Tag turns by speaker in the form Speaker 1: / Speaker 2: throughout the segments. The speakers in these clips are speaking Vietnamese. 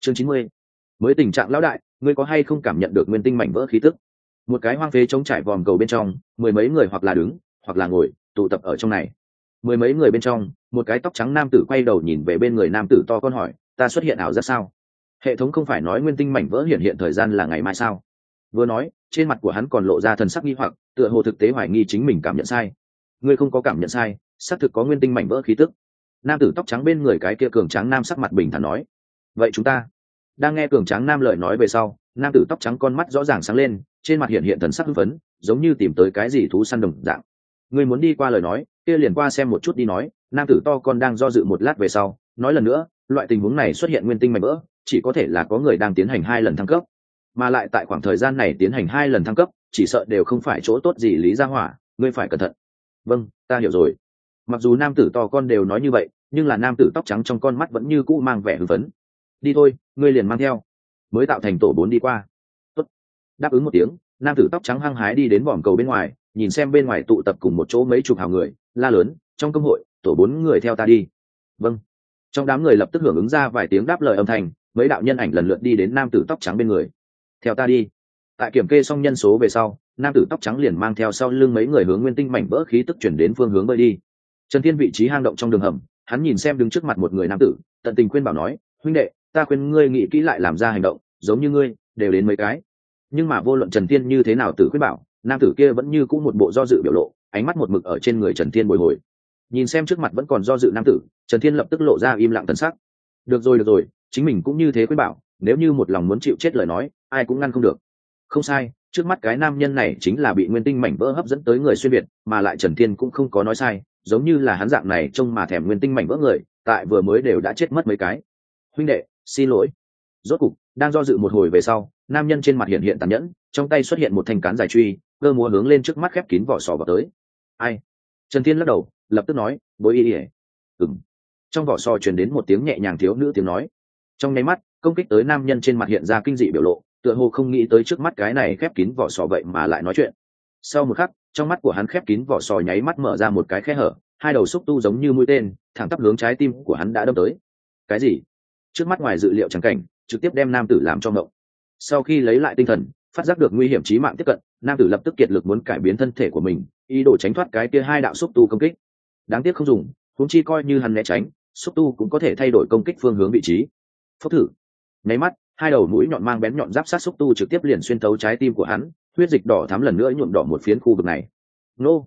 Speaker 1: chương 90. Mới tình trạng lão đại, ngươi có hay không cảm nhận được nguyên tinh mảnh vỡ khí tức? Một cái hoang phế trống trải vòm cầu bên trong, mười mấy người hoặc là đứng hoặc là ngồi tụ tập ở trong này. Mười mấy người bên trong, một cái tóc trắng nam tử quay đầu nhìn về bên người nam tử to con hỏi, ta xuất hiện ảo giác sao? Hệ thống không phải nói nguyên tinh mảnh vỡ hiện thời gian là ngày mai sao? Vừa nói, trên mặt của hắn còn lộ ra thần sắc nghi hoặc, tựa hồ thực tế hoài nghi chính mình cảm nhận sai. Ngươi không có cảm nhận sai, xác thực có nguyên tinh mảnh vỡ khí tức. Nam tử tóc trắng bên người cái kia cường tráng nam sắc mặt bình thản nói. Vậy chúng ta? Đang nghe cường tráng nam lời nói về sau, nam tử tóc trắng con mắt rõ ràng sáng lên, trên mặt hiện thần sắc hưng phấn, giống như tìm tới cái gì thú săn đồng dạng. Ngươi muốn đi qua lời nói, kia liền qua xem một chút đi nói. Nam tử to con đang do dự một lát về sau, nói lần nữa, loại tình huống này xuất hiện nguyên tinh mảnh vỡ, chỉ có thể là có người đang tiến hành 2 lần thăng cấp, mà lại tại khoảng thời gian này tiến hành 2 lần thăng cấp, chỉ sợ đều không phải chỗ tốt gì. Lý Gia Hỏa, ngươi phải cẩn thận. Vâng, ta hiểu rồi. Mặc dù nam tử to con đều nói như vậy, nhưng là nam tử tóc trắng trong con mắt vẫn như cũ mang vẻ hưng phấn. Đi thôi, ngươi liền mang theo. Mới tạo thành tổ 4 đi qua. Tốt. Đáp ứng một tiếng, nam tử tóc trắng hăng hái đi đến vòm cầu bên ngoài, nhìn xem bên ngoài tụ tập cùng một chỗ mấy chục hào người, la lớn, trong công hội, tổ 4 người theo ta đi. Vâng. Trong đám người lập tức hưởng ứng ra vài tiếng đáp lời âm thanh, mấy đạo nhân ảnh lần lượt đi đến nam tử tóc trắng bên người. Theo ta đi. Tại kiểm kê xong nhân số về sau, nam tử tóc trắng liền mang theo sau lưng mấy người hướng nguyên tinh mảnh vỡ khí tức chuyển đến phương hướng bơi đi. Trần Thiên vị trí hang động trong đường hầm, hắn nhìn xem đứng trước mặt một người nam tử, tận tình khuyên bảo nói, huynh đệ, ta khuyên ngươi nghĩ kỹ lại làm ra hành động, giống như ngươi đều đến mấy cái. Nhưng mà vô luận Trần Thiên như thế nào tự khuyên bảo, nam tử kia vẫn như cũ một bộ do dự biểu lộ, ánh mắt một mực ở trên người Trần Thiên bồi hồi. Nhìn xem trước mặt vẫn còn do dự nam tử, Trần Thiên lập tức lộ ra im lặng thần sắc. Được rồi, chính mình cũng như thế khuyên bảo, nếu như một lòng muốn chịu chết lời nói, ai cũng ngăn không được. Không sai, trước mắt cái nam nhân này chính là bị nguyên tinh mảnh vỡ hấp dẫn tới người xuyên việt, mà lại Trần Thiên cũng không có nói sai, giống như là hắn dạng này trông mà thèm nguyên tinh mảnh vỡ người, tại vừa mới đều đã chết mất mấy cái. Huynh đệ, xin lỗi. Rốt cục, đang do dự một hồi về sau, nam nhân trên mặt hiện tàn nhẫn, trong tay xuất hiện một thanh cán dài truy, cơ múa hướng lên trước mắt khép kín vỏ sò vào tới. Ai? Trần Thiên lắc đầu, lập tức nói, bối y. Ừm. Trong vỏ sò truyền đến một tiếng nhẹ nhàng thiếu nữ tiếng nói. Trong nháy mắt, công kích tới nam nhân trên mặt hiện ra kinh dị biểu lộ, tựa hồ không nghĩ tới trước mắt cái này khép kín vỏ sò vậy mà lại nói chuyện. Sau một khắc, trong mắt của hắn khép kín vỏ sò nháy mắt mở ra một cái khe hở, hai đầu xúc tu giống như mũi tên, thẳng tắp hướng trái tim của hắn đã đâm tới. Cái gì? Trước mắt ngoài dự liệu chẳng cảnh, trực tiếp đem nam tử làm cho ngộng. Sau khi lấy lại tinh thần, phát giác được nguy hiểm chí mạng tiếp cận, nam tử lập tức kiệt lực muốn cải biến thân thể của mình, ý đồ tránh thoát cái kia hai đạo xúc tu công kích. Đáng tiếc không dùng, huống chi coi như hắn né tránh, xúc tu cũng có thể thay đổi công kích phương hướng vị trí. Phốc thử. Nháy mắt, hai đầu mũi nhọn mang bén nhọn giáp sát xúc tu trực tiếp liền xuyên thấu trái tim của hắn, huyết dịch đỏ thắm lần nữa nhuộm đỏ một phiến khu vực này. Nô.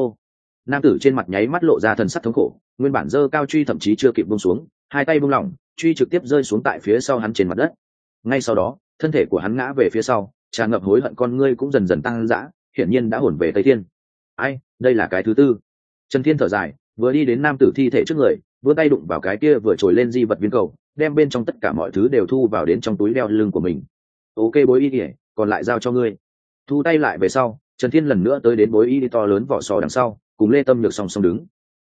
Speaker 1: Nam tử trên mặt nháy mắt lộ ra thần sắc thống khổ, nguyên bản giơ cao truy thậm chí chưa kịp buông xuống, hai tay buông lỏng, truy trực tiếp rơi xuống tại phía sau hắn trên mặt đất. Ngay sau đó, thân thể của hắn ngã về phía sau, tràn ngập hối hận con ngươi cũng dần dần tăng dã, hiển nhiên đã hồn về Tây Thiên. Ai, đây là cái thứ tư. Trần Thiên thở dài, vừa đi đến nam tử thi thể trước người, vươn tay đụng vào cái kia vừa trồi lên di vật viên cầu, đem bên trong tất cả mọi thứ đều thu vào đến trong túi đeo lưng của mình. Ok bối y kìa, còn lại giao cho ngươi. Thu tay lại về sau, Trần Thiên lần nữa tới đến bối y to lớn vỏ sò đằng sau, cùng Lê Tâm Nhược song song đứng.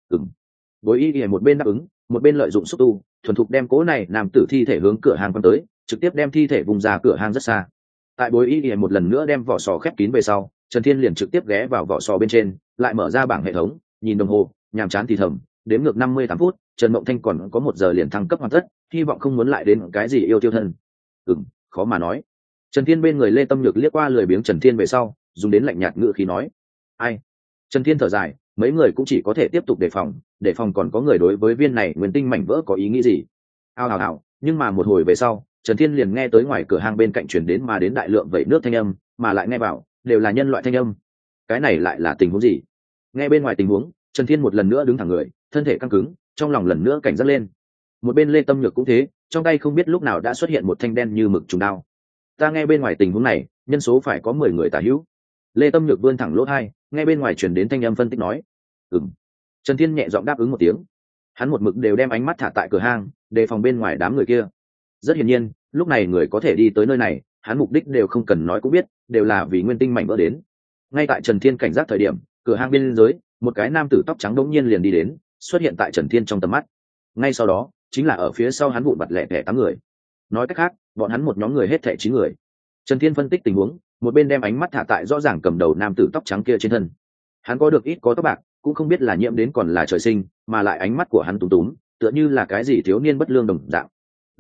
Speaker 1: Bối y kìa một bên đáp ứng, một bên lợi dụng xúc tu, thuần thục đem cố này nam tử thi thể hướng cửa hàng quan tới, trực tiếp đem thi thể vùng ra cửa hàng rất xa. Tại bối y kìa một lần nữa đem vỏ sò khép kín về sau, Trần Thiên liền trực tiếp ghé vào vỏ sò bên trên, lại mở ra bảng hệ thống, nhìn đồng hồ, nhàm chán thì thầm, đếm ngược 58 phút, Trần Mộng Thanh còn có 1 giờ liền thăng cấp hoàn tất, hy vọng không muốn lại đến cái gì yêu tiêu thân. Khó mà nói. Trần Thiên bên người Lê Tâm Nhược liếc qua lười biếng Trần Thiên về sau, dùng đến lạnh nhạt ngữ khí nói, ai? Trần Thiên thở dài, mấy người cũng chỉ có thể tiếp tục đề phòng còn có người đối với viên này nguyên tinh mảnh vỡ có ý nghĩ gì. Ào, nhưng mà một hồi về sau, Trần Thiên liền nghe tới ngoài cửa hàng bên cạnh truyền đến mà đến đại lượng vẩy nước thanh âm, mà lại nghe bảo đều là nhân loại thanh âm. Cái này lại là tình huống gì? Nghe bên ngoài tình huống, Trần Thiên một lần nữa đứng thẳng người, thân thể căng cứng, trong lòng lần nữa cảnh giác lên. Một bên Lê Tâm Nhược cũng thế, trong tay không biết lúc nào đã xuất hiện một thanh đen như mực trùng đao. Ta nghe bên ngoài tình huống này, nhân số phải có 10 người tả hữu. Lê Tâm Nhược vươn thẳng lỗ tai, nghe bên ngoài truyền đến thanh âm phân tích nói, Trần Thiên nhẹ giọng đáp ứng một tiếng. Hắn một mực đều đem ánh mắt thả tại cửa hang, đề phòng bên ngoài đám người kia. Rất hiển nhiên, lúc này người có thể đi tới nơi này, hắn mục đích đều không cần nói cũng biết, đều là vì nguyên tinh mảnh vỡ đến. Ngay tại Trần Thiên cảnh giác thời điểm, cửa hang bên dưới, một cái nam tử tóc trắng đống nhiên liền đi đến, xuất hiện tại Trần Thiên trong tầm mắt. Ngay sau đó, chính là ở phía sau hắn vụn vặt lẻ tẻ 8 người. Nói cách khác, bọn hắn một nhóm người hết thảy 9 người. Trần Thiên phân tích tình huống, một bên đem ánh mắt thả tại rõ ràng cầm đầu nam tử tóc trắng kia trên thân. Hắn có được ít có tóc bạc, cũng không biết là nhiễm đến còn là trời sinh, mà lại ánh mắt của hắn túm tựa như là cái gì thiếu niên bất lương đồng dạng. Uy,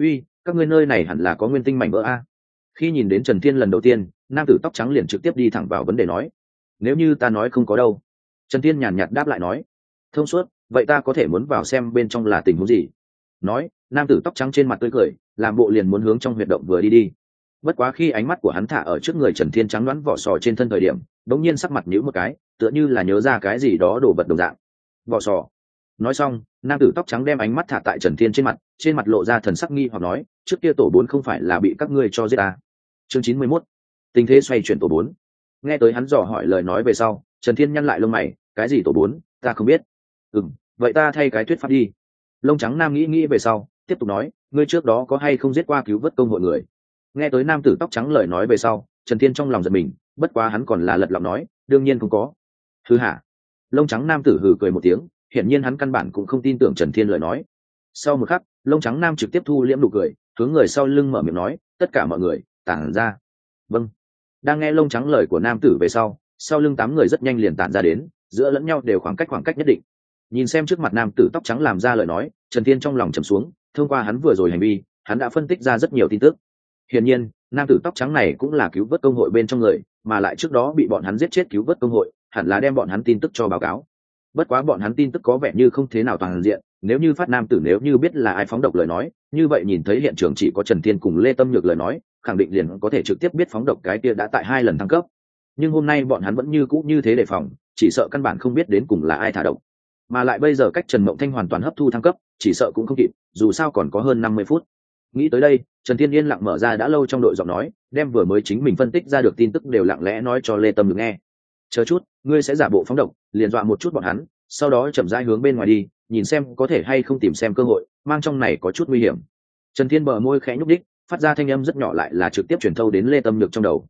Speaker 1: các ngươi nơi này hẳn là có nguyên tinh mảnh vỡ a. Khi nhìn đến Trần Thiên lần đầu tiên, nam tử tóc trắng liền trực tiếp đi thẳng vào vấn đề nói, nếu như ta nói không có đâu. Trần Thiên nhàn nhạt đáp lại nói, thông suốt, vậy ta có thể muốn vào xem bên trong là tình huống gì. Nói, nam tử tóc trắng trên mặt tươi cười, làm bộ liền muốn hướng trong huyệt động vừa đi đi. Bất quá khi ánh mắt của hắn thả ở trước người Trần Thiên trắng đoán vỏ sò trên thân thời điểm, đống nhiên sắc mặt nhíu một cái, tựa như là nhớ ra cái gì đó đổ vật đồng dạng. Vỏ sò. Nói xong, nam tử tóc trắng đem ánh mắt thả tại Trần Thiên trên mặt lộ ra thần sắc nghi hoặc nói, trước kia tổ 4 không phải là bị các ngươi cho giết à? Chương 91. Tình thế xoay chuyển tổ 4. Nghe tới hắn dò hỏi lời nói về sau, Trần Thiên nhăn lại lông mày, cái gì tổ 4, ta không biết. Vậy ta thay cái thuyết pháp đi. Lông trắng nam nghĩ về sau, tiếp tục nói, ngươi trước đó có hay không giết qua cứu vớt công hội người? Nghe tới nam tử tóc trắng lời nói về sau, Trần Thiên trong lòng giật mình, bất quá hắn còn là lật lọng nói, đương nhiên không có. Hừ hả? Lông trắng nam tử hừ cười một tiếng, hiển nhiên hắn căn bản cũng không tin tưởng Trần Thiên lời nói. Sau một khắc, lông trắng nam trực tiếp thu liễm nụ cười, hướng người sau lưng mở miệng nói, tất cả mọi người tản ra. Vâng. Đang nghe lông trắng lời của nam tử về sau lưng 8 người rất nhanh liền tản ra đến, giữa lẫn nhau đều khoảng cách nhất định. Nhìn xem trước mặt nam tử tóc trắng làm ra lời nói, Trần Thiên trong lòng trầm xuống, thông qua hắn vừa rồi hành vi, hắn đã phân tích ra rất nhiều tin tức. Hiển nhiên, nam tử tóc trắng này cũng là cứu vớt công hội bên trong người, mà lại trước đó bị bọn hắn giết chết cứu vớt công hội, hẳn là đem bọn hắn tin tức cho báo cáo. Bất quá bọn hắn tin tức có vẻ như không thế nào toàn diện, nếu như phát nam tử nếu như biết là ai phóng độc lời nói, như vậy nhìn thấy hiện trường chỉ có Trần Thiên cùng Lê Tâm Nhược lời nói, khẳng định liền có thể trực tiếp biết phóng độc cái kia đã tại 2 lần thăng cấp. Nhưng hôm nay bọn hắn vẫn như cũ như thế đề phòng, chỉ sợ căn bản không biết đến cùng là ai thả độc. Mà lại bây giờ cách Trần Mộng Thanh hoàn toàn hấp thu thăng cấp, chỉ sợ cũng không kịp, dù sao còn có hơn 50 phút. Nghĩ tới đây, Trần Thiên yên lặng mở ra đã lâu trong đội giọng nói, đem vừa mới chính mình phân tích ra được tin tức đều lặng lẽ nói cho Lê Tâm Nhược nghe. Chờ chút, ngươi sẽ giả bộ phóng độc, liền dọa một chút bọn hắn, sau đó chậm rãi hướng bên ngoài đi, nhìn xem có thể hay không tìm xem cơ hội, mang trong này có chút nguy hiểm. Trần Thiên bờ môi khẽ nhúc đích, phát ra thanh âm rất nhỏ lại là trực tiếp truyền thâu đến Lê Tâm Nhược trong đầu.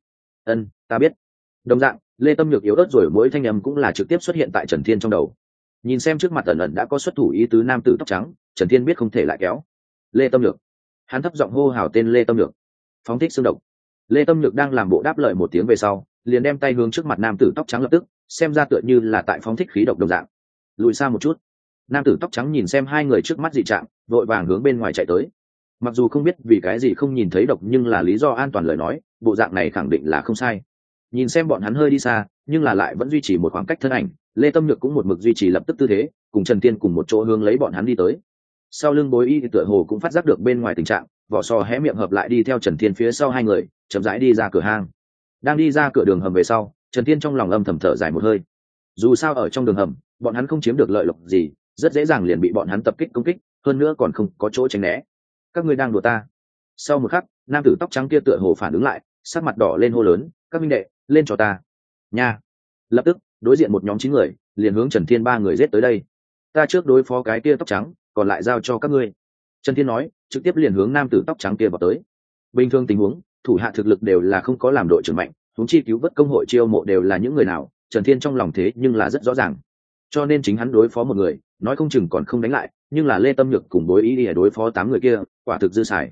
Speaker 1: Ta biết. Đồng dạng, Lê Tâm Nhược yếu ớt rồi mỗi thanh âm cũng là trực tiếp xuất hiện tại Trần Thiên trong đầu. Nhìn xem trước mặt ẩn đã có xuất thủ ý tứ nam tử tóc trắng, Trần Thiên biết không thể lại kéo. Lê Tâm Nhược. Hắn thấp giọng hô hào tên Lê Tâm Nhược. Phóng thích xương độc. Lê Tâm Nhược đang làm bộ đáp lời một tiếng về sau, liền đem tay hướng trước mặt nam tử tóc trắng lập tức, xem ra tựa như là tại phóng thích khí độc đồng dạng. Lùi xa một chút. Nam tử tóc trắng nhìn xem hai người trước mắt dị trạng, vội vàng hướng bên ngoài chạy tới. Mặc dù không biết vì cái gì không nhìn thấy độc, nhưng là lý do an toàn lời nói, bộ dạng này khẳng định là không sai. Nhìn xem bọn hắn hơi đi xa, nhưng là lại vẫn duy trì một khoảng cách thân ảnh, Lê Tâm Nhược cũng một mực duy trì lập tức tư thế, cùng Trần Tiên cùng một chỗ hướng lấy bọn hắn đi tới. Sau lưng Bối Y thì tựa hồ cũng phát giác được bên ngoài tình trạng, vỏ sò hé miệng hợp lại đi theo Trần Tiên phía sau hai người, chậm rãi đi ra cửa hang. Đang đi ra cửa đường hầm về sau, Trần Tiên trong lòng âm thầm thở dài một hơi. Dù sao ở trong đường hầm, bọn hắn không chiếm được lợi lộc gì, rất dễ dàng liền bị bọn hắn tập kích công kích, hơn nữa còn không có chỗ tránh né. Các ngươi đang đùa ta? Sau một khắc, nam tử tóc trắng kia tựa hồ phản ứng lại, sắc mặt đỏ lên hô lớn, các minh đệ, lên cho ta. Nha. Lập tức, đối diện một nhóm 9 người, liền hướng Trần Thiên ba người giết tới đây. Ta trước đối phó cái kia tóc trắng, còn lại giao cho các ngươi. Trần Thiên nói, trực tiếp liền hướng nam tử tóc trắng kia vào tới. Bình thường tình huống, thủ hạ thực lực đều là không có làm đội trưởng mạnh, huống chi cứu vớt công hội chiêu mộ đều là những người nào, Trần Thiên trong lòng thế nhưng là rất rõ ràng. Cho nên chính hắn đối phó một người, nói không chừng còn không đánh lại, nhưng là Lê Tâm Nhược cùng Bối Y để đối phó 8 người kia, quả thực dư xài.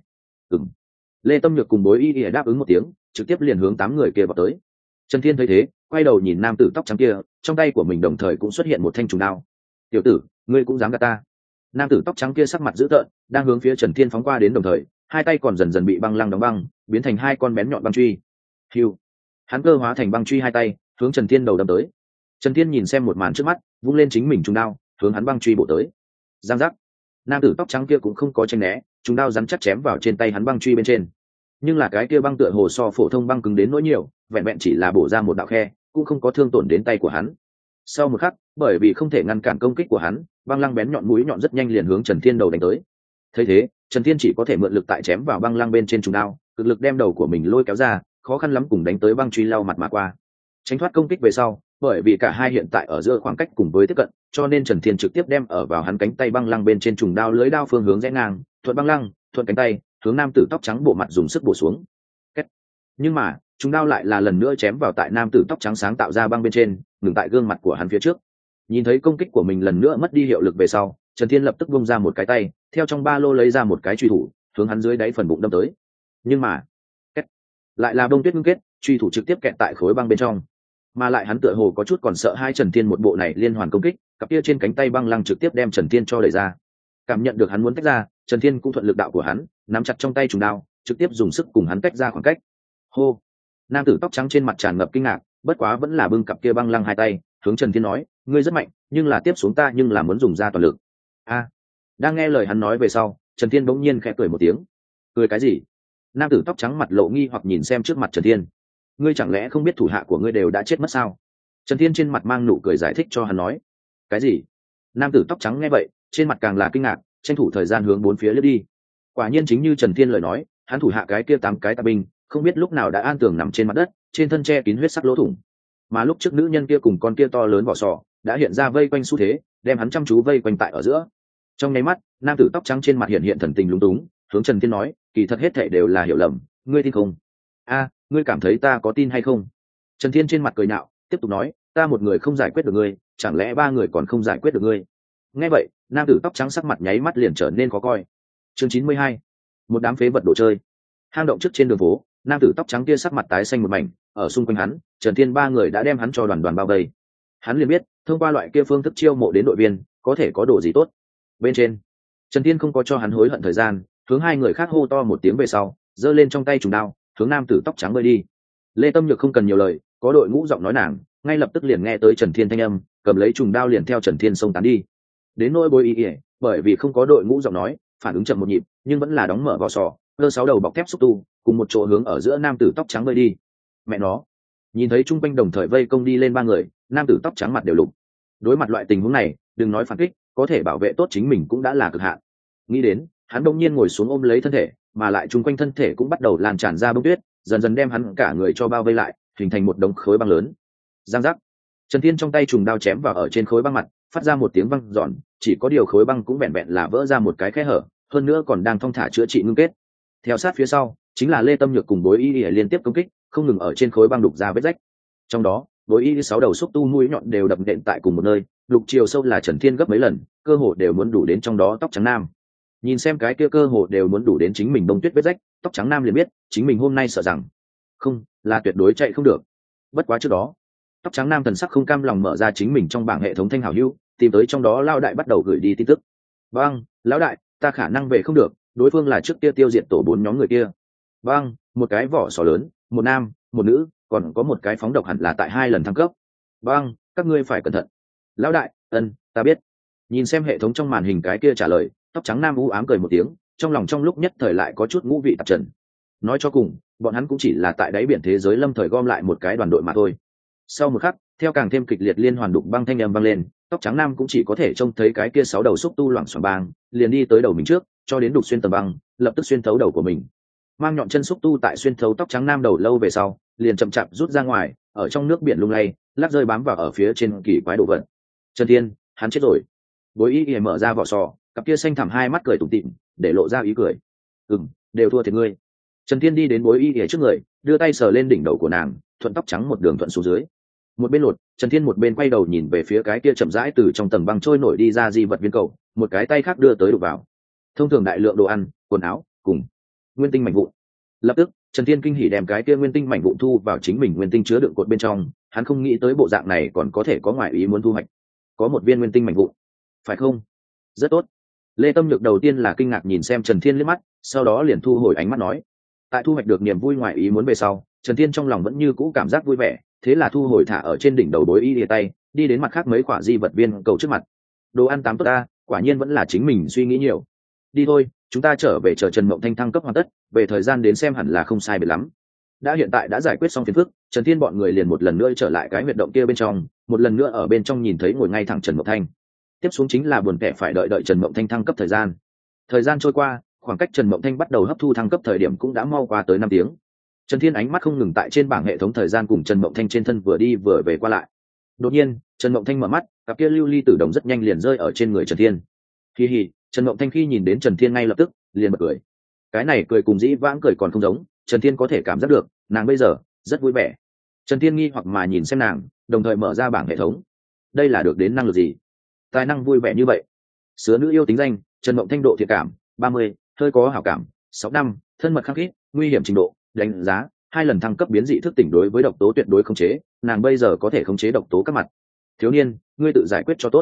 Speaker 1: Lê Tâm Nhược cùng Bối Y để đáp ứng một tiếng, trực tiếp liền hướng 8 người kia vào tới. Trần Thiên thấy thế, quay đầu nhìn nam tử tóc trắng kia, trong tay của mình đồng thời cũng xuất hiện một thanh trùng đao. Tiểu tử, ngươi cũng dám gạt ta? Nam tử tóc trắng kia sắc mặt dữ tợn, đang hướng phía Trần Thiên phóng qua đến, đồng thời hai tay còn dần dần bị băng lăng đóng băng, biến thành 2 con bén nhọn băng truy. Hiu, hắn cơ hóa thành băng truy hai tay, hướng Trần Thiên đầu đâm tới. Trần Thiên nhìn xem một màn trước mắt, vung lên chính mình trùng đao, hướng hắn băng truy bổ tới. Giang giác, nam tử tóc trắng kia cũng không có tránh né, trùng đao rắn chắc chém vào trên tay hắn băng truy bên trên. Nhưng là cái kia băng tựa hồ so phổ thông băng cứng đến nỗi nhiều, vẹn vẹn chỉ là bổ ra một đạo khe, cũng không có thương tổn đến tay của hắn. Sau một khắc, bởi vì không thể ngăn cản công kích của hắn, băng lăng bén nhọn mũi nhọn rất nhanh liền hướng Trần Thiên đầu đánh tới. Thấy thế, Trần Thiên chỉ có thể mượn lực tại chém vào băng lăng bên trên trùng đao, cực lực đem đầu của mình lôi kéo ra, khó khăn lắm cùng đánh tới băng truy lau mặt mà qua. Tránh thoát công kích về sau, bởi vì cả hai hiện tại ở giữa khoảng cách cùng với tiếp cận, cho nên Trần Thiên trực tiếp đem ở vào hắn cánh tay băng lăng bên trên trùng đao lưới đao phương hướng rẽ ngang, thuận băng lăng, thuận cánh tay, hướng nam tử tóc trắng bộ mặt dùng sức bổ xuống. Nhưng mà chúng đao lại là lần nữa chém vào tại nam tử tóc trắng sáng tạo ra băng bên trên, ngừng tại gương mặt của hắn phía trước. Nhìn thấy công kích của mình lần nữa mất đi hiệu lực về sau, Trần Thiên lập tức bung ra một cái tay, theo trong ba lô lấy ra một cái truy thủ, hướng hắn dưới đáy phần bụng đâm tới. Nhưng mà lại là bông tuyết ngưng kết, truy thủ trực tiếp kẹt tại khối băng bên trong. Mà lại hắn tựa hồ có chút còn sợ hai Trần Thiên một bộ này liên hoàn công kích, cặp kia trên cánh tay băng lăng trực tiếp đem Trần Thiên cho đẩy ra. Cảm nhận được hắn muốn tách ra, Trần Thiên cũng thuận lực đạo của hắn, nắm chặt trong tay trùng đao, trực tiếp dùng sức cùng hắn tách ra khoảng cách. Hô. Nam tử tóc trắng trên mặt tràn ngập kinh ngạc, bất quá vẫn là bưng cặp kia băng lăng hai tay, hướng Trần Thiên nói, ngươi rất mạnh, nhưng là tiếp xuống ta nhưng là muốn dùng ra toàn lực. A. Đang nghe lời hắn nói về sau, Trần Thiên bỗng nhiên khẽ cười một tiếng. Cười cái gì? Nam tử tóc trắng mặt lộ nghi hoặc nhìn xem trước mặt Trần Thiên. Ngươi chẳng lẽ không biết thủ hạ của ngươi đều đã chết mất sao? Trần Thiên trên mặt mang nụ cười giải thích cho hắn nói. Cái gì? Nam tử tóc trắng nghe vậy, trên mặt càng là kinh ngạc, tranh thủ thời gian hướng bốn phía lướt đi. Quả nhiên chính như Trần Thiên lời nói, hắn thủ hạ cái kia 8 cái tà binh, không biết lúc nào đã an tường nằm trên mặt đất, trên thân che kín huyết sắc lỗ thủng. Mà lúc trước nữ nhân kia cùng con kia to lớn vỏ sò, đã hiện ra vây quanh xu thế, đem hắn chăm chú vây quanh tại ở giữa. Trong nháy mắt, nam tử tóc trắng trên mặt hiện thần tình lúng túng, hướng Trần Thiên nói, kỳ thật hết thảy đều là hiểu lầm, ngươi tin không? A, ngươi cảm thấy ta có tin hay không? Trần Thiên trên mặt cười nhạo, tiếp tục nói, ta một người không giải quyết được ngươi, chẳng lẽ 3 người còn không giải quyết được ngươi? Nghe vậy, nam tử tóc trắng sắc mặt nháy mắt liền trở nên khó coi. Chương 92. Một đám phế vật đồ chơi. Hang động trước trên đường phố, nam tử tóc trắng kia sắc mặt tái xanh một mảnh, ở xung quanh hắn, Trần Thiên 3 người đã đem hắn cho đoàn đoàn bao vây. Hắn liền biết, thông qua loại kia phương thức chiêu mộ đến đội viên, có thể có đồ gì tốt. Bên trên, Trần Thiên không có cho hắn hối hận thời gian, hướng 2 người khác hô to một tiếng về sau, giơ lên trong tay trùng đao, hướng nam tử tóc trắng bơi đi. Lê Tâm Nhược không cần nhiều lời, có đội ngũ giọng nói nàng, ngay lập tức liền nghe tới Trần Thiên thanh âm, cầm lấy trùng đao liền theo Trần Thiên xông tán đi. Đến nỗi Bối Y, bởi vì không có đội ngũ giọng nói, phản ứng chậm một nhịp, nhưng vẫn là đóng mở vỏ sò, cơ 6 đầu bọc thép xúc tu, cùng một chỗ hướng ở giữa nam tử tóc trắng bơi đi. Mẹ nó, nhìn thấy trung quanh đồng thời vây công đi lên 3 người, nam tử tóc trắng mặt đều lục. Đối mặt loại tình huống này, đừng nói phản kích, có thể bảo vệ tốt chính mình cũng đã là cực hạn. Nghĩ đến, hắn đông nhiên ngồi xuống ôm lấy thân thể, mà lại trung quanh thân thể cũng bắt đầu lan tràn ra bông tuyết, dần dần đem hắn cả người cho bao vây lại, hình thành một đống khối băng lớn. Giang giác. Trần Thiên trong tay trùng đao chém vào ở trên khối băng mặt, phát ra một tiếng vang giòn, chỉ có điều khối băng cũng vẹn vẹn là vỡ ra một cái khe hở, hơn nữa còn đang thong thả chữa trị ngưng kết. Theo sát phía sau, chính là Lê Tâm Nhược cùng Bối Y liên tiếp công kích, không ngừng ở trên khối băng đục ra vết rách. Trong đó, Bối Y 6 đầu xúc tu mũi nhọn đều đập nện tại cùng một nơi, đục chiều sâu là Trần Thiên gấp mấy lần, cơ hồ đều muốn đủ đến trong đó tóc trắng nam. Nhìn xem cái kia cơ hồ đều muốn đủ đến chính mình bông tuyết vết rách, tóc trắng nam liền biết, chính mình hôm nay sợ rằng không, là tuyệt đối chạy không được. Bất quá trước đó, tóc trắng nam thần sắc không cam lòng mở ra chính mình trong bảng hệ thống thanh hảo hữu, tìm tới trong đó lão đại bắt đầu gửi đi tin tức. Vâng, lão đại, ta khả năng về không được, đối phương là trước kia tiêu diệt tổ 4 nhóm người kia. Vâng, một cái vỏ sò lớn, một nam, một nữ, còn có một cái phóng độc hẳn là tại 2 lần thăng cấp. Vâng, các ngươi phải cẩn thận. Lão đại, ta biết. Nhìn xem hệ thống trong màn hình cái kia trả lời, tóc trắng nam u ám cười một tiếng, trong lòng trong lúc nhất thời lại có chút ngũ vị tạp trần. Nói cho cùng, bọn hắn cũng chỉ là tại đáy biển thế giới lâm thời gom lại một cái đoàn đội mà thôi. Sau một khắc, theo càng thêm kịch liệt liên hoàn đục băng thanh âm vang lên, tóc trắng nam cũng chỉ có thể trông thấy cái kia 6 đầu xúc tu loảng xoảng bang, liền đi tới đầu mình trước, cho đến đục xuyên tầng băng, lập tức xuyên thấu đầu của mình. Mang nhọn chân xúc tu tại xuyên thấu tóc trắng nam đầu lâu về sau, liền chậm chạp rút ra ngoài, ở trong nước biển lung lay, lắc rơi bám vào ở phía trên kỳ quái đồ vật. Trần Thiên, hắn chết rồi. Bối Y mở ra vỏ sò, cặp kia xanh thẳm hai mắt cười tủm tỉm, để lộ ra ý cười. Đều thua thiệt ngươi. Trần Thiên đi đến Bối Y trước người, đưa tay sờ lên đỉnh đầu của nàng, thuận tóc trắng một đường thuận xuống dưới. Một bên lột, Trần Thiên một bên quay đầu nhìn về phía cái kia chậm rãi từ trong tầng băng trôi nổi đi ra di vật viên cầu, một cái tay khác đưa tới đục vào. Thông thường đại lượng đồ ăn, quần áo, cùng nguyên tinh mảnh vụn. Lập tức, Trần Thiên kinh hỉ đem cái kia nguyên tinh mảnh vụn thu vào chính mình nguyên tinh chứa đựng cột bên trong, hắn không nghĩ tới bộ dạng này còn có thể có ngoại ý muốn thu hoạch. Có một viên nguyên tinh mảnh vụn, phải không? Rất tốt. Lê Tâm Nhược đầu tiên là kinh ngạc nhìn xem Trần Thiên liếc mắt, sau đó liền thu hồi ánh mắt nói, tại thu hoạch được niềm vui ngoại ý muốn về sau, Trần Thiên trong lòng vẫn như cũ cảm giác vui vẻ, thế là thu hồi thả ở trên đỉnh đầu Bối Y lìa tay, đi đến mặt khác mấy quả di vật viên cầu trước mặt. Đồ ăn 8 tốt ta, quả nhiên vẫn là chính mình suy nghĩ nhiều. Đi thôi, chúng ta trở về chờ Trần Mộng Thanh thăng cấp hoàn tất, về thời gian đến xem hẳn là không sai biệt lắm. Đã hiện tại đã giải quyết xong phiền phức, Trần Thiên bọn người liền một lần nữa trở lại cái huyệt động kia bên trong, một lần nữa ở bên trong nhìn thấy ngồi ngay thẳng Trần Mộng Thanh. Tiếp xuống chính là buồn tẻ phải đợi Trần Mộng Thanh thăng cấp thời gian. Thời gian trôi qua, khoảng cách Trần Mộng Thanh bắt đầu hấp thu thăng cấp thời điểm cũng đã mau qua tới 5 tiếng. Trần Thiên ánh mắt không ngừng tại trên bảng hệ thống thời gian cùng Trần Mộng Thanh trên thân vừa đi vừa về qua lại. Đột nhiên, Trần Mộng Thanh mở mắt, cặp kia lưu ly tử đồng rất nhanh liền rơi ở trên người Trần Thiên. Hi hi, Trần Mộng Thanh khi nhìn đến Trần Thiên ngay lập tức liền bật cười. Cái này cười cùng dĩ vãng cười còn không giống, Trần Thiên có thể cảm giác được, nàng bây giờ rất vui vẻ. Trần Thiên nghi hoặc mà nhìn xem nàng, đồng thời mở ra bảng hệ thống. Đây là được đến năng lực gì? Tài năng vui vẻ như vậy. Sứa nữ yêu tính danh, Trần Mộng Thanh độ thiện cảm 30, hơi có hảo cảm 6 năm, thân mật khăng khít, nguy hiểm trình độ, đánh giá 2 lần thăng cấp biến dị thức tỉnh đối với độc tố tuyệt đối khống chế, nàng bây giờ có thể khống chế độc tố các mặt. Thiếu niên, ngươi tự giải quyết cho tốt.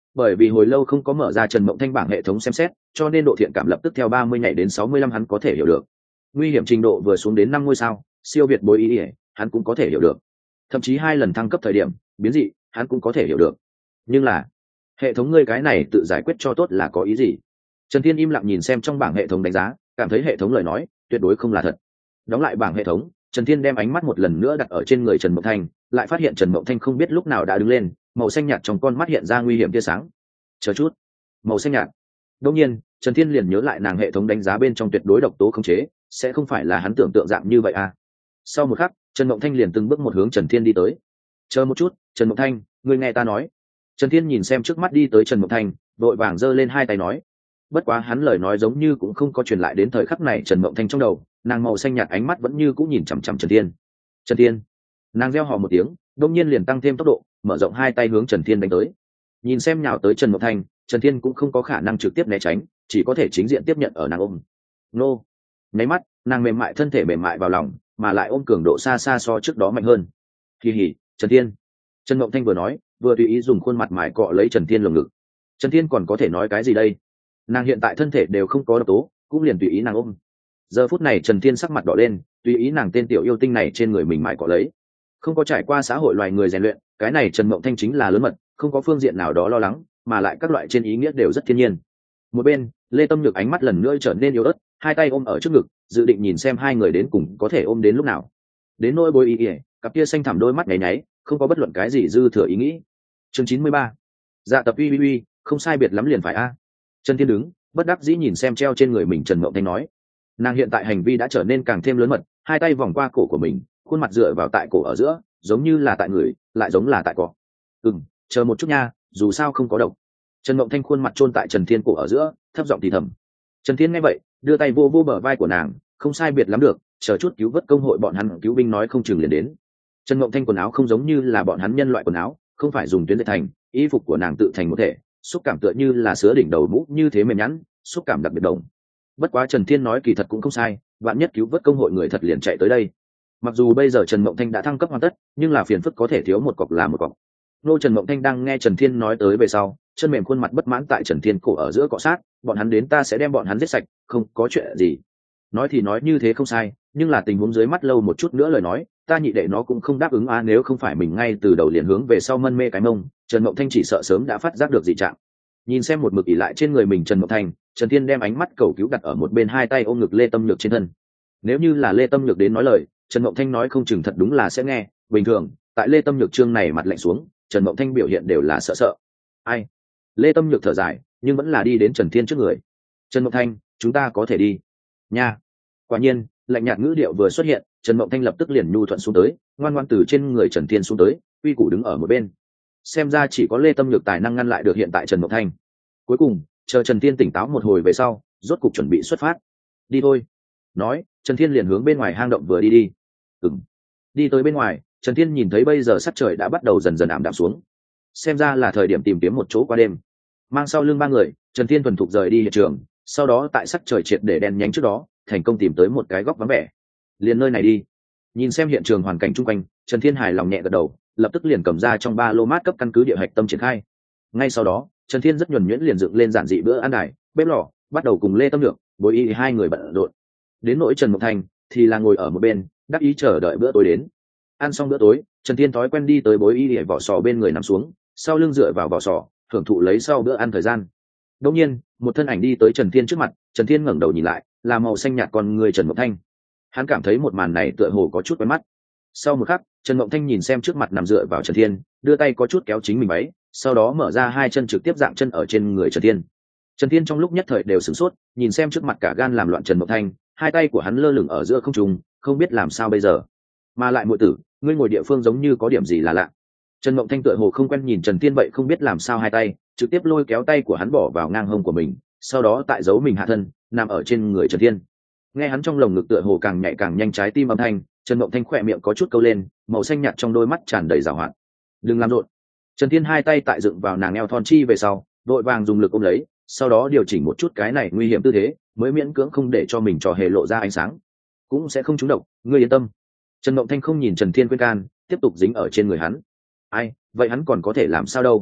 Speaker 1: bởi vì hồi lâu không có mở ra Trần Mộng Thanh bảng hệ thống xem xét, cho nên độ thiện cảm lập tức theo 30 nhảy đến 65, hắn có thể hiểu được. Nguy hiểm trình độ vừa xuống đến 5 ngôi sao, siêu việt bối ý, hắn cũng có thể hiểu được. Thậm chí 2 lần thăng cấp thời điểm biến dị, hắn cũng có thể hiểu được. Nhưng là hệ thống ngươi cái này tự giải quyết cho tốt là có ý gì? Trần Thiên im lặng nhìn xem trong bảng hệ thống đánh giá, cảm thấy hệ thống lời nói tuyệt đối không là thật. Đóng lại bảng hệ thống, Trần Thiên đem ánh mắt một lần nữa đặt ở trên người Trần Mộng Thanh, lại phát hiện Trần Mộng Thanh không biết lúc nào đã đứng lên, màu xanh nhạt trong con mắt hiện ra nguy hiểm tia sáng. Chờ chút, màu xanh nhạt. Đương nhiên, Trần Thiên liền nhớ lại nàng hệ thống đánh giá bên trong tuyệt đối độc tố khống chế, sẽ không phải là hắn tưởng tượng dạng như vậy à? Sau một khắc, Trần Mộng Thanh liền từng bước một hướng Trần Thiên đi tới. Chờ một chút, Trần Mộng Thanh, ngươi nghe ta nói. Trần Thiên nhìn xem trước mắt đi tới Trần Mộng Thanh, vội vàng giơ lên hai tay nói. Bất quá hắn lời nói giống như cũng không có truyền lại đến thời khắc này Trần Mộng Thanh trong đầu, nàng màu xanh nhạt ánh mắt vẫn như cũng nhìn chằm chằm Trần Thiên. Trần Thiên, nàng reo hò một tiếng, đông nhiên liền tăng thêm tốc độ, mở rộng hai tay hướng Trần Thiên đánh tới. Nhìn xem nhào tới Trần Mộng Thanh, Trần Thiên cũng không có khả năng trực tiếp né tránh, chỉ có thể chính diện tiếp nhận ở nàng ôm. Nô, nháy mắt, nàng mềm mại thân thể mềm mại vào lòng, mà lại ôm cường độ xa xa so trước đó mạnh hơn. Kỳ hỉ, Trần Thiên. Trần Mộng Thanh vừa nói, vừa tùy ý dùng khuôn mặt mại cọ lấy Trần Thiên lồng ngực. Trần Thiên còn có thể nói cái gì đây? Nàng hiện tại thân thể đều không có độc tố, cũng liền tùy ý nàng ôm. Giờ phút này Trần Thiên sắc mặt đỏ lên, tùy ý nàng tên tiểu yêu tinh này trên người mình mại cọ lấy. Không có trải qua xã hội loài người rèn luyện, cái này Trần Mộng Thanh chính là lớn mật, không có phương diện nào đó lo lắng, mà lại các loại trên ý nghĩa đều rất thiên nhiên. Một bên, Lê Tâm Nhược ánh mắt lần nữa trở nên yếu ớt, hai tay ôm ở trước ngực, dự định nhìn xem hai người đến cùng có thể ôm đến lúc nào. Đến nỗi Bối Y, cặp kia xanh thẳm đôi mắt nháy nháy, không có bất luận cái gì dư thừa ý nghĩ. Chương 93. Dạ tập uy, không sai biệt lắm liền phải a. Trần Thiên đứng, bất đắc dĩ nhìn xem treo trên người mình Trần Mộng Thanh nói. Nàng hiện tại hành vi đã trở nên càng thêm lớn mật, hai tay vòng qua cổ của mình, khuôn mặt dựa vào tại cổ ở giữa, giống như là tại người, lại giống là tại cỏ. Chờ một chút nha, dù sao không có độc. Trần Mộng Thanh khuôn mặt chôn tại Trần Thiên cổ ở giữa, thấp giọng thì thầm. Trần Thiên nghe vậy, đưa tay vô vô bờ vai của nàng, không sai biệt lắm được, chờ chút cứu vớt công hội bọn hắn cứu binh nói không chừng liền đến. Trần Mộng Thanh quần áo không giống như là bọn hắn nhân loại quần áo, không phải dùng tuyến dệt thành, y phục của nàng tự thành một thể, xúc cảm tựa như là sứa đỉnh đầu mũ như thế mềm nhẵn, xúc cảm đặc biệt đồng. Bất quá Trần Thiên nói kỳ thật cũng không sai, vạn nhất cứu vớt công hội người thật liền chạy tới đây. Mặc dù bây giờ Trần Mộng Thanh đã thăng cấp hoàn tất, nhưng là phiền phức có thể thiếu một cọc là một cọc. Nô Trần Mộng Thanh đang nghe Trần Thiên nói tới về sau, chân mềm khuôn mặt bất mãn tại Trần Thiên cổ ở giữa cọ sát, bọn hắn đến ta sẽ đem bọn hắn giết sạch, không có chuyện gì. Nói thì nói như thế không sai, nhưng là tình huống dưới mắt lâu một chút nữa lời nói, ta nhị đệ nó cũng không đáp ứng á, nếu không phải mình ngay từ đầu liền hướng về sau mân mê cái mông, Trần Mộng Thanh chỉ sợ sớm đã phát giác được dị trạng. Nhìn xem một mực ỉ lại trên người mình Trần Mộng Thanh, Trần Thiên đem ánh mắt cầu cứu đặt ở một bên, hai tay ôm ngực Lê Tâm Nhược trên thân. Nếu như là Lê Tâm Nhược đến nói lời, Trần Mộng Thanh nói không chừng thật đúng là sẽ nghe. Bình thường, tại Lê Tâm Nhược trương này mặt lạnh xuống, Trần Mộng Thanh biểu hiện đều là sợ sợ. Ai? Lê Tâm Nhược thở dài, nhưng vẫn là đi đến Trần Thiên trước người. Trần Mộng Thanh, chúng ta có thể đi. Nha. Quả nhiên, lạnh nhạt ngữ điệu vừa xuất hiện, Trần Mộng Thanh lập tức liền nhu thuận xuống tới, ngoan ngoan từ trên người Trần Thiên xuống tới, uy củ đứng ở một bên. Xem ra chỉ có Lê Tâm Nhược tài năng ngăn lại được hiện tại Trần Mộng Thanh. Cuối cùng, chờ Trần Thiên tỉnh táo một hồi về sau, rốt cục chuẩn bị xuất phát. Đi thôi. Nói, Trần Thiên liền hướng bên ngoài hang động vừa đi. Đi tới bên ngoài, Trần Thiên nhìn thấy bây giờ sắc trời đã bắt đầu dần dần ảm đạm xuống. Xem ra là thời điểm tìm kiếm một chỗ qua đêm. Mang sau lưng ba người, Trần Thiên thuần thục rời đi hiện trường, sau đó tại sắc trời triệt để đen nhánh trước đó, thành công tìm tới một cái góc vắng vẻ. Liền nơi này đi. Nhìn xem hiện trường hoàn cảnh chung quanh, Trần Thiên hài lòng nhẹ gật đầu, lập tức liền cầm ra trong ba lô mát cấp căn cứ địa hạch tâm triển khai. Ngay sau đó, Trần Thiên rất nhuần nhuyễn liền dựng lên giản dị bữa ăn đài, bếp lò, bắt đầu cùng Lê Tâm Nhược, Bối Y hai người bận rộn. Đến nỗi Trần Mộng Thanh thì là ngồi ở một bên, đắc ý chờ đợi bữa tối đến. Ăn xong bữa tối, Trần Thiên thói quen đi tới Bối Y để vỏ sò bên người nằm xuống, sau lưng dựa vào vỏ sò, thưởng thụ lấy sau bữa ăn thời gian. Đột nhiên, một thân ảnh đi tới Trần Thiên trước mặt, Trần Thiên ngẩng đầu nhìn lại, là màu xanh nhạt con người Trần Mộng Thanh. Hắn cảm thấy một màn này tựa hồ có chút quen mắt. Sau một khắc, Trần Mộng Thanh nhìn xem trước mặt nằm dựa vào Trần Thiên, đưa tay có chút kéo chính mình váy, sau đó mở ra hai chân trực tiếp dạng chân ở trên người Trần Thiên. Trần Thiên trong lúc nhất thời đều sửng sốt, nhìn xem trước mặt cả gan làm loạn Trần Mộng Thanh, hai tay của hắn lơ lửng ở giữa không trung, không biết làm sao bây giờ. Mà lại muội tử, ngươi ngồi địa phương giống như có điểm gì là lạ. Trần Mộng Thanh tựa hồ không quen nhìn Trần Thiên vậy, không biết làm sao hai tay trực tiếp lôi kéo tay của hắn bỏ vào ngang hông của mình, sau đó tại giấu mình hạ thân, nằm ở trên người Trần Thiên. Nghe hắn trong lồng ngực tựa hồ càng nhạy càng nhanh trái tim âm thanh, Trần Mộng Thanh khỏe miệng có chút câu lên, màu xanh nhạt trong đôi mắt tràn đầy giảo hoạt. Đừng làm rộn. Trần Thiên hai tay tại dựng vào nàng eo thon chi về sau, đội vàng dùng lực ôm lấy, sau đó điều chỉnh một chút cái này nguy hiểm tư thế, mới miễn cưỡng không để cho mình trò hề lộ ra ánh sáng, cũng sẽ không trúng độc, ngươi yên tâm. Trần Mộng Thanh không nhìn Trần Thiên khuyên can, tiếp tục dính ở trên người hắn. Ai, vậy hắn còn có thể làm sao đâu?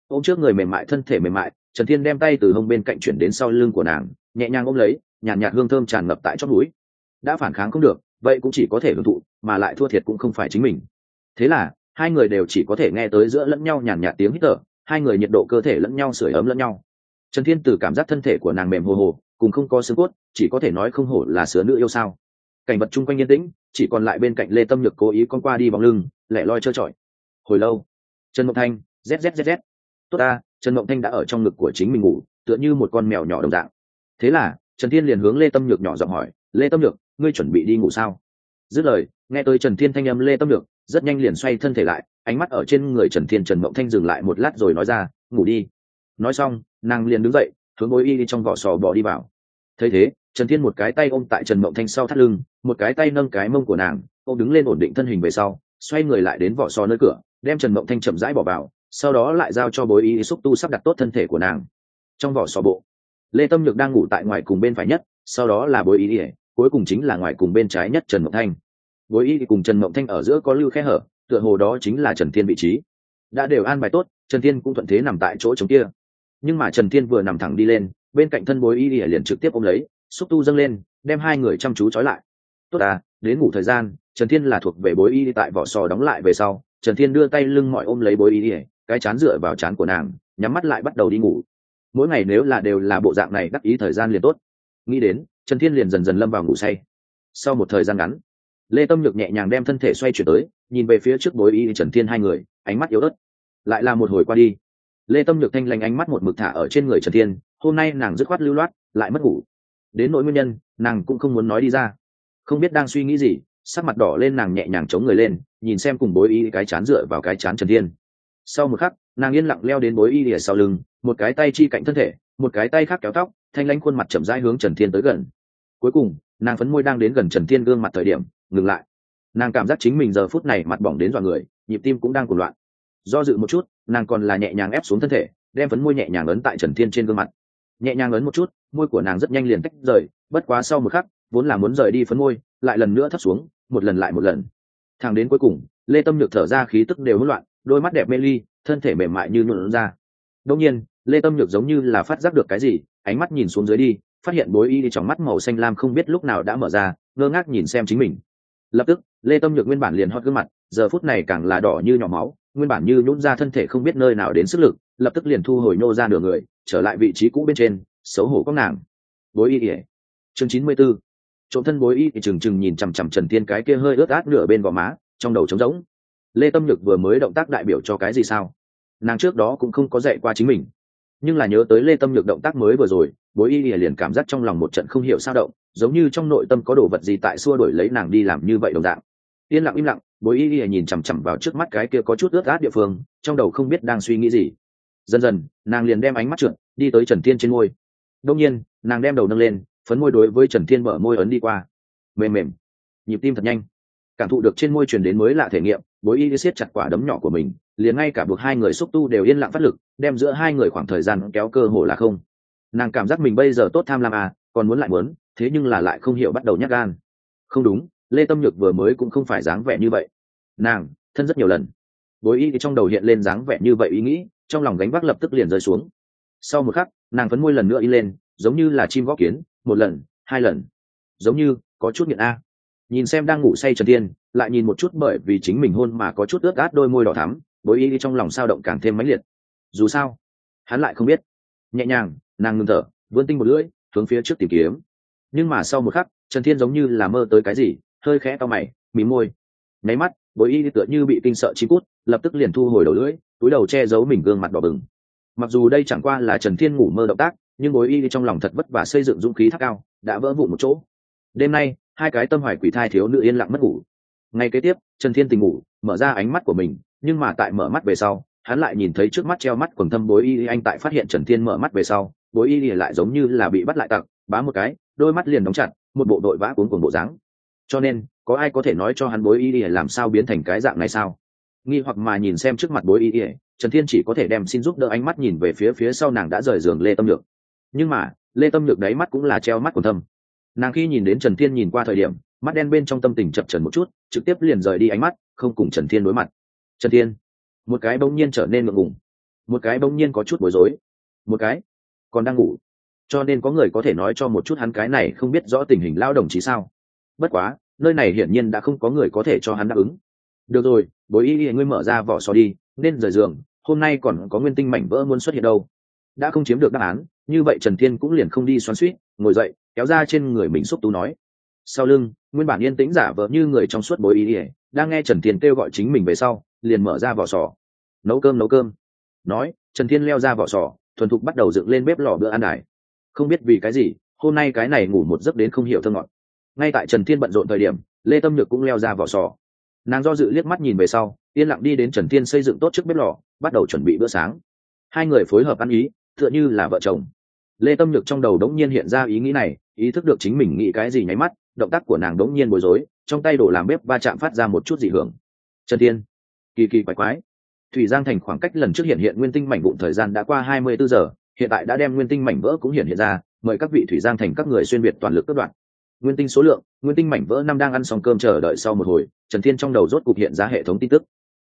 Speaker 1: ôm trước người mềm mại thân thể mềm mại, Trần Thiên đem tay từ hông bên cạnh chuyển đến sau lưng của nàng, nhẹ nhàng ôm lấy, nhàn nhạt hương thơm tràn ngập tại chóp mũi. Đã phản kháng không được, vậy cũng chỉ có thể hưởng thụ, mà lại thua thiệt cũng không phải chính mình. Thế là hai người đều chỉ có thể nghe tới giữa lẫn nhau nhàn nhạt tiếng hít thở, hai người nhiệt độ cơ thể lẫn nhau sưởi ấm lẫn nhau. Trần Thiên từ cảm giác thân thể của nàng mềm hồ hồ, cùng không có xương cốt, chỉ có thể nói không hổ là sữa nữ yêu sao. Cảnh vật chung quanh yên tĩnh, chỉ còn lại bên cạnh Lê Tâm Nhược cố ý con qua đi bóng lưng, lẻ loi trơ trọi. Hồi lâu, Trần Mộng Thanh, zzz. Tốt ta, Trần Mộng Thanh đã ở trong ngực của chính mình ngủ, tựa như một con mèo nhỏ đồng dạng. Thế là Trần Thiên liền hướng Lê Tâm Nhược nhỏ giọng hỏi, Lê Tâm Nhược, ngươi chuẩn bị đi ngủ sao? Dứt lời, nghe tới Trần Thiên thanh âm Lê Tâm Nhược rất nhanh liền xoay thân thể lại, ánh mắt ở trên người Trần Thiên. Trần Mộng Thanh dừng lại một lát rồi nói ra, ngủ đi. Nói xong, nàng liền đứng dậy, hướng Bối Y trong vỏ sò bò đi vào. Thấy thế, Trần Thiên một cái tay ôm tại Trần Mộng Thanh sau thắt lưng, một cái tay nâng cái mông của nàng, ôm đứng lên ổn định thân hình về sau, xoay người lại đến vỏ sò nơi cửa, đem Trần Mộng Thanh chậm rãi bỏ vào, sau đó lại giao cho Bối Y xúc tu sắp đặt tốt thân thể của nàng. Trong vỏ sò bộ, Lê Tâm Nhược đang ngủ tại ngoài cùng bên phải nhất, sau đó là Bối Y, cuối cùng chính là ngoài cùng bên trái nhất Trần Mộng Thanh. Bối Y cùng Trần Mộng Thanh ở giữa có lưu khe hở, tựa hồ đó chính là Trần Thiên vị trí. Đã đều an bài tốt, Trần Thiên cũng thuận thế nằm tại chỗ trống kia. Nhưng mà Trần Thiên vừa nằm thẳng đi lên, bên cạnh thân Bối Y liền trực tiếp ôm lấy, xúc tu dâng lên, đem hai người chăm chú trói lại. Tốt à, đến ngủ thời gian, Trần Thiên là thuộc về Bối Y tại vỏ sò đóng lại về sau, Trần Thiên đưa tay lưng mỏi ôm lấy Bối Y, cái chán dựa vào chán của nàng, nhắm mắt lại bắt đầu đi ngủ. Mỗi ngày nếu là đều là bộ dạng này đắc ý thời gian liền tốt. Nghĩ đến, Trần Thiên liền dần dần lâm vào ngủ say. Sau một thời gian ngắn, Lê Tâm Nhược nhẹ nhàng đem thân thể xoay chuyển tới, nhìn về phía trước Bối Y Trần Thiên hai người, ánh mắt yếu ớt. Lại là một hồi qua đi, Lê Tâm Nhược thanh lành ánh mắt một mực thả ở trên người Trần Thiên, hôm nay nàng dứt khoát lưu loát, lại mất ngủ. Đến nỗi nguyên nhân, nàng cũng không muốn nói đi ra. Không biết đang suy nghĩ gì, sắc mặt đỏ lên, nàng nhẹ nhàng chống người lên, nhìn xem cùng Bối Y cái chán dựa vào cái chán Trần Thiên. Sau một khắc, nàng yên lặng leo đến Bối Y ở sau lưng, một cái tay chi cạnh thân thể, một cái tay khác kéo tóc, thanh lãnh khuôn mặt chậm rãi hướng Trần Thiên tới gần. Cuối cùng, nàng phấn môi đang đến gần Trần Thiên gương mặt thời điểm, ngừng lại. Nàng cảm giác chính mình giờ phút này mặt bỏng đến dọa người, nhịp tim cũng đang cuồng loạn. Do dự một chút, nàng còn là nhẹ nhàng ép xuống thân thể, đem phấn môi nhẹ nhàng ấn tại Trần Thiên trên gương mặt. Nhẹ nhàng ấn một chút, môi của nàng rất nhanh liền tách rời, bất quá sau một khắc, vốn là muốn rời đi phấn môi, lại lần nữa thấp xuống, một lần lại một lần. Thẳng đến cuối cùng, Lê Tâm Nhược thở ra khí tức đều hỗn loạn, đôi mắt đẹp mê ly, thân thể mềm mại như nhuộn ra. Đương nhiên, Lê Tâm Nhược giống như là phát giác được cái gì, ánh mắt nhìn xuống dưới đi, phát hiện Bối Y trong mắt màu xanh lam không biết lúc nào đã mở ra, ngơ ngác nhìn xem chính mình. Lập tức, Lê Tâm Nhược nguyên bản liền hót gương mặt, giờ phút này càng là đỏ như nhỏ máu, nguyên bản như nhũn ra thân thể không biết nơi nào đến sức lực, lập tức liền thu hồi nô ra nửa người, trở lại vị trí cũ bên trên, xấu hổ có nàng. Bối Y. Chương 94. Trộm thân Bối Y thì chừng chừng nhìn chằm chằm Trần Thiên cái kia hơi ướt át nửa bên gò má, trong đầu trống rỗng. Lê Tâm Nhược vừa mới động tác đại biểu cho cái gì sao? Nàng trước đó cũng không có dạy qua chính mình, nhưng là nhớ tới Lê Tâm Nhược động tác mới vừa rồi, Bối Y liền cảm giác trong lòng một trận không hiểu sao động, giống như trong nội tâm có đồ vật gì tại xua đuổi lấy nàng đi làm như vậy đồng dạng. Yên lặng im lặng, Bối Y nhìn chằm chằm vào trước mắt cái kia có chút ướt át địa phương, trong đầu không biết đang suy nghĩ gì. Dần dần, nàng liền đem ánh mắt trượt đi tới Trần Thiên trên môi. Đương nhiên, nàng đem đầu nâng lên, phấn môi đối với Trần Thiên mở môi ấn đi qua. Mềm mềm, nhịp tim thật nhanh. Cảm thụ được trên môi truyền đến mới lạ thể nghiệm, Bối Y siết chặt quả đấm nhỏ của mình, liền ngay cả buộc hai người xúc tu đều yên lặng phát lực, đem giữa hai người khoảng thời gian kéo cơ hồ là không. Nàng cảm giác mình bây giờ tốt tham lam à, còn muốn lại muốn, thế nhưng là lại không hiểu bắt đầu nhát gan. Không đúng, Lê Tâm Nhược vừa mới cũng không phải dáng vẻ như vậy. Nàng thân rất nhiều lần. Bối Y thì trong đầu hiện lên dáng vẻ như vậy ý nghĩ, trong lòng gánh vác lập tức liền rơi xuống. Sau một khắc, nàng phấn môi lần nữa in lên, giống như là chim góp kiến, một lần, hai lần, giống như có chút nghiện a. Nhìn xem đang ngủ say Trần Thiên, lại nhìn một chút bởi vì chính mình hôn mà có chút ướt át đôi môi đỏ thắm, Bối Y trong lòng sao động càng thêm mãnh liệt. Dù sao, hắn lại không biết. Nhẹ nhàng, nàng ngừng thở, vươn tinh một lưỡi, hướng phía trước tìm kiếm. Nhưng mà sau một khắc, Trần Thiên giống như là mơ tới cái gì, hơi khẽ cau mày, mím môi. Nháy mắt, Bối Y tựa như bị kinh sợ chim cút, lập tức liền thu hồi đầu lưỡi, túi đầu che giấu mình gương mặt đỏ bừng. Mặc dù đây chẳng qua là Trần Thiên ngủ mơ động tác, nhưng Bối Y trong lòng thật vất vả xây dựng dũng khí thác cao, đã vỡ vụn một chỗ. Đêm nay, hai cái tâm hoài quỷ thai thiếu nữ yên lặng mất ngủ. Ngày kế tiếp, Trần Thiên tỉnh ngủ, mở ra ánh mắt của mình, nhưng mà tại mở mắt về sau, hắn lại nhìn thấy trước mắt treo mắt quầng thâm Bối Y. Anh tại phát hiện Trần Thiên mở mắt về sau, Bối Y lại giống như là bị bắt lại tặc, bá một cái, đôi mắt liền đóng chặt, một bộ đội vã cuống cuồng bộ dáng. Cho nên, có ai có thể nói cho hắn Bối Y làm sao biến thành cái dạng này sao? Nghi hoặc mà nhìn xem trước mặt Bối Y, Trần Thiên chỉ có thể đem xin giúp đỡ ánh mắt nhìn về phía sau nàng đã rời giường Lê Tâm Nhược. Nhưng mà, Lê Tâm Nhược đáy mắt cũng là treo mắt quầng thâm. Nàng khi nhìn đến Trần Thiên nhìn qua thời điểm, mắt đen bên trong tâm tình chập chờn một chút, trực tiếp liền rời đi ánh mắt, không cùng Trần Thiên đối mặt. Trần Thiên, một cái bỗng nhiên trở nên ngượng ngùng. một cái bỗng nhiên có chút bối rối, một cái còn đang ngủ. Cho nên có người có thể nói cho một chút hắn cái này không biết rõ tình hình lao đồng chí sao? Bất quá nơi này hiển nhiên đã không có người có thể cho hắn đáp ứng. Được rồi, bối y ngươi mở ra vỏ sò đi, nên rời giường, hôm nay còn có nguyên tinh mảnh vỡ muốn xuất hiện đâu. Đã không chiếm được đáp án, như vậy Trần Thiên cũng liền không đi xoắn xuýt, ngồi dậy kéo ra trên người mình xúc tú nói. Sau lưng nguyên bản yên tĩnh giả vờ như người trong suốt bối y đang nghe Trần Thiên kêu gọi chính mình về sau, liền mở ra vỏ sò. Nấu cơm. Nói, Trần Thiên leo ra vỏ sò, thuần thục bắt đầu dựng lên bếp lò bữa ăn đài. Không biết vì cái gì, hôm nay cái này ngủ một giấc đến không hiểu thơ ngọt. Ngay tại Trần Thiên bận rộn thời điểm, Lê Tâm Nhược cũng leo ra vỏ sò. Nàng do dự liếc mắt nhìn về sau, yên lặng đi đến Trần Thiên xây dựng tốt trước bếp lò, bắt đầu chuẩn bị bữa sáng. Hai người phối hợp ăn ý, tựa như là vợ chồng. Lê Tâm Nhược trong đầu đống nhiên hiện ra ý nghĩ này, ý thức được chính mình nghĩ cái gì nháy mắt, động tác của nàng đống nhiên bối rối, trong tay đổ làm bếp va chạm phát ra một chút dị hưởng. Trần Thiên, kỳ quái. Thủy Giang thành khoảng cách lần trước hiện nguyên tinh mảnh vụn thời gian đã qua 24 giờ, hiện tại đã đem nguyên tinh mảnh vỡ cũng hiện ra, mời các vị Thủy Giang thành các người xuyên việt toàn lực cắt đoạn. Nguyên tinh số lượng, nguyên tinh mảnh vỡ năm đang ăn xong cơm chờ đợi sau một hồi, Trần Thiên trong đầu rốt cục hiện ra hệ thống tin tức.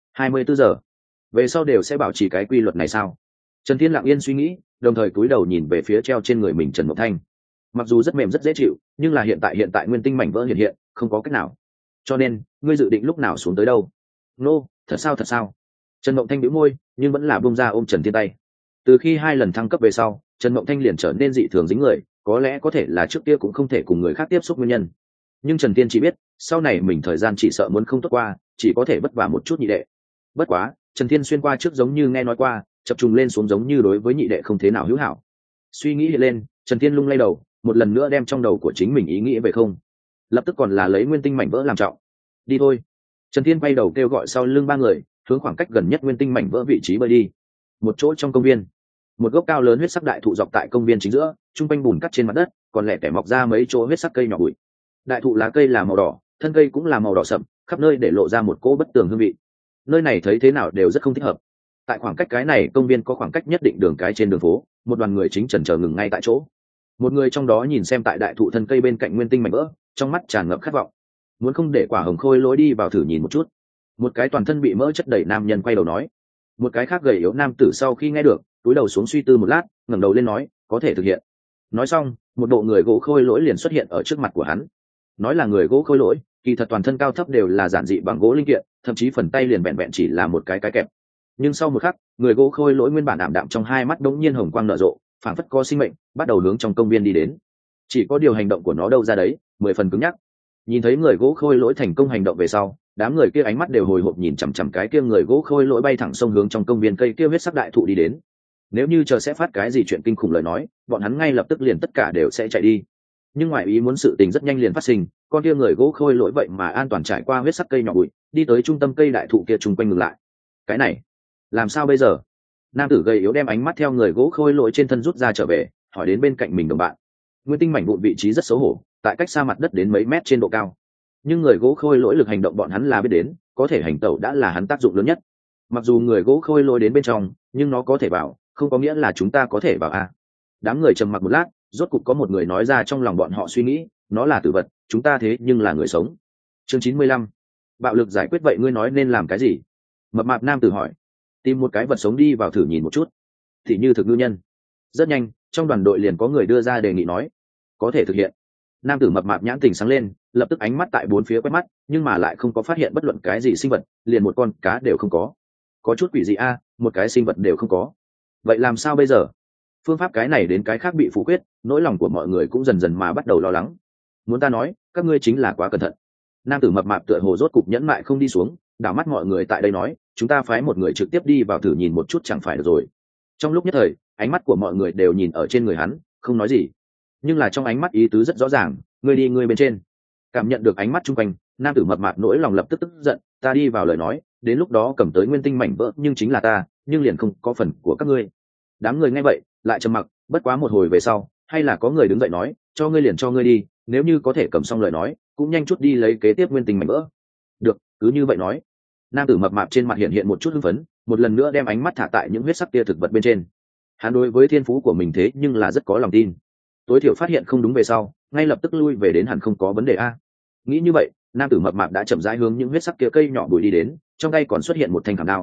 Speaker 1: 24 giờ. Về sau đều sẽ bảo trì cái quy luật này sao? Trần Thiên lặng yên suy nghĩ, đồng thời cúi đầu nhìn về phía treo trên người mình Trần Mộng Thanh. Mặc dù rất mềm rất dễ chịu, nhưng là hiện tại nguyên tinh mảnh vỡ hiện, không có cách nào. Cho nên, ngươi dự định lúc nào xuống tới đâu? Nô, thật sao? Trần Mộng Thanh bĩu môi, nhưng vẫn là buông ra ôm Trần Thiên tay. Từ khi 2 lần thăng cấp về sau, Trần Mộng Thanh liền trở nên dị thường dính người, có lẽ có thể là trước kia cũng không thể cùng người khác tiếp xúc nguyên nhân. Nhưng Trần Thiên chỉ biết, sau này mình thời gian chỉ sợ muốn không tốt qua, chỉ có thể vất vả một chút nhị đệ. Bất quá, Trần Thiên xuyên qua trước giống như nghe nói qua, chập trùng lên xuống giống như đối với nhị đệ không thế nào hữu hảo. Suy nghĩ hiện lên, Trần Thiên lung lay đầu, một lần nữa đem trong đầu của chính mình ý nghĩ về không. Lập tức còn là lấy nguyên tinh mảnh vỡ làm trọng. Đi thôi. Trần Thiên quay đầu kêu gọi sau lưng 3 người, hướng khoảng cách gần nhất nguyên tinh mảnh vỡ vị trí bơi đi. Một chỗ trong công viên, một gốc cao lớn huyết sắc đại thụ dọc tại công viên chính giữa, trung quanh bùn cắt trên mặt đất, còn lẻ tẻ mọc ra mấy chỗ huyết sắc cây nhỏ bụi. Đại thụ lá cây là màu đỏ, thân cây cũng là màu đỏ sậm, khắp nơi để lộ ra một cỗ bất tường hương vị. Nơi này thấy thế nào đều rất không thích hợp. Tại khoảng cách cái này công viên có khoảng cách nhất định đường cái trên đường phố, một đoàn người chính chần chờ ngừng ngay tại chỗ. Một người trong đó nhìn xem tại đại thụ thân cây bên cạnh nguyên tinh mảnh vỡ, trong mắt tràn ngập khát vọng. Muốn không để Quả Hồng Khôi lối đi vào thử nhìn một chút. Một cái toàn thân bị mỡ chất đầy nam nhân quay đầu nói. Một cái khác gầy yếu nam tử sau khi nghe được, túi đầu xuống suy tư một lát, ngẩng đầu lên nói, có thể thực hiện. Nói xong, một bộ người gỗ khôi lỗi liền xuất hiện ở trước mặt của hắn. Nói là người gỗ khôi lỗi, kỳ thật toàn thân cao thấp đều là giản dị bằng gỗ linh kiện, thậm chí phần tay liền vẹn vẹn chỉ là một cái kẹp. Nhưng sau một khắc, người gỗ khôi lỗi nguyên bản ảm đạm trong hai mắt đống nhiên hồng quang nở rộ, phảng phất có sinh mệnh, bắt đầu hướng trong công viên đi đến. Chỉ có điều hành động của nó đâu ra đấy, 10 phần cứng nhắc. Nhìn thấy người gỗ khôi lỗi thành công hành động về sau, đám người kia ánh mắt đều hồi hộp nhìn chằm chằm cái kia người gỗ khôi lỗi bay thẳng sông hướng trong công viên cây kia huyết sắc đại thụ đi đến. Nếu như chờ sẽ phát cái gì chuyện kinh khủng lời nói, bọn hắn ngay lập tức liền tất cả đều sẽ chạy đi. Nhưng ngoại ý muốn sự tình rất nhanh liền phát sinh, con kia người gỗ khôi lỗi vậy mà an toàn trải qua huyết sắc cây nhỏ bụi, đi tới trung tâm cây đại thụ kia chung quanh ngừng lại. Cái này, làm sao bây giờ? Nam tử gầy yếu đem ánh mắt theo người gỗ khôi lỗi trên thân rút ra trở về, hỏi đến bên cạnh mình đồng bạn. Nguyên tinh mảnh vụn vị trí rất xấu hổ, tại cách xa mặt đất đến mấy mét trên độ cao. Nhưng người gỗ khôi lỗi lực hành động bọn hắn là biết đến, có thể hành tẩu đã là hắn tác dụng lớn nhất. Mặc dù người gỗ khôi lỗi đến bên trong, nhưng nó có thể vào, không có nghĩa là chúng ta có thể vào a. Đám người trầm mặc một lát, rốt cục có một người nói ra trong lòng bọn họ suy nghĩ, nó là tử vật, chúng ta thế nhưng là người sống. Chương 95. Bạo lực giải quyết vậy ngươi nói nên làm cái gì? Mập mạp nam tử hỏi. Tìm một cái vật sống đi vào thử nhìn một chút. Thì như thực ngư nhân. Rất nhanh, trong đoàn đội liền có người đưa ra đề nghị nói, có thể thực hiện. Nam tử mập mạp nhãn tình sáng lên, lập tức ánh mắt tại bốn phía quét mắt, nhưng mà lại không có phát hiện bất luận cái gì sinh vật, liền một con cá đều không có. Có chút quỷ gì a, một cái sinh vật đều không có. Vậy làm sao bây giờ? Phương pháp cái này đến cái khác bị phủ quyết, nỗi lòng của mọi người cũng dần dần mà bắt đầu lo lắng. Muốn ta nói, các ngươi chính là quá cẩn thận. Nam tử mập mạp tựa hồ rốt cục nhẫn mại không đi xuống, đảo mắt mọi người tại đây nói, chúng ta phái một người trực tiếp đi vào thử nhìn một chút chẳng phải được rồi. Trong lúc nhất thời, ánh mắt của mọi người đều nhìn ở trên người hắn, không nói gì. Nhưng là trong ánh mắt ý tứ rất rõ ràng, ngươi đi ngươi bên trên. Cảm nhận được ánh mắt chung quanh, nam tử mập mạp nỗi lòng lập tức tức giận, ta đi vào lời nói, đến lúc đó cầm tới nguyên tinh mảnh vỡ nhưng chính là ta, nhưng liền không có phần của các ngươi. Đám người nghe vậy lại trầm mặc, bất quá một hồi về sau, hay là có người đứng dậy nói, cho ngươi liền cho ngươi đi, nếu như có thể cầm xong lời nói, cũng nhanh chút đi lấy kế tiếp nguyên tinh mảnh vỡ. Được, cứ như vậy nói. Nam tử mập mạp trên mặt hiện hiện một chút hưng phấn, một lần nữa đem ánh mắt thả tại những huyết sắc tia thực vật bên trên. Hắn đối với thiên phú của mình thế nhưng là rất có lòng tin. Tối thiểu phát hiện không đúng về sau, ngay lập tức lui về đến hẳn không có vấn đề a. Nghĩ như vậy, nam tử mập mạp đã chậm rãi hướng những huyết sắc kia cây nhỏ bụi đi đến, trong tay còn xuất hiện một thanh khảm đao.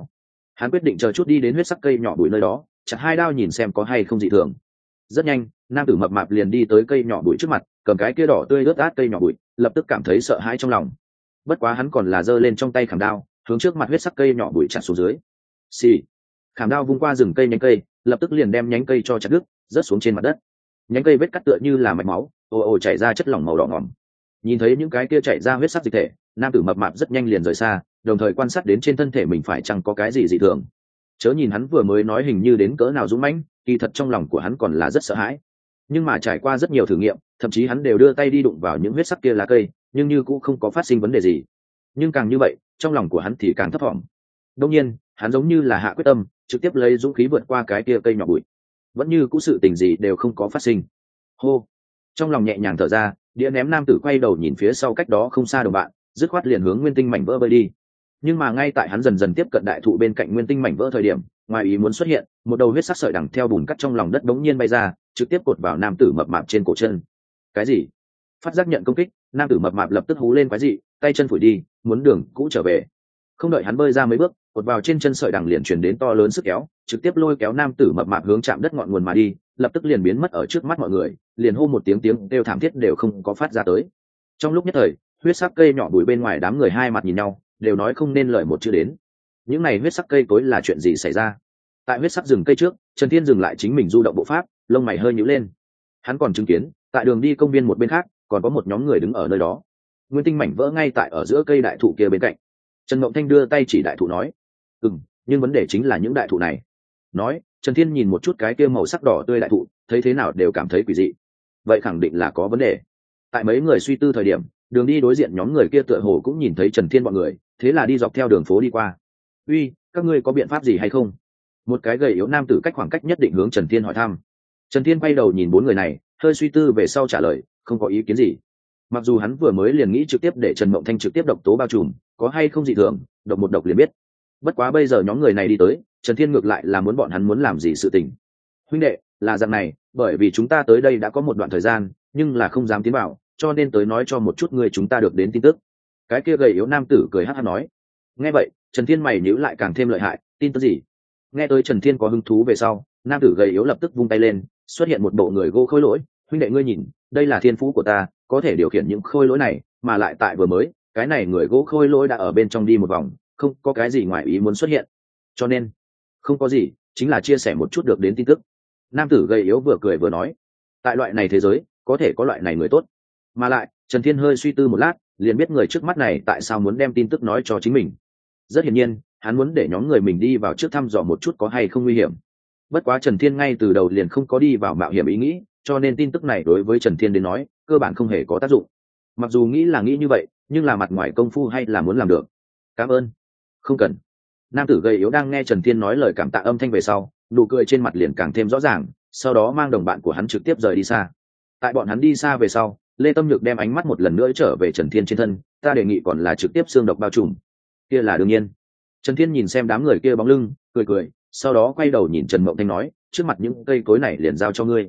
Speaker 1: Hắn quyết định chờ chút đi đến huyết sắc cây nhỏ bụi nơi đó chặt 2 đao nhìn xem có hay không dị thường. Rất nhanh nam tử mập mạp liền đi tới cây nhỏ bụi trước mặt, cầm cái kia đỏ tươi rớt át cây nhỏ bụi, lập tức cảm thấy sợ hãi trong lòng. Bất quá hắn còn là giơ lên trong tay khảm đao, hướng trước mặt huyết sắc cây nhỏ bụi chặt xuống dưới. Xì. Khảm đao vung qua rừng cây nhánh cây, lập tức liền đem nhánh cây cho chặt đứt, rớt xuống trên mặt đất. Nhánh cây vết cắt tựa như là mạch máu, ồ ồ chảy ra chất lỏng màu đỏ ngòm. Nhìn thấy những cái kia chảy ra huyết sắc dịch thể, nam tử mập mạp rất nhanh liền rời xa, đồng thời quan sát đến trên thân thể mình phải chăng có cái gì dị thường. Chớ nhìn hắn vừa mới nói hình như đến cỡ nào dũng mãnh, kỳ thật trong lòng của hắn còn là rất sợ hãi. Nhưng mà trải qua rất nhiều thử nghiệm, thậm chí hắn đều đưa tay đi đụng vào những huyết sắc kia lá cây, nhưng như cũng không có phát sinh vấn đề gì. Nhưng càng như vậy, trong lòng của hắn thì càng thấp thỏm. Đương nhiên, hắn giống như là hạ quyết tâm, trực tiếp lấy dũng khí vượt qua cái kia cây nhỏ bụi. Vẫn như cũ sự tình gì đều không có phát sinh. Hô. Trong lòng nhẹ nhàng thở ra, đĩa ném nam tử quay đầu nhìn phía sau cách đó không xa đồng bạn, dứt khoát liền hướng nguyên tinh mảnh vỡ bơi đi. Nhưng mà ngay tại hắn dần dần tiếp cận đại thụ bên cạnh nguyên tinh mảnh vỡ thời điểm, ngoài ý muốn xuất hiện, một đầu huyết sắc sợi đằng theo bùn cắt trong lòng đất bỗng nhiên bay ra, trực tiếp cột vào nam tử mập mạp trên cổ chân. Cái gì? Phát giác nhận công kích, nam tử mập mạp lập tức hú lên quái dị, tay chân phủi đi, muốn đường cũ trở về. Không đợi hắn bơi ra mấy bước, cột vào trên chân sợi đằng liền truyền đến to lớn sức kéo, trực tiếp lôi kéo nam tử mập mạp hướng chạm đất ngọn nguồn mà đi, lập tức liền biến mất ở trước mắt mọi người, liền hô một tiếng kêu thảm thiết đều không có phát ra tới. Trong lúc nhất thời, huyết sắc cây nhỏ bụi bên ngoài đám người hai mặt nhìn nhau, đều nói không nên lời một chữ đến. Những này huyết sắc cây cối là chuyện gì xảy ra? Tại huyết sắc rừng cây trước, Trần Thiên dừng lại chính mình du động bộ pháp, lông mày hơi nhíu lên. Hắn còn chứng kiến, tại đường đi công viên một bên khác, còn có một nhóm người đứng ở nơi đó. Nguyên tinh mảnh vỡ ngay tại ở giữa cây đại thụ kia bên cạnh. Trần Mộng Thanh đưa tay chỉ đại thụ nói: nhưng vấn đề chính là những đại thụ này. Nói, Trần Thiên nhìn một chút cái kia màu sắc đỏ tươi đại thụ, thấy thế nào đều cảm thấy quỷ dị. Vậy khẳng định là có vấn đề. Tại mấy người suy tư thời điểm, đường đi đối diện nhóm người kia tựa hồ cũng nhìn thấy Trần Thiên bọn người, thế là đi dọc theo đường phố đi qua. Uy, các ngươi có biện pháp gì hay không? Một cái gầy yếu nam tử cách khoảng cách nhất định hướng Trần Thiên hỏi thăm. Trần Thiên quay đầu nhìn 4 người này, hơi suy tư về sau trả lời, không có ý kiến gì. Mặc dù hắn vừa mới liền nghĩ trực tiếp để Trần Mộng Thanh trực tiếp độc tố bao trùm, có hay không dị thường, độc một độc liền biết. Bất quá bây giờ nhóm người này đi tới, Trần Thiên ngược lại là muốn bọn hắn muốn làm gì sự tình. Huynh đệ, là dạng này, bởi vì chúng ta tới đây đã có một đoạn thời gian, nhưng là không dám tiến vào, cho nên tới nói cho một chút người chúng ta được đến tin tức. Cái kia gầy yếu nam tử cười hắc hắc nói. Nghe vậy, Trần Thiên mày nhíu lại càng thêm lợi hại, tin tức gì? Nghe tới Trần Thiên có hứng thú về sau, nam tử gầy yếu lập tức vung tay lên, xuất hiện một bộ người gỗ khôi lỗi. Huynh đệ ngươi nhìn, đây là thiên phú của ta, có thể điều khiển những khôi lỗi này, mà lại tại vừa mới, cái này người gỗ khôi lỗi đã ở bên trong đi một vòng, không có cái gì ngoài ý muốn xuất hiện, cho nên không có gì, chính là chia sẻ một chút được đến tin tức. Nam tử gầy yếu vừa cười vừa nói, tại loại này thế giới có thể có loại này người tốt. Mà lại Trần Thiên hơi suy tư một lát, liền biết người trước mắt này tại sao muốn đem tin tức nói cho chính mình. Rất hiển nhiên, hắn muốn để nhóm người mình đi vào trước thăm dò một chút có hay không nguy hiểm. Bất quá Trần Thiên ngay từ đầu liền không có đi vào mạo hiểm ý nghĩ, cho nên tin tức này đối với Trần Thiên đến nói cơ bản không hề có tác dụng. Mặc dù nghĩ là nghĩ như vậy, nhưng là mặt ngoài công phu hay là muốn làm được. Cảm ơn. Không cần. Nam tử gầy yếu đang nghe Trần Thiên nói lời cảm tạ âm thanh về sau, nụ cười trên mặt liền càng thêm rõ ràng, sau đó mang đồng bạn của hắn trực tiếp rời đi xa. Tại bọn hắn đi xa về sau, Lê Tâm Nhược đem ánh mắt một lần nữa trở về Trần Thiên trên thân, ta đề nghị còn là trực tiếp xương độc bao trùm. Kia là đương nhiên. Trần Thiên nhìn xem đám người kia bóng lưng, cười cười, sau đó quay đầu nhìn Trần Mộng Thanh nói, trước mặt những cây cối này liền giao cho ngươi.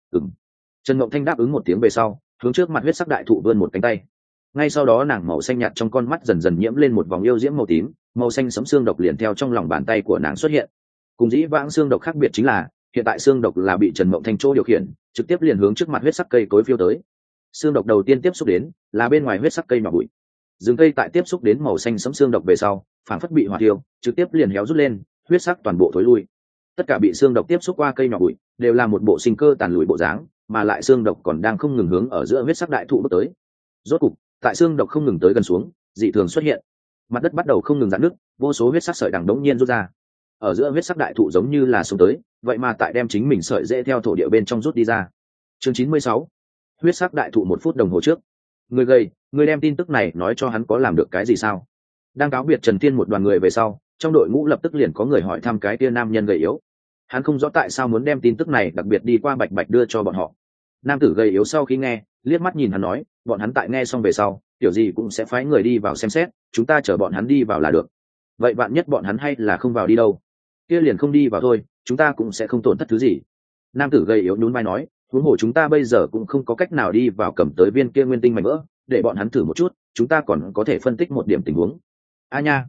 Speaker 1: Trần Mộng Thanh đáp ứng một tiếng về sau, hướng trước mặt huyết sắc đại thụ vươn một cánh tay. Ngay sau đó nàng màu xanh nhạt trong con mắt dần dần nhiễm lên một vòng yêu diễm màu tím, màu xanh sẫm xương độc liền theo trong lòng bàn tay của nàng xuất hiện. Cùng dĩ vãng xương độc khác biệt chính là, hiện tại xương độc là bị Trần Mộng Thanh chỗ điều khiển, trực tiếp liền hướng trước mặt huyết sắc cây cối phiêu tới. Xương độc đầu tiên tiếp xúc đến là bên ngoài huyết sắc cây nhỏ bụi. Rừng cây tại tiếp xúc đến màu xanh sẫm xương độc về sau, phản phất bị hỏa thiêu, trực tiếp liền héo rút lên, huyết sắc toàn bộ thối lui. Tất cả bị xương độc tiếp xúc qua cây nhỏ bụi, đều là một bộ sinh cơ tàn lùi bộ dáng, mà lại xương độc còn đang không ngừng hướng ở giữa huyết sắc đại thụ bước tới. Rốt cục, tại xương độc không ngừng tới gần xuống, dị thường xuất hiện. Mặt đất bắt đầu không ngừng giãn nứt, vô số huyết sắc sợi đằng đống nhiên rút ra. Ở giữa huyết sắc đại thụ giống như là xuống tới, vậy mà tại đem chính mình sợi dễ theo thổ địa bên trong rút đi ra. Chương 96. Huyết sắc đại thụ 1 phút đồng hồ trước. Người gầy, người đem tin tức này nói cho hắn có làm được cái gì sao? Đang cáo biệt Trần Thiên một đoàn người về sau, trong đội ngũ lập tức liền có người hỏi thăm cái tia nam nhân gầy yếu. Hắn không rõ tại sao muốn đem tin tức này đặc biệt đi qua Bạch Bạch đưa cho bọn họ. Nam tử gầy yếu sau khi nghe, liếc mắt nhìn hắn nói, bọn hắn tại nghe xong về sau, kiểu gì cũng sẽ phái người đi vào xem xét, chúng ta chở bọn hắn đi vào là được. Vậy vạn nhất bọn hắn hay là không vào đi đâu? Kia liền không đi vào thôi, chúng ta cũng sẽ không tổn thất thứ gì. Nam tử gầy yếu nhún vai nói, huống hồ chúng ta bây giờ cũng không có cách nào đi vào cầm tới viên kia nguyên tinh mảnh vỡ, để bọn hắn thử một chút, chúng ta còn có thể phân tích một điểm tình huống. A nha,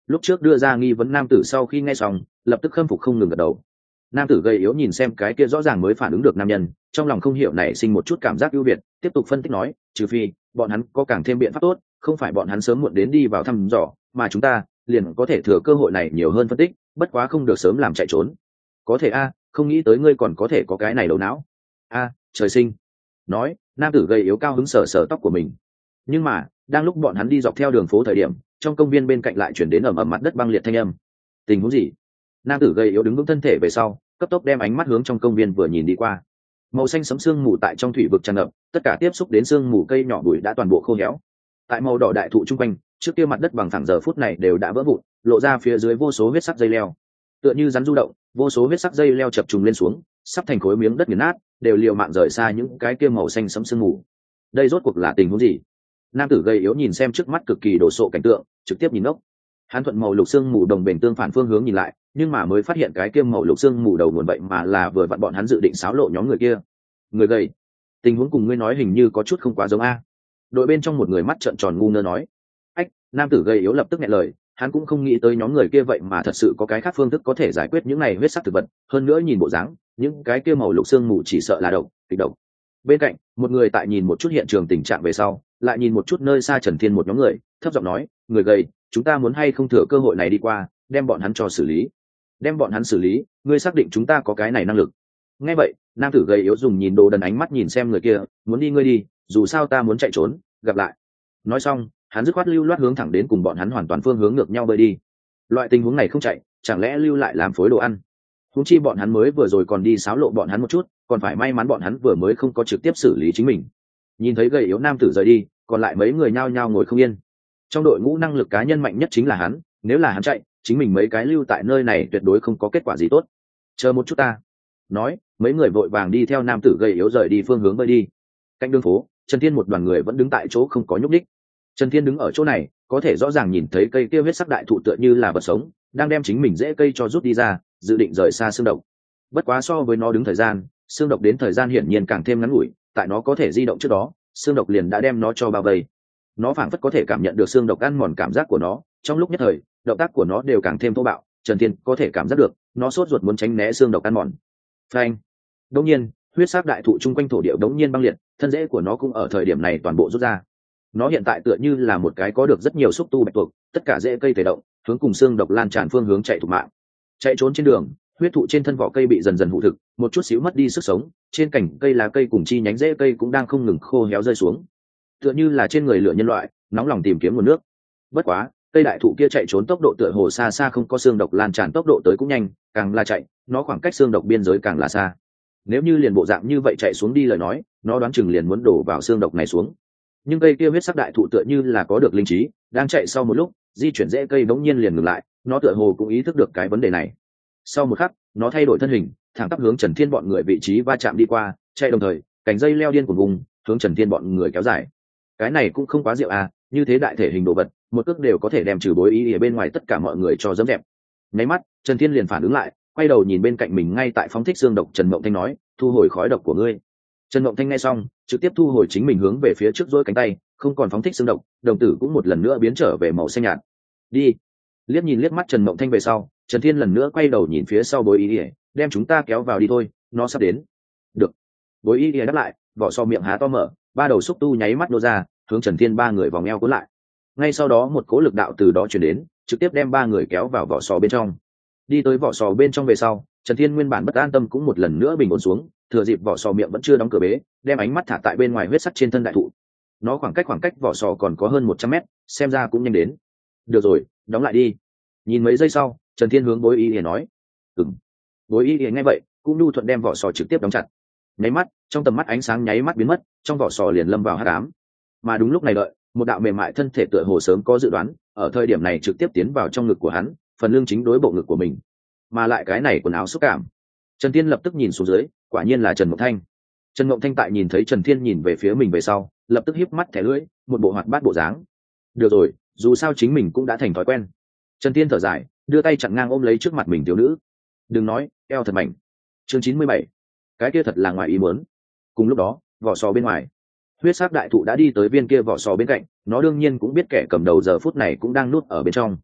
Speaker 1: Lúc trước đưa ra nghi vấn nam tử sau khi nghe xong lập tức khâm phục không ngừng gật đầu. Nam tử gầy yếu nhìn xem cái kia rõ ràng mới phản ứng được nam nhân, trong lòng không hiểu nảy sinh một chút cảm giác ưu việt, tiếp tục phân tích nói, trừ phi bọn hắn có càng thêm biện pháp tốt, không phải bọn hắn sớm muộn đến đi vào thăm dò, mà chúng ta liền có thể thừa cơ hội này nhiều hơn phân tích, bất quá không được sớm làm chạy trốn. Có thể a, không nghĩ tới ngươi còn có thể có cái này đầu não. A, trời sinh. Nói, nam tử gầy yếu cao hứng sờ sờ tóc của mình. Nhưng mà, đang lúc bọn hắn đi dọc theo đường phố thời điểm, trong công viên bên cạnh lại chuyển đến ầm ầm mặt đất băng liệt thanh âm. Tình huống gì? Nam tử gầy yếu đứng vững thân thể về sau, cấp tốc đem ánh mắt hướng trong công viên vừa nhìn đi qua. Màu xanh sẫm sương mù tại trong thủy vực tràn ngập, tất cả tiếp xúc đến sương mù cây nhỏ bụi đã toàn bộ khô héo. Tại màu đỏ đại thụ trung quanh, trước kia mặt đất bằng phẳng giờ phút này đều đã vỡ vụn, lộ ra phía dưới vô số huyết sắc dây leo. Tựa như rắn du động, vô số huyết sắc dây leo chập trùng lên xuống, sắp thành khối miếng đất nghiền nát, đều liều mạng rời xa những cái kia màu xanh sẫm sương mù. Đây rốt cuộc là tình huống gì? Nam tử gầy yếu nhìn xem trước mắt cực kỳ đồ sộ cảnh tượng, trực tiếp nhìn ngốc. Hắn thuận màu lục xương mù đồng bền tương phản phương hướng nhìn lại, nhưng mà mới phát hiện cái kia màu lục xương mù đầu nguồn vậy mà là vừa vặn bọn hắn dự định xáo lộ nhóm người kia. Người gầy, tình huống cùng ngươi nói hình như có chút không quá giống a. Đội bên trong một người mắt trợn tròn ngu ngơ nói. Ách, nam tử gầy yếu lập tức nghẹn lời, hắn cũng không nghĩ tới nhóm người kia vậy mà thật sự có cái khác phương thức có thể giải quyết những này huyết sắc thực vật, hơn nữa nhìn bộ dáng, những cái kia màu lục xương mù chỉ sợ là độc, kịch độc. Bên cạnh, một người tại nhìn một chút hiện trường tình trạng về sau, lại nhìn một chút nơi xa Trần Thiên một nhóm người, thấp giọng nói, người gầy, chúng ta muốn hay không thừa cơ hội này đi qua, đem bọn hắn cho xử lý. Đem bọn hắn xử lý, ngươi xác định chúng ta có cái này năng lực. Nghe vậy, nam tử gầy yếu dùng nhìn đồ đần ánh mắt nhìn xem người kia, muốn đi ngươi đi, dù sao ta muốn chạy trốn, gặp lại. Nói xong, hắn dứt khoát lưu loát hướng thẳng đến cùng bọn hắn hoàn toàn phương hướng ngược nhau bơi đi. Loại tình huống này không chạy, chẳng lẽ lưu lại làm phối đồ ăn? Huống chi bọn hắn mới vừa rồi còn đi xáo lộ bọn hắn một chút, còn phải may mắn bọn hắn vừa mới không có trực tiếp xử lý chính mình. Nhìn thấy gầy yếu nam tử rời đi, còn lại mấy người nhao nhao ngồi không yên. Trong đội ngũ năng lực cá nhân mạnh nhất chính là hắn, nếu là hắn chạy, chính mình mấy cái lưu tại nơi này tuyệt đối không có kết quả gì tốt. Chờ một chút ta. Nói, mấy người vội vàng đi theo nam tử gầy yếu rời đi phương hướng bơi đi. Cạnh đường phố, Trần Thiên một đoàn người vẫn đứng tại chỗ không có nhúc nhích. Trần Thiên đứng ở chỗ này, có thể rõ ràng nhìn thấy cây kia huyết sắc đại thụ tựa như là vật sống, đang đem chính mình rễ cây cho rút đi ra, dự định rời xa xương độc. Bất quá so với nó đứng thời gian, xương độc đến thời gian hiển nhiên càng thêm ngắn ngủi, tại nó có thể di động trước đó, xương độc liền đã đem nó cho bao vây. Nó phảng phất có thể cảm nhận được xương độc ăn mòn cảm giác của nó, trong lúc nhất thời, động tác của nó đều càng thêm thô bạo, Trần Thiên có thể cảm giác được, nó sốt ruột muốn tránh né xương độc ăn mòn. Phanh! Đột nhiên, huyết sắc đại thụ chung quanh thổ địa đống nhiên băng liệt, thân rễ của nó cũng ở thời điểm này toàn bộ rút ra. Nó hiện tại tựa như là một cái có được rất nhiều xúc tu bạch tuộc, tất cả rễ cây thể động, hướng cùng xương độc lan tràn phương hướng chạy thục mạng. Chạy trốn trên đường, huyết thụ trên thân vỏ cây bị dần dần hụ thực, một chút xíu mất đi sức sống, trên cành cây lá cây cùng chi nhánh rễ cây cũng đang không ngừng khô héo rơi xuống. Tựa như là trên người lửa nhân loại, nóng lòng tìm kiếm nguồn nước. Bất quá, cây đại thụ kia chạy trốn tốc độ tựa hồ xa xa không có xương độc lan tràn tốc độ tới cũng nhanh, càng là chạy, nó khoảng cách xương độc biên giới càng là xa. Nếu như liền bộ dạng như vậy chạy xuống đi lời nói, nó đoán chừng liền muốn đổ vào xương độc này xuống. Nhưng cây kia huyết sắc đại thụ tựa như là có được linh trí, đang chạy sau một lúc, di chuyển rễ cây bỗng nhiên liền ngừng lại, nó tựa hồ cũng ý thức được cái vấn đề này. Sau một khắc, nó thay đổi thân hình, thẳng tắp hướng Trần Thiên bọn người vị trí va chạm đi qua, chạy đồng thời, cành dây leo điên của vùng, hướng Trần Thiên bọn người kéo dài. Cái này cũng không quá diệu à, như thế đại thể hình đồ vật, một cước đều có thể đem trừ bối ý ở bên ngoài tất cả mọi người cho dẫm dẹp. Nháy mắt, Trần Thiên liền phản ứng lại, quay đầu nhìn bên cạnh mình ngay tại phóng thích xương độc Trần Mộng Thanh nói, thu hồi khói độc của ngươi. Trần Mộng Thanh nghe xong, trực tiếp thu hồi chính mình hướng về phía trước duỗi cánh tay, không còn phóng thích xương độc, đồng tử cũng một lần nữa biến trở về màu xanh nhạt. Đi. Liếc nhìn liếc mắt Trần Mộng Thanh về sau, Trần Thiên lần nữa quay đầu nhìn phía sau bối ý ỉa, đem chúng ta kéo vào đi thôi, nó sắp đến. Được. Bối ý ỉa đáp lại, vỏ so miệng há to mở, ba đầu xúc tu nháy mắt nô ra, hướng Trần Thiên ba người vòng eo cuốn lại. Ngay sau đó một cỗ lực đạo từ đó truyền đến, trực tiếp đem ba người kéo vào vỏ sò bên trong. Đi tới vỏ sò bên trong về sau, Trần Thiên nguyên bản bất an tâm cũng một lần nữa bình ổn xuống, thừa dịp vỏ sò miệng vẫn chưa đóng cửa bế, đem ánh mắt thả tại bên ngoài huyết sắc trên thân đại thụ. Nó khoảng cách vỏ sò còn có hơn 100 mét, xem ra cũng nhanh đến. Được rồi, đóng lại đi. Nhìn mấy giây sau, Trần Thiên hướng bối y ỉa nói. Bối y ỉa nghe vậy, cũng nhu thuận đem vỏ sò trực tiếp đóng chặt. Nháy mắt, trong tầm mắt ánh sáng nháy mắt biến mất, trong vỏ sò liền lâm vào hắc ám. Mà đúng lúc này đợi, một đạo mềm mại thân thể tựa hồ sớm có dự đoán, ở thời điểm này trực tiếp tiến vào trong ngực của hắn, phần lưng chính đối bộ ngực của mình. Mà lại cái này quần áo xúc cảm. Trần Thiên lập tức nhìn xuống dưới, quả nhiên là Trần Mộng Thanh. Trần Mộng Thanh tại nhìn thấy Trần Thiên nhìn về phía mình về sau, lập tức híp mắt thẻ lưỡi, một bộ hoạt bát bộ dáng. Được rồi, dù sao chính mình cũng đã thành thói quen. Trần Thiên thở dài, đưa tay chặn ngang ôm lấy trước mặt mình thiếu nữ. Đừng nói, eo thật mảnh. Chương 97. Cái kia thật là ngoài ý muốn. Cùng lúc đó, vỏ sò bên ngoài, huyết sắc đại thụ đã đi tới viên kia vỏ sò bên cạnh, nó đương nhiên cũng biết kẻ cầm đầu giờ phút này cũng đang nuốt ở bên trong.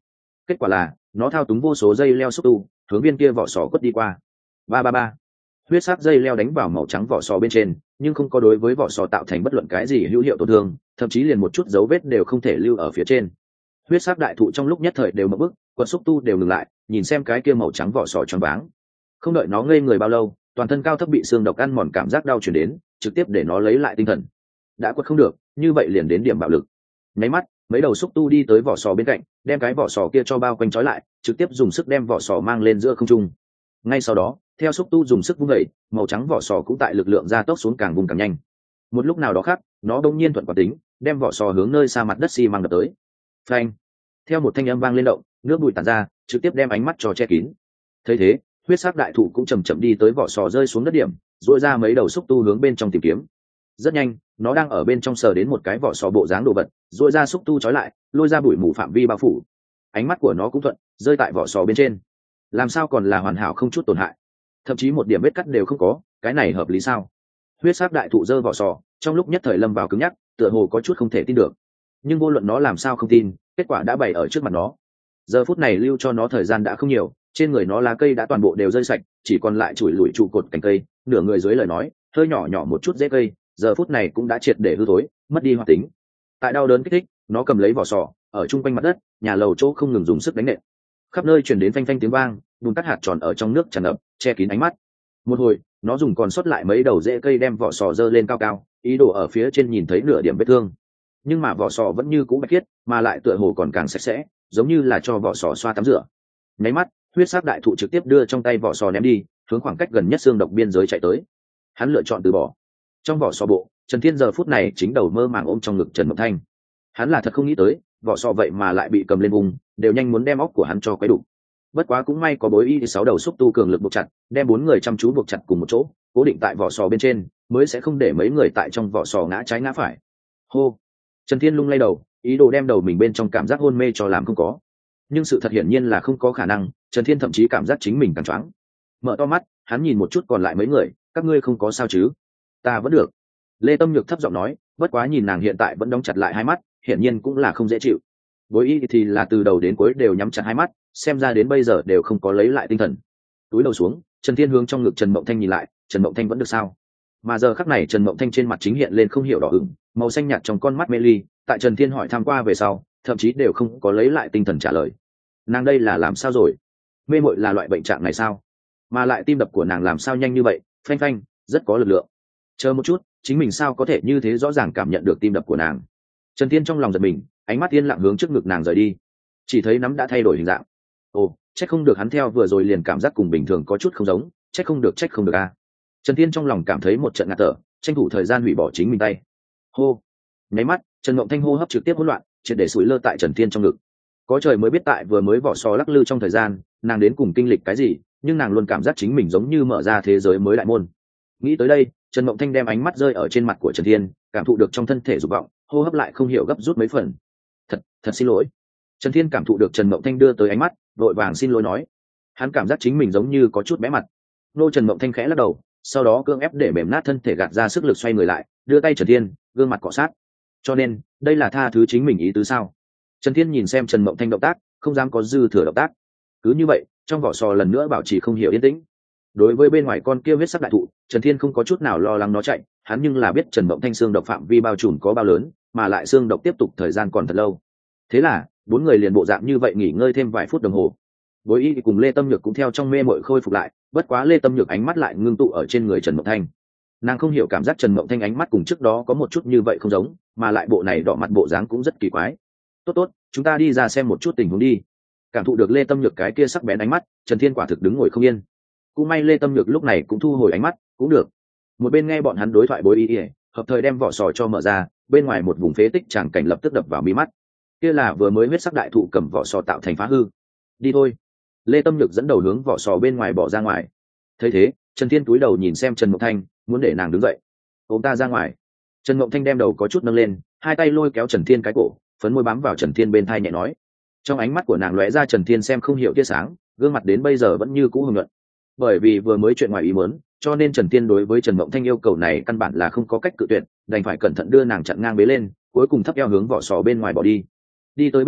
Speaker 1: kết quả là nó thao túng vô số dây leo xúc tu hướng viên kia vỏ sò quất đi qua. Ba ba ba, huyết sắc dây leo đánh vào màu trắng vỏ sò bên trên, nhưng không có đối với vỏ sò tạo thành bất luận cái gì hữu hiệu tổn thương, thậm chí liền một chút dấu vết đều không thể lưu ở phía trên. Huyết sắc đại thụ trong lúc nhất thời đều mở bức, quật xúc tu đều ngừng lại, nhìn xem cái kia màu trắng vỏ sò choáng váng. Không đợi nó ngây người bao lâu, toàn thân cao thấp bị xương độc ăn mòn, cảm giác đau chuyển đến, trực tiếp để nó lấy lại tinh thần. Đã quật không được, như vậy liền đến điểm bạo lực. Nháy mắt, mấy đầu xúc tu đi tới vỏ sò bên cạnh, đem cái vỏ sò kia cho bao quanh trói lại, trực tiếp dùng sức đem vỏ sò mang lên giữa không trung. Ngay sau đó, theo xúc tu dùng sức vung đẩy, màu trắng vỏ sò cũng tại lực lượng gia tốc xuống càng vùng càng nhanh. Một lúc nào đó khác, nó bỗng nhiên thuận quả tính, đem vỏ sò hướng nơi xa mặt đất xi măng đập tới. Phanh! Theo một thanh âm vang lên động, nước bụi tản ra, trực tiếp đem ánh mắt cho che kín. Thấy thế, huyết sắc đại thụ cũng chậm chậm đi tới vỏ sò rơi xuống đất điểm, duỗi ra mấy đầu xúc tu hướng bên trong tìm kiếm. Rất nhanh, nó đang ở bên trong sờ đến một cái vỏ sò bộ dáng đồ vật, duỗi ra xúc tu trói lại, lôi ra bụi mù phạm vi bao phủ. Ánh mắt của nó cũng thuận, rơi tại vỏ sò bên trên. Làm sao còn là hoàn hảo không chút tổn hại, thậm chí một điểm vết cắt đều không có, cái này hợp lý sao? Huyết sắc đại thụ giơ vỏ sò, trong lúc nhất thời lâm vào cứng nhắc, tựa hồ có chút không thể tin được. Nhưng vô luận nó làm sao không tin, kết quả đã bày ở trước mặt nó. Giờ phút này lưu cho nó thời gian đã không nhiều, trên người nó lá cây đã toàn bộ đều rơi sạch, chỉ còn lại chùi lủi trụ cột cành cây, nửa người dưới lời nói, hơi nhỏ nhỏ một chút rễ cây, giờ phút này cũng đã triệt để hư thối, mất đi hoạt tính. Tại đau đớn kích thích, nó cầm lấy vỏ sò, ở trung quanh mặt đất, nhà lầu chỗ không ngừng dùng sức đánh nện. Khắp nơi truyền đến phanh phanh tiếng vang, bùn cát hạt tròn ở trong nước tràn ngập, che kín ánh mắt. Một hồi, nó dùng còn sót lại mấy đầu rễ cây đem vỏ sò dơ lên cao cao, ý đồ ở phía trên nhìn thấy nửa điểm vết thương. Nhưng mà vỏ sò vẫn như cũ bạch khiết, mà lại tựa hồ còn càng sạch sẽ, giống như là cho vỏ sò xoa tắm rửa. Nháy mắt, huyết sắc đại thụ trực tiếp đưa trong tay vỏ sò ném đi, hướng khoảng cách gần nhất xương độc biên giới chạy tới. Hắn lựa chọn từ bỏ. Trong vỏ sò bộ, Trần Thiên giờ phút này chính đầu mơ màng ôm trong ngực Trần Mộng Thanh. Hắn là thật không nghĩ tới, vỏ sò vậy mà lại bị cầm lên vùng, đều nhanh muốn đem óc của hắn cho quấy đủ. Bất quá cũng may có bối y 6 đầu xúc tu cường lực buộc chặt, đem 4 người chăm chú buộc chặt cùng một chỗ, cố định tại vỏ sò bên trên, mới sẽ không để mấy người tại trong vỏ sò ngã trái ngã phải. Hô! Trần Thiên lung lay đầu, ý đồ đem đầu mình bên trong cảm giác hôn mê cho làm không có. Nhưng sự thật hiển nhiên là không có khả năng, Trần Thiên thậm chí cảm giác chính mình càng choáng. Mở to mắt, hắn nhìn một chút còn lại mấy người, các ngươi không có sao chứ? Ta vẫn được. Lê Tâm Nhược thấp giọng nói, bất quá nhìn nàng hiện tại vẫn đóng chặt lại hai mắt, hiển nhiên cũng là không dễ chịu. Bối y thì là từ đầu đến cuối đều nhắm chặt hai mắt, xem ra đến bây giờ đều không có lấy lại tinh thần. Túi đầu xuống, Trần Thiên hướng trong ngực Trần Mộng Thanh nhìn lại, Trần Mộng Thanh vẫn được sao? Mà giờ khắc này Trần Mộng Thanh trên mặt chính hiện lên không hiểu đỏ ửng, màu xanh nhạt trong con mắt mê ly. Tại Trần Thiên hỏi tham qua về sau, thậm chí đều không có lấy lại tinh thần trả lời. Nàng đây là làm sao rồi? Mê muội là loại bệnh trạng này sao? Mà lại tim đập của nàng làm sao nhanh như vậy? Phanh phanh, rất có lực lượng. Chờ một chút, chính mình sao có thể như thế rõ ràng cảm nhận được tim đập của nàng? Trần Thiên trong lòng giật mình, ánh mắt yên lặng hướng trước ngực nàng rời đi. Chỉ thấy nắm đã thay đổi hình dạng. Ồ, trách không được hắn theo vừa rồi liền cảm giác cùng bình thường có chút không giống, trách không được a. Trần Thiên trong lòng cảm thấy một trận ngạt thở, tranh thủ thời gian hủy bỏ chính mình tay. Hô. Nháy mắt, Trần Mộng Thanh hô hấp trực tiếp hỗn loạn, triệt để sủi lơ tại Trần Thiên trong ngực. Có trời mới biết tại vừa mới vỏ sò lắc lư trong thời gian, nàng đến cùng kinh lịch cái gì, nhưng nàng luôn cảm giác chính mình giống như mở ra thế giới mới đại môn. Nghĩ tới đây, Trần Mộng Thanh đem ánh mắt rơi ở trên mặt của Trần Thiên, cảm thụ được trong thân thể dục vọng, hô hấp lại không hiểu gấp rút mấy phần. Thật xin lỗi. Trần Thiên cảm thụ được Trần Mộng Thanh đưa tới ánh mắt, vội vàng xin lỗi nói. Hắn cảm giác chính mình giống như có chút bé mặt. Nô Trần Mộng Thanh khẽ lắc đầu, sau đó cưỡng ép để mềm nát thân thể gạt ra sức lực xoay người lại, đưa tay Trần Thiên, gương mặt cọ sát. Cho nên, đây là tha thứ chính mình ý tứ sao? Trần Thiên nhìn xem Trần Mộng Thanh động tác, không dám có dư thừa động tác. Cứ như vậy, trong vỏ sò lần nữa bảo trì không hiểu yên tĩnh. Đối với bên ngoài con kia huyết sắc đại thụ, Trần Thiên không có chút nào lo lắng nó chạy, hắn nhưng là biết Trần Mộng Thanh xương độc phạm vi bao trùm có bao lớn, mà lại xương độc tiếp tục thời gian còn thật lâu. Thế là, 4 người liền bộ dạng như vậy nghỉ ngơi thêm vài phút đồng hồ. Bối y cùng Lê Tâm Nhược cũng theo trong mê mội khôi phục lại, bất quá Lê Tâm Nhược ánh mắt lại ngưng tụ ở trên người Trần Mộng Thanh. Nàng không hiểu cảm giác Trần Mộng Thanh ánh mắt cùng trước đó có một chút như vậy không giống, mà lại bộ này đỏ mặt bộ dáng cũng rất kỳ quái. Tốt, chúng ta đi ra xem một chút tình huống đi. Cảm thụ được Lê Tâm Nhược cái kia sắc bén ánh mắt, Trần Thiên quả thực đứng ngồi không yên. Cũng may Lê Tâm Nhược lúc này cũng thu hồi ánh mắt, cũng được. Một bên nghe bọn hắn đối thoại bối y, hợp thời đem vỏ sò cho mở ra, bên ngoài một vùng phế tích tràng cảnh lập tức đập vào mi mắt. Kia là vừa mới huyết sắc đại thụ cầm vỏ sò tạo thành phá hư. Đi thôi. Lê Tâm Nhược dẫn đầu hướng vỏ sò bên ngoài bỏ ra ngoài. Thấy thế, Trần Thiên cúi đầu nhìn xem Trần Mộng Thanh, muốn để nàng đứng dậy. Ôm ta ra ngoài. Trần Mộng Thanh đem đầu có chút nâng lên, hai tay lôi kéo Trần Thiên cái cổ, phấn môi bám vào Trần Thiên bên thai nhẹ nói. Trong ánh mắt của nàng lóe ra Trần Thiên xem không hiểu tia sáng, gương mặt đến bây giờ vẫn như cũ hưng luận. Bởi vì vừa mới chuyện ngoài ý muốn, cho nên Trần Thiên đối với Trần Mộng Thanh yêu cầu này căn bản là không có cách cự tuyệt, đành phải cẩn thận đưa nàng chặn ngang bế lên, cuối cùng thấp eo hướng vỏ sò bên ngoài bỏ đi. Đi tới bên ngoài,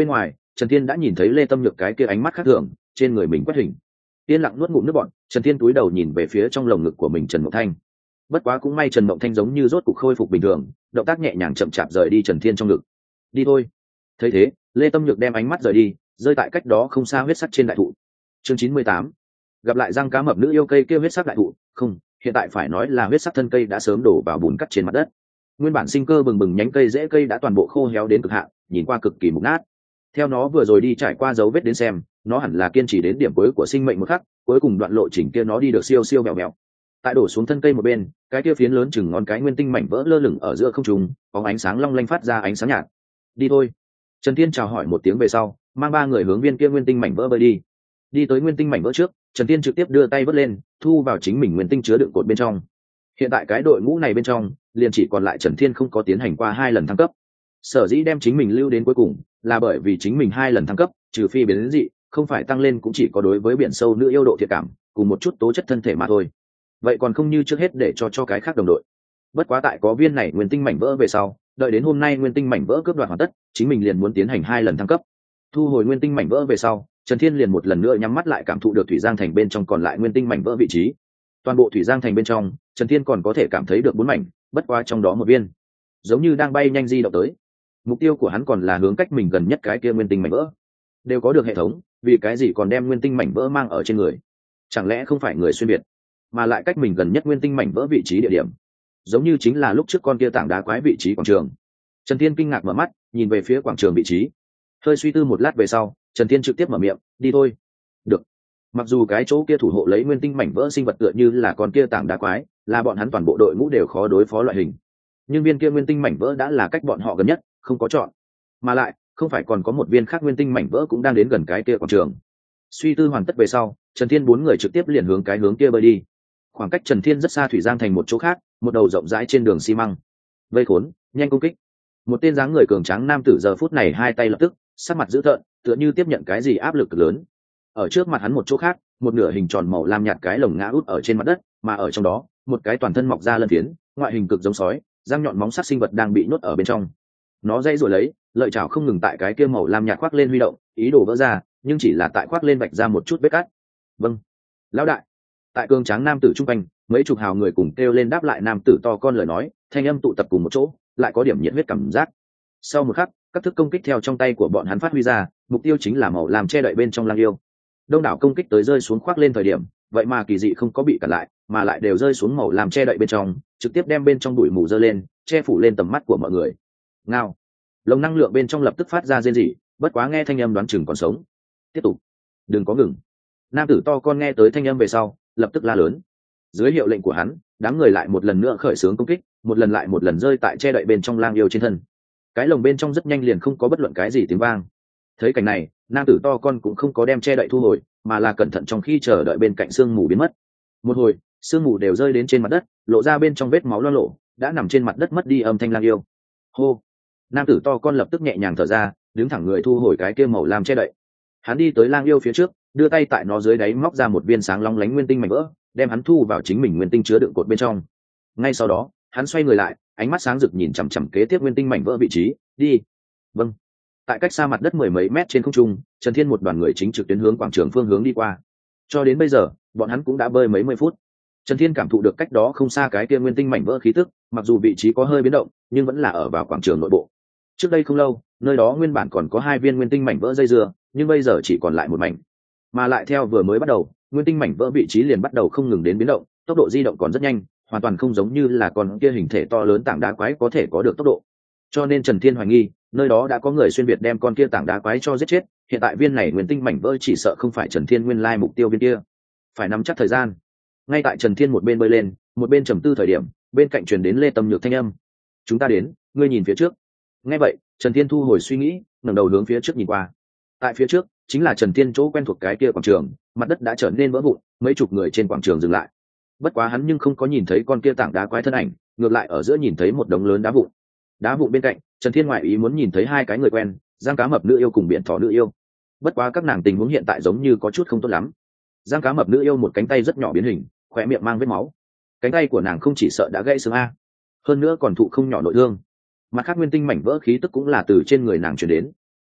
Speaker 1: Trần Thiên đã nhìn thấy Lê Tâm Nhược cái kia ánh mắt khác thường trên người mình quét hình. Yên lặng nuốt ngụm nước bọt, Trần Thiên cúi đầu nhìn về phía trong lồng ngực của mình Trần Mộng Thanh. Bất quá cũng may Trần Mộng Thanh giống như rốt cục khôi phục bình thường, động tác nhẹ nhàng chậm chạp rời đi Trần Thiên trong ngực. Đi thôi. Thấy thế, Lê Tâm Nhược đem ánh mắt rời đi, rơi tại cách đó không xa huyết sắc trên đại thụ. Chương 98. Gặp lại răng cá mập nữ yêu cây kia huyết sắc đại thụ, không, hiện tại phải nói là huyết sắc thân cây đã sớm đổ vào bùn cắt trên mặt đất. Nguyên bản sinh cơ bừng bừng nhánh cây rễ cây đã toàn bộ khô héo đến cực hạn, nhìn qua cực kỳ mục nát. Theo nó vừa rồi đi trải qua dấu vết đến xem, nó hẳn là kiên trì đến điểm cuối của sinh mệnh một khắc, cuối cùng đoạn lộ trình kia nó đi được siêu siêu mèo mèo. Tại đổ xuống thân cây một bên, cái kia phiến lớn chừng ngón cái nguyên tinh mảnh vỡ lơ lửng ở giữa không trung, bóng ánh sáng long lanh phát ra ánh sáng nhạt. Đi thôi. Trần Thiên chào hỏi một tiếng về sau, mang ba người hướng viên kia nguyên tinh mảnh vỡ bơi đi. Đi tới nguyên tinh mảnh vỡ trước, Trần Thiên trực tiếp đưa tay vớt lên, thu vào chính mình nguyên tinh chứa đựng cột bên trong. Hiện tại cái đội ngũ này bên trong, liền chỉ còn lại Trần Thiên không có tiến hành qua 2 lần thăng cấp. Sở dĩ đem chính mình lưu đến cuối cùng, là bởi vì chính mình 2 lần thăng cấp, trừ phi biến đến dị, không phải tăng lên cũng chỉ có đối với biển sâu nữ yêu độ thiện cảm, cùng một chút tố chất thân thể mà thôi. Vậy còn không như trước hết để cho cái khác đồng đội. Bất quá tại có viên này nguyên tinh mảnh vỡ về sau, đợi đến hôm nay nguyên tinh mảnh vỡ cướp đoạt hoàn tất, chính mình liền muốn tiến hành 2 lần thăng cấp. Thu hồi nguyên tinh mảnh vỡ về sau, Trần Thiên liền một lần nữa nhắm mắt lại cảm thụ được thủy giang thành bên trong còn lại nguyên tinh mảnh vỡ vị trí. Toàn bộ thủy giang thành bên trong, Trần Thiên còn có thể cảm thấy được 4 mảnh, bất quá trong đó một viên giống như đang bay nhanh di động tới. Mục tiêu của hắn còn là hướng cách mình gần nhất cái kia nguyên tinh mảnh vỡ. Đều có được hệ thống, vì cái gì còn đem nguyên tinh mảnh vỡ mang ở trên người? Chẳng lẽ không phải người xuyên biệt, mà lại cách mình gần nhất nguyên tinh mảnh vỡ vị trí địa điểm, giống như chính là lúc trước con kia tảng đá quái vị trí quảng trường. Trần Thiên kinh ngạc mở mắt, nhìn về phía quảng trường vị trí. Hơi suy tư một lát về sau, Trần Thiên trực tiếp mở miệng, đi thôi. Được. Mặc dù cái chỗ kia thủ hộ lấy nguyên tinh mảnh vỡ sinh vật tựa như là con kia tảng đá quái, là bọn hắn toàn bộ đội ngũ đều khó đối phó loại hình, nhưng viên kia nguyên tinh mảnh vỡ đã là cách bọn họ gần nhất, không có chọn. Mà lại, không phải còn có một viên khác nguyên tinh mảnh vỡ cũng đang đến gần cái kia quảng trường. Suy tư hoàn tất về sau, Trần Thiên 4 người trực tiếp liền hướng cái hướng kia bơi đi. Khoảng cách Trần Thiên rất xa thủy giang thành một chỗ khác, một đầu rộng rãi trên đường xi măng. Vây khốn, nhanh công kích. Một tên dáng người cường tráng nam tử giờ phút này hai tay lập tức, sắc mặt dữ tợn, tựa như tiếp nhận cái gì áp lực lớn. Ở trước mặt hắn một chỗ khác, một nửa hình tròn màu lam nhạt cái lồng ngã út ở trên mặt đất, mà ở trong đó, một cái toàn thân mọc ra lân phiến, ngoại hình cực giống sói, răng nhọn móng sắc sinh vật đang bị nhốt ở bên trong. Nó dây rồi lấy, lợi chảo không ngừng tại cái kia màu lam nhạt khoác lên huy động, ý đồ vỡ ra, nhưng chỉ là tại khoác lên vạch ra một chút vết cắt. Vâng, lão đại. Tại cường tráng nam tử trung quanh, mấy chục hào người cùng kêu lên đáp lại nam tử to con lời nói, thanh âm tụ tập cùng một chỗ, lại có điểm nhiệt huyết cảm giác. Sau một khắc, các thức công kích theo trong tay của bọn hắn phát huy ra, mục tiêu chính là màu làm che đậy bên trong lang yêu. Đông đảo công kích tới rơi xuống khoác lên thời điểm, vậy mà kỳ dị không có bị cản lại, mà lại đều rơi xuống màu làm che đậy bên trong, trực tiếp đem bên trong bụi mù dơ lên, che phủ lên tầm mắt của mọi người. Ngao. Lồng năng lượng bên trong lập tức phát ra rên rỉ, bất quá nghe thanh âm đoán chừng còn sống. Tiếp tục, đừng có ngừng. Nam tử to con nghe tới thanh âm về sau, lập tức la lớn. Dưới hiệu lệnh của hắn, đám người lại một lần nữa khởi xướng công kích, một lần lại một lần rơi tại che đậy bên trong lang yêu trên thân. Cái lồng bên trong rất nhanh liền không có bất luận cái gì tiếng vang. Thấy cảnh này, nam tử to con cũng không có đem che đậy thu hồi, mà là cẩn thận trong khi chờ đợi bên cạnh sương mù biến mất. Một hồi, sương mù đều rơi đến trên mặt đất, lộ ra bên trong vết máu loang lổ, đã nằm trên mặt đất mất đi âm thanh lang yêu. Hô. Nam tử to con lập tức nhẹ nhàng thở ra, đứng thẳng người thu hồi cái kia màu làm che đậy. Hắn đi tới lang yêu phía trước, đưa tay tại nó dưới đáy móc ra một viên sáng long lánh nguyên tinh mảnh vỡ, đem hắn thu vào chính mình nguyên tinh chứa đựng cột bên trong. Ngay sau đó, hắn xoay người lại, ánh mắt sáng rực nhìn chằm chằm kế tiếp nguyên tinh mảnh vỡ vị trí. Đi. Vâng. Tại cách xa mặt đất mười mấy mét trên không trung, Trần Thiên một đoàn người chính trực tuyến hướng quảng trường phương hướng đi qua. Cho đến bây giờ, bọn hắn cũng đã bơi mấy mươi phút. Trần Thiên cảm thụ được cách đó không xa cái kia nguyên tinh mảnh vỡ khí tức, mặc dù vị trí có hơi biến động, nhưng vẫn là ở vào quảng trường nội bộ. Trước đây không lâu, nơi đó nguyên bản còn có 2 viên nguyên tinh mảnh vỡ dây dưa, nhưng bây giờ chỉ còn lại một mảnh. Mà lại theo vừa mới bắt đầu, nguyên tinh mảnh vỡ vị trí liền bắt đầu không ngừng đến biến động, tốc độ di động còn rất nhanh, hoàn toàn không giống như là con kia hình thể to lớn tảng đá quái có thể có được tốc độ. Cho nên Trần Thiên hoài nghi, nơi đó đã có người xuyên việt đem con kia tảng đá quái cho giết chết, hiện tại viên này nguyên tinh mảnh vỡ chỉ sợ không phải Trần Thiên nguyên lai mục tiêu viên kia. Phải nắm chắc thời gian. Ngay tại Trần Thiên một bên bơi lên, một bên trầm tư thời điểm, bên cạnh truyền đến Lê Tâm Nhược thanh âm. Chúng ta đến, ngươi nhìn phía trước. Nghe vậy, Trần Thiên thu hồi suy nghĩ, ngẩng đầu hướng phía trước nhìn qua. Tại phía trước, chính là Trần Thiên chỗ quen thuộc cái kia quảng trường, mặt đất đã trở nên vỡ vụn, mấy chục người trên quảng trường dừng lại. Bất quá hắn nhưng không có nhìn thấy con kia tảng đá quái thân ảnh, ngược lại ở giữa nhìn thấy một đống lớn đá vụn. Đá vụn bên cạnh, Trần Thiên ngoại ý muốn nhìn thấy 2 cái người quen, Giang cá mập nữ yêu cùng biển thỏ nữ yêu. Bất quá các nàng tình huống hiện tại giống như có chút không tốt lắm. Giang cá mập nữ yêu một cánh tay rất nhỏ biến hình, khóe miệng mang vết máu. Cánh tay của nàng không chỉ sợ đã gãy xương a, hơn nữa còn thụ không nhỏ nội thương. Mặt khác nguyên tinh mảnh vỡ khí tức cũng là từ trên người nàng truyền đến.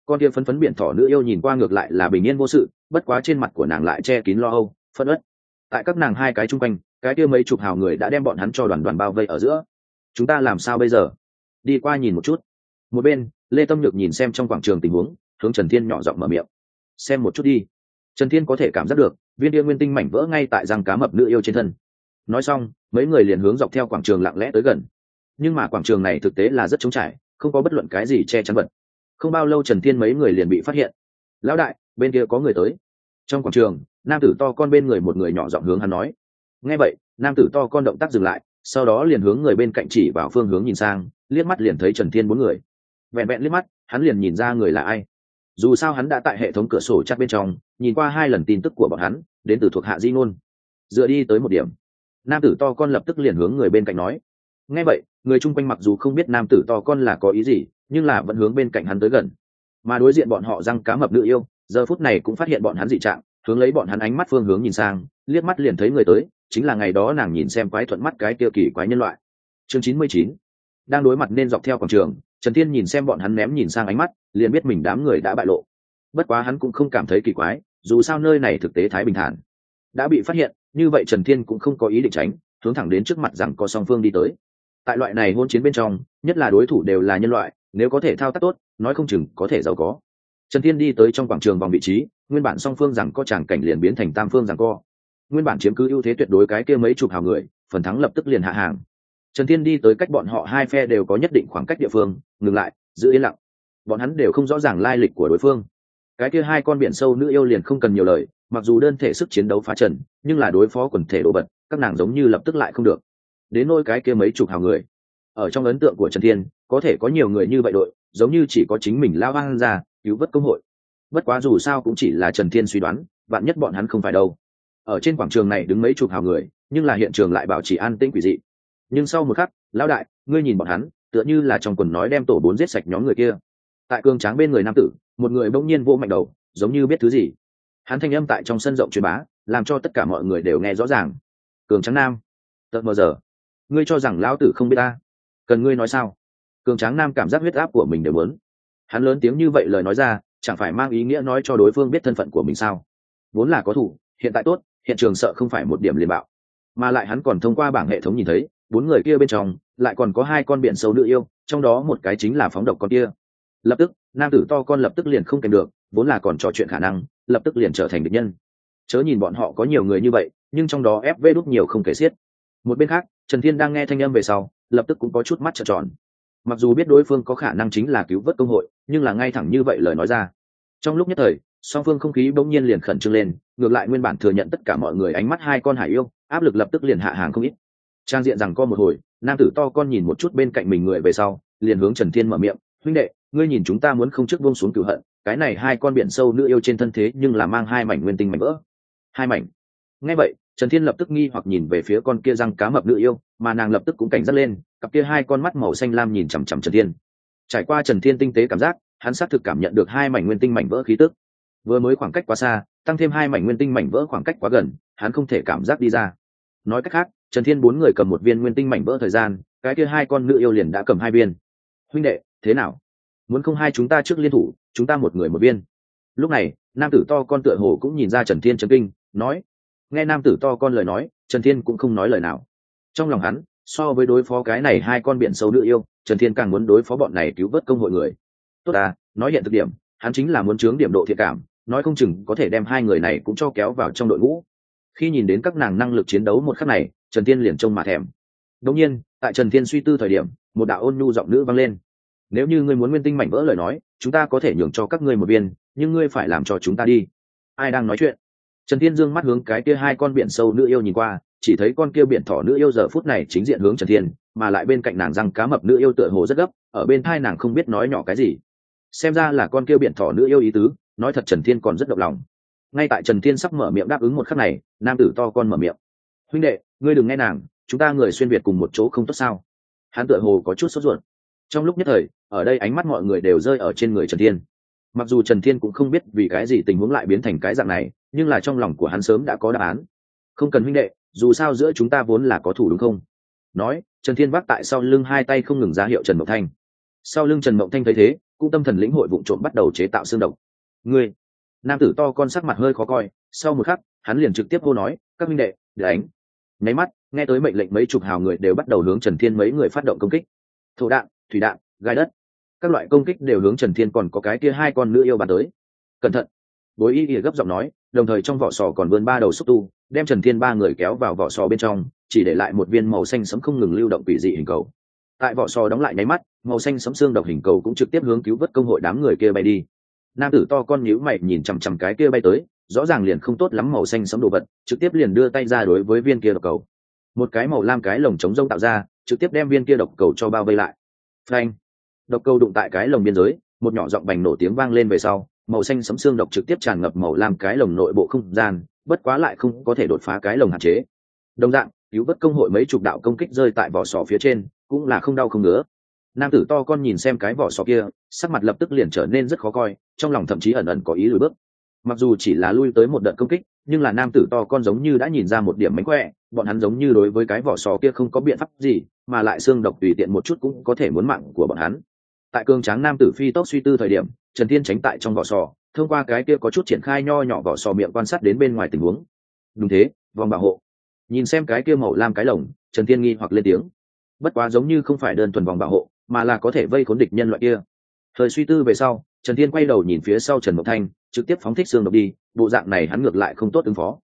Speaker 1: con kia phấn phấn biển thỏ nữ yêu nhìn qua ngược lại là bình yên vô sự, bất quá trên mặt của nàng lại che kín lo âu phẫn uất. Tại các nàng hai cái chung quanh, cái kia mấy chục hào người đã đem bọn hắn cho đoàn đoàn bao vây ở giữa. Chúng ta làm sao bây giờ? Đi qua nhìn một chút. Một bên Lê Tâm Nhược nhìn xem trong quảng trường tình huống, hướng Trần Thiên nhỏ giọng mở miệng. Xem một chút đi. Trần Thiên có thể cảm giác được viên địa nguyên tinh mảnh vỡ ngay tại răng cá mập nữ yêu trên thân. Nói xong, mấy người liền hướng dọc theo quảng trường lặng lẽ tới gần. Nhưng mà quảng trường này thực tế là rất trống trải, không có bất luận cái gì che chắn vật. Không bao lâu Trần Thiên mấy người liền bị phát hiện. Lão đại, bên kia có người tới. Trong quảng trường, nam tử to con bên người một người nhỏ giọng hướng hắn nói. Nghe vậy, nam tử to con động tác dừng lại, sau đó liền hướng người bên cạnh chỉ vào phương hướng nhìn sang, liếc mắt liền thấy Trần Thiên bốn người. Vẹn vẹn liếc mắt, hắn liền nhìn ra người là ai. Dù sao hắn đã tại hệ thống cửa sổ chat bên trong nhìn qua 2 lần tin tức của bọn hắn, đến từ thuộc hạ Di Ngôn. Dựa đi tới một điểm, nam tử to con lập tức liền hướng người bên cạnh nói. Nghe vậy, người chung quanh mặc dù không biết nam tử to con là có ý gì, nhưng là vẫn hướng bên cạnh hắn tới gần. Mà đối diện bọn họ răng cá mập nữ yêu, giờ phút này cũng phát hiện bọn hắn dị trạng, hướng lấy bọn hắn ánh mắt phương hướng nhìn sang, liếc mắt liền thấy người tới, chính là ngày đó nàng nhìn xem quái thuận mắt cái kia kỳ quái nhân loại. Chương 99. Đang đối mặt nên dọc theo quảng trường, Trần Thiên nhìn xem bọn hắn ném nhìn sang ánh mắt, liền biết mình đám người đã bại lộ. Bất quá hắn cũng không cảm thấy kỳ quái, dù sao nơi này thực tế thái bình thản. Đã bị phát hiện, như vậy Trần Thiên cũng không có ý định tránh, hướng thẳng đến trước mặt rằng có song phương đi tới. Tại loại này hôn chiến bên trong, nhất là đối thủ đều là nhân loại, nếu có thể thao tác tốt, nói không chừng có thể giàu có. Trần Thiên đi tới trong quảng trường vòng vị trí, nguyên bản song phương rằng có tràng cảnh liền biến thành tam phương rằng co. Nguyên bản chiếm cứ ưu thế tuyệt đối cái kia mấy chục hào người, phần thắng lập tức liền hạ hàng. Trần Thiên đi tới cách bọn họ hai phe đều có nhất định khoảng cách địa phương, ngừng lại, giữ yên lặng. Bọn hắn đều không rõ ràng lai lịch của đối phương. Cái kia hai con biển sâu nữ yêu liền không cần nhiều lời, mặc dù đơn thể sức chiến đấu phá trần, nhưng là đối phó quần thể đồ vật, các nàng giống như lập tức lại không được. Đến nỗi cái kia mấy chục hào người, ở trong ấn tượng của Trần Thiên, có thể có nhiều người như vậy đội, giống như chỉ có chính mình lao hoang ra cứu vớt công hội. Bất quá dù sao cũng chỉ là Trần Thiên suy đoán, vạn nhất bọn hắn không phải đâu. Ở trên quảng trường này đứng mấy chục hào người, nhưng là hiện trường lại bảo trì an tĩnh quỷ dị. Nhưng sau một khắc, lão đại, ngươi nhìn bọn hắn, tựa như là trong quần nói đem tổ 4 giết sạch nhóm người kia. Tại cường tráng bên người nam tử, một người bỗng nhiên vỗ mạnh đầu, giống như biết thứ gì. Hắn thanh âm tại trong sân rộng truyền bá, làm cho tất cả mọi người đều nghe rõ ràng. Cường tráng nam, tận mờ giờ, ngươi cho rằng lão tử không biết ta? Cần ngươi nói sao? Cường tráng nam cảm giác huyết áp của mình đều muốn. Hắn lớn tiếng như vậy lời nói ra, chẳng phải mang ý nghĩa nói cho đối phương biết thân phận của mình sao? Vốn là có thủ, hiện tại tốt, hiện trường sợ không phải một điểm liền bạo. Mà lại hắn còn thông qua bảng hệ thống nhìn thấy, 4 người kia bên trong lại còn có 2 con biển sâu nữ yêu, trong đó một cái chính là phóng độc con kia. Lập tức, nam tử to con lập tức liền không kèm được, vốn là còn trò chuyện khả năng, lập tức liền trở thành địch nhân. Chớ nhìn bọn họ có nhiều người như vậy, nhưng trong đó FV đúc nhiều không kể xiết. Một bên khác, Trần Thiên đang nghe thanh âm về sau, lập tức cũng có chút mắt trợn tròn. Mặc dù biết đối phương có khả năng chính là cứu vớt công hội, nhưng là ngay thẳng như vậy lời nói ra. Trong lúc nhất thời, song phương không khí bỗng nhiên liền khẩn trương lên, ngược lại nguyên bản thừa nhận tất cả mọi người ánh mắt 2 con hải yêu, áp lực lập tức liền hạ hàng không ít. Trang diện rằng co một hồi, nam tử to con nhìn một chút bên cạnh mình người về sau, liền hướng Trần Thiên mở miệng, huynh đệ, ngươi nhìn chúng ta muốn không trước buông xuống cửu hận, cái này 2 con biển sâu nữ yêu trên thân thế nhưng là mang 2 mảnh nguyên tinh mảnh vỡ. 2 mảnh. Nghe vậy, Trần Thiên lập tức nghi hoặc nhìn về phía con kia răng cá mập nữ yêu, mà nàng lập tức cũng cảnh giác lên, cặp kia 2 con mắt màu xanh lam nhìn chằm chằm Trần Thiên. Trải qua Trần Thiên tinh tế cảm giác, hắn xác thực cảm nhận được 2 mảnh nguyên tinh mảnh vỡ khí tức. Vừa mới khoảng cách quá xa, tăng thêm 2 mảnh nguyên tinh mảnh vỡ khoảng cách quá gần, hắn không thể cảm giác đi ra. Nói cách khác, Trần Thiên 4 người cầm 1 viên nguyên tinh mảnh vỡ thời gian, cái kia 2 con nữ yêu liền đã cầm 2 viên. Huynh đệ, thế nào? Muốn không hai chúng ta trước liên thủ, chúng ta một người một viên. Lúc này, nam tử to con tựa hồ cũng nhìn ra Trần Thiên chấn kinh, nói. Nghe nam tử to con lời nói, Trần Thiên cũng không nói lời nào. Trong lòng hắn, so với đối phó cái này 2 con biển sâu nữ yêu, Trần Thiên càng muốn đối phó bọn này cứu vớt công hội người. Tốt à, nói hiện thực điểm, hắn chính là muốn chướng điểm độ thiện cảm, nói không chừng có thể đem 2 người này cũng cho kéo vào trong đội ngũ. Khi nhìn đến các nàng năng lực chiến đấu một khắc này, Trần Thiên liền trông mà thèm. Đương nhiên, tại Trần Thiên suy tư thời điểm, một đạo ôn nhu giọng nữ vang lên. Nếu như ngươi muốn nguyên tinh mảnh vỡ lời nói, chúng ta có thể nhường cho các ngươi 1 viên, nhưng ngươi phải làm cho chúng ta đi. Ai đang nói chuyện? Trần Thiên dương mắt hướng cái kia 2 con biển sâu nữ yêu nhìn qua, chỉ thấy con kia biển thỏ nữ yêu giờ phút này chính diện hướng Trần Thiên, mà lại bên cạnh nàng răng cá mập nữ yêu tựa hồ rất gấp, ở bên tai nàng không biết nói nhỏ cái gì. Xem ra là con kia biển thỏ nữ yêu ý tứ, nói thật Trần Thiên còn rất động lòng. Ngay tại Trần Thiên sắp mở miệng đáp ứng một khắc này, nam tử to con mở miệng. Huynh đệ, ngươi đừng nghe nàng, chúng ta người xuyên việt cùng một chỗ không tốt sao? Hắn tựa hồ có chút sốt ruột. Trong lúc nhất thời, ở đây ánh mắt mọi người đều rơi ở trên người Trần Thiên. Mặc dù Trần Thiên cũng không biết vì cái gì tình huống lại biến thành cái dạng này, nhưng là trong lòng của hắn sớm đã có đáp án. Không cần huynh đệ, dù sao giữa chúng ta vốn là có thủ đúng không? Nói, Trần Thiên vác tại sau lưng 2 tay không ngừng ra hiệu Trần Mộng Thanh. Sau lưng Trần Mộng Thanh thấy thế, cũng tâm thần lĩnh hội vụ trộm bắt đầu chế tạo xương độc. Ngươi, nam tử to con sắc mặt hơi khó coi, sau một khắc hắn liền trực tiếp hô nói, các minh đệ đánh. Nháy mắt nghe tới mệnh lệnh, mấy chục hào người đều bắt đầu hướng Trần Thiên mấy người phát động công kích. Thổ đạn, thủy đạn, gai đất, các loại công kích đều hướng Trần Thiên, còn có cái kia hai con nữ yêu bắn tới. Cẩn thận! Bối y ỉa gấp giọng nói, đồng thời trong vỏ sò còn vươn ba đầu xúc tu, đem Trần Thiên ba người kéo vào vỏ sò bên trong, chỉ để lại một viên màu xanh sẫm không ngừng lưu động quỷ dị hình cầu. Tại vỏ sò đóng lại nháy mắt, màu xanh sẫm xương độc hình cầu cũng trực tiếp hướng cứu vớt công hội đám người kia bay đi. Nam tử to con nhíu mày nhìn chằm chằm cái kia bay tới, rõ ràng liền không tốt lắm màu xanh sẫm đồ vật, trực tiếp liền đưa tay ra đối với viên kia độc cầu. Một cái màu lam cái lồng chống rông tạo ra, trực tiếp đem viên kia độc cầu cho bao vây lại. Phanh! Độc cầu đụng tại cái lồng biên giới, một nhỏ giọng bành nổ tiếng vang lên về sau, màu xanh sẫm xương độc trực tiếp tràn ngập màu lam cái lồng nội bộ không gian, bất quá lại không có thể đột phá cái lồng hạn chế. Đồng dạng, cứu vớt công hội mấy chục đạo công kích rơi tại vỏ sò phía trên, cũng là không đau không ngứa. Nam tử to con nhìn xem cái vỏ sò kia, sắc mặt lập tức liền trở nên rất khó coi, trong lòng thậm chí ẩn ẩn có ý lùi bước. Mặc dù chỉ là lui tới một đợt công kích, nhưng là nam tử to con giống như đã nhìn ra một điểm mánh khỏe, bọn hắn giống như đối với cái vỏ sò kia không có biện pháp gì, mà lại xương độc tùy tiện một chút cũng có thể muốn mạng của bọn hắn. Tại cường tráng nam tử phi tốc suy tư thời điểm, Trần Thiên tránh tại trong vỏ sò, thông qua cái kia có chút triển khai nho nhỏ vỏ sò miệng quan sát đến bên ngoài tình huống. Đúng thế, vòng bảo hộ. Nhìn xem cái kia màu lam cái lồng, Trần Thiên nghi hoặc lên tiếng. Bất quá giống như không phải đơn thuần vòng bảo hộ, mà là có thể vây khốn địch nhân loại kia. Thời suy tư về sau, Trần Thiên quay đầu nhìn phía sau Trần Mộng Thanh, trực tiếp phóng thích xương độc đi, bộ dạng này hắn ngược lại không tốt ứng phó.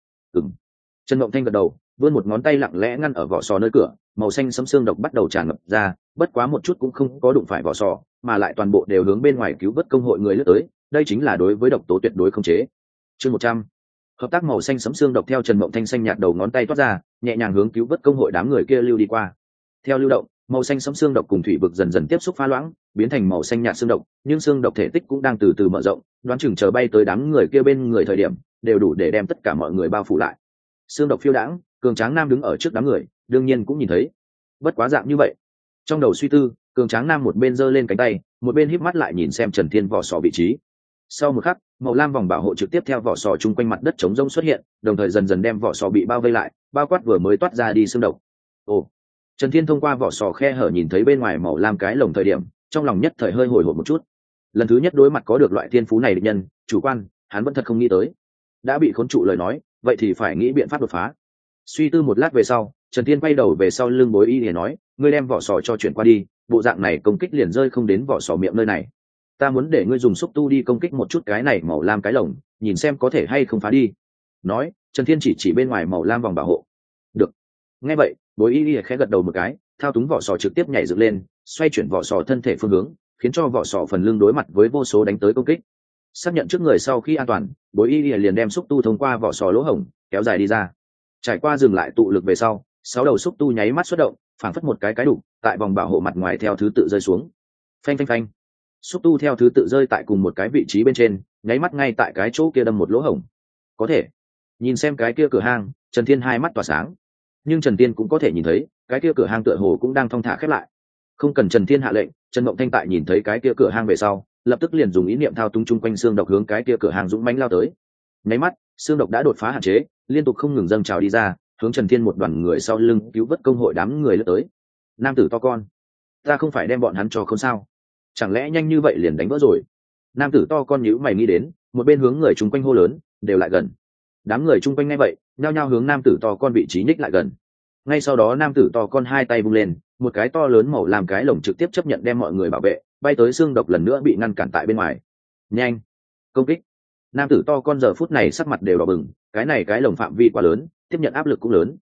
Speaker 1: Trần Mộng Thanh gật đầu, vươn một ngón tay lặng lẽ ngăn ở vỏ sò nơi cửa, màu xanh sẫm xương độc bắt đầu tràn ngập ra, bất quá một chút cũng không có đụng phải vỏ sò, mà lại toàn bộ đều hướng bên ngoài cứu vớt công hội người lướt tới, đây chính là đối với độc tố tuyệt đối không chế. Chương 100. Hợp tác màu xanh sẫm xương độc theo Trần Mộng Thanh xanh nhạt đầu ngón tay toát ra, nhẹ nhàng hướng cứu vớt công hội đám người kia lưu đi qua. Theo lưu động, màu xanh sẫm xương độc cùng thủy vực dần dần tiếp xúc pha loãng, biến thành màu xanh nhạt xương độc, nhưng xương độc thể tích cũng đang từ từ mở rộng, đoán chừng chờ bay tới đám người kia bên người thời điểm, đều đủ để đem tất cả mọi người bao phủ lại. Xương độc phiêu đãng, cường tráng nam đứng ở trước đám người, đương nhiên cũng nhìn thấy. Bất quá dạng như vậy, trong đầu suy tư, cường tráng nam một bên giơ lên cánh tay, một bên híp mắt lại nhìn xem Trần Thiên vỏ sò vị trí. Sau một khắc, màu lam vòng bảo hộ trực tiếp theo vỏ sò chung quanh mặt đất trống rỗng xuất hiện, đồng thời dần dần đem vỏ sò bị bao vây lại, bao quát vừa mới toát ra đi xương độc. Ồ! Trần Thiên thông qua vỏ sò khe hở nhìn thấy bên ngoài màu lam cái lồng thời điểm, trong lòng nhất thời hơi hồi hộp một chút. Lần thứ nhất đối mặt có được loại thiên phú này địch nhân, chủ quan, hắn vẫn thật không nghĩ tới. Đã bị khốn trụ lời nói, vậy thì phải nghĩ biện pháp đột phá. Suy tư một lát về sau, Trần Thiên quay đầu về sau lưng Bối Y để nói, ngươi đem vỏ sò cho chuyển qua đi, bộ dạng này công kích liền rơi không đến vỏ sò miệng nơi này. Ta muốn để ngươi dùng xúc tu đi công kích một chút cái này màu lam cái lồng, nhìn xem có thể hay không phá đi. Nói, Trần Thiên chỉ bên ngoài màu lam vòng bảo hộ. Được. Nghe vậy, Bối Y khẽ gật đầu một cái, thao túng vỏ sò trực tiếp nhảy dựng lên, xoay chuyển vỏ sò thân thể phương hướng, khiến cho vỏ sò phần lưng đối mặt với vô số đánh tới công kích. Xác nhận trước người sau khi an toàn, Bối Y liền đem xúc tu thông qua vỏ sò lỗ hổng kéo dài đi ra. Trải qua dừng lại tụ lực về sau, 6 đầu xúc tu nháy mắt xuất động, phảng phất một cái đủ tại vòng bảo hộ mặt ngoài theo thứ tự rơi xuống. Phanh phanh phanh, xúc tu theo thứ tự rơi tại cùng một cái vị trí bên trên, nháy mắt ngay tại cái chỗ kia đâm một lỗ hổng. Có thể nhìn xem cái kia cửa hang, Trần Thiên hai mắt tỏa sáng. Nhưng Trần Thiên cũng có thể nhìn thấy, cái kia cửa hang tựa hồ cũng đang thong thả khép lại. Không cần Trần Thiên hạ lệnh, Trần Mộng Thanh tại nhìn thấy cái kia cửa hang về sau, lập tức liền dùng ý niệm thao túng chung quanh xương độc hướng cái kia cửa hang dũng mãnh lao tới. Nháy mắt, xương độc đã đột phá hạn chế, liên tục không ngừng dâng trào đi ra, hướng Trần Thiên một đoàn người sau lưng cứu vớt công hội đám người lướt tới. Nam tử to con, ta không phải đem bọn hắn cho không sao, chẳng lẽ nhanh như vậy liền đánh vỡ rồi? Nam tử to con nhíu mày nghĩ đến, một bên hướng người chung quanh hô lớn, đều lại gần. Đám người chung quanh nghe vậy, nhao nhao hướng nam tử to con vị trí nhích lại gần. Ngay sau đó nam tử to con hai tay vung lên, một cái to lớn màu làm cái lồng trực tiếp chấp nhận đem mọi người bảo vệ, bay tới xương độc lần nữa bị ngăn cản tại bên ngoài. Nhanh, công kích! Nam tử to con giờ phút này sắc mặt đều đỏ bừng, cái này cái lồng phạm vi quá lớn, tiếp nhận áp lực cũng lớn.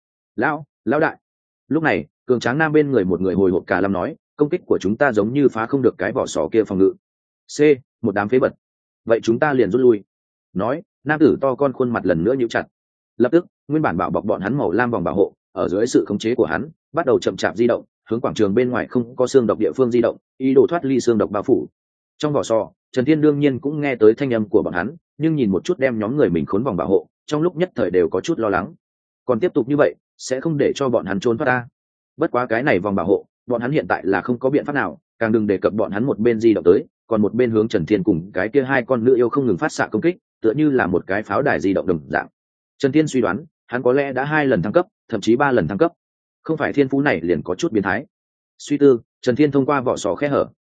Speaker 1: Lão đại! Lúc này, cường tráng nam bên người một người hồi hộp cả lâm nói, công kích của chúng ta giống như phá không được cái vỏ sò kia phòng ngự. C, một đám phế vật. Vậy chúng ta liền rút lui. Nói, nam tử to con khuôn mặt lần nữa nhíu chặt. Lập tức, nguyên bản bảo bọc bọn hắn màu lam vòng bảo hộ, ở dưới sự khống chế của hắn, bắt đầu chậm chạp di động, hướng quảng trường bên ngoài không có xương độc địa phương di động, ý đồ thoát ly xương độc bao phủ. Trong vỏ sò, Trần Thiên đương nhiên cũng nghe tới thanh âm của bọn hắn, nhưng nhìn một chút đem nhóm người mình khốn vòng bảo hộ, trong lúc nhất thời đều có chút lo lắng. Còn tiếp tục như vậy, sẽ không để cho bọn hắn trốn thoát ta. Bất quá cái này vòng bảo hộ, bọn hắn hiện tại là không có biện pháp nào, càng đừng đề cập bọn hắn một bên di động tới, còn một bên hướng Trần Thiên cùng cái kia hai con nữ yêu không ngừng phát xạ công kích, tựa như là một cái pháo đài di động đồng dạng. Trần Thiên suy đoán, hắn có lẽ đã 2 lần thăng cấp, thậm chí 3 lần thăng cấp. Không phải thiên phú này liền có chút biến thái. Suy tư, Trần Thiên thông qua vỏ sò khe hở,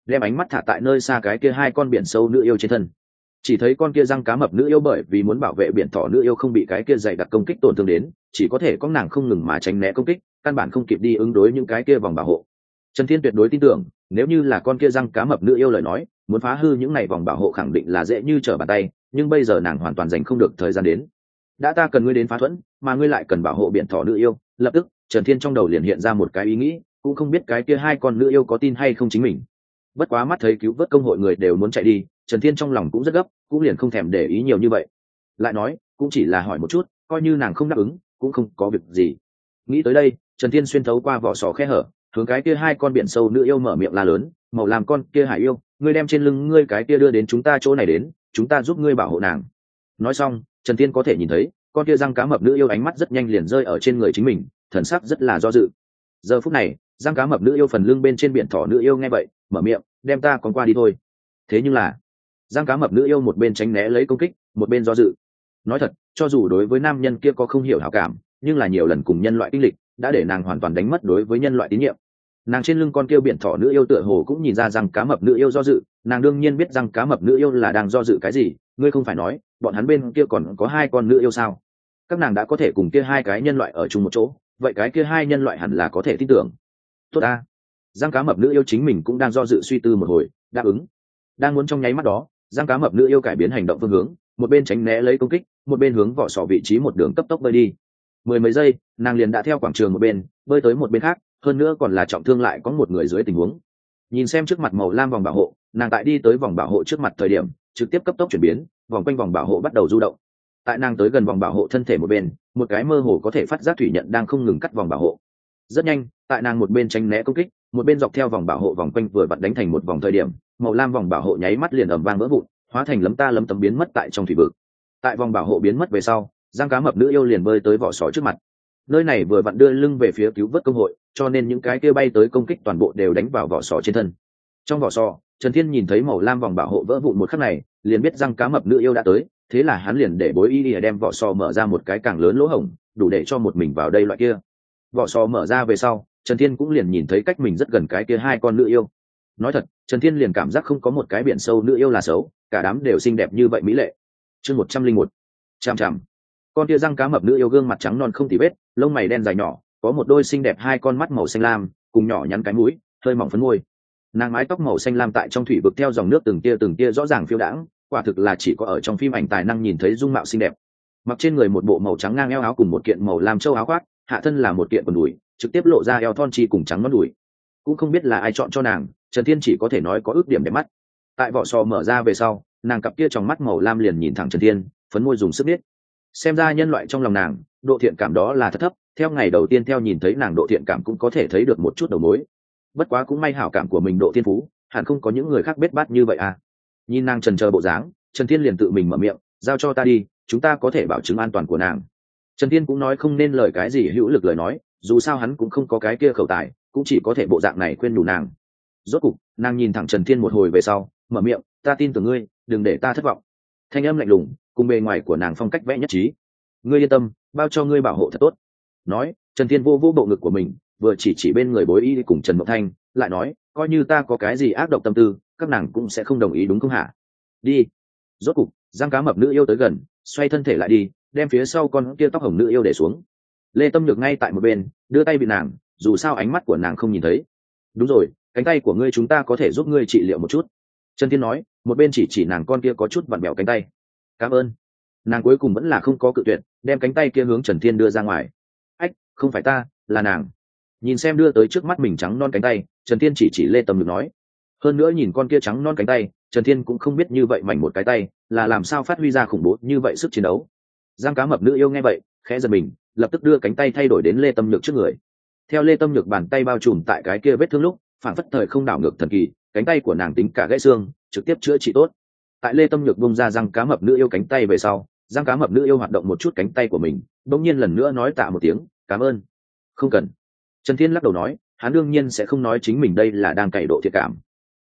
Speaker 1: đem ánh mắt thả tại nơi xa cái kia hai con biển sâu nữ yêu trên thân. Chỉ thấy con kia răng cá mập nữ yêu bởi vì muốn bảo vệ biển thỏ nữ yêu không bị cái kia dày đặc công kích tổn thương đến, chỉ có thể có nàng không ngừng mà tránh né công kích, căn bản không kịp đi ứng đối những cái kia vòng bảo hộ. Trần Thiên tuyệt đối tin tưởng, nếu như là con kia răng cá mập nữ yêu lời nói, muốn phá hư những này vòng bảo hộ khẳng định là dễ như trở bàn tay, nhưng bây giờ nàng hoàn toàn dành không được thời gian đến. Đã ta cần ngươi đến phá thuẫn, mà ngươi lại cần bảo hộ biển thỏ nữ yêu, lập tức Trần Thiên trong đầu liền hiện ra một cái ý nghĩ, cũng không biết cái kia hai con nữ yêu có tin hay không chính mình. Bất quá mắt thấy cứu vớt công hội người đều muốn chạy đi, Trần Thiên trong lòng cũng rất gấp, cũng liền không thèm để ý nhiều như vậy. Lại nói, cũng chỉ là hỏi một chút, coi như nàng không đáp ứng, cũng không có việc gì. Nghĩ tới đây, Trần Thiên xuyên thấu qua vỏ sò khe hở, hướng cái kia hai con biển sâu nữ yêu mở miệng la lớn, màu làm con kia hải yêu, ngươi đem trên lưng ngươi cái kia đưa đến chúng ta chỗ này đến, chúng ta giúp ngươi bảo hộ nàng. Nói xong, Trần Thiên có thể nhìn thấy, con kia răng cá mập nữ yêu ánh mắt rất nhanh liền rơi ở trên người chính mình, thần sắc rất là do dự. Giờ phút này, răng cá mập nữ yêu phần lưng bên trên biển thỏ nữ yêu nghe vậy, mở miệng, đem ta còn qua đi thôi. Thế nhưng là, răng cá mập nữ yêu một bên tránh né lấy công kích, một bên do dự. Nói thật, cho dù đối với nam nhân kia có không hiểu hảo cảm, nhưng là nhiều lần cùng nhân loại kinh lịch đã để nàng hoàn toàn đánh mất đối với nhân loại tín nhiệm. Nàng trên lưng con kia biển thỏ nữ yêu tựa hồ cũng nhìn ra răng cá mập nữ yêu do dự, nàng đương nhiên biết răng cá mập nữ yêu là đang do dự cái gì. Ngươi không phải nói bọn hắn bên kia còn có hai con nữ yêu sao? Các nàng đã có thể cùng kia hai cái nhân loại ở chung một chỗ, vậy cái kia hai nhân loại hẳn là có thể tin tưởng. Tốt a. Răng cá mập nữ yêu chính mình cũng đang do dự suy tư một hồi, đáp ứng. Đang muốn trong nháy mắt đó, răng cá mập nữ yêu cải biến hành động phương hướng, một bên tránh né lấy công kích, một bên hướng vỏ sò vị trí một đường cấp tốc bơi đi. Mười mấy giây, nàng liền đã theo quảng trường một bên bơi tới một bên khác, hơn nữa còn là trọng thương lại có một người dưới tình huống. Nhìn xem trước mặt màu lam vòng bảo hộ, nàng tại đi tới vòng bảo hộ trước mặt thời điểm trực tiếp cấp tốc chuyển biến, vòng quanh vòng bảo hộ bắt đầu du động. Tại nàng tới gần vòng bảo hộ thân thể một bên, một cái mơ hồ có thể phát giác thủy nhận đang không ngừng cắt vòng bảo hộ. Rất nhanh, tại nàng một bên tránh né công kích, một bên dọc theo vòng bảo hộ vòng quanh vừa vặn đánh thành một vòng thời điểm, màu lam vòng bảo hộ nháy mắt liền ầm vang vỡ vụn, hóa thành lấm ta lấm tấm biến mất tại trong thủy vực. Tại vòng bảo hộ biến mất về sau, răng cá mập nữ yêu liền bơi tới vỏ sò trước mặt. Nơi này vừa vặn đưa lưng về phía cứu vớt công hội, cho nên những cái kia bay tới công kích toàn bộ đều đánh vào vỏ sò trên thân. Trong vỏ sò, Trần Thiên nhìn thấy màu lam vòng bảo hộ vỡ vụn một khắc này, liền biết răng cá mập nữ yêu đã tới, thế là hắn liền để bối y đem vỏ sò mở ra một cái càng lớn lỗ hổng, đủ để cho một mình vào đây loại kia. Vỏ sò mở ra về sau, Trần Thiên cũng liền nhìn thấy cách mình rất gần cái kia hai con nữ yêu. Nói thật, Trần Thiên liền cảm giác không có một cái biển sâu nữ yêu là xấu, cả đám đều xinh đẹp như vậy mỹ lệ. Chương 101. Chằm chằm. Con kia răng cá mập nữ yêu gương mặt trắng non không tì vết, lông mày đen dài nhỏ, có một đôi xinh đẹp hai con mắt màu xanh lam, cùng nhỏ nhắn cái mũi, hơi mỏng phấn môi. Nàng mái tóc màu xanh lam tại trong thủy vực theo dòng nước từng tia rõ ràng phiêu đãng, quả thực là chỉ có ở trong phim ảnh tài năng nhìn thấy dung mạo xinh đẹp. Mặc trên người một bộ màu trắng ngang eo áo cùng một kiện màu lam châu áo khoác, hạ thân là một kiện quần đùi, trực tiếp lộ ra eo thon chi cùng trắng nõn đùi. Cũng không biết là ai chọn cho nàng, Trần Thiên chỉ có thể nói có ước điểm đẹp mắt. Tại vỏ sò mở ra về sau, nàng cặp kia trong mắt màu lam liền nhìn thẳng Trần Thiên, phấn môi dùng sức biết. Xem ra nhân loại trong lòng nàng, độ thiện cảm đó là thật thấp, theo ngày đầu tiên theo nhìn thấy nàng độ thiện cảm cũng có thể thấy được một chút đầu mối. Bất quá cũng may hảo cảm của mình độ thiên phú, hẳn không có những người khác bết bát như vậy à. Nhìn nàng chần chờ bộ dáng, Trần Thiên liền tự mình mở miệng, giao cho ta đi, chúng ta có thể bảo chứng an toàn của nàng. Trần Thiên cũng nói không nên lời cái gì hữu lực lời nói, dù sao hắn cũng không có cái kia khẩu tài, cũng chỉ có thể bộ dạng này khuyên đủ nàng. Rốt cục, nàng nhìn thẳng Trần Thiên một hồi về sau, mở miệng, ta tin tưởng ngươi, đừng để ta thất vọng. Thanh âm lạnh lùng, cùng bề ngoài của nàng phong cách vẽ nhất trí. Ngươi yên tâm, bao cho ngươi bảo hộ thật tốt. Nói, Trần Thiên vô bộ ngực của mình, vừa chỉ bên người bối y cùng Trần Mộng Thanh, lại nói, coi như ta có cái gì ác độc tâm tư, các nàng cũng sẽ không đồng ý đúng không hả? Đi. Rốt cục, răng cá mập nữ yêu tới gần, xoay thân thể lại đi, đem phía sau con kia tóc hồng nữ yêu để xuống. Lê Tâm Nhược ngay tại một bên, đưa tay bị nàng, dù sao ánh mắt của nàng không nhìn thấy. Đúng rồi, cánh tay của ngươi chúng ta có thể giúp ngươi trị liệu một chút. Trần Thiên nói, một bên chỉ nàng con kia có chút vặn bẹo cánh tay. Cảm ơn. Nàng cuối cùng vẫn là không có cự tuyệt, đem cánh tay kia hướng Trần Thiên đưa ra ngoài. Ách, không phải ta, là nàng. Nhìn xem đưa tới trước mắt mình trắng non cánh tay, Trần Thiên chỉ Lê Tâm Nhược nói. Hơn nữa nhìn con kia trắng non cánh tay, Trần Thiên cũng không biết như vậy mảnh một cái tay là làm sao phát huy ra khủng bố như vậy sức chiến đấu. Giang cá mập nữ yêu nghe vậy, khẽ giật mình, lập tức đưa cánh tay thay đổi đến Lê Tâm Nhược trước người. Theo Lê Tâm Nhược bàn tay bao trùm tại cái kia vết thương lúc, phản phất thời không đảo ngược thần kỳ, cánh tay của nàng tính cả gãy xương, trực tiếp chữa trị tốt. Tại Lê Tâm Nhược bung ra răng cá mập nữ yêu cánh tay về sau, răng cá mập nữ yêu hoạt động một chút cánh tay của mình, bỗng nhiên lần nữa nói tạ một tiếng, cảm ơn. Không cần. Trần Thiên lắc đầu nói, hắn đương nhiên sẽ không nói chính mình đây là đang cày độ thiệt cảm.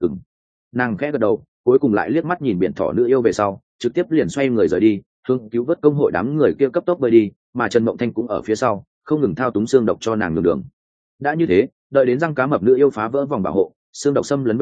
Speaker 1: Nàng khẽ gật đầu, cuối cùng lại liếc mắt nhìn biển thỏ nữ yêu về sau, trực tiếp liền xoay người rời đi, hướng cứu vớt công hội đám người kia cấp tốc bơi đi, mà Trần Mộng Thanh cũng ở phía sau, không ngừng thao túng xương độc cho nàng đường đường. Đã như thế, đợi đến răng cá mập nữ yêu phá vỡ vòng bảo hộ, xương độc xâm lấn về sau,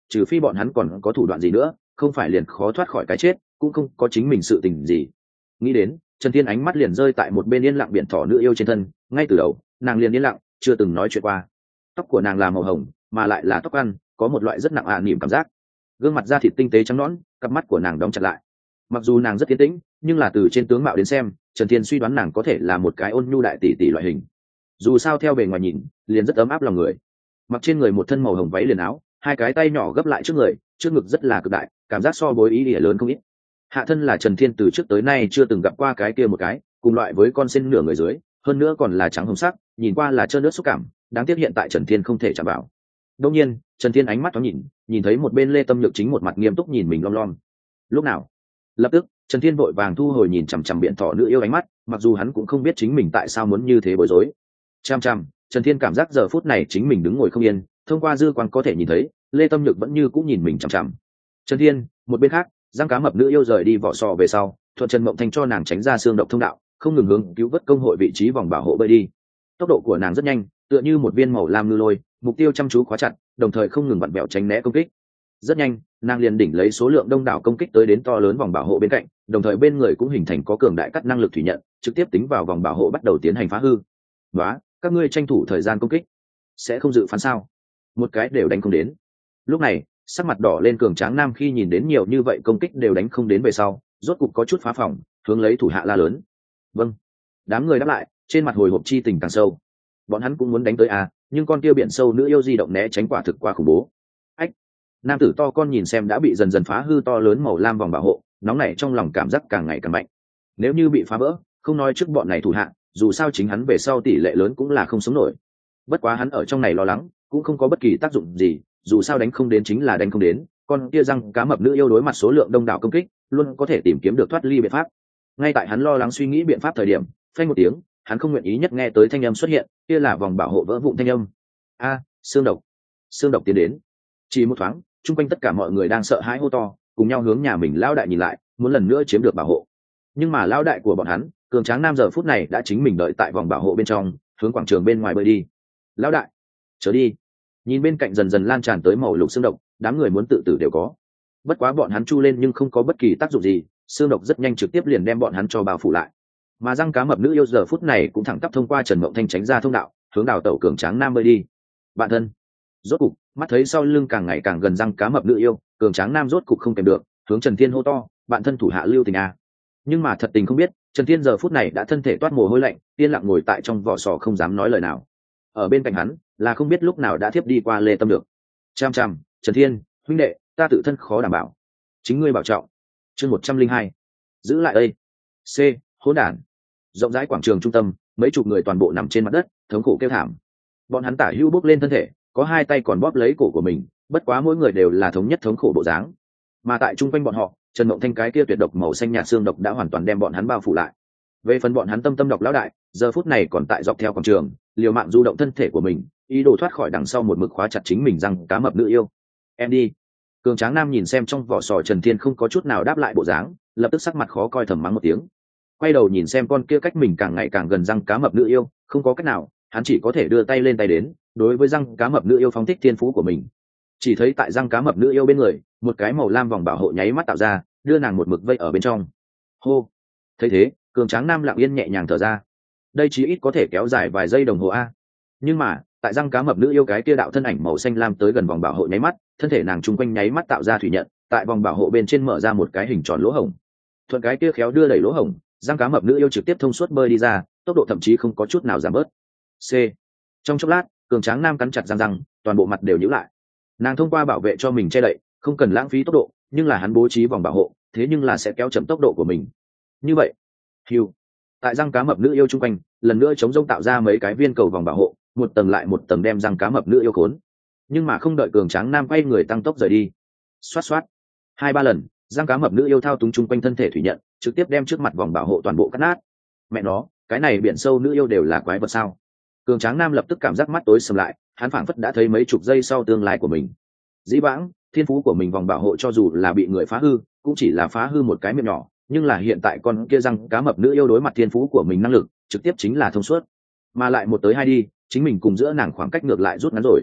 Speaker 1: trừ phi bọn hắn còn có thủ đoạn gì nữa, không phải liền khó thoát khỏi cái chết, cũng không có chính mình sự tình gì. Nghĩ đến, Trần Thiên ánh mắt liền rơi tại một bên yên lặng biển thỏ nữ yêu trên thân, ngay từ đầu nàng liền yên lặng, chưa từng nói chuyện qua. Tóc của nàng là màu hồng, mà lại là tóc ăn, có một loại rất nặng nỉm cảm giác. Gương mặt da thịt tinh tế trắng nõn, cặp mắt của nàng đóng chặt lại. Mặc dù nàng rất tiến tĩnh, nhưng là từ trên tướng mạo đến xem, Trần Thiên suy đoán nàng có thể là một cái ôn nhu đại tỷ tỷ loại hình. Dù sao theo bề ngoài nhìn, liền rất ấm áp lòng người. Mặc trên người một thân màu hồng váy liền áo, hai cái tay nhỏ gấp lại trước người, trước ngực rất là cực đại, cảm giác so bối ý nghĩa lớn không ít. Hạ thân là Trần Thiên từ trước tới nay chưa từng gặp qua cái kia một cái, cùng loại với con sen nửa người dưới, hơn nữa còn là trắng hồng sắc, nhìn qua là trơn nước xúc cảm, đáng tiếc hiện tại Trần Thiên không thể chạm vào. Đương nhiên, Trần Thiên ánh mắt thoáng nhìn thấy một bên Lê Tâm Nhược chính một mặt nghiêm túc nhìn mình lom lom. Lúc nào? Lập tức, Trần Thiên vội vàng thu hồi nhìn chằm chằm biển thỏ nữ yêu ánh mắt, mặc dù hắn cũng không biết chính mình tại sao muốn như thế bối rối. Chăm chăm, Trần Thiên cảm giác giờ phút này chính mình đứng ngồi không yên, thông qua dư quang có thể nhìn thấy, Lê Tâm Nhược vẫn như cũng nhìn mình chằm chằm. Trần Thiên, một bên khác, răng cá mập nữ yêu rời đi vỏ sò về sau, thuận Trần Mộng Thanh cho nàng tránh ra xương độc thông đạo, không ngừng hướng cứu vớt công hội vị trí vòng bảo hộ bơi đi. Tốc độ của nàng rất nhanh, tựa như một viên màu lam ngư lôi, mục tiêu chăm chú khóa chặt, đồng thời không ngừng vặn vẹo tránh né công kích. Rất nhanh, nàng liền đỉnh lấy số lượng đông đảo công kích tới đến to lớn vòng bảo hộ bên cạnh, đồng thời bên người cũng hình thành có cường đại cắt năng lực thủy nhận, trực tiếp tính vào vòng bảo hộ bắt đầu tiến hành phá hư. Đó, các ngươi tranh thủ thời gian công kích, sẽ không dự phán sao? Một cái đều đánh không đến. Lúc này, sắc mặt đỏ lên cường tráng nam khi nhìn đến nhiều như vậy công kích đều đánh không đến về sau, rốt cục có chút phá phòng, hướng lấy thủ hạ la lớn. Vâng. Đám người đáp lại, trên mặt hồi hộp chi tình càng sâu. Bọn hắn cũng muốn đánh tới nhưng con kia biển sâu nữ yêu di động né tránh quả thực quá khủng bố. Ách. Nam tử to con nhìn xem đã bị dần dần phá hư to lớn màu lam vòng bảo hộ, nóng nảy trong lòng cảm giác càng ngày càng mạnh. Nếu như bị phá vỡ, không nói trước bọn này thủ hạ, dù sao chính hắn về sau tỷ lệ lớn cũng là không sống nổi. Bất quá hắn ở trong này lo lắng, cũng không có bất kỳ tác dụng gì, dù sao đánh không đến chính là đánh không đến, con kia răng cá mập nữ yêu đối mặt số lượng đông đảo công kích, luôn có thể tìm kiếm được thoát ly biện pháp. Ngay tại hắn lo lắng suy nghĩ biện pháp thời điểm, phanh một tiếng, hắn không nguyện ý nhất nghe tới thanh âm xuất hiện, kia là vòng bảo hộ vỡ vụn thanh âm. Xương độc. Xương độc tiến đến. Chỉ một thoáng, chung quanh tất cả mọi người đang sợ hãi hô to, cùng nhau hướng nhà mình lão đại nhìn lại, muốn lần nữa chiếm được bảo hộ. Nhưng mà lão đại của bọn hắn, cường tráng nam giờ phút này đã chính mình đợi tại vòng bảo hộ bên trong, hướng quảng trường bên ngoài bơi đi. Lão đại, chớ đi. Nhìn bên cạnh dần dần lan tràn tới màu lục xương độc, đám người muốn tự tử đều có. Bất quá bọn hắn chu lên nhưng không có bất kỳ tác dụng gì, xương độc rất nhanh trực tiếp liền đem bọn hắn cho bao phủ lại. Mà răng cá mập nữ yêu giờ phút này cũng thẳng tắp thông qua Trần Mộng Thanh tránh ra thông đạo, hướng đào tẩu cường tráng nam bơi đi. Bạn thân. Rốt cục, mắt thấy sau lưng càng ngày càng gần răng cá mập nữ yêu, cường tráng nam rốt cục không kèm được, hướng Trần Thiên hô to, bạn thân thủ hạ lưu tình a. Nhưng mà thật tình không biết, Trần Thiên giờ phút này đã thân thể toát mồ hôi lạnh, yên lặng ngồi tại trong vỏ sò không dám nói lời nào. Ở bên cạnh hắn, là không biết lúc nào đã thiếp đi qua Lê Tâm được. Chăm chăm, Trần Thiên, huynh đệ, ta tự thân khó đảm bảo, chính ngươi bảo trọng. Chương 102. Giữ lại đây. C. Hỗn đản. Rộng rãi quảng trường trung tâm, mấy chục người toàn bộ nằm trên mặt đất, thống khổ kêu thảm. Bọn hắn tả hữu bốc lên thân thể, có hai tay còn bóp lấy cổ của mình, bất quá mỗi người đều là thống nhất thống khổ bộ dáng. Mà tại trung quanh bọn họ, Trần Mộng Thanh cái kia tuyệt độc màu xanh nhạt xương độc đã hoàn toàn đem bọn hắn bao phủ lại. Về phần bọn hắn tâm tâm độc lão đại, giờ phút này còn tại dọc theo quảng trường, liều mạng du động thân thể của mình, ý đồ thoát khỏi đằng sau một mực khóa chặt chính mình răng cá mập nữ yêu. Em đi. Cường tráng nam nhìn xem trong vỏ sò Trần Thiên không có chút nào đáp lại bộ dáng, lập tức sắc mặt khó coi thầm mắng một tiếng. Quay đầu nhìn xem con kia cách mình càng ngày càng gần răng cá mập nữ yêu, không có cách nào, hắn chỉ có thể đưa tay lên tay đến, đối với răng cá mập nữ yêu phóng thích thiên phú của mình. Chỉ thấy tại răng cá mập nữ yêu bên người, một cái màu lam vòng bảo hộ nháy mắt tạo ra, đưa nàng một mực vây ở bên trong. Hô. Thấy thế, cường tráng nam lặng yên nhẹ nhàng thở ra. Đây chí ít có thể kéo dài vài giây đồng hồ a. Nhưng mà, tại răng cá mập nữ yêu cái kia đạo thân ảnh màu xanh lam tới gần vòng bảo hộ nháy mắt, thân thể nàng chung quanh nháy mắt tạo ra thủy nhận, tại vòng bảo hộ bên trên mở ra một cái hình tròn lỗ hổng. Thuận cái kia khéo đưa đẩy lỗ hổng, răng cá mập nữ yêu trực tiếp thông suốt bơi đi ra, tốc độ thậm chí không có chút nào giảm bớt. C. Trong chốc lát, cường tráng nam cắn chặt răng, toàn bộ mặt đều nhíu lại. Nàng thông qua bảo vệ cho mình che đậy, không cần lãng phí tốc độ, nhưng là hắn bố trí vòng bảo hộ, thế nhưng là sẽ kéo chậm tốc độ của mình. Như vậy, hiu. Tại răng cá mập nữ yêu chung quanh, lần nữa chống rông tạo ra mấy cái viên cầu vòng bảo hộ, một tầng lại một tầng đem răng cá mập nữ yêu khốn. Nhưng mà không đợi cường tráng nam quay người tăng tốc rời đi. Xoát xoát. 2-3 lần, răng cá mập nữ yêu thao túng chung quanh thân thể thủy nhận, trực tiếp đem trước mặt vòng bảo hộ toàn bộ cắt nát. Mẹ nó, cái này biển sâu nữ yêu đều là quái vật sao? Cường tráng nam lập tức cảm giác mắt tối sầm lại, hắn phảng phất đã thấy mấy chục giây sau tương lai của mình. Dĩ vãng, thiên phú của mình vòng bảo hộ cho dù là bị người phá hư, cũng chỉ là phá hư một cái miệng nhỏ, nhưng là hiện tại con kia răng cá mập nữ yêu đối mặt thiên phú của mình năng lực, trực tiếp chính là thông suốt. Mà lại một tới hai đi, chính mình cùng giữa nàng khoảng cách ngược lại rút ngắn rồi.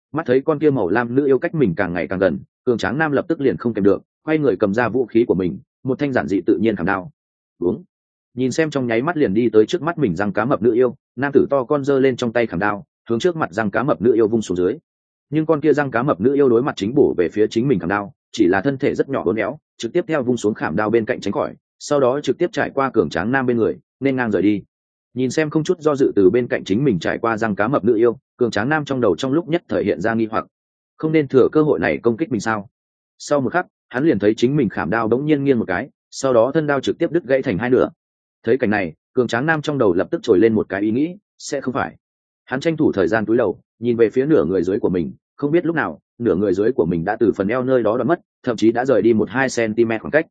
Speaker 1: Mắt thấy con kia màu lam nữ yêu cách mình càng ngày càng gần, cường tráng nam lập tức liền không kèm được, quay người cầm ra vũ khí của mình, một thanh giản dị tự nhiên khảm đao. Đúng. Nhìn xem trong nháy mắt liền đi tới trước mắt mình răng cá mập nữ yêu, nam tử to con giơ lên trong tay khảm đao, hướng trước mặt răng cá mập nữ yêu vung xuống dưới. Nhưng con kia răng cá mập nữ yêu đối mặt chính bổ về phía chính mình khảm đao, chỉ là thân thể rất nhỏ uốn éo, trực tiếp theo vung xuống khảm đao bên cạnh tránh khỏi, sau đó trực tiếp trải qua cường tráng nam bên người, nên ngang rời đi. Nhìn xem không chút do dự từ bên cạnh chính mình trải qua răng cá mập nữ yêu, cường tráng nam trong đầu trong lúc nhất thời hiện ra nghi hoặc, không nên thừa cơ hội này công kích mình sao? Sau một khắc, hắn liền thấy chính mình khảm đao đống nhiên nghiêng một cái, sau đó thân đao trực tiếp đứt gãy thành hai nửa. Thấy cảnh này, cường tráng nam trong đầu lập tức trồi lên một cái ý nghĩ, sẽ không phải. Hắn tranh thủ thời gian cúi đầu, nhìn về phía nửa người dưới của mình, không biết lúc nào, nửa người dưới của mình đã từ phần eo nơi đó đoạn mất, thậm chí đã rời đi 1-2 cm khoảng cách.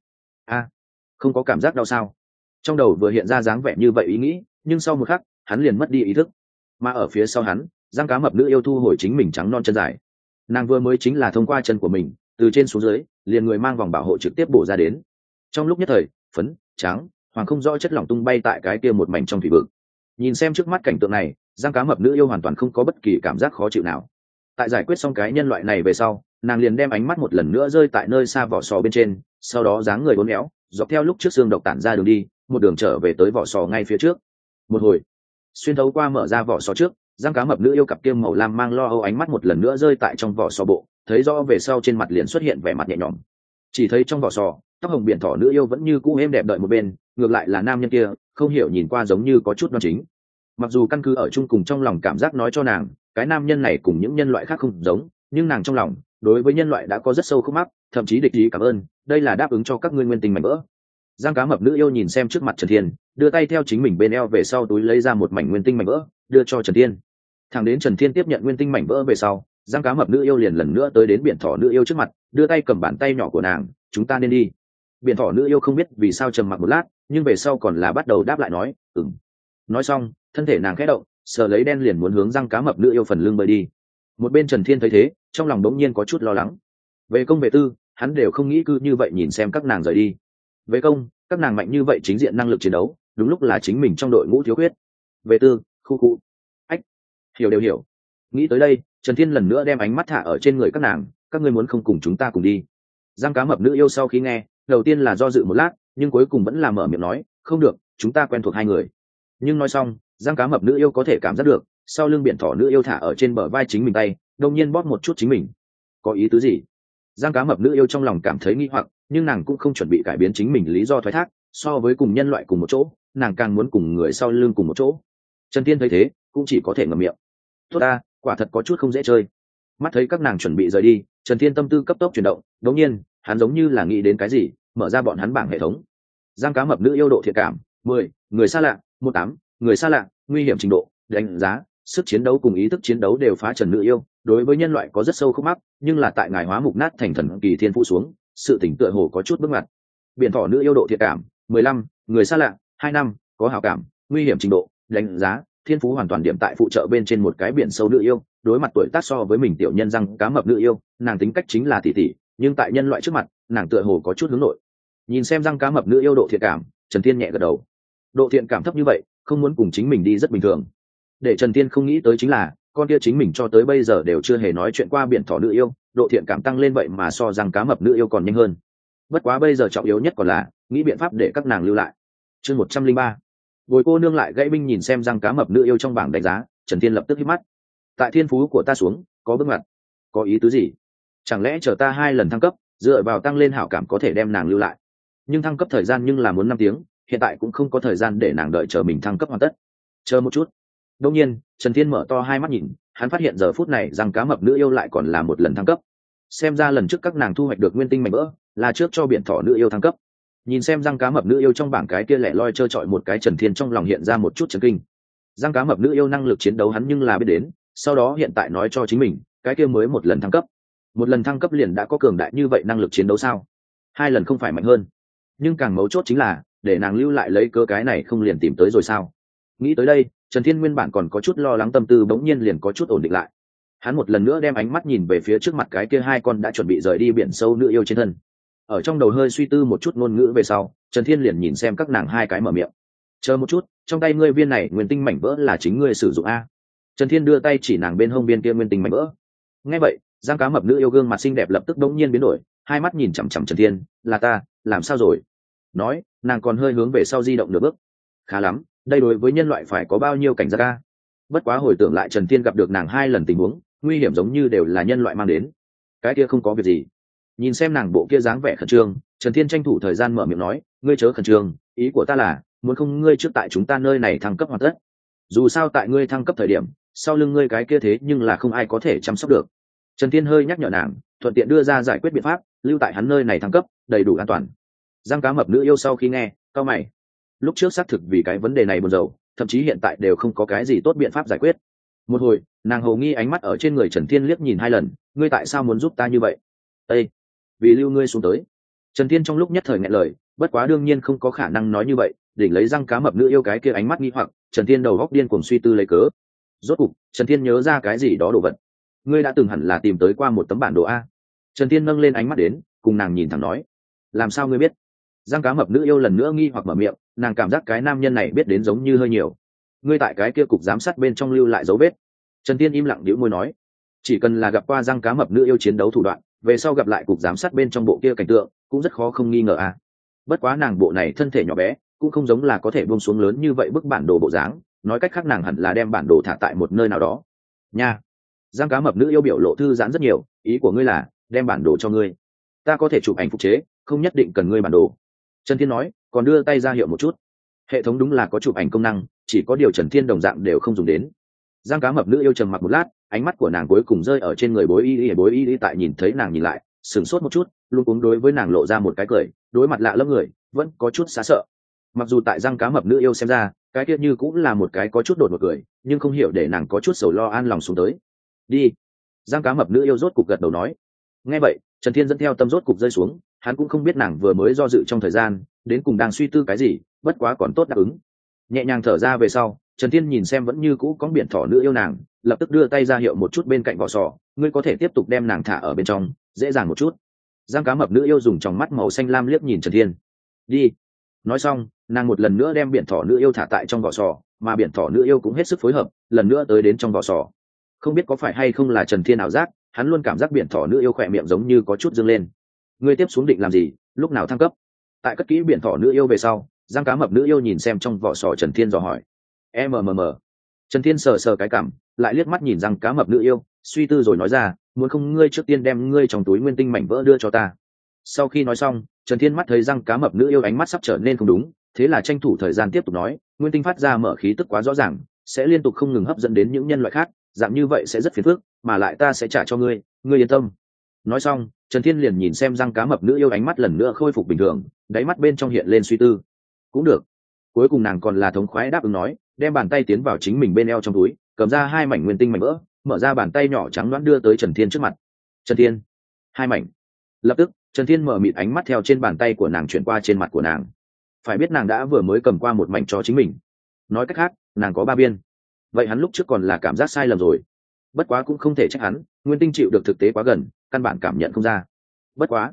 Speaker 1: Không có cảm giác đau sao? Trong đầu vừa hiện ra dáng vẻ như vậy ý nghĩ, nhưng sau một khắc, hắn liền mất đi ý thức. Mà ở phía sau hắn, răng cá mập nữ yêu thu hồi chính mình trắng non chân dài. Nàng vừa mới chính là thông qua chân của mình, từ trên xuống dưới, liền người mang vòng bảo hộ trực tiếp bổ ra đến. Trong lúc nhất thời, phấn, trắng, hoàng không rõ chất lỏng tung bay tại cái kia một mảnh trong thủy vực. Nhìn xem trước mắt cảnh tượng này, răng cá mập nữ yêu hoàn toàn không có bất kỳ cảm giác khó chịu nào. Tại giải quyết xong cái nhân loại này về sau, nàng liền đem ánh mắt một lần nữa rơi tại nơi xa vỏ sò bên trên, sau đó dáng người uốn éo, dọc theo lúc trước xương độc tản ra đường đi, một đường trở về tới vỏ sò ngay phía trước. Một hồi, xuyên thấu qua mở ra vỏ sò trước, răng cá mập nữ yêu cặp kiêm màu lam mang lo âu ánh mắt một lần nữa rơi tại trong vỏ sò bộ, thấy rõ về sau trên mặt liền xuất hiện vẻ mặt nhẹ nhõm. Chỉ thấy trong vỏ sò, tóc hồng biển thỏ nữ yêu vẫn như cũ êm đẹp đợi một bên, ngược lại là nam nhân kia, không hiểu nhìn qua giống như có chút đoan chính. Mặc dù căn cứ ở chung cùng trong lòng cảm giác nói cho nàng, cái nam nhân này cùng những nhân loại khác không giống, nhưng nàng trong lòng đối với nhân loại đã có rất sâu khúc mắc, thậm chí địch ý cảm ơn, đây là đáp ứng cho các ngươi nguyên tình mảnh vỡ. Giang cá mập nữ yêu nhìn xem trước mặt Trần Thiên, đưa tay theo chính mình bên eo về sau túi lấy ra một mảnh nguyên tinh mảnh vỡ, đưa cho Trần Thiên. Thẳng đến Trần Thiên tiếp nhận nguyên tinh mảnh vỡ về sau, Giang cá mập nữ yêu liền lần nữa tới đến biển thỏ nữ yêu trước mặt, đưa tay cầm bàn tay nhỏ của nàng, chúng ta nên đi. Biển thỏ nữ yêu không biết vì sao trầm mặc một lát, nhưng về sau còn là bắt đầu đáp lại nói, ừm. Nói xong, thân thể nàng khẽ động, sờ lấy đen liền muốn hướng Giang cá mập nữ yêu phần lưng bơi đi. Một bên Trần Thiên thấy thế, trong lòng đống nhiên có chút lo lắng. Về công về tư, hắn đều không nghĩ cứ như vậy nhìn xem các nàng rời đi. Về công, các nàng mạnh như vậy chính diện năng lực chiến đấu, đúng lúc là chính mình trong đội ngũ thiếu khuyết. Về tư, khu cụ, ách, hiểu đều hiểu. Nghĩ tới đây, Trần Thiên lần nữa đem ánh mắt thả ở trên người các nàng, các ngươi muốn không cùng chúng ta cùng đi. Giang cá mập nữ yêu sau khi nghe, đầu tiên là do dự một lát, nhưng cuối cùng vẫn là mở miệng nói, không được, chúng ta quen thuộc hai người. Nhưng nói xong, Giang cá mập nữ yêu có thể cảm giác được, sau lưng biển thỏ nữ yêu thả ở trên bờ vai chính mình tay, đột nhiên bóp một chút chính mình. Có ý tứ gì? Giang cá mập nữ yêu trong lòng cảm thấy nghi hoặc, nhưng nàng cũng không chuẩn bị cải biến chính mình lý do thoái thác, so với cùng nhân loại cùng một chỗ, nàng càng muốn cùng người sau lưng cùng một chỗ. Trần Thiên thấy thế, cũng chỉ có thể ngậm miệng. Tốt ta, quả thật có chút không dễ chơi. Mắt thấy các nàng chuẩn bị rời đi, Trần Thiên tâm tư cấp tốc chuyển động, đột nhiên, hắn giống như là nghĩ đến cái gì, mở ra bọn hắn bảng hệ thống. Giang cá mập nữ yêu độ thiện cảm 10, người xa lạ 18, người xa lạ, nguy hiểm trình độ, đánh giá, sức chiến đấu cùng ý thức chiến đấu đều phá trần nữ yêu, đối với nhân loại có rất sâu khúc mắc, nhưng là tại ngài hóa mục nát thành thần kỳ thiên phụ xuống, sự tỉnh tựa hồ có chút bước ngoặt. Biển thỏ nữ yêu độ thiện cảm 15, người xa lạ 2 năm, có hảo cảm, nguy hiểm trình độ, đánh giá, thiên phú hoàn toàn điểm tại phụ trợ bên trên một cái biển sâu nữ yêu, đối mặt tuổi tác so với mình tiểu nhân răng cá mập nữ yêu, nàng tính cách chính là tỷ tỷ, nhưng tại nhân loại trước mặt, nàng tựa hồ có chút hướng nội. Nhìn xem răng cá mập nữ yêu độ thiện cảm, Trần Thiên nhẹ gật đầu. Độ thiện cảm thấp như vậy, không muốn cùng chính mình đi rất bình thường. Để Trần Thiên không nghĩ tới chính là, con kia chính mình cho tới bây giờ đều chưa hề nói chuyện qua biển thỏ nữ yêu, độ thiện cảm tăng lên vậy mà so răng cá mập nữ yêu còn nhanh hơn. Bất quá bây giờ trọng yếu nhất còn là nghĩ biện pháp để các nàng lưu lại. Chương 103. Bồi cô nương lại gãy binh nhìn xem răng cá mập nữ yêu trong bảng đánh giá, Trần Thiên lập tức hít mắt. Tại thiên phú của ta xuống, có bước ngoặt. Có ý tứ gì? Chẳng lẽ chờ ta 2 lần thăng cấp, dựa vào tăng lên hảo cảm có thể đem nàng lưu lại? Nhưng thăng cấp thời gian nhưng là muốn 5 tiếng, hiện tại cũng không có thời gian để nàng đợi chờ mình thăng cấp hoàn tất. Chờ một chút. Đương nhiên, Trần Thiên mở to hai mắt nhìn, hắn phát hiện giờ phút này răng cá mập nữ yêu lại còn là một lần thăng cấp. Xem ra lần trước các nàng thu hoạch được nguyên tinh mảnh vỡ, là trước cho biển thỏ nữ yêu thăng cấp. Nhìn xem răng cá mập nữ yêu trong bảng cái kia lẻ loi trơ trọi một cái, Trần Thiên trong lòng hiện ra một chút chấn kinh. Răng cá mập nữ yêu năng lực chiến đấu hắn nhưng là biết đến, sau đó hiện tại nói cho chính mình, cái kia mới một lần thăng cấp. Một lần thăng cấp liền đã có cường đại như vậy năng lực chiến đấu sao? 2 lần không phải mạnh hơn? Nhưng càng mấu chốt chính là, để nàng lưu lại lấy cơ cái này không liền tìm tới rồi sao? Nghĩ tới đây, Trần Thiên nguyên bản còn có chút lo lắng tâm tư bỗng nhiên liền có chút ổn định lại. Hắn một lần nữa đem ánh mắt nhìn về phía trước mặt cái kia 2 con đã chuẩn bị rời đi biển sâu nữ yêu trên thân. Ở trong đầu hơi suy tư một chút ngôn ngữ về sau, Trần Thiên liền nhìn xem các nàng 2 cái mở miệng. Chờ một chút, trong tay ngươi viên này nguyên tinh mảnh vỡ là chính ngươi sử dụng a? Trần Thiên đưa tay chỉ nàng bên hông viên kia nguyên tinh mảnh vỡ. Nghe vậy, giang cá mập nữ yêu gương mặt xinh đẹp lập tức đống nhiên biến đổi, hai mắt nhìn chằm chằm Trần Thiên, là ta, làm sao rồi? Nói, nàng còn hơi hướng về sau di động nửa bước. Khá lắm, đây đối với nhân loại phải có bao nhiêu cảnh giác ca. Bất quá hồi tưởng lại Trần Thiên gặp được nàng 2 lần tình huống, nguy hiểm giống như đều là nhân loại mang đến. Cái kia không có việc gì. Nhìn xem nàng bộ kia dáng vẻ khẩn trương, Trần Thiên tranh thủ thời gian mở miệng nói, ngươi chớ khẩn trương, ý của ta là muốn không ngươi trước tại chúng ta nơi này thăng cấp hoàn tất. Dù sao tại ngươi thăng cấp thời điểm, sau lưng ngươi cái kia thế nhưng là không ai có thể chăm sóc được. Trần Thiên hơi nhắc nhở nàng, thuận tiện đưa ra giải quyết biện pháp, lưu tại hắn nơi này thăng cấp, đầy đủ an toàn. Giang cá mập nữ yêu sau khi nghe, cau mày. Lúc trước xác thực vì cái vấn đề này buồn rầu, thậm chí hiện tại đều không có cái gì tốt biện pháp giải quyết. Một hồi, nàng hầu nghi ánh mắt ở trên người Trần Thiên liếc nhìn 2 lần, ngươi tại sao muốn giúp ta như vậy? Ê, vì lưu ngươi xuống tới. Trần Thiên trong lúc nhất thời nghẹn lời, bất quá đương nhiên không có khả năng nói như vậy, đỉnh lấy răng cá mập nữ yêu cái kia ánh mắt nghi hoặc, Trần Thiên đầu góc điên cuồng suy tư lấy cớ. Rốt cục, Trần Thiên nhớ ra cái gì đó đồ vật. Ngươi đã từng hẳn là tìm tới qua một tấm bản đồ a. Trần Thiên nâng lên ánh mắt đến, cùng nàng nhìn thẳng nói, làm sao ngươi biết? Răng cá mập nữ yêu lần nữa nghi hoặc mở miệng, nàng cảm giác cái nam nhân này biết đến giống như hơi nhiều. Ngươi tại cái kia cục giám sát bên trong lưu lại dấu vết. Trần Thiên im lặng nhíu môi nói, chỉ cần là gặp qua răng cá mập nữ yêu chiến đấu thủ đoạn, về sau gặp lại cục giám sát bên trong bộ kia cảnh tượng, cũng rất khó không nghi ngờ a. Bất quá nàng bộ này thân thể nhỏ bé, cũng không giống là có thể buông xuống lớn như vậy bức bản đồ bộ dáng, nói cách khác nàng hẳn là đem bản đồ thả tại một nơi nào đó. Nha. Giang cá mập nữ yêu biểu lộ thư giãn rất nhiều, ý của ngươi là đem bản đồ cho ngươi, ta có thể chụp ảnh phục chế, không nhất định cần ngươi bản đồ. Trần Thiên nói, còn đưa tay ra hiệu một chút. Hệ thống đúng là có chụp ảnh công năng, chỉ có điều Trần Thiên đồng dạng đều không dùng đến. Giang cá mập nữ yêu trầm mặc một lát, ánh mắt của nàng cuối cùng rơi ở trên người bối y tại nhìn thấy nàng nhìn lại, sửng sốt một chút, luôn cuống đối với nàng lộ ra một cái cười, đối mặt lạ lẫm người, vẫn có chút xá sợ. Mặc dù tại Giang cá mập nữ yêu xem ra, cái kia như cũng là một cái có chút đột ngột cười, nhưng không hiểu để nàng có chút sầu lo an lòng xuống tới. Đi. Giang cá mập nữ yêu rốt cục gật đầu nói. Nghe vậy, Trần Thiên dẫn theo tâm rốt cục rơi xuống, hắn cũng không biết nàng vừa mới do dự trong thời gian, đến cùng đang suy tư cái gì, bất quá còn tốt đáp ứng. Nhẹ nhàng thở ra về sau, Trần Thiên nhìn xem vẫn như cũ có biển thỏ nữ yêu nàng, lập tức đưa tay ra hiệu một chút bên cạnh vỏ sò, ngươi có thể tiếp tục đem nàng thả ở bên trong, dễ dàng một chút. Giang cá mập nữ yêu dùng tròng mắt màu xanh lam liếc nhìn Trần Thiên. Đi. Nói xong, nàng một lần nữa đem biển thỏ nữ yêu thả tại trong vỏ sò, mà biển thỏ nữ yêu cũng hết sức phối hợp, lần nữa tới đến trong vỏ sò. Không biết có phải hay không là Trần Thiên ảo giác, hắn luôn cảm giác biển thỏ nữ yêu khỏe miệng giống như có chút dương lên. Ngươi tiếp xuống định làm gì, lúc nào thăng cấp? Tại cất kỹ biển thỏ nữ yêu về sau, Giang cá mập nữ yêu nhìn xem trong vỏ sò Trần Thiên dò hỏi. Trần Thiên sờ sờ cái cằm, lại liếc mắt nhìn Giang cá mập nữ yêu, suy tư rồi nói ra, muốn không ngươi trước tiên đem ngươi trong túi nguyên tinh mảnh vỡ đưa cho ta. Sau khi nói xong, Trần Thiên mắt thấy Giang cá mập nữ yêu ánh mắt sắp trở nên không đúng, thế là tranh thủ thời gian tiếp tục nói, nguyên tinh phát ra mở khí tức quá rõ ràng, sẽ liên tục không ngừng hấp dẫn đến những nhân loại khác, dạng như vậy sẽ rất phiền phức, mà lại ta sẽ trả cho ngươi, ngươi yên tâm. Nói xong, Trần Thiên liền nhìn xem Giang cá mập nữ yêu ánh mắt lần nữa khôi phục bình thường, đáy mắt bên trong hiện lên suy tư. Cũng được. Cuối cùng nàng còn là thống khoái đáp ứng nói, đem bàn tay tiến vào chính mình bên eo trong túi, cầm ra 2 mảnh nguyên tinh mảnh vỡ, mở ra bàn tay nhỏ trắng đoán đưa tới Trần Thiên trước mặt. Trần Thiên, 2 mảnh. Lập tức, Trần Thiên mở mịt ánh mắt theo trên bàn tay của nàng chuyển qua trên mặt của nàng. Phải biết nàng đã vừa mới cầm qua một mảnh cho chính mình. Nói cách khác, nàng có 3 viên. Vậy hắn lúc trước còn là cảm giác sai lầm rồi. Bất quá cũng không thể trách hắn, nguyên tinh chịu được thực tế quá gần, căn bản cảm nhận không ra. Bất quá,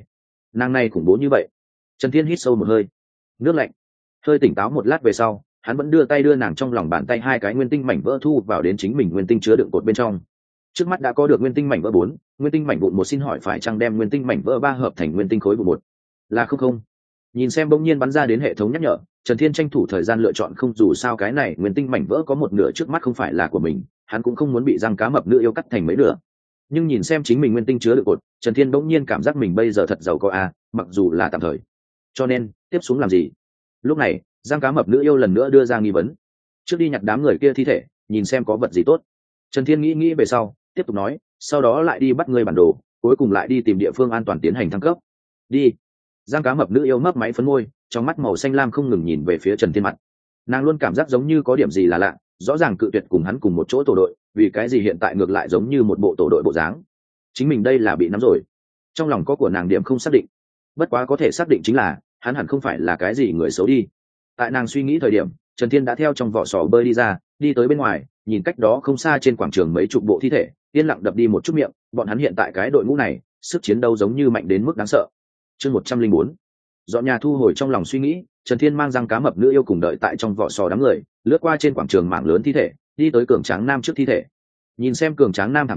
Speaker 1: nàng này khủng bố như vậy. Trần Thiên hít sâu một hơi, nước lạnh. Hơi tỉnh táo một lát về sau, hắn vẫn đưa tay đưa nàng trong lòng bàn tay 2 cái nguyên tinh mảnh vỡ thu vào đến chính mình nguyên tinh chứa đựng cột bên trong. Trước mắt đã có được nguyên tinh mảnh vỡ 4, nguyên tinh mảnh vụn 1, xin hỏi phải chăng đem nguyên tinh mảnh vỡ 3 hợp thành nguyên tinh khối vụn 1? Là không. Nhìn xem bỗng nhiên bắn ra đến hệ thống nhắc nhở, Trần Thiên tranh thủ thời gian lựa chọn không, dù sao cái này nguyên tinh mảnh vỡ có một nửa trước mắt không phải là của mình, hắn cũng không muốn bị Giang cá mập nữ yêu cắt thành mấy nửa. Nhưng nhìn xem chính mình nguyên tinh chứa đựng cột, Trần Thiên bỗng nhiên cảm giác mình bây giờ thật giàu có mặc dù là tạm thời. Cho nên, tiếp xuống làm gì? Lúc này, Giang cá mập nữ yêu lần nữa đưa ra nghi vấn. Trước đi nhặt đám người kia thi thể, nhìn xem có vật gì tốt. Trần Thiên nghĩ về sau, tiếp tục nói, sau đó lại đi bắt người bản đồ, cuối cùng lại đi tìm địa phương an toàn tiến hành thăng cấp. Đi. Giang cá mập nữ yêu mấp máy phấn môi, trong mắt màu xanh lam không ngừng nhìn về phía Trần Thiên mặt. Nàng luôn cảm giác giống như có điểm gì là lạ, rõ ràng cự tuyệt cùng hắn cùng một chỗ tổ đội, vì cái gì hiện tại ngược lại giống như một bộ tổ đội bộ dáng. Chính mình đây là bị nắm rồi. Trong lòng có của nàng điểm không xác định. Bất quá có thể xác định chính là, hắn hẳn không phải là cái gì người xấu đi. Tại nàng suy nghĩ thời điểm, Trần Thiên đã theo trong vỏ sò bơi đi ra, đi tới bên ngoài, nhìn cách đó không xa trên quảng trường mấy chục bộ thi thể, yên lặng đập đi một chút miệng, bọn hắn hiện tại cái đội ngũ này, sức chiến đấu giống như mạnh đến mức đáng sợ. Chương 104. Dọn nhà thu hồi trong lòng suy nghĩ, Trần Thiên mang Giang cá mập nữ yêu cùng đợi tại trong vỏ sò đám người, lướt qua trên quảng trường mảng lớn thi thể, đi tới cường tráng nam trước thi thể. Nhìn xem cường tráng nam thảm trạng,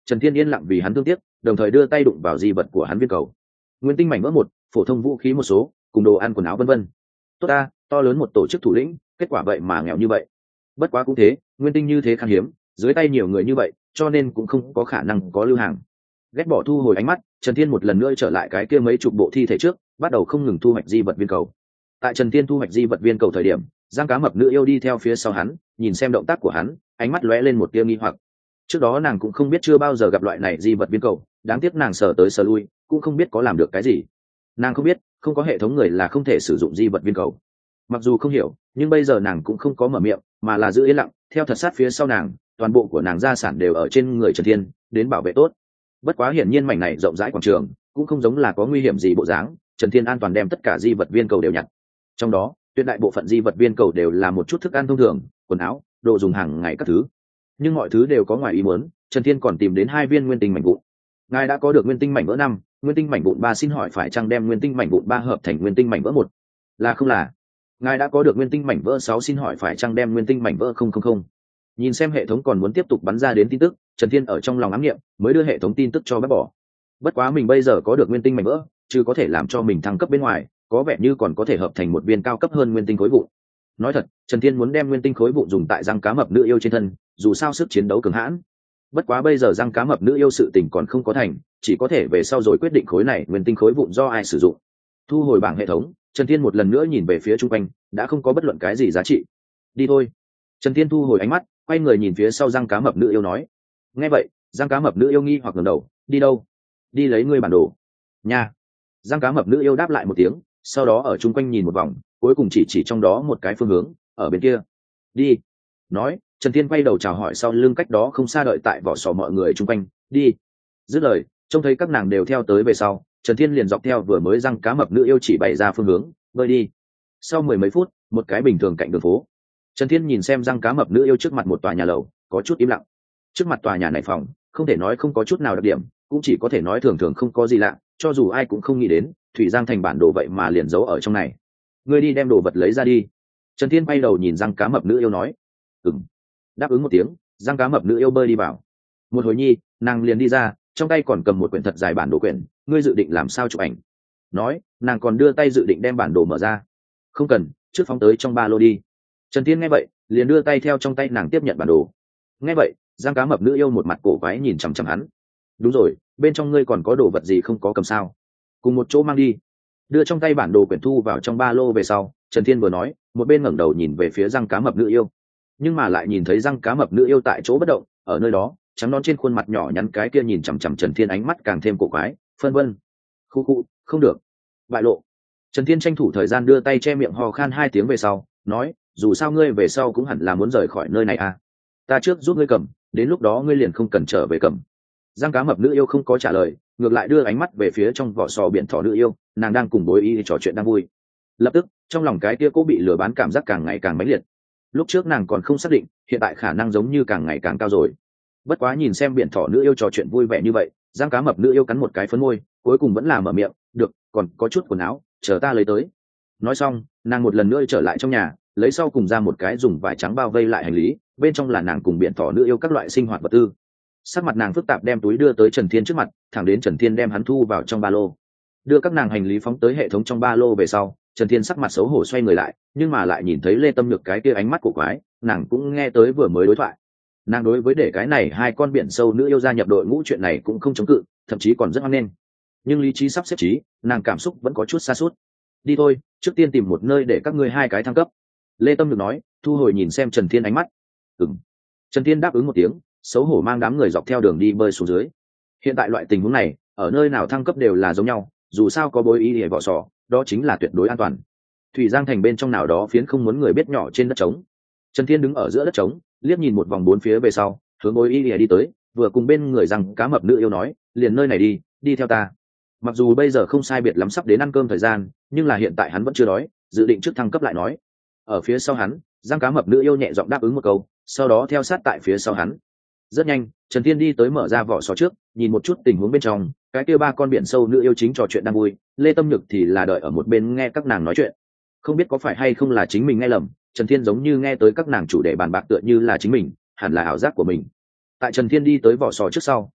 Speaker 1: Trần Thiên yên lặng vì hắn thương tiếc, đồng thời đưa tay đụng vào di vật của hắn viên cầu. Nguyên tinh mảnh vỡ một, phổ thông vũ khí một số, cùng đồ ăn quần áo vân vân. Tốt ta, to lớn một tổ chức thủ lĩnh, kết quả vậy mà nghèo như vậy. Bất quá cũng thế, nguyên tinh như thế khan hiếm, dưới tay nhiều người như vậy, cho nên cũng không có khả năng có lưu hàng. Ghét bỏ thu hồi ánh mắt, Trần Thiên một lần nữa trở lại cái kia mấy chục bộ thi thể trước, bắt đầu không ngừng thu hoạch di vật viên cầu. Tại Trần Thiên thu hoạch di vật viên cầu thời điểm, Giang Cá Mập nữ yêu đi theo phía sau hắn, nhìn xem động tác của hắn, ánh mắt lóe lên một tia nghi hoặc. Trước đó nàng cũng không biết, chưa bao giờ gặp loại này di vật viên cầu, đáng tiếc nàng sờ tới sờ lui, cũng không biết có làm được cái gì. Nàng không biết, không có hệ thống người là không thể sử dụng di vật viên cầu. Mặc dù không hiểu, nhưng bây giờ nàng cũng không có mở miệng, mà là giữ yên lặng, theo thật sát phía sau nàng, toàn bộ của nàng gia sản đều ở trên người Trần Thiên, đến bảo vệ tốt. Bất quá hiển nhiên mảnh này rộng rãi quảng trường, cũng không giống là có nguy hiểm gì bộ dáng. Trần Thiên an toàn đem tất cả di vật viên cầu đều nhặt. Trong đó, tuyệt đại bộ phận di vật viên cầu đều là một chút thức ăn thông thường, quần áo, đồ dùng hàng ngày các thứ. Nhưng mọi thứ đều có ngoài ý muốn, Trần Thiên còn tìm đến 2 viên nguyên tinh mảnh vụn. Ngài đã có được nguyên tinh mảnh vỡ 5, nguyên tinh mảnh vụn 3, xin hỏi phải chăng đem nguyên tinh mảnh vụn 3 hợp thành nguyên tinh mảnh vỡ 1? Là không là. Ngài đã có được nguyên tinh mảnh vỡ 6, xin hỏi phải chăng đem nguyên tinh mảnh vỡ 000? Nhìn xem hệ thống còn muốn tiếp tục bắn ra đến tin tức, Trần Thiên ở trong lòng ám niệm, mới đưa hệ thống tin tức cho bác bỏ. Bất quá mình bây giờ có được nguyên tinh mảnh vỡ, chứ có thể làm cho mình thăng cấp bên ngoài, có vẻ như còn có thể hợp thành một viên cao cấp hơn nguyên tinh khối vụn. Nói thật, Trần Thiên muốn đem nguyên tinh khối vụn dùng tại Giang Cá Mập nữ yêu trên thân, dù sao sức chiến đấu cường hãn. Bất quá bây giờ Giang Cá Mập nữ yêu sự tình còn không có thành, chỉ có thể về sau rồi quyết định khối này nguyên tinh khối vụn do ai sử dụng. Thu hồi bảng hệ thống, Trần Thiên một lần nữa nhìn về phía chung quanh, đã không có bất luận cái gì giá trị. Đi thôi. Trần Thiên thu hồi ánh mắt, quay người nhìn phía sau Giang Cá Mập nữ yêu nói. Nghe vậy, Giang Cá Mập nữ yêu nghi hoặc ngẩng đầu, đi đâu? Đi lấy ngươi bản đồ. Nha. Giang Cá Mập nữ yêu đáp lại một tiếng, sau đó ở chung quanh nhìn một vòng, cuối cùng chỉ trong đó một cái phương hướng, ở bên kia. Đi. Nói, Trần Thiên quay đầu chào hỏi sau lưng cách đó không xa đợi tại vỏ sò mọi người chung quanh, đi. Dứt lời, trông thấy các nàng đều theo tới về sau, Trần Thiên liền dọc theo vừa mới Giang Cá Mập nữ yêu chỉ bày ra phương hướng, bơi đi. Sau 10 mấy phút, một cái bình thường cạnh đường phố. Trần Thiên nhìn xem Giang Cá Mập nữ yêu trước mặt một tòa nhà lầu, có chút im lặng. Trước mặt tòa nhà này phòng, không thể nói không có chút nào đặc điểm, cũng chỉ có thể nói thường thường không có gì lạ, cho dù ai cũng không nghĩ đến, Thủy Giang thành bản đồ vậy mà liền giấu ở trong này. Ngươi đi đem đồ vật lấy ra đi. Trần Thiên bay đầu nhìn Giang Cá Mập nữ yêu nói. Ừm. Đáp ứng một tiếng, Giang Cá Mập nữ yêu bơi đi vào. Một hồi nhi, nàng liền đi ra, trong tay còn cầm một quyển thật dài bản đồ quyển. Ngươi dự định làm sao chụp ảnh? Nói, nàng còn đưa tay dự định đem bản đồ mở ra. Không cần, trước phóng tới trong ba lô đi. Trần Thiên nghe vậy, liền đưa tay theo trong tay nàng tiếp nhận bản đồ. Nghe vậy, Giang Cá Mập nữ yêu một mặt cổ quái nhìn chằm chằm hắn. Đúng rồi, bên trong ngươi còn có đồ vật gì không có cầm sao? Cùng một chỗ mang đi. Đưa trong tay bản đồ quyển thu vào trong ba lô về sau, Trần Thiên vừa nói, một bên ngẩng đầu nhìn về phía Giang Cá Mập nữ yêu. Nhưng mà lại nhìn thấy Giang Cá Mập nữ yêu tại chỗ bất động, ở nơi đó, trắng non trên khuôn mặt nhỏ nhắn cái kia nhìn chằm chằm Trần Thiên, ánh mắt càng thêm cổ quái, phân vân. Khu khu, không được. Bại lộ. Trần Thiên tranh thủ thời gian đưa tay che miệng ho khan 2 tiếng về sau, nói, dù sao ngươi về sau cũng hẳn là muốn rời khỏi nơi này à? Ta trước giúp ngươi cầm, đến lúc đó ngươi liền không cần trở về cầm. Giang Cá Mập nữ yêu không có trả lời, ngược lại đưa ánh mắt về phía trong vỏ sò biển thỏ nữ yêu, nàng đang cùng bối y trò chuyện đang vui. Lập tức, trong lòng cái kia cố bị lừa bán cảm giác càng ngày càng mãnh liệt. Lúc trước nàng còn không xác định, hiện tại khả năng giống như càng ngày càng cao rồi. Bất quá nhìn xem biển thỏ nữ yêu trò chuyện vui vẻ như vậy, Giang Cá Mập nữ yêu cắn một cái phấn môi, cuối cùng vẫn là mở miệng, được, còn có chút quần áo, chờ ta lấy tới. Nói xong, nàng một lần nữa trở lại trong nhà, lấy sau cùng ra một cái dùng vải trắng bao vây lại hành lý, bên trong là nàng cùng biển thỏ nữ yêu các loại sinh hoạt vật tư. Sắc mặt nàng phức tạp đem túi đưa tới Trần Thiên trước mặt, thẳng đến Trần Thiên đem hắn thu vào trong ba lô. Đưa các nàng hành lý phóng tới hệ thống trong ba lô về sau, Trần Thiên sắc mặt xấu hổ xoay người lại, nhưng mà lại nhìn thấy Lê Tâm Nhược cái kia ánh mắt cổ quái, nàng cũng nghe tới vừa mới đối thoại. Nàng đối với để cái này 2 con biển sâu nữ yêu gia nhập đội ngũ chuyện này cũng không chống cự, thậm chí còn rất hoan nghênh. Nhưng lý trí sắp xếp trí, nàng cảm xúc vẫn có chút sa sút. Đi thôi, trước tiên tìm một nơi để các ngươi 2 cái thăng cấp. Lê Tâm Nhược nói, thu hồi nhìn xem Trần Thiên ánh mắt. Ừm. Trần Thiên đáp ứng một tiếng, xấu hổ mang đám người dọc theo đường đi bơi xuống dưới. Hiện tại loại tình huống này, ở nơi nào thăng cấp đều là giống nhau, dù sao có bối y để vỏ sò, đó chính là tuyệt đối an toàn. Thủy Giang thành bên trong nào đó phiến không muốn người biết nhỏ trên đất trống. Trần Thiên đứng ở giữa đất trống, liếc nhìn một vòng 4 phía về sau, hướng bối y đi tới, vừa cùng bên người Giang Cá Mập nữ yêu nói, liền nơi này đi, đi theo ta. Mặc dù bây giờ không sai biệt lắm sắp đến ăn cơm thời gian, nhưng là hiện tại hắn vẫn chưa đói, dự định trước thăng cấp lại nói. Ở phía sau hắn, Giang Cá Mập nữ yêu nhẹ giọng đáp ứng một câu, sau đó theo sát tại phía sau hắn. Rất nhanh, Trần Thiên đi tới mở ra vỏ sò trước, nhìn một chút tình huống bên trong, cái kia 3 con biển sâu nữ yêu chính trò chuyện đang vui, Lê Tâm Nhược thì là đợi ở một bên nghe các nàng nói chuyện. Không biết có phải hay không là chính mình nghe lầm, Trần Thiên giống như nghe tới các nàng chủ đề bàn bạc tựa như là chính mình, hẳn là ảo giác của mình. Tại Trần Thiên đi tới vỏ sò trước sau,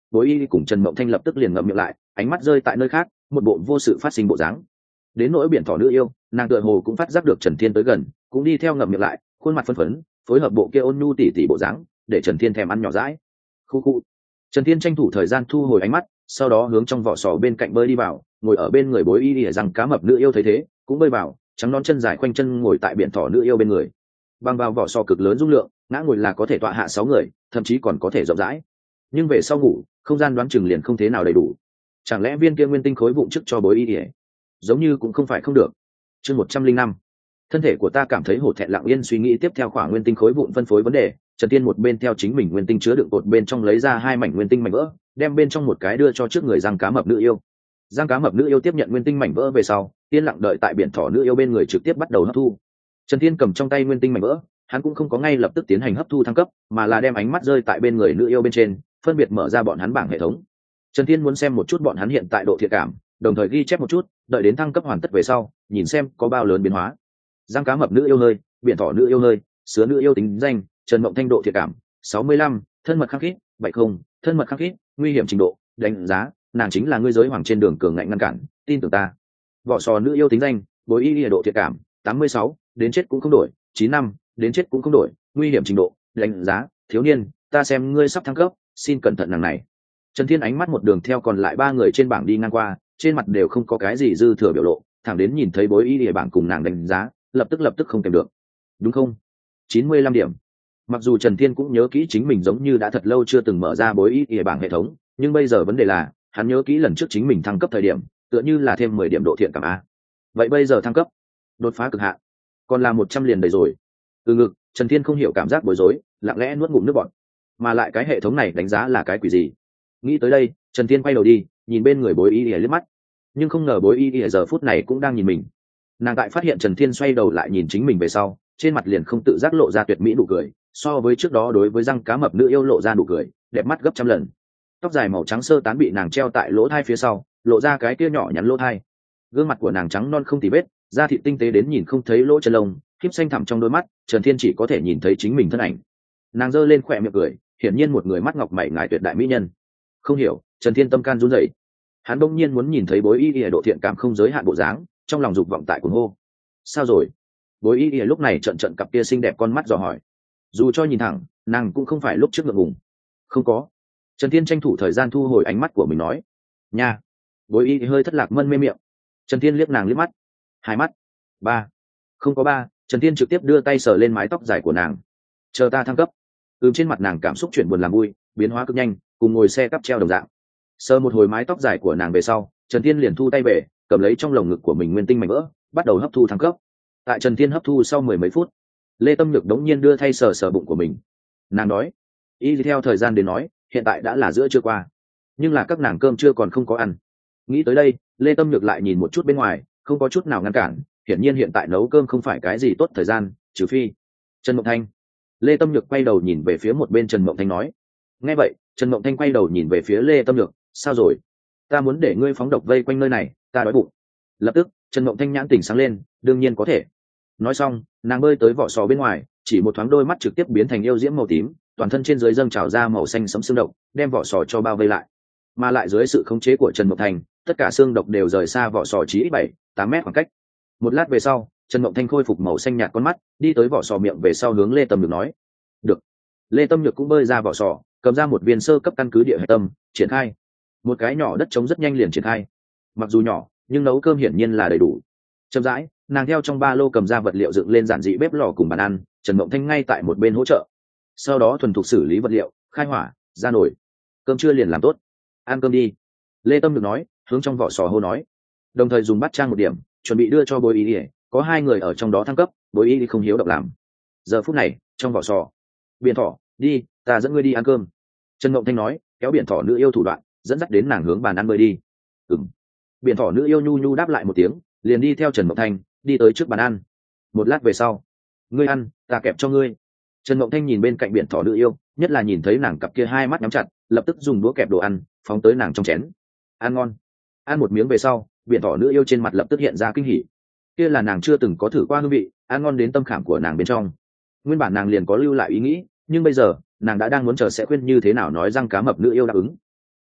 Speaker 1: bối y cùng Trần Mộng Thanh lập tức liền ngậm miệng lại, ánh mắt rơi tại nơi khác, một bộ vô sự phát sinh bộ dáng. Đến nỗi biển thỏ nữ yêu, nàng tựa hồ cũng phát giác được Trần Thiên tới gần, cũng đi theo ngậm miệng lại, khuôn mặt phân phấn, phối hợp bộ kia ôn nhu tỉ tỉ bộ dáng, để Trần Thiên thèm ăn nhỏ dãi. Khu khu. Trần Thiên tranh thủ thời gian thu hồi ánh mắt, sau đó hướng trong vỏ sò bên cạnh bơi đi vào, ngồi ở bên người bối y rằng cá mập nữ yêu thấy thế, cũng bơi vào, trắng non chân dài khoanh chân ngồi tại biển thỏ nữ yêu bên người. Bằng vào vỏ sò cực lớn dung lượng, ngã ngồi là có thể tọa hạ 6 người, thậm chí còn có thể rộng rãi. Nhưng về sau ngủ, không gian đoán chừng liền không thế nào đầy đủ. Chẳng lẽ viên kia nguyên tinh khối vụn trước cho bối y, giống như cũng không phải không được. Chương 105. Thân thể của ta cảm thấy hổ thẹn lặng yên suy nghĩ tiếp theo khoảng nguyên tinh khối vụn phân phối vấn đề. Trần Tiên một bên theo chính mình nguyên tinh chứa đựng cột bên trong lấy ra 2 mảnh nguyên tinh mảnh vỡ, đem bên trong một cái đưa cho trước người Giang cá mập nữ yêu. Giang cá mập nữ yêu tiếp nhận nguyên tinh mảnh vỡ về sau, yên lặng đợi tại biển thỏ nữ yêu bên người trực tiếp bắt đầu hấp thu. Trần Tiên cầm trong tay nguyên tinh mảnh vỡ, hắn cũng không có ngay lập tức tiến hành hấp thu thăng cấp, mà là đem ánh mắt rơi tại bên người nữ yêu bên trên, phân biệt mở ra bọn hắn bảng hệ thống. Trần Tiên muốn xem một chút bọn hắn hiện tại độ thiện cảm, đồng thời ghi chép một chút, đợi đến thăng cấp hoàn tất về sau, nhìn xem có bao lớn biến hóa. Giang cá mập nữ yêu hơi, biển thỏ nữ yêu hơi, sứa nữ yêu tính danh, Trần Mộng Thanh độ thiện cảm 65, thân mật khăng khít 70, thân mật khăng khít, nguy hiểm trình độ, đánh giá, nàng chính là ngươi giới hoàng trên đường cường ngạnh ngăn cản, tin tưởng ta. Vỏ sò nữ yêu tính danh, bối y độ thiện cảm 86, đến chết cũng không đổi, 95, đến chết cũng không đổi, nguy hiểm trình độ, đánh giá, thiếu niên, ta xem ngươi sắp thăng cấp, xin cẩn thận nàng này. Trần Thiên ánh mắt một đường theo còn lại 3 người trên bảng đi ngang qua, trên mặt đều không có cái gì dư thừa biểu lộ, thẳng đến nhìn thấy bối y địa bảng cùng nàng đánh giá, lập tức không kèm được. Đúng không? 95 điểm. Mặc dù Trần Thiên cũng nhớ kỹ chính mình giống như đã thật lâu chưa từng mở ra bối y địa bảng hệ thống, nhưng bây giờ vấn đề là, hắn nhớ kỹ lần trước chính mình thăng cấp thời điểm, tựa như là thêm 10 điểm độ thiện cảm a. Vậy bây giờ thăng cấp, đột phá cực hạn, còn là 100 liền đầy rồi. Từ ngực, Trần Thiên không hiểu cảm giác bối rối, lặng lẽ nuốt ngụm nước bọt. Mà lại cái hệ thống này đánh giá là cái quỷ gì? Nghĩ tới đây, Trần Thiên quay đầu đi, nhìn bên người bối y liếc mắt, nhưng không ngờ bối y giờ phút này cũng đang nhìn mình. Nàng tại phát hiện Trần Thiên xoay đầu lại nhìn chính mình về sau, trên mặt liền không tự giác lộ ra tuyệt mỹ nụ cười, so với trước đó đối với răng cá mập nữ yêu lộ ra nụ cười đẹp mắt gấp trăm lần. Tóc dài màu trắng sơ tán bị nàng treo tại lỗ thai phía sau, lộ ra cái kia nhỏ nhắn lỗ thai. Gương mặt của nàng trắng non không tì vết, da thịt tinh tế đến nhìn không thấy lỗ chân lông, khiếp xanh thẳm trong đôi mắt, Trần Thiên chỉ có thể nhìn thấy chính mình thân ảnh. Nàng giơ lên khỏe miệng cười, hiển nhiên một người mắt ngọc mày ngài tuyệt đại mỹ nhân. Không hiểu, Trần Thiên tâm can run rẩy. Hắn bỗng nhiên muốn nhìn thấy bối y độ thiện cảm không giới hạn bộ dáng, trong lòng dục vọng tại cuồng hô. Sao rồi? Bối y lúc này trợn cặp kia xinh đẹp con mắt dò hỏi. Dù cho nhìn thẳng, nàng cũng không phải lúc trước ngượng ngùng. Không có. Trần Thiên tranh thủ thời gian thu hồi ánh mắt của mình nói. Nha. Bối y hơi thất lạc mân mê miệng. Trần Thiên liếc nàng liếc mắt. 2 mắt. 3. Không có 3. Trần Thiên trực tiếp đưa tay sờ lên mái tóc dài của nàng. Chờ ta thăng cấp. Trên mặt nàng cảm xúc chuyển buồn làm vui, biến hóa cực nhanh, cùng ngồi xe cắp treo đồng dạng. Sờ một hồi mái tóc dài của nàng về sau, Trần Thiên liền thu tay về, cầm lấy trong lồng ngực của mình nguyên tinh mảnh vỡ, bắt đầu hấp thu thăng cấp. Tại Trần Thiên hấp thu sau 10 mấy phút, Lê Tâm Nhược đống nhiên đưa thay sờ bụng của mình. Nàng nói, y theo thời gian đến nói, hiện tại đã là giữa trưa qua, nhưng là các nàng cơm trưa còn không có ăn. Nghĩ tới đây, Lê Tâm Nhược lại nhìn một chút bên ngoài, không có chút nào ngăn cản, hiển nhiên hiện tại nấu cơm không phải cái gì tốt thời gian, trừ phi. Trần Mộng Thanh. Lê Tâm Nhược quay đầu nhìn về phía một bên Trần Mộng Thanh nói. Nghe vậy, Trần Mộng Thanh quay đầu nhìn về phía Lê Tâm Nhược, sao rồi? Ta muốn để ngươi phóng độc vây quanh nơi này, ta đói bụng. Lập tức, Trần Mộng Thanh nhãn tỉnh sáng lên, đương nhiên có thể. Nói xong, nàng bơi tới vỏ sò bên ngoài, chỉ một thoáng đôi mắt trực tiếp biến thành yêu diễm màu tím, toàn thân trên dưới dâng trào ra màu xanh sẫm xương độc, đem vỏ sò cho bao vây lại. Mà lại dưới sự khống chế của Trần Mộng Thanh, tất cả xương độc đều rời xa vỏ sò chỉ ít 7-8 mét khoảng cách. Một lát về sau, Trần Mộng Thanh khôi phục màu xanh nhạt con mắt, đi tới vỏ sò miệng về sau hướng Lê Tâm Nhược nói. Được. Lê Tâm Nhược cũng bơi ra vỏ sò, cầm ra một viên sơ cấp căn cứ địa hệ tâm, triển khai. Một cái nhỏ đất trống rất nhanh liền triển khai. Mặc dù nhỏ, nhưng nấu cơm hiển nhiên là đầy đủ. Chậm rãi, nàng theo trong ba lô cầm ra vật liệu dựng lên giản dị bếp lò cùng bàn ăn, Trần Mộng Thanh ngay tại một bên hỗ trợ. Sau đó thuần thục xử lý vật liệu, khai hỏa, ra nồi. Cơm trưa liền làm tốt. Ăn cơm đi. Lê Tâm được nói, hướng trong vỏ sò hô nói. Đồng thời dùng bát trang một điểm, chuẩn bị đưa cho bối y, có 2 người ở trong đó thăng cấp, bối y không hiếu động làm. Giờ phút này, trong vỏ sò, biển thỏ, đi, ta dẫn ngươi đi ăn cơm. Trần Mộng Thanh nói, kéo biển thỏ nữ yêu thủ đoạn, dẫn dắt đến nàng hướng bàn ăn bơi đi. Biển thỏ nữ yêu nhu nhu đáp lại một tiếng, liền đi theo Trần Mộng Thanh đi tới trước bàn ăn. Một lát về sau, ngươi ăn, ta kẹp cho ngươi. Trần Mộng Thanh nhìn bên cạnh biển thỏ nữ yêu, nhất là nhìn thấy nàng cặp kia 2 mắt nhắm chặt, lập tức dùng đũa kẹp đồ ăn phóng tới nàng trong chén. Ăn ngon. Ăn một miếng về sau, biển thỏ nữ yêu trên mặt lập tức hiện ra kinh hỉ. Kia là nàng chưa từng có thử qua hương vị, ăn ngon đến tâm khảm của nàng bên trong. Nguyên bản nàng liền có lưu lại ý nghĩ, nhưng bây giờ nàng đã đang muốn chờ sẽ khuyên như thế nào nói răng cá mập nữ yêu đáp ứng.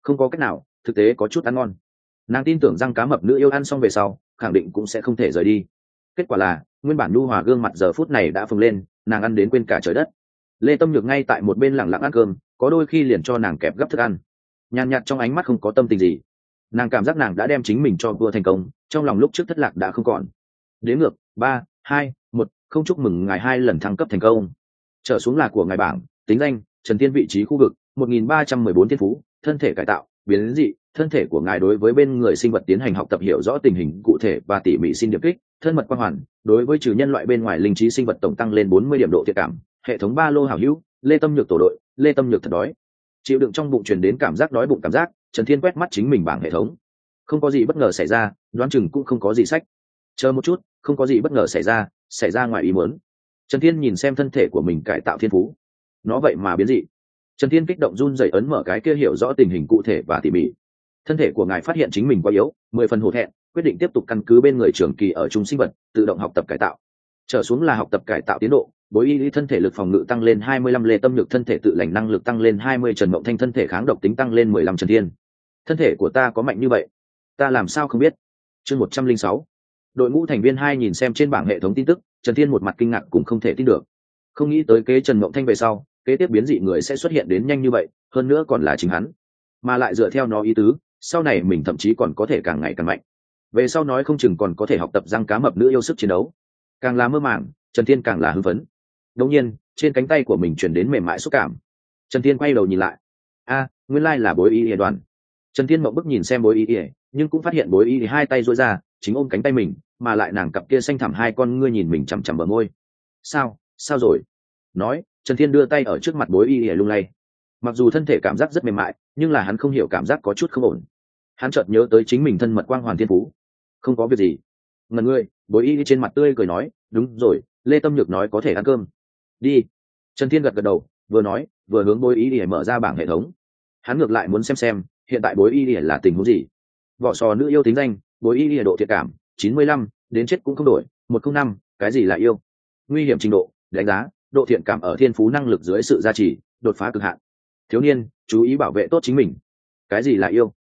Speaker 1: không có cách nào, thực tế có chút ăn ngon. Nàng tin tưởng răng cá mập nữ yêu ăn xong về sau khẳng định cũng sẽ không thể rời đi. Kết quả là nguyên bản nhu hòa gương mặt giờ phút này đã phồng lên, nàng ăn đến quên cả trời đất. Lê Tâm Nhược ngay tại một bên lặng lặng ăn cơm, có đôi khi liền cho nàng kẹp gấp thức ăn, nhàn nhạt trong ánh mắt không có tâm tình gì. Nàng cảm giác nàng đã đem chính mình cho vừa thành công, trong lòng lúc trước thất lạc đã không còn. Đến ngược 3, 2, 1, không chúc mừng ngài 2 lần thăng cấp thành công. Trở xuống là của ngài bảng, tính danh Trần Tiên, vị trí khu vực 1314 thiên phú, thân thể cải tạo biến dị, thân thể của ngài đối với bên người sinh vật tiến hành học tập hiểu rõ tình hình cụ thể và tỉ mỉ, xin điểm kích, thân mật quang hoàn, đối với trừ nhân loại bên ngoài linh trí sinh vật tổng tăng lên 40 điểm độ thiện cảm, hệ thống ba lô hảo hữu, Lê Tâm Nhược tổ đội, Lê Tâm Nhược thật đói. Chịu đựng trong bụng truyền đến cảm giác đói bụng cảm giác, Trần Thiên quét mắt chính mình bảng hệ thống. Không có gì bất ngờ xảy ra, đoán chừng cũng không có gì sách. Chờ một chút, không có gì bất ngờ xảy ra ngoài ý muốn. Trần Thiên nhìn xem thân thể của mình cải tạo thiên phú, nó vậy mà biến dị. Trần Thiên kích động run rẩy ấn mở cái kia hiểu rõ tình hình cụ thể và tỉ mỉ. Thân thể của ngài phát hiện chính mình quá yếu, 10 phần hổ thẹn, quyết định tiếp tục căn cứ bên người trưởng kỳ ở chung sinh vật, tự động học tập cải tạo. Trở xuống là học tập cải tạo tiến độ, bối y thân thể lực phòng ngự tăng lên 25, Lê Tâm Nhược thân thể tự lành năng lực tăng lên 20, Trần Mộng Thanh thân thể kháng độc tính tăng lên 15. Trần Thiên, thân thể của ta có mạnh như vậy? Ta làm sao không biết? Chương 106. Đội ngũ thành viên 2 nhìn xem trên bảng hệ thống tin tức, Trần Thiên một mặt kinh ngạc cũng không thể tin được. Không nghĩ tới kế Trần Mộng Thanh về sau, kế tiếp biến dị người sẽ xuất hiện đến nhanh như vậy, hơn nữa còn là chính hắn. Mà lại dựa theo nó ý tứ, sau này mình thậm chí còn có thể càng ngày càng mạnh. Về sau nói không chừng còn có thể học tập răng cá mập nữ yêu sức chiến đấu. Càng là mơ màng, Trần Thiên càng là hưng phấn. Đột nhiên, trên cánh tay của mình truyền đến mềm mại xúc cảm. Trần Thiên quay đầu nhìn lại. Nguyên lai là bối y đoàn. Trần Thiên mộng bức nhìn xem bối y, nhưng cũng phát hiện bối y hai tay duỗi ra, chính ôm cánh tay mình, mà lại nàng cặp kia xanh thẳm hai con ngươi nhìn mình chằm chằm bờ môi. Sao rồi? Nói, Trần Thiên đưa tay ở trước mặt bối y lung lay. Mặc dù thân thể cảm giác rất mềm mại, nhưng là hắn không hiểu cảm giác có chút không ổn. Hắn chợt nhớ tới chính mình thân mật quang hoàn thiên phú. Không có việc gì. Ngần ngươi, bối y trên mặt tươi cười nói, đúng rồi, Lê Tâm Nhược nói có thể ăn cơm. Đi. Trần Thiên gật gật đầu, vừa nói vừa hướng bối y để mở ra bảng hệ thống. Hắn ngược lại muốn xem hiện tại bối y là tình huống gì. Vỏ sò nữ yêu tính danh, bối y độ thiện cảm 95, đến chết cũng không đổi 105, cái gì là yêu. Nguy hiểm trình độ, đánh giá độ thiện cảm ở thiên phú năng lực dưới sự gia trì, đột phá cực hạn. Thiếu niên, chú ý bảo vệ tốt chính mình. Cái gì là yêu?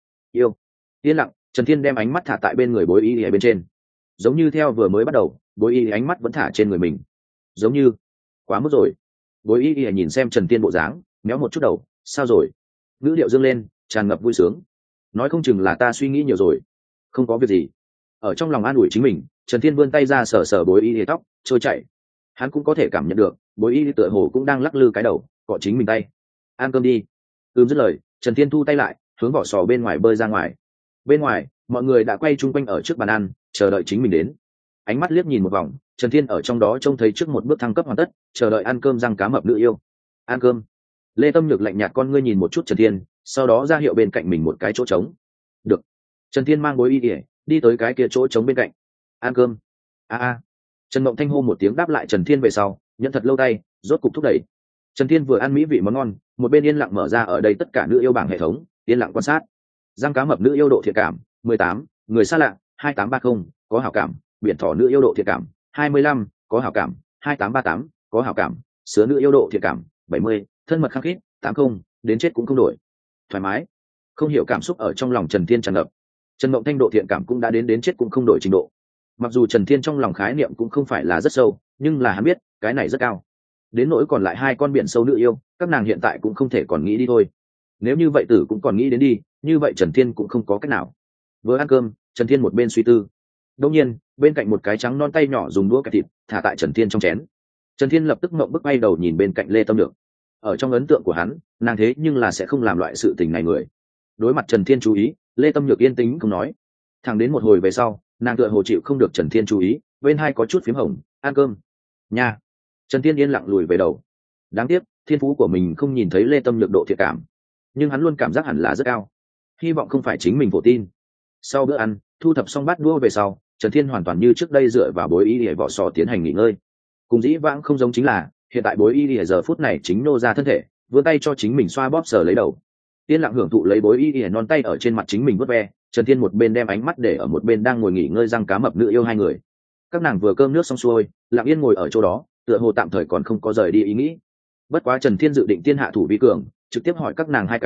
Speaker 1: Yên lặng, Trần Thiên đem ánh mắt thả tại bên người bối y ở bên trên. Giống như theo vừa mới bắt đầu, bối y ánh mắt vẫn thả trên người mình. Giống như quá mức rồi. Bối y nhìn xem Trần Thiên bộ dáng, méo một chút đầu. Sao rồi? Ngữ điệu dâng lên, tràn ngập vui sướng. Nói không chừng là ta suy nghĩ nhiều rồi. Không có việc gì. Ở trong lòng an ủi chính mình, Trần Thiên vươn tay ra sờ sờ bối y tóc trôi chảy. Hắn cũng có thể cảm nhận được bối y tựa hồ cũng đang lắc lư cái đầu, cọ chính mình tay. Ăn cơm đi. Dứt lời, Trần Thiên thu tay lại, hướng vỏ sò bên ngoài bơi ra ngoài. Bên ngoài, mọi người đã quay chung quanh ở trước bàn ăn, chờ đợi chính mình đến. Ánh mắt liếc nhìn một vòng, Trần Thiên ở trong đó trông thấy trước một bước thăng cấp hoàn tất, chờ đợi ăn cơm răng cá mập nữ yêu. Ăn cơm. Lê Tâm Nhược lạnh nhạt con ngươi nhìn một chút Trần Thiên, sau đó ra hiệu bên cạnh mình một cái chỗ trống. Được. Trần Thiên mang bối y ỉa đi tới cái kia chỗ trống bên cạnh. Ăn cơm. Trần Mộng Thanh hô một tiếng đáp lại Trần Thiên về sau, nhận thật lâu tay, rốt cục thúc đẩy. Trần Thiên vừa ăn mỹ vị món ngon, một bên yên lặng mở ra ở đây tất cả nữ yêu bảng hệ thống, yên lặng quan sát. Răng cá mập nữ yêu độ thiện cảm 18, người xa lạ 2830, có hảo cảm. Biển thỏ nữ yêu độ thiện cảm 25, có hảo cảm. 2838, có hảo cảm. Sứa nữ yêu độ thiện cảm 70, thân mật khăng khít 80, đến chết cũng không đổi. Thoải mái. Không hiểu cảm xúc ở trong lòng Trần Thiên tràn ngập. Trần Mộng Thanh độ thiện cảm cũng đã đến chết cũng không đổi trình độ. Mặc dù Trần Thiên trong lòng khái niệm cũng không phải là rất sâu, nhưng là hắn biết cái này rất cao. Đến nỗi còn lại hai con biển sâu nữ yêu, các nàng hiện tại cũng không thể còn nghĩ đi thôi. Nếu như vậy tử cũng còn nghĩ đến đi, như vậy Trần Thiên cũng không có cách nào. Vừa ăn cơm, Trần Thiên một bên suy tư. Đột nhiên, bên cạnh một cái trắng non tay nhỏ dùng đũa kẹp thịt thả tại Trần Thiên trong chén. Trần Thiên lập tức ngậm bức bay đầu nhìn bên cạnh Lê Tâm Nhược. Ở trong ấn tượng của hắn, nàng thế nhưng là sẽ không làm loại sự tình này người. Đối mặt Trần Thiên chú ý, Lê Tâm Nhược yên tĩnh không nói. Thẳng đến một hồi về sau, nàng tựa hồ chịu không được Trần Thiên chú ý, bên hai có chút phím hồng. Ăn cơm nha. Trần Thiên yên lặng lùi về đầu. Đáng tiếc, thiên phú của mình không nhìn thấy Lê Tâm Nhược độ thiện cảm, nhưng hắn luôn cảm giác hẳn là rất cao. Hy vọng không phải chính mình vỗ tin. Sau bữa ăn, thu thập xong bát đũa về sau, Trần Thiên hoàn toàn như trước đây dựa vào bối y để vỏ sò tiến hành nghỉ ngơi. Cùng dĩ vãng không giống chính là, hiện tại bối y để giờ phút này chính nô ra thân thể, vươn tay cho chính mình xoa bóp sờ lấy đầu. Yên lặng hưởng thụ lấy bối y để non tay ở trên mặt chính mình vớt ve. Trần Thiên một bên đem ánh mắt để ở một bên đang ngồi nghỉ ngơi răng cá mập nữ yêu hai người. Các nàng vừa cơm nước xong xuôi, lặng yên ngồi ở chỗ đó, tựa hồ tạm thời còn không có rời đi ý nghĩ. Bất quá Trần Thiên dự định tiên hạ thủ vi cường, trực tiếp hỏi các nàng hai cái,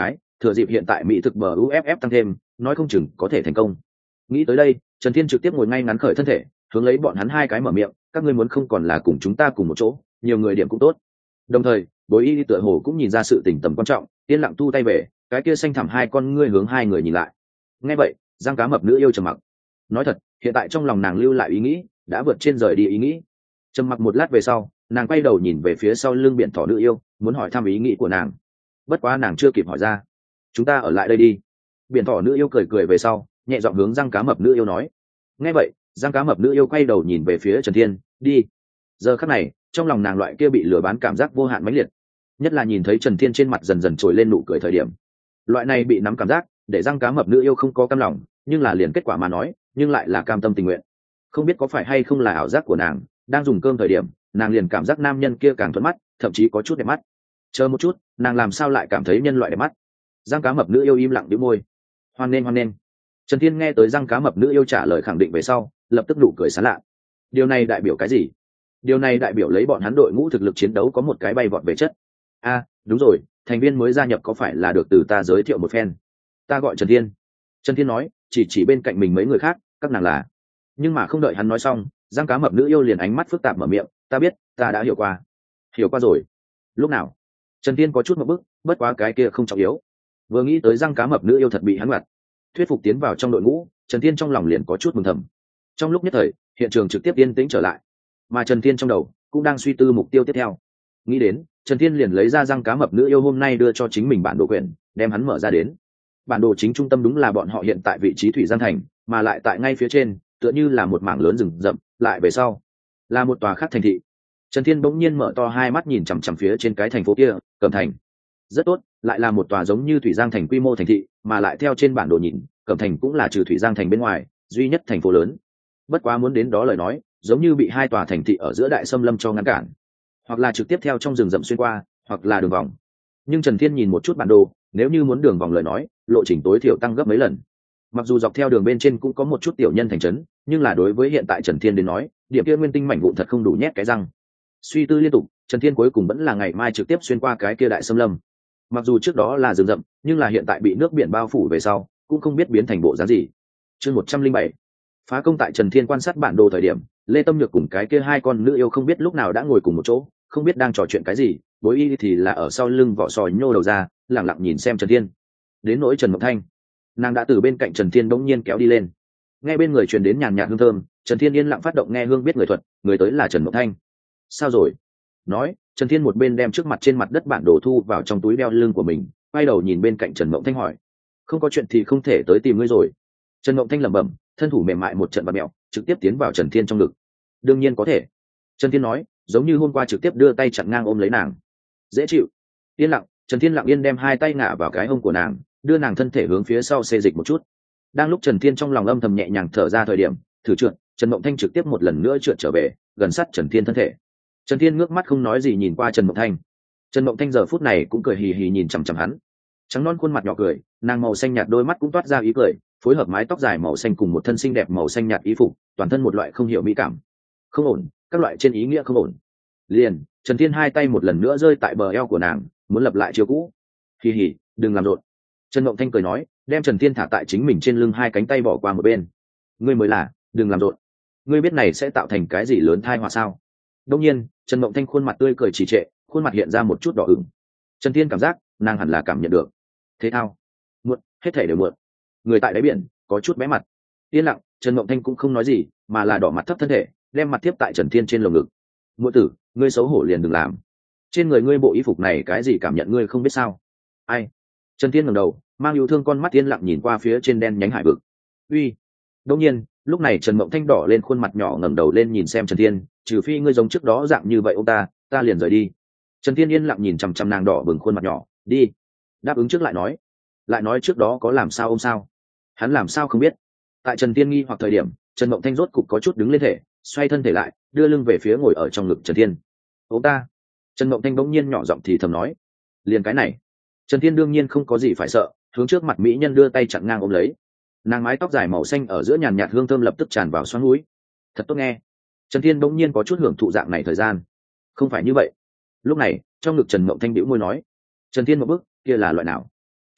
Speaker 1: thừa dịp hiện tại mỹ thực bờ uff tăng thêm nói không chừng có thể thành công. Nghĩ tới đây Trần Thiên trực tiếp ngồi ngay ngắn khởi thân thể, hướng lấy bọn hắn hai cái mở miệng, các ngươi muốn không còn là cùng chúng ta cùng một chỗ, nhiều người điểm cũng tốt. Đồng thời Bối Y tựa hồ cũng nhìn ra sự tình tầm quan trọng, yên lặng thu tay về, cái kia xanh thẳm hai con ngươi hướng hai người nhìn lại. Nghe vậy Giang Cá Mập nữ yêu trầm mặc. Nói thật hiện tại trong lòng nàng lưu lại ý nghĩ đã vượt trên rời đi ý nghĩ. Trầm mặc một lát về sau nàng quay đầu nhìn về phía sau lưng biển thỏ nữ yêu, muốn hỏi thăm ý nghĩ của nàng. Bất quá nàng chưa kịp hỏi ra. Chúng ta ở lại đây đi. Biển thỏ nữ yêu cười cười về sau nhẹ giọng hướng Giang Cá Mập nữ yêu nói. Nghe vậy Giang Cá Mập nữ yêu quay đầu nhìn về phía Trần Thiên, đi. Giờ khắc này trong lòng nàng loại kia bị lừa bán cảm giác vô hạn mãnh liệt, nhất là nhìn thấy Trần Thiên trên mặt dần dần trồi lên nụ cười thời điểm, loại này bị nắm cảm giác để Giang Cá Mập nữ yêu không có cam lòng, nhưng là liền kết quả mà nói nhưng lại là cam tâm tình nguyện. Không biết có phải hay không là ảo giác của nàng, đang dùng cơm thời điểm nàng liền cảm giác nam nhân kia càng thuận mắt, thậm chí có chút đẹp mắt. Chờ một chút, nàng làm sao lại cảm thấy nhân loại đẹp mắt? Giang Cá Mập nữ yêu im lặng đĩu môi. Hoan nên. Trần Thiên nghe tới Giang Cá Mập nữ yêu trả lời khẳng định về sau lập tức nụ cười sán lạ. Điều này đại biểu cái gì? Điều này đại biểu lấy bọn hắn đội ngũ thực lực chiến đấu có một cái bay vọt về chất. Đúng rồi, thành viên mới gia nhập có phải là được từ ta giới thiệu một phen? Ta gọi Trần Thiên. Trần Thiên nói, chỉ bên cạnh mình mấy người khác, các nàng là. Nhưng mà không đợi hắn nói xong, Giang Cá Mập nữ yêu liền ánh mắt phức tạp mở miệng, ta biết, ta đã hiểu qua. Hiểu qua rồi? Lúc nào? Trần Thiên có chút một bức, bất quá cái kia không trọng yếu. Vừa nghĩ tới Giang Cá Mập nữ yêu thật bị hắn gạt, thuyết phục tiến vào trong đội ngũ, Trần Thiên trong lòng liền có chút mừng thầm. Trong lúc nhất thời hiện trường trực tiếp yên tĩnh trở lại, mà Trần Thiên trong đầu cũng đang suy tư mục tiêu tiếp theo. Nghĩ đến Trần Thiên liền lấy ra Giang Cá Mập nữ yêu hôm nay đưa cho chính mình bản đồ quyển, đem hắn mở ra đến. Bản đồ chính trung tâm đúng là bọn họ hiện tại vị trí Thủy Giang thành, mà lại tại ngay phía trên tựa như là một mảng lớn rừng rậm, lại về sau là một tòa khác thành thị. Trần Thiên bỗng nhiên mở to hai mắt nhìn chằm chằm phía trên cái thành phố kia, Cẩm Thành. Rất tốt, lại là một tòa giống như Thủy Giang thành quy mô thành thị, mà lại theo trên bản đồ nhìn Cẩm Thành cũng là trừ Thủy Giang thành bên ngoài duy nhất thành phố lớn. Bất quá muốn đến đó lời nói giống như bị hai tòa thành thị ở giữa đại xâm lâm cho ngăn cản, hoặc là trực tiếp theo trong rừng rậm xuyên qua, hoặc là đường vòng. Nhưng Trần Thiên nhìn một chút bản đồ, nếu như muốn đường vòng lời nói lộ trình tối thiểu tăng gấp mấy lần. Mặc dù dọc theo đường bên trên cũng có một chút tiểu nhân thành trấn, nhưng là đối với hiện tại Trần Thiên đến nói điểm kia nguyên tinh mảnh vụn thật không đủ nhét cái răng. Suy tư liên tục Trần Thiên cuối cùng vẫn là ngày mai trực tiếp xuyên qua cái kia đại xâm lâm. Mặc dù trước đó là rừng rậm nhưng là hiện tại bị nước biển bao phủ về sau cũng không biết biến thành bộ dáng gì. Chương 107 phá công. Tại Trần Thiên quan sát bản đồ thời điểm, Lê Tâm Nhược cùng cái kia hai con nữ yêu không biết lúc nào đã ngồi cùng một chỗ, không biết đang trò chuyện cái gì. Bối Y thì là ở sau lưng vỏ sò nhô đầu ra lẳng lặng nhìn xem Trần Thiên. Đến nỗi Trần Mộng Thanh, nàng đã từ bên cạnh Trần Thiên bỗng nhiên kéo đi lên. Nghe bên người truyền đến nhàn nhạt hương thơm, Trần Thiên yên lặng phát động nghe hương biết người thuật, người tới là Trần Mộng Thanh. Sao rồi? Nói Trần Thiên một bên đem trước mặt trên mặt đất bản đồ thu vào trong túi đeo lưng của mình, quay đầu nhìn bên cạnh Trần Mộng Thanh hỏi. Không có chuyện thì không thể tới tìm ngươi rồi. Trần Mộng Thanh lẩm bẩm, thân thủ mềm mại một trận bạt mẹo trực tiếp tiến vào Trần Thiên trong ngực. Đương nhiên có thể. Trần Thiên nói, giống như hôm qua trực tiếp đưa tay chặn ngang ôm lấy nàng. Dễ chịu. Yên lặng Trần Thiên lặng yên đem hai tay ngả vào cái hông của nàng, đưa nàng thân thể hướng phía sau xê dịch một chút. Đang lúc Trần Thiên trong lòng âm thầm nhẹ nhàng thở ra thời điểm, thử trượt, Trần Mộng Thanh trực tiếp một lần nữa trượt trở về, gần sát Trần Thiên thân thể. Trần Thiên ngước mắt không nói gì nhìn qua Trần Mộng Thanh. Trần Mộng Thanh giờ phút này cũng cười hì hì nhìn chằm chằm hắn, trắng non khuôn mặt nhỏ cười, nàng màu xanh nhạt đôi mắt cũng toát ra ý cười, phối hợp mái tóc dài màu xanh cùng một thân xinh đẹp màu xanh nhạt ý phục, toàn thân một loại không hiểu mỹ cảm. Không ổn, các loại trên ý nghĩa không ổn. Liền Trần Thiên hai tay một lần nữa rơi tại bờ eo của nàng, muốn lập lại chiều cũ. Hì hì, đừng làm rộn. Trần Mộng Thanh cười nói, đem Trần Thiên thả tại chính mình trên lưng, hai cánh tay bỏ qua một bên. Ngươi mới là, đừng làm rộn. Ngươi biết này sẽ tạo thành cái gì lớn tai họa sao? Đương nhiên, Trần Mộng Thanh khuôn mặt tươi cười trì trệ, khuôn mặt hiện ra một chút đỏ ửng. Trần Thiên cảm giác nàng hẳn là cảm nhận được. Thế thao, muộn, hết thảy đều muộn. Người tại đáy biển có chút bé mặt. Yên lặng, Trần Mộng Thanh cũng không nói gì, mà là đỏ mặt thấp thân thể, đem mặt tiếp tại Trần Thiên trên lồng ngực. Muội tử, ngươi xấu hổ liền đừng làm. Trên người ngươi bộ y phục này cái gì cảm nhận ngươi không biết sao? Ai? Trần Thiên ngẩng đầu, mang yêu thương con mắt yên lặng nhìn qua phía trên đen nhánh hải vực. Uy. Đương nhiên, lúc này Trần Mộng Thanh đỏ lên khuôn mặt nhỏ ngẩng đầu lên nhìn xem Trần Thiên, trừ phi ngươi giống trước đó dạng như vậy ông ta liền rời đi. Trần Thiên yên lặng nhìn chằm chằm nàng đỏ bừng khuôn mặt nhỏ, đi. Đáp ứng trước lại nói trước đó có làm sao ông sao? Hắn làm sao không biết? Tại Trần Thiên nghi hoặc thời điểm, Trần Mộng Thanh rốt cục có chút đứng lên thể, xoay thân thể lại, đưa lưng về phía ngồi ở trong ngực Trần Thiên. Ông ta. Trần Mộng Thanh bỗng nhiên nhỏ giọng thì thầm nói, liền cái này. Trần Thiên đương nhiên không có gì phải sợ, hướng trước mặt mỹ nhân đưa tay chặn ngang ôm lấy. Nàng mái tóc dài màu xanh ở giữa nhàn nhạt hương thơm lập tức tràn vào xoắn mũi. Thật tốt nghe. Trần Thiên bỗng nhiên có chút hưởng thụ dạng này thời gian. Không phải như vậy. Lúc này trong ngực Trần Mộng Thanh bĩu môi nói, Trần Thiên một bước, kia là loại nào?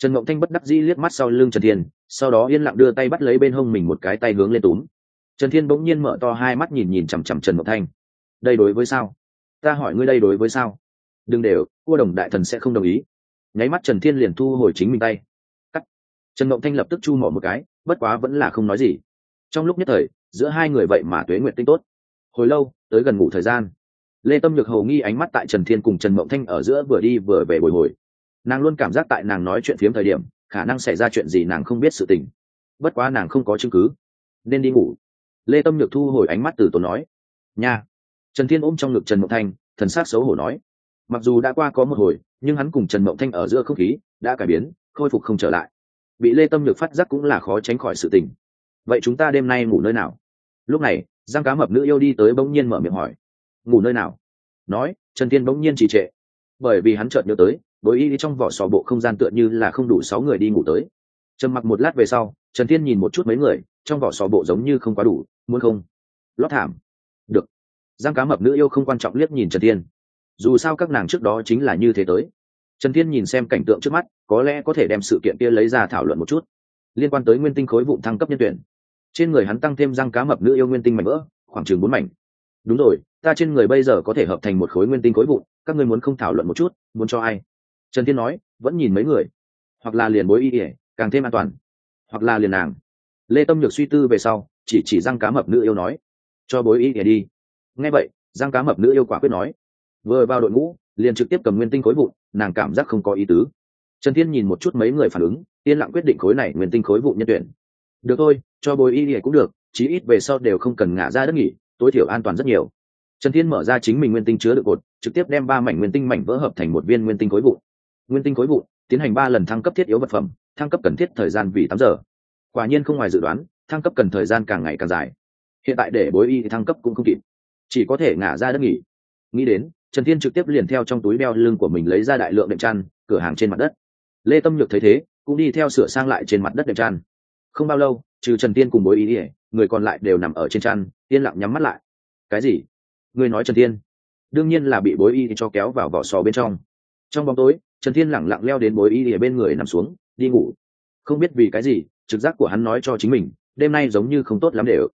Speaker 1: Trần Mộng Thanh bất đắc dĩ liếc mắt sau lưng Trần Thiên, sau đó yên lặng đưa tay bắt lấy bên hông mình một cái tay hướng lên túm. Trần Thiên bỗng nhiên mở to hai mắt nhìn nhìn chằm chằm Trần Mộng Thanh. Đây đối với sao? Ta hỏi ngươi đây đối với sao? Đừng đều, cua đồng đại thần sẽ không đồng ý. Nháy mắt Trần Thiên liền thu hồi chính mình tay. Cắt. Trần Mộng Thanh lập tức chu mỏ một cái, bất quá vẫn là không nói gì. Trong lúc nhất thời, giữa hai người vậy mà tuế nguyện tinh tốt. Hồi lâu, tới gần ngủ thời gian. Lê Tâm Nhược hầu nghi ánh mắt tại Trần Thiên cùng Trần Mộng Thanh ở giữa vừa đi vừa về bồi hồi. Nàng luôn cảm giác tại nàng nói chuyện phiếm thời điểm, khả năng xảy ra chuyện gì nàng không biết sự tình. Bất quá nàng không có chứng cứ, nên đi ngủ. Lê Tâm Nhược thu hồi ánh mắt từ tốn nói. Nha. Trần Thiên ôm trong ngực Trần Mộng Thanh, thần sắc xấu hổ nói. Mặc dù đã qua có một hồi, nhưng hắn cùng Trần Mộng Thanh ở giữa không khí đã cải biến, khôi phục không trở lại. Bị Lê Tâm Nhược phát giác cũng là khó tránh khỏi sự tình. Vậy chúng ta đêm nay ngủ nơi nào? Lúc này, Giang Cá Mập nữ yêu đi tới bỗng nhiên mở miệng hỏi. Ngủ nơi nào? Nói, Trần Thiên bỗng nhiên trì trệ, bởi vì hắn chợt nhớ tới, Bối Y trong vỏ sò bộ không gian tựa như là không đủ 6 người đi ngủ tới. Trầm mặc một lát về sau, Trần Thiên nhìn một chút mấy người, trong vỏ sò bộ giống như không quá đủ, muốn không? Lót thảm. Được. Giang Cá Mập nữ yêu không quan trọng liếc nhìn Trần Thiên. Dù sao các nàng trước đó chính là như thế tới. Trần Thiên nhìn xem cảnh tượng trước mắt, có lẽ có thể đem sự kiện kia lấy ra thảo luận một chút. Liên quan tới nguyên tinh khối vụn thăng cấp nhân tuyển. Trên người hắn tăng thêm Giang Cá Mập nữ yêu nguyên tinh mảnh vỡ, khoảng chừng 4 mảnh. Đúng rồi, ta trên người bây giờ có thể hợp thành một khối nguyên tinh khối vụn, các ngươi muốn không thảo luận một chút, muốn cho ai? Trần Thiên nói, vẫn nhìn mấy người, hoặc là liền Bối Y, càng thêm an toàn, hoặc là liền nàng. Lê Tâm Nhược suy tư về sau, chỉ Giang Cá Mập nữ yêu nói, cho Bối Y đi. Nghe vậy, Giang Cá Mập nữ yêu quả quyết nói, vừa vào đội ngũ, liền trực tiếp cầm nguyên tinh khối vụn, nàng cảm giác không có ý tứ. Trần Thiên nhìn một chút mấy người phản ứng, yên lặng quyết định khối này nguyên tinh khối vụn nhân tuyển. Được thôi, cho Bối Y cũng được, chí ít về sau đều không cần ngả ra đất nghỉ, tối thiểu an toàn rất nhiều. Trần Thiên mở ra chính mình nguyên tinh chứa đựng cột, trực tiếp đem 3 mảnh nguyên tinh mảnh vỡ hợp thành một viên nguyên tinh khối vụn. Nguyên tinh khối vụn tiến hành 3 lần thăng cấp thiết yếu vật phẩm, thăng cấp cần thiết thời gian vì 8 giờ. Quả nhiên không ngoài dự đoán, thăng cấp cần thời gian càng ngày càng dài. Hiện tại để Bối Y thì thăng cấp cũng không kịp, chỉ có thể ngả ra đất nghỉ. Nghĩ đến, Trần Thiên trực tiếp liền theo trong túi đeo lưng của mình lấy ra đại lượng đệm chăn, cửa hàng trên mặt đất. Lê Tâm Nhược thấy thế, cũng đi theo sửa sang lại trên mặt đất đệm chăn. Không bao lâu, trừ Trần Thiên cùng Bối Y, người còn lại đều nằm ở trên chăn, yên lặng nhắm mắt lại. Cái gì? Ngươi nói Trần Thiên? Đương nhiên là bị Bối Y cho kéo vào vỏ sò bên trong. Trong bóng tối, Trần Thiên lẳng lặng leo đến Bối Y ở bên người nằm xuống, đi ngủ. Không biết vì cái gì, trực giác của hắn nói cho chính mình, đêm nay giống như không tốt lắm để ở.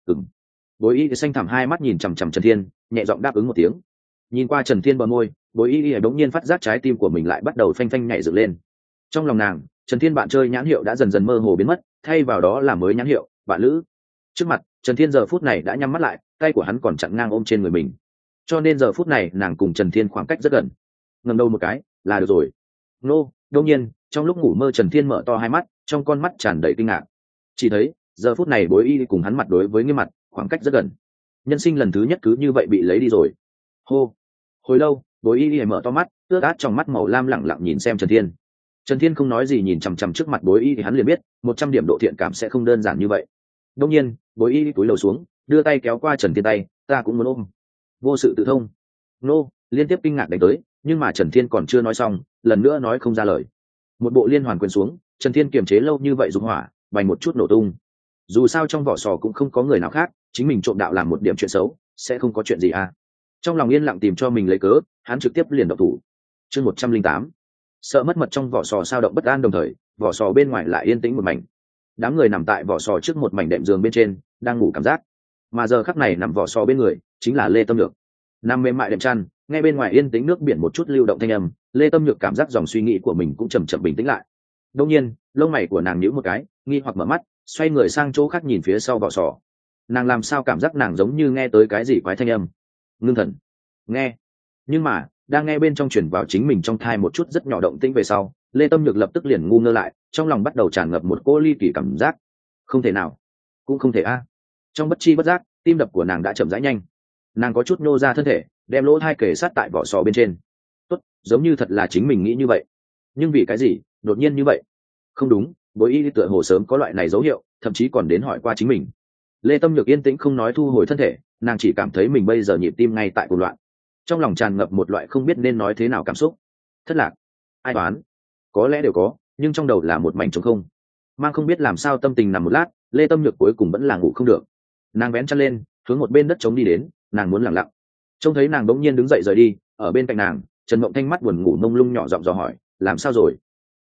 Speaker 1: Bối Y xanh thẳm hai mắt nhìn chằm chằm Trần Thiên, nhẹ giọng đáp ứng một tiếng. Nhìn qua Trần Thiên bờ môi, Bối Y đống nhiên phát giác trái tim của mình lại bắt đầu phanh phanh nhảy dựng lên. Trong lòng nàng, Trần Thiên bạn chơi nhãn hiệu đã dần dần mơ hồ biến mất, thay vào đó là mới nhãn hiệu bạn lữ. Trước mặt, Trần Thiên giờ phút này đã nhắm mắt lại, tay của hắn còn chặn ngang ôm trên người mình, cho nên giờ phút này nàng cùng Trần Thiên khoảng cách rất gần. Ngẩng đầu một cái là được rồi. Nô, đương nhiên, trong lúc ngủ mơ Trần Thiên mở to hai mắt, trong con mắt tràn đầy kinh ngạc. Chỉ thấy giờ phút này Bối Y cùng hắn mặt đối với nghiêm mặt, khoảng cách rất gần. Nhân sinh lần thứ nhất cứ như vậy bị lấy đi rồi. Hô. Hồi lâu, Bối Y mở to mắt, ướt át trong mắt màu lam lẳng lặng nhìn xem Trần Thiên. Trần Thiên không nói gì nhìn chằm chằm trước mặt Bối Y thì hắn liền biết, 100 điểm độ thiện cảm sẽ không đơn giản như vậy. Đương nhiên, Bối Y cúi đầu xuống, đưa tay kéo qua Trần Thiên tay, ta cũng muốn ôm. Vô sự tự thông. Nô, liên tiếp kinh ngạc đánh tới, nhưng mà Trần Thiên còn chưa nói xong, lần nữa nói không ra lời. Một bộ liên hoàn quyền xuống, Trần Thiên kiềm chế lâu như vậy dùng hỏa, bành một chút nổ tung. Dù sao trong vỏ sò cũng không có người nào khác, chính mình trộm đạo làm một điểm chuyện xấu, sẽ không có chuyện gì à. Trong lòng yên lặng tìm cho mình lấy cớ, hắn trực tiếp liền động thủ. Chương 108. Sợ mất mật trong vỏ sò sao động bất an đồng thời, vỏ sò bên ngoài lại yên tĩnh một mảnh. Đám người nằm tại vỏ sò trước một mảnh đệm giường bên trên, đang ngủ cảm giác. Mà giờ khắc này nằm vỏ sò bên người, chính là Lê Tâm Nhược. Nằm mềm mại đệm chăn, ngay bên ngoài yên tĩnh nước biển một chút lưu động thanh âm, Lê Tâm Nhược cảm giác dòng suy nghĩ của mình cũng chậm chậm bình tĩnh lại. Đương nhiên, lông mày của nàng nhíu một cái, nghi hoặc mở mắt, xoay người sang chỗ khác nhìn phía sau vỏ sò. Nàng làm sao cảm giác nàng giống như nghe tới cái gì quái thanh âm. Ngưng thần nghe, nhưng mà đang nghe bên trong truyền vào chính mình trong thai một chút rất nhỏ động tĩnh về sau, Lê Tâm Nhược lập tức liền ngu ngơ lại, trong lòng bắt đầu tràn ngập một cô ly kỳ cảm giác. Không thể nào, cũng không thể a. Trong bất chi bất giác, tim đập của nàng đã chậm rãi nhanh. Nàng có chút nô ra thân thể, đem lỗ hai kề sát tại vỏ sò bên trên. Tốt, giống như thật là chính mình nghĩ như vậy. Nhưng vì cái gì đột nhiên như vậy? Không đúng, Bối Y tựa hồ sớm có loại này dấu hiệu, thậm chí còn đến hỏi qua chính mình. Lê Tâm Nhược yên tĩnh không nói, thu hồi thân thể, nàng chỉ cảm thấy mình bây giờ nhịp tim ngay tại cuồng loạn. Trong lòng tràn ngập một loại không biết nên nói thế nào cảm xúc. Thất lạc, ai đoán, có lẽ đều có, nhưng trong đầu là một mảnh trống không. Mang không biết làm sao tâm tình nằm một lát, Lê Tâm Nhược cuối cùng vẫn là ngủ không được. Nàng vén chăn lên, hướng một bên đất trống đi đến, nàng muốn lặng lặng. Trông thấy nàng bỗng nhiên đứng dậy rời đi, ở bên cạnh nàng, Trần Mộng Thanh mắt buồn ngủ mông lung nhỏ giọng dò hỏi, làm sao rồi? Không,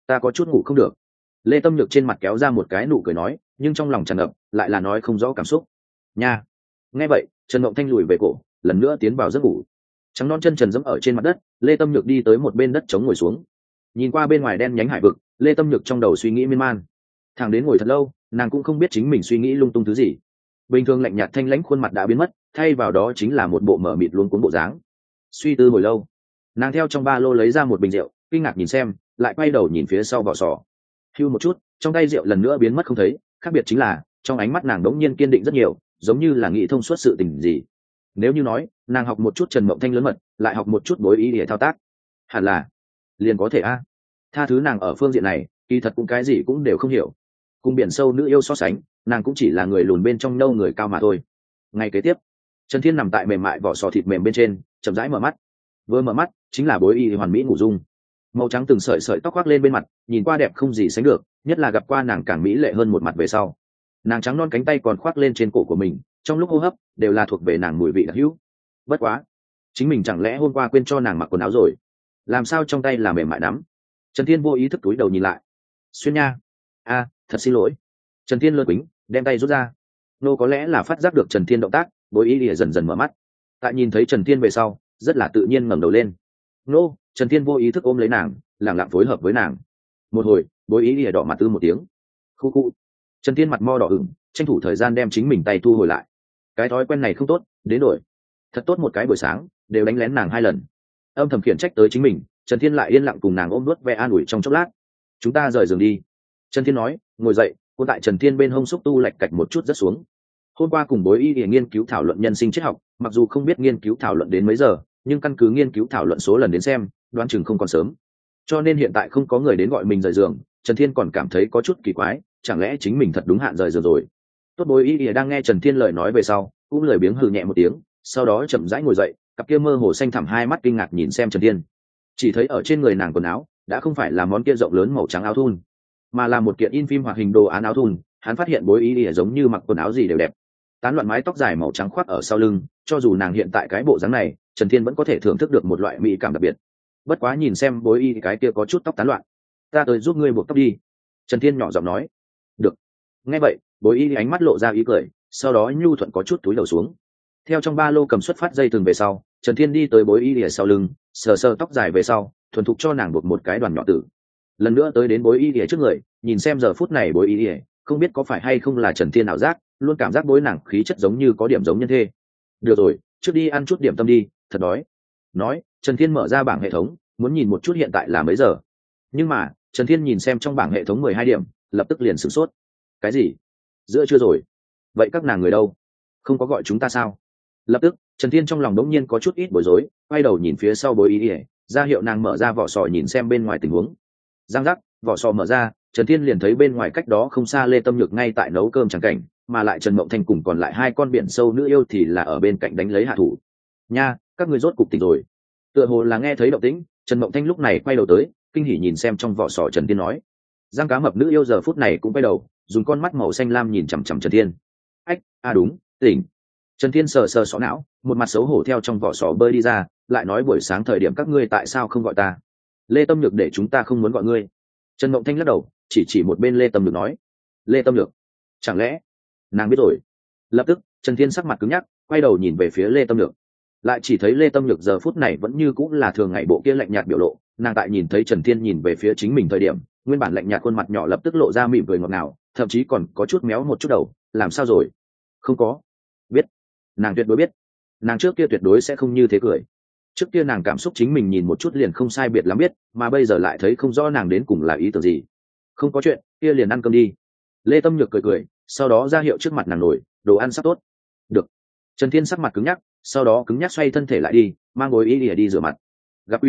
Speaker 1: ta có chút ngủ không được. Lê Tâm Nhược trên mặt kéo ra một cái nụ cười nói, nhưng trong lòng tràn ngập lại là nói không rõ cảm xúc. Nha. Nghe vậy, Trần Mộng Thanh lùi về cổ, lần nữa tiến vào giấc ngủ. Trắng non chân trần dẫm ở trên mặt đất, Lê Tâm Nhược đi tới một bên đất trống ngồi xuống. Nhìn qua bên ngoài đen nhánh hải vực, Lê Tâm Nhược trong đầu suy nghĩ miên man. Thẳng đến ngồi thật lâu, nàng cũng không biết chính mình suy nghĩ lung tung thứ gì. Bình thường lạnh nhạt thanh lãnh khuôn mặt đã biến mất, thay vào đó chính là một bộ mở mịt luống cuống bộ dáng. Suy tư hồi lâu, nàng theo trong ba lô lấy ra một bình rượu, kinh ngạc nhìn xem, lại quay đầu nhìn phía sau vỏ sò. Hưu một chút, trong tay rượu lần nữa biến mất không thấy, khác biệt chính là trong ánh mắt nàng đống nhiên kiên định rất nhiều, giống như là nghĩ thông suốt sự tình gì. Nếu như nói nàng học một chút Trần Mộng Thanh lớn mật, lại học một chút bối ý để thao tác, hẳn là liền có thể a. Tha thứ nàng ở phương diện này, kỳ thật cũng cái gì cũng đều không hiểu. Cùng biển sâu nữ yêu so sánh, nàng cũng chỉ là người lùn bên trong nâu người cao mà thôi. Ngày kế tiếp, Trần Thiên nằm tại mềm mại vỏ sò thịt mềm bên trên, chậm rãi mở mắt. Vừa mở mắt, chính là bối y hoàn mỹ ngủ dung. Màu trắng từng sợi sợi tóc khoác lên bên mặt, nhìn qua đẹp không gì sánh được, nhất là gặp qua nàng càng mỹ lệ hơn một mặt về sau. Nàng trắng non cánh tay còn khoác lên trên cổ của mình, trong lúc hô hấp đều là thuộc về nàng mùi vị đặc hữu. Bất quá, chính mình chẳng lẽ hôm qua quên cho nàng mặc quần áo rồi? Làm sao trong tay là mềm mại lắm? Trần Thiên vô ý thức túi đầu nhìn lại. Xuyên nha. Thật xin lỗi. Trần Thiên lơ quýnh, đem tay rút ra. Nô có lẽ là phát giác được Trần Thiên động tác, bối ý lìa dần dần mở mắt. Tại nhìn thấy Trần Thiên về sau, rất là tự nhiên ngẩng đầu lên. Nô, Trần Thiên vô ý thức ôm lấy nàng, lẳng lặng phối hợp với nàng. Một hồi, bối ý lìa đỏ mặt ư một tiếng. Khu khu. Trần Thiên mặt mo đỏ ửng, tranh thủ thời gian đem chính mình tay thu hồi lại. Cái thói quen này không tốt, đến đổi. Thật tốt một cái buổi sáng, đều đánh lén nàng 2 lần. Âm thầm khiển trách tới chính mình, Trần Thiên lại yên lặng cùng nàng ôm nuốt ve an ủi trong chốc lát. Chúng ta rời giường đi. Trần Thiên nói, ngồi dậy, cô tại Trần Thiên bên hông xúc tu lạch cạch một chút rất xuống. Hôm qua cùng bối y để nghiên cứu thảo luận nhân sinh triết học, mặc dù không biết nghiên cứu thảo luận đến mấy giờ, nhưng căn cứ nghiên cứu thảo luận số lần đến xem, đoán chừng không còn sớm. Cho nên hiện tại không có người đến gọi mình rời giường, Trần Thiên còn cảm thấy có chút kỳ quái, chẳng lẽ chính mình thật đúng hạn rời giường rồi. Tốt bối y đang nghe Trần Thiên lời nói về sau, cũng lười biếng hừ nhẹ một tiếng, sau đó chậm rãi ngồi dậy, cặp kia mơ hồ xanh thẳm hai mắt kinh ngạc nhìn xem Trần Thiên. Chỉ thấy ở trên người nàng quần áo đã không phải là món kia rộng lớn màu trắng áo thun, mà là một kiện in phim hoạt hình đồ án áo thun. Hắn phát hiện bối ý giống như mặc quần áo gì đều đẹp. Tán loạn mái tóc dài màu trắng khoác ở sau lưng, cho dù nàng hiện tại cái bộ dáng này, Trần Thiên vẫn có thể thưởng thức được một loại mỹ cảm đặc biệt. Bất quá nhìn xem bối y cái kia có chút tóc tán loạn, ta tới giúp ngươi buộc tóc đi. Trần Thiên nhỏ giọng nói. Được. Nghe vậy, bối y ánh mắt lộ ra ý cười, sau đó nhu thuận có chút túi đầu xuống. Theo trong ba lô cầm xuất phát dây thừng về sau, Trần Thiên đi tới bối y ở sau lưng, sờ sờ tóc dài về sau, thuần thục cho nàng buộc một cái đoàn nhỏ tử. Lần nữa tới đến bối y ỉa trước người, nhìn xem giờ phút này bối y ỉa không biết có phải hay không là Trần Thiên ảo giác, luôn cảm giác bối nàng khí chất giống như có điểm giống nhân thê. Được rồi, trước đi ăn chút điểm tâm đi, thật đói. Nói, Trần Thiên mở ra bảng hệ thống, muốn nhìn một chút hiện tại là mấy giờ. Nhưng mà Trần Thiên nhìn xem trong bảng hệ thống 12 điểm, lập tức liền sửng sốt. Cái gì? Giữa trưa rồi? Vậy các nàng người đâu? Không có gọi chúng ta sao? Lập tức Trần Thiên trong lòng đống nhiên có chút ít bối rối, quay đầu nhìn phía sau bối y ỉa, ra hiệu nàng mở ra vỏ sò nhìn xem bên ngoài tình huống. Giang giác, vỏ sò mở ra, Trần Thiên liền thấy bên ngoài cách đó không xa Lê Tâm Nhược ngay tại nấu cơm chẳng cảnh, mà lại Trần Mộng Thanh cùng còn lại 2 con biển sâu nữ yêu thì là ở bên cạnh đánh lấy hạ thủ. Nha, các người rốt cục tỉnh rồi. Tựa hồ là nghe thấy động tĩnh, Trần Mộng Thanh lúc này quay đầu tới, kinh hỉ nhìn xem trong vỏ sò Trần Thiên nói. Giang cá mập nữ yêu giờ phút này cũng quay đầu, dùng con mắt màu xanh lam nhìn chằm chằm Trần Thiên. Ách, đúng, tỉnh. Trần Thiên sờ sờ sọ não, một mặt xấu hổ theo trong vỏ sò bơi đi ra, lại nói buổi sáng thời điểm các ngươi tại sao không gọi ta? Lê Tâm Nhược để chúng ta không muốn gọi ngươi. Trần Mộng Thanh lắc đầu, chỉ một bên Lê Tâm Nhược nói. Lê Tâm Nhược? Chẳng lẽ nàng biết rồi? Lập tức Trần Thiên sắc mặt cứng nhắc, quay đầu nhìn về phía Lê Tâm Nhược, lại chỉ thấy Lê Tâm Nhược giờ phút này vẫn như cũng là thường ngày bộ kia lạnh nhạt biểu lộ. Nàng tại nhìn thấy Trần Thiên nhìn về phía chính mình thời điểm, nguyên bản lạnh nhạt khuôn mặt nhỏ lập tức lộ ra mỉm cười ngọt ngào, thậm chí còn có chút méo một chút đầu. Làm sao rồi? Không có. Biết. Nàng tuyệt đối biết. Nàng trước kia tuyệt đối sẽ không như thế cười. Trước kia nàng cảm xúc chính mình nhìn một chút liền không sai biệt lắm biết, mà bây giờ lại thấy không rõ nàng đến cùng là ý tưởng gì. Không có chuyện, kia liền ăn cơm đi. Lê Tâm Nhược cười, sau đó ra hiệu trước mặt nàng nổi, đồ ăn sắp tốt. Được. Trần Thiên sắc mặt cứng nhắc, sau đó cứng nhắc xoay thân thể lại đi, mang gối ý đi rửa mặt. Gặp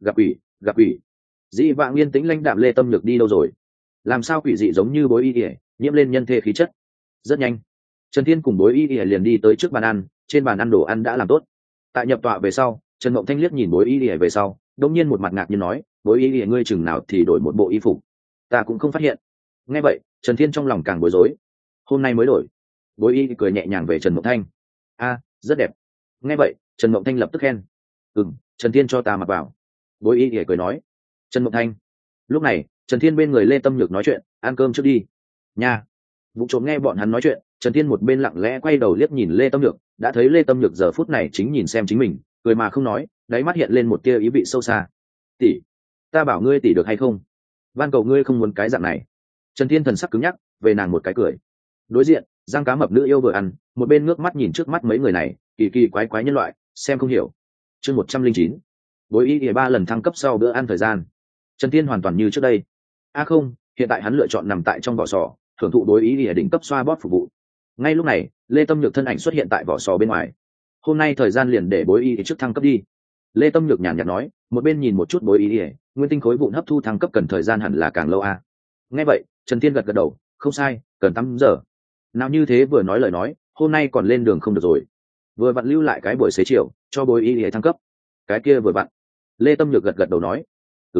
Speaker 1: ủy. Dị vạng yên tĩnh lãnh đạm Lê Tâm Nhược đi đâu rồi? Làm sao quỷ dị giống như bối y ỉa nhiễm lên nhân thê khí chất? Rất nhanh, Trần Thiên cùng bối y ỉa liền đi tới trước bàn ăn, trên bàn ăn đồ ăn đã làm tốt. Tại nhập tọa về sau, Trần Mộng Thanh liếc nhìn bối y ỉa về sau, đột nhiên một mặt ngạc nhiên nói, bối y ỉa ngươi chừng nào thì đổi một bộ y phục? Ta cũng không phát hiện. Nghe vậy, Trần Thiên trong lòng càng bối rối. Hôm nay mới đổi. Bối y cười nhẹ nhàng về Trần Mộng Thanh. Rất đẹp. Nghe vậy, Trần Mộng Thanh lập tức khen. Trần Thiên cho ta mặc vào. Bối y cười nói. Trần Mộng Thanh. Lúc này Trần Thiên bên người Lê Tâm Nhược nói chuyện, ăn cơm trước đi nha. Vụ trộm nghe bọn hắn nói chuyện, Trần Thiên một bên lặng lẽ quay đầu liếc nhìn Lê Tâm Nhược, đã thấy Lê Tâm Nhược giờ phút này chính nhìn xem chính mình, cười mà không nói, đáy mắt hiện lên một tia ý vị sâu xa. Tỷ, ta bảo ngươi tỷ được hay không? Van cầu ngươi không muốn cái dạng này. Trần Thiên thần sắc cứng nhắc, về nàng một cái cười. Đối diện, Giang Cá Mập nữ yêu vừa ăn, một bên ngước mắt nhìn trước mắt mấy người này, kỳ kỳ quái quái nhân loại, xem không hiểu. Chương 109. Bối y ỉa 3 lần thăng cấp sau bữa ăn thời gian. Trần Thiên hoàn toàn như trước đây. Không, hiện tại hắn lựa chọn nằm tại trong vỏ sò, thưởng thụ bối y ỉa đỉnh cấp xoa bóp phục vụ. Ngay lúc này, Lê Tâm Nhược thân ảnh xuất hiện tại vỏ sò bên ngoài. Hôm nay thời gian liền để bối y ỉa trước thăng cấp đi. Lê Tâm Nhược nhàn nhạt nói, một bên nhìn một chút bối y ỉa, nguyên tinh khối vụn hấp thu thăng cấp cần thời gian hẳn là càng lâu a. Nghe vậy, Trần Thiên gật gật đầu, không sai, cần 8 giờ. Nào như thế vừa nói lời nói, hôm nay còn lên đường không được rồi. Vừa vặn lưu lại cái buổi xế chiều, cho bối y ỉa thăng cấp. Cái kia vừa vặn. Lê Tâm Nhược gật gật đầu nói,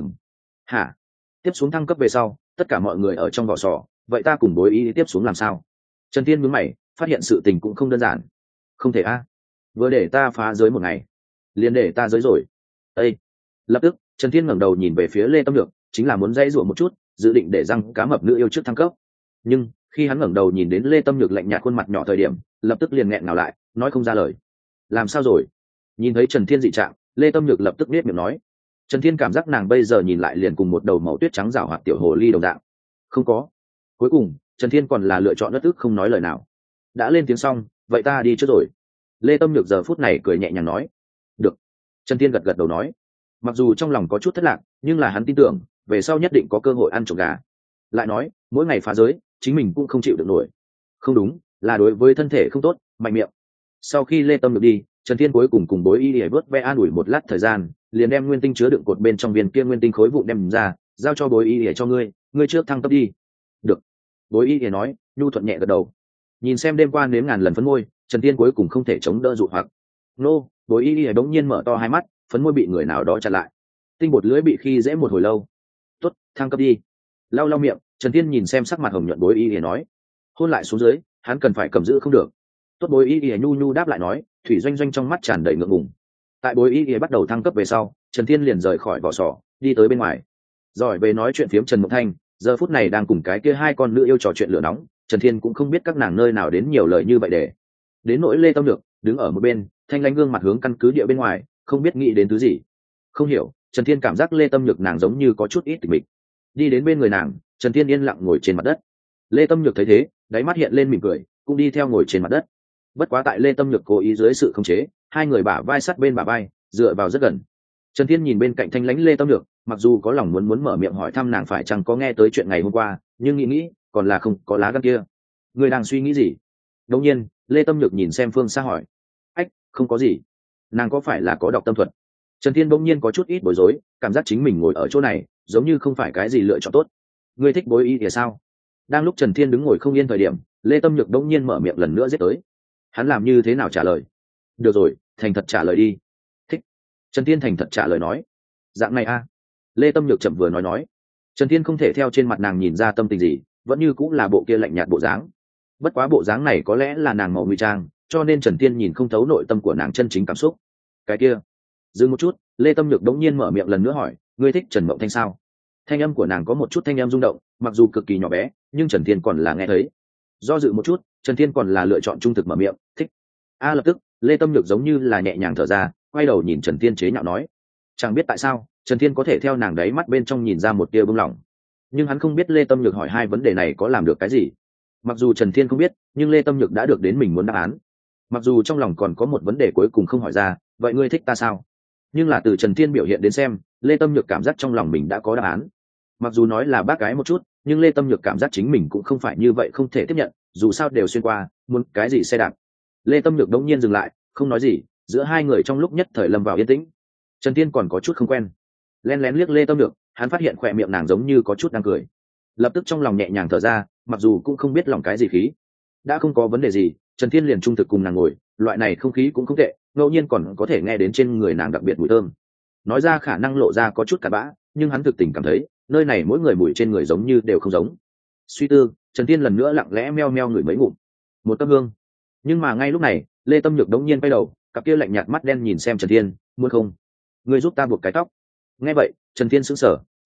Speaker 1: hả? Tiếp xuống thăng cấp về sau, tất cả mọi người ở trong vỏ sò, vậy ta cùng bối y tiếp xuống làm sao? Trần Thiên nhướng mày, phát hiện sự tình cũng không đơn giản. Không thể a, vừa để ta phá giới một ngày, liền để ta giới rồi. Ê! Lập tức, Trần Thiên ngẩng đầu nhìn về phía Lê Tâm Nhược, chính là muốn dây dụa một chút, dự định để Giang Cá Mập nữ yêu trước thăng cấp. Nhưng khi hắn ngẩng đầu nhìn đến Lê Tâm Nhược lạnh nhạt khuôn mặt nhỏ thời điểm, lập tức liền nghẹn ngào lại, nói không ra lời. Làm sao rồi? Nhìn thấy Trần Thiên dị trạng, Lê Tâm Nhược lập tức nết miệng nói. Trần Thiên cảm giác nàng bây giờ nhìn lại liền cùng một đầu màu tuyết trắng rảo hoạt tiểu hồ ly đồng dạng. Không có. Cuối cùng, Trần Thiên còn là lựa chọn đất ức không nói lời nào. Đã lên tiếng xong, vậy ta đi trước rồi. Lê Tâm Nhược giờ phút này cười nhẹ nhàng nói. Được. Trần Thiên gật gật đầu nói. Mặc dù trong lòng có chút thất lạc, nhưng là hắn tin tưởng, về sau nhất định có cơ hội ăn trộm gà. Lại nói, mỗi ngày phá giới, chính mình cũng không chịu được nổi. Không đúng, là đối với thân thể không tốt, mạnh miệng. Sau khi Lê Tâm Nhược đi, Trần Thiên cuối cùng cùng bối y để vớt ve an ủi một lát thời gian, liền đem nguyên tinh chứa đựng cột bên trong viên kia nguyên tinh khối vụn đem ra, giao cho bối y để cho ngươi trước thăng cấp đi. Được. Bối y để nói, nhu thuận nhẹ gật đầu. Nhìn xem đêm qua nếm ngàn lần phấn môi, Trần Thiên cuối cùng không thể chống đỡ dụ hoặc. Nô, bối y để đống nhiên mở to hai mắt, phấn môi bị người nào đó chặn lại. Tinh bột lưỡi bị khi dễ một hồi lâu. Tốt, thăng cấp đi. Lau lau miệng, Trần Thiên nhìn xem sắc mặt hồng nhuận bối y để nói, hôn lại xuống dưới, hắn cần phải cầm giữ không được. Tốt, bối y ỉa nhu nhu đáp lại nói, thủy doanh doanh trong mắt tràn đầy ngượng ngùng. Tại bối y ỉa bắt đầu thăng cấp về sau, Trần Thiên liền rời khỏi vỏ sò, đi tới bên ngoài. Giỏi về nói chuyện phiếm Trần Mộng Thanh giờ phút này đang cùng cái kia hai con nữ yêu trò chuyện lửa nóng, Trần Thiên cũng không biết các nàng nơi nào đến nhiều lời như vậy để. Đến nỗi Lê Tâm Nhược đứng ở một bên, thanh lãnh gương mặt hướng căn cứ địa bên ngoài, không biết nghĩ đến thứ gì. Không hiểu, Trần Thiên cảm giác Lê Tâm Nhược nàng giống như có chút ít tịch mịch. Đi đến bên người nàng, Trần Thiên yên lặng ngồi trên mặt đất. Lê Tâm Nhược thấy thế, đáy mắt hiện lên mỉm cười, cũng đi theo ngồi trên mặt đất. Bất quá tại Lê Tâm Nhược cố ý dưới sự khống chế, hai người bả vai sát bên bả vai, dựa vào rất gần. Trần Thiên nhìn bên cạnh thanh lãnh Lê Tâm Nhược, mặc dù có lòng muốn mở miệng hỏi thăm nàng phải chăng có nghe tới chuyện ngày hôm qua, nhưng nghĩ còn là không có lá gan kia. Người đang suy nghĩ gì? Đột nhiên, Lê Tâm Nhược nhìn xem phương xa hỏi. Ách, không có gì. Nàng có phải là có đọc tâm thuật? Trần Thiên bỗng nhiên có chút ít bối rối, cảm giác chính mình ngồi ở chỗ này, giống như không phải cái gì lựa chọn tốt. Ngươi thích bối y thì sao? Đang lúc Trần Thiên đứng ngồi không yên thời điểm, Lê Tâm Nhược bỗng nhiên mở miệng lần nữa giết tới. Hắn làm như thế nào trả lời? Được rồi, thành thật trả lời đi. Thích. Trần Thiên thành thật trả lời nói. Dạng này a. Lê Tâm Nhược chậm vừa nói. Trần Thiên không thể theo trên mặt nàng nhìn ra tâm tình gì, vẫn như cũng là bộ kia lạnh nhạt bộ dáng. Bất quá bộ dáng này có lẽ là nàng màu ngụy trang, cho nên Trần Thiên nhìn không thấu nội tâm của nàng chân chính cảm xúc. Cái kia. Dừng một chút, Lê Tâm Nhược đống nhiên mở miệng lần nữa hỏi, ngươi thích Trần Mộng Thanh sao? Thanh âm của nàng có một chút thanh âm rung động, mặc dù cực kỳ nhỏ bé, nhưng Trần Thiên còn là nghe thấy. Do dự một chút, Trần Thiên còn là lựa chọn trung thực mở miệng, thích. Lập tức, Lê Tâm Nhược giống như là nhẹ nhàng thở ra, quay đầu nhìn Trần Thiên chế nhạo nói. Chẳng biết tại sao, Trần Thiên có thể theo nàng đáy mắt bên trong nhìn ra một tia bưng lỏng. Nhưng hắn không biết Lê Tâm Nhược hỏi hai vấn đề này có làm được cái gì. Mặc dù Trần Thiên không biết, nhưng Lê Tâm Nhược đã được đến mình muốn đáp án. Mặc dù trong lòng còn có một vấn đề cuối cùng không hỏi ra, vậy ngươi thích ta sao? Nhưng là từ Trần Thiên biểu hiện đến xem, Lê Tâm Nhược cảm giác trong lòng mình đã có đáp án. Mặc dù nói là bác gái một chút, nhưng Lê Tâm Nhược cảm giác chính mình cũng không phải như vậy không thể tiếp nhận, dù sao đều xuyên qua, muốn cái gì xe đạp. Lê Tâm Nhược đống nhiên dừng lại, không nói gì, giữa hai người trong lúc nhất thời lâm vào yên tĩnh. Trần Thiên còn có chút không quen, lén lén liếc Lê Tâm Nhược, hắn phát hiện khỏe miệng nàng giống như có chút đang cười. Lập tức trong lòng nhẹ nhàng thở ra, mặc dù cũng không biết lòng cái gì khí. Đã không có vấn đề gì, Trần Thiên liền trung thực cùng nàng ngồi, loại này không khí cũng không tệ, ngẫu nhiên còn có thể nghe đến trên người nàng đặc biệt mùi thơm. Nói ra khả năng lộ ra có chút cặn bã, nhưng hắn thực tình cảm thấy, nơi này mỗi người mùi trên người giống như đều không giống. Suy tư, Trần Thiên lần nữa lặng lẽ meo meo ngửi mấy ngụm. Một tấm hương. Nhưng mà ngay lúc này, Lê Tâm Nhược đống nhiên quay đầu, cặp kia lạnh nhạt mắt đen nhìn xem Trần Thiên, muốn không? Ngươi giúp ta buộc cái tóc. Nghe vậy, Trần Thiên sững sờ,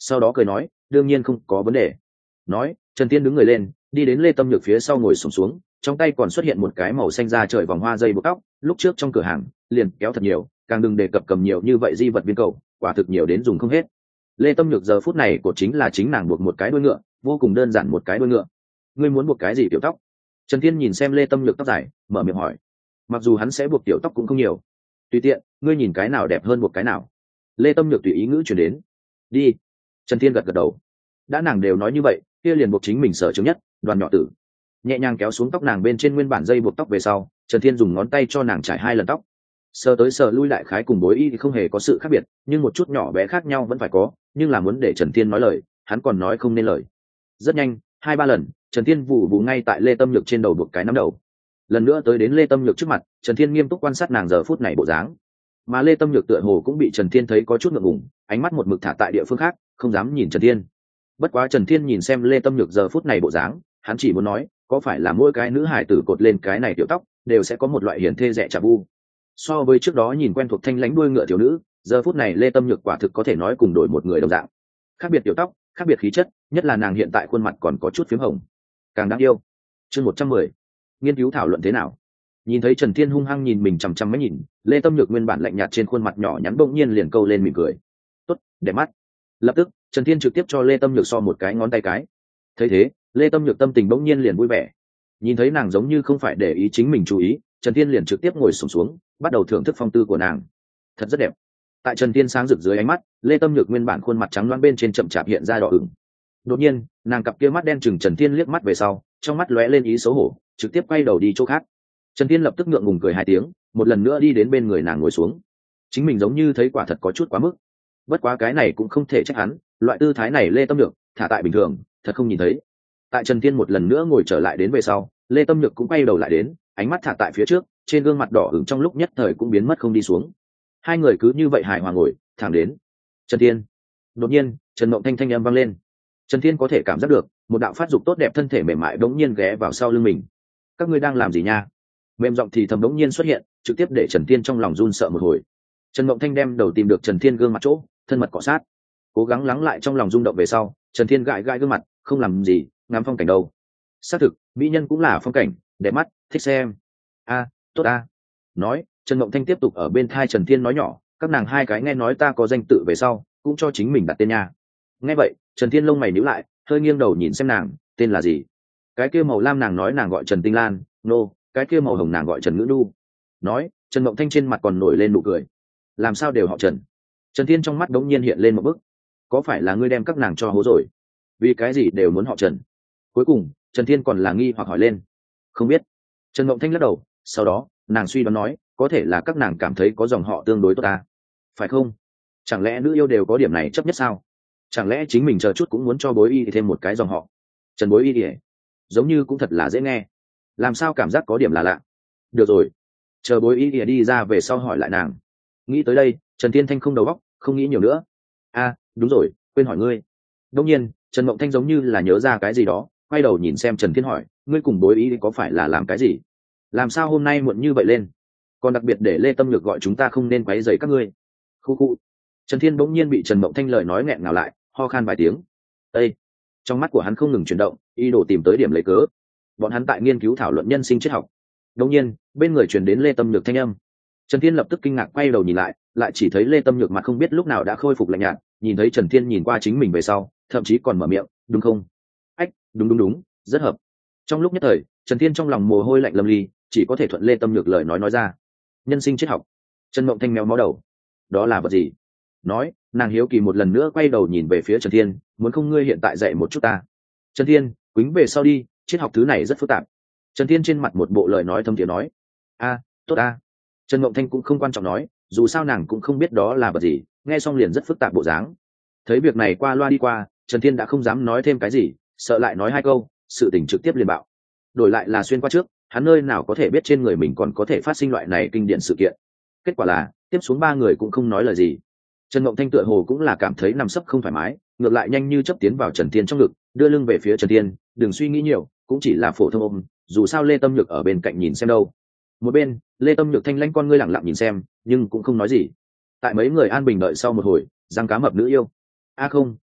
Speaker 1: sau đó cười nói đương nhiên không có vấn đề. Nói Trần Thiên đứng người lên đi đến Lê Tâm Nhược phía sau ngồi xổm xuống, trong tay còn xuất hiện một cái màu xanh da trời vòng hoa dây buộc tóc, lúc trước trong cửa hàng liền kéo thật nhiều, càng đừng đề cập cầm nhiều như vậy di vật viên cầu, quả thực nhiều đến dùng không hết. Lê Tâm Nhược giờ phút này của chính là chính nàng buộc một cái đuôi ngựa, vô cùng đơn giản một cái đuôi ngựa. Ngươi muốn buộc cái gì tiểu tóc? Trần Thiên nhìn xem Lê Tâm Nhược tóc dài, mở miệng hỏi. Mặc dù hắn sẽ buộc tiểu tóc cũng không nhiều, tùy tiện, ngươi nhìn cái nào đẹp hơn buộc cái nào. Lê Tâm Nhược tùy ý ngữ chuyển đến. Đi. Trần Thiên gật gật đầu. Đã nàng đều nói như vậy, kia liền buộc chính mình sở chứng nhất, Đoàn Nhỏ Tử. Nhẹ nhàng kéo xuống tóc nàng bên trên nguyên bản dây buộc tóc về sau, Trần Thiên dùng ngón tay cho nàng trải 2 lần tóc. Sờ tới sờ lui đại khái cùng bối y thì không hề có sự khác biệt, nhưng một chút nhỏ bé khác nhau vẫn phải có, nhưng là muốn để Trần Thiên nói lời, hắn còn nói không nên lời. Rất nhanh, 2-3 lần, Trần Thiên vụ vụ ngay tại Lê Tâm Nhược trên đầu buộc cái nắm đầu. Lần nữa tới đến Lê Tâm Nhược trước mặt, Trần Thiên nghiêm túc quan sát nàng giờ phút này bộ dáng. Mà Lê Tâm Nhược tựa hồ cũng bị Trần Thiên thấy có chút ngượng ngùng, ánh mắt một mực thả tại địa phương khác, không dám nhìn Trần Thiên. Bất quá Trần Thiên nhìn xem Lê Tâm Nhược giờ phút này bộ dáng, hắn chỉ muốn nói, có phải là mỗi cái nữ hải tử cột lên cái này tiểu tóc, đều sẽ có một loại hiển thê rẻ chả vu. So với trước đó nhìn quen thuộc thanh lãnh đuôi ngựa thiếu nữ, giờ phút này Lê Tâm Nhược quả thực có thể nói cùng đổi một người đồng dạng. Khác biệt tiểu tóc, khác biệt khí chất, nhất là nàng hiện tại khuôn mặt còn có chút phím hồng, càng đáng yêu. Chương 110. Nghiên cứu thảo luận thế nào? Nhìn thấy Trần Thiên hung hăng nhìn mình chằm chằm mấy nhìn, Lê Tâm Nhược nguyên bản lạnh nhạt trên khuôn mặt nhỏ nhắn bỗng nhiên liền câu lên mỉm cười. Tốt, đẹp mắt. Lập tức, Trần Thiên trực tiếp cho Lê Tâm Nhược so một cái ngón tay cái. Thấy thế, Lê Tâm Nhược tâm tình bỗng nhiên liền vui vẻ. Nhìn thấy nàng giống như không phải để ý chính mình chú ý, Trần Thiên liền trực tiếp ngồi xổm xuống, bắt đầu thưởng thức phong tư của nàng. Thật rất đẹp. Tại Trần Thiên sáng rực dưới ánh mắt, Lê Tâm Nhược nguyên bản khuôn mặt trắng loáng bên trên chậm chạp hiện ra đỏ ửng. Đột nhiên, nàng cặp kia mắt đen chừng Trần Thiên liếc mắt về sau, trong mắt lóe lên ý xấu hổ, trực tiếp quay đầu đi chỗ khác. Trần Thiên lập tức ngượng ngùng cười 2 tiếng, một lần nữa đi đến bên người nàng ngồi xuống. Chính mình giống như thấy quả thật có chút quá mức. Bất quá cái này cũng không thể trách hắn, loại tư thái này Lê Tâm Nhược thả tại bình thường, thật không nhìn thấy. Tại Trần Thiên một lần nữa ngồi trở lại đến về sau, Lê Tâm Nhược cũng quay đầu lại đến, ánh mắt thả tại phía trước, trên gương mặt đỏ ửng trong lúc nhất thời cũng biến mất không đi xuống. Hai người cứ như vậy hài hòa ngồi, thẳng đến Trần Thiên. Đột nhiên, Trần Mộng Thanh thanh âm vang lên. Trần Thiên có thể cảm giác được, một đạo phát dục tốt đẹp thân thể mềm mại bỗng nhiên ghé vào sau lưng mình. Các ngươi đang làm gì nha? Mềm giọng thì thầm bỗng nhiên xuất hiện, trực tiếp để Trần Thiên trong lòng run sợ một hồi. Trần Mộng Thanh đem đầu tìm được Trần Thiên gương mặt chỗ, thân mật cọ sát. Cố gắng lắng lại trong lòng rung động về sau, Trần Thiên gãi gãi gương mặt, không làm gì, ngắm phong cảnh đâu. Xác thực, mỹ nhân cũng là phong cảnh, đẹp mắt, thích xem. A, tốt a. Nói, Trần Mộng Thanh tiếp tục ở bên thai Trần Thiên nói nhỏ, các nàng hai cái nghe nói ta có danh tự về sau, cũng cho chính mình đặt tên nha. Nghe vậy, Trần Thiên lông mày nhíu lại, hơi nghiêng đầu nhìn xem nàng, tên là gì? Cái kia màu lam nàng nói nàng gọi Trần Tinh Lan, nô, cái kia màu hồng nàng gọi Trần Ngữ Nhu. Nói, Trần Mộng Thanh trên mặt còn nổi lên nụ cười. Làm sao đều họ Trần? Trần Thiên trong mắt đống nhiên hiện lên một bức. Có phải là ngươi đem các nàng cho hố rồi? Vì cái gì đều muốn họ Trần? Cuối cùng, Trần Thiên còn là nghi hoặc hỏi lên. Không biết. Trần Mộng Thanh lắc đầu, sau đó, nàng suy đoán nói, có thể là các nàng cảm thấy có dòng họ tương đối tốt ta. Phải không? Chẳng lẽ nữ yêu đều có điểm này chấp nhất sao? Chẳng lẽ chính mình chờ chút cũng muốn cho bối y thêm một cái dòng họ? Trần bối y ỉa, giống như cũng thật là dễ nghe. Làm sao cảm giác có điểm là lạ? Được rồi, chờ bối y ỉa đi ra về sau hỏi lại nàng. Nghĩ tới đây, Trần Thiên Thanh không đầu óc, không nghĩ nhiều nữa. A, đúng rồi, quên hỏi ngươi. Đông nhiên, Trần Mộng Thanh giống như là nhớ ra cái gì đó, quay đầu nhìn xem Trần Thiên hỏi, ngươi cùng bối y có phải là làm cái gì? Làm sao hôm nay muộn như vậy lên? Còn đặc biệt để Lê Tâm Nhược gọi chúng ta không nên quấy rầy các ngươi. Khu khu. Trần Thiên bỗng nhiên bị Trần Mộng Thanh lời nói nghẹn ngào lại, ho khan vài tiếng. Ê! Trong mắt của hắn không ngừng chuyển động, ý đồ tìm tới điểm lấy cớ. Bọn hắn tại nghiên cứu thảo luận nhân sinh triết học. Đột nhiên, bên người truyền đến Lê Tâm Nhược thanh âm. Trần Thiên lập tức kinh ngạc quay đầu nhìn lại, lại chỉ thấy Lê Tâm Nhược mặt không biết lúc nào đã khôi phục lạnh nhạt, nhìn thấy Trần Thiên nhìn qua chính mình về sau, thậm chí còn mở miệng, đúng không? Ách, đúng, rất hợp. Trong lúc nhất thời, Trần Thiên trong lòng mồ hôi lạnh lâm ly, chỉ có thể thuận Lê Tâm Nhược lời nói ra. Nhân sinh triết học. Trần Mộng Thanh méo mó đầu. Đó là vật gì? Nói, nàng hiếu kỳ một lần nữa quay đầu nhìn về phía Trần Thiên, muốn không ngươi hiện tại dạy một chút ta. Trần Thiên, quýnh về sau đi, triết học thứ này rất phức tạp. Trần Thiên trên mặt một bộ lời nói thâm thiế nói. A, tốt a. Trần Mộng Thanh cũng không quan trọng nói, dù sao nàng cũng không biết đó là vật gì, nghe xong liền rất phức tạp bộ dáng. Thấy việc này qua loa đi qua, Trần Thiên đã không dám nói thêm cái gì, sợ lại nói 2 câu, sự tình trực tiếp liền bạo. Đổi lại là xuyên qua trước, hắn nơi nào có thể biết trên người mình còn có thể phát sinh loại này kinh điển sự kiện. Kết quả là, tiếp xuống 3 người cũng không nói lời gì. Trần Mộng Thanh tựa hồ cũng là cảm thấy nằm sấp không thoải mái, ngược lại nhanh như chớp tiến vào Trần Thiên trong ngực, đưa lưng về phía Trần Thiên, đừng suy nghĩ nhiều, cũng chỉ là phổ thông ôm, dù sao Lê Tâm Nhược ở bên cạnh nhìn xem đâu. Một bên, Lê Tâm Nhược thanh lãnh con ngươi lẳng lặng nhìn xem, nhưng cũng không nói gì. Tại mấy người an bình đợi sau một hồi, răng cá mập nữ yêu. A không,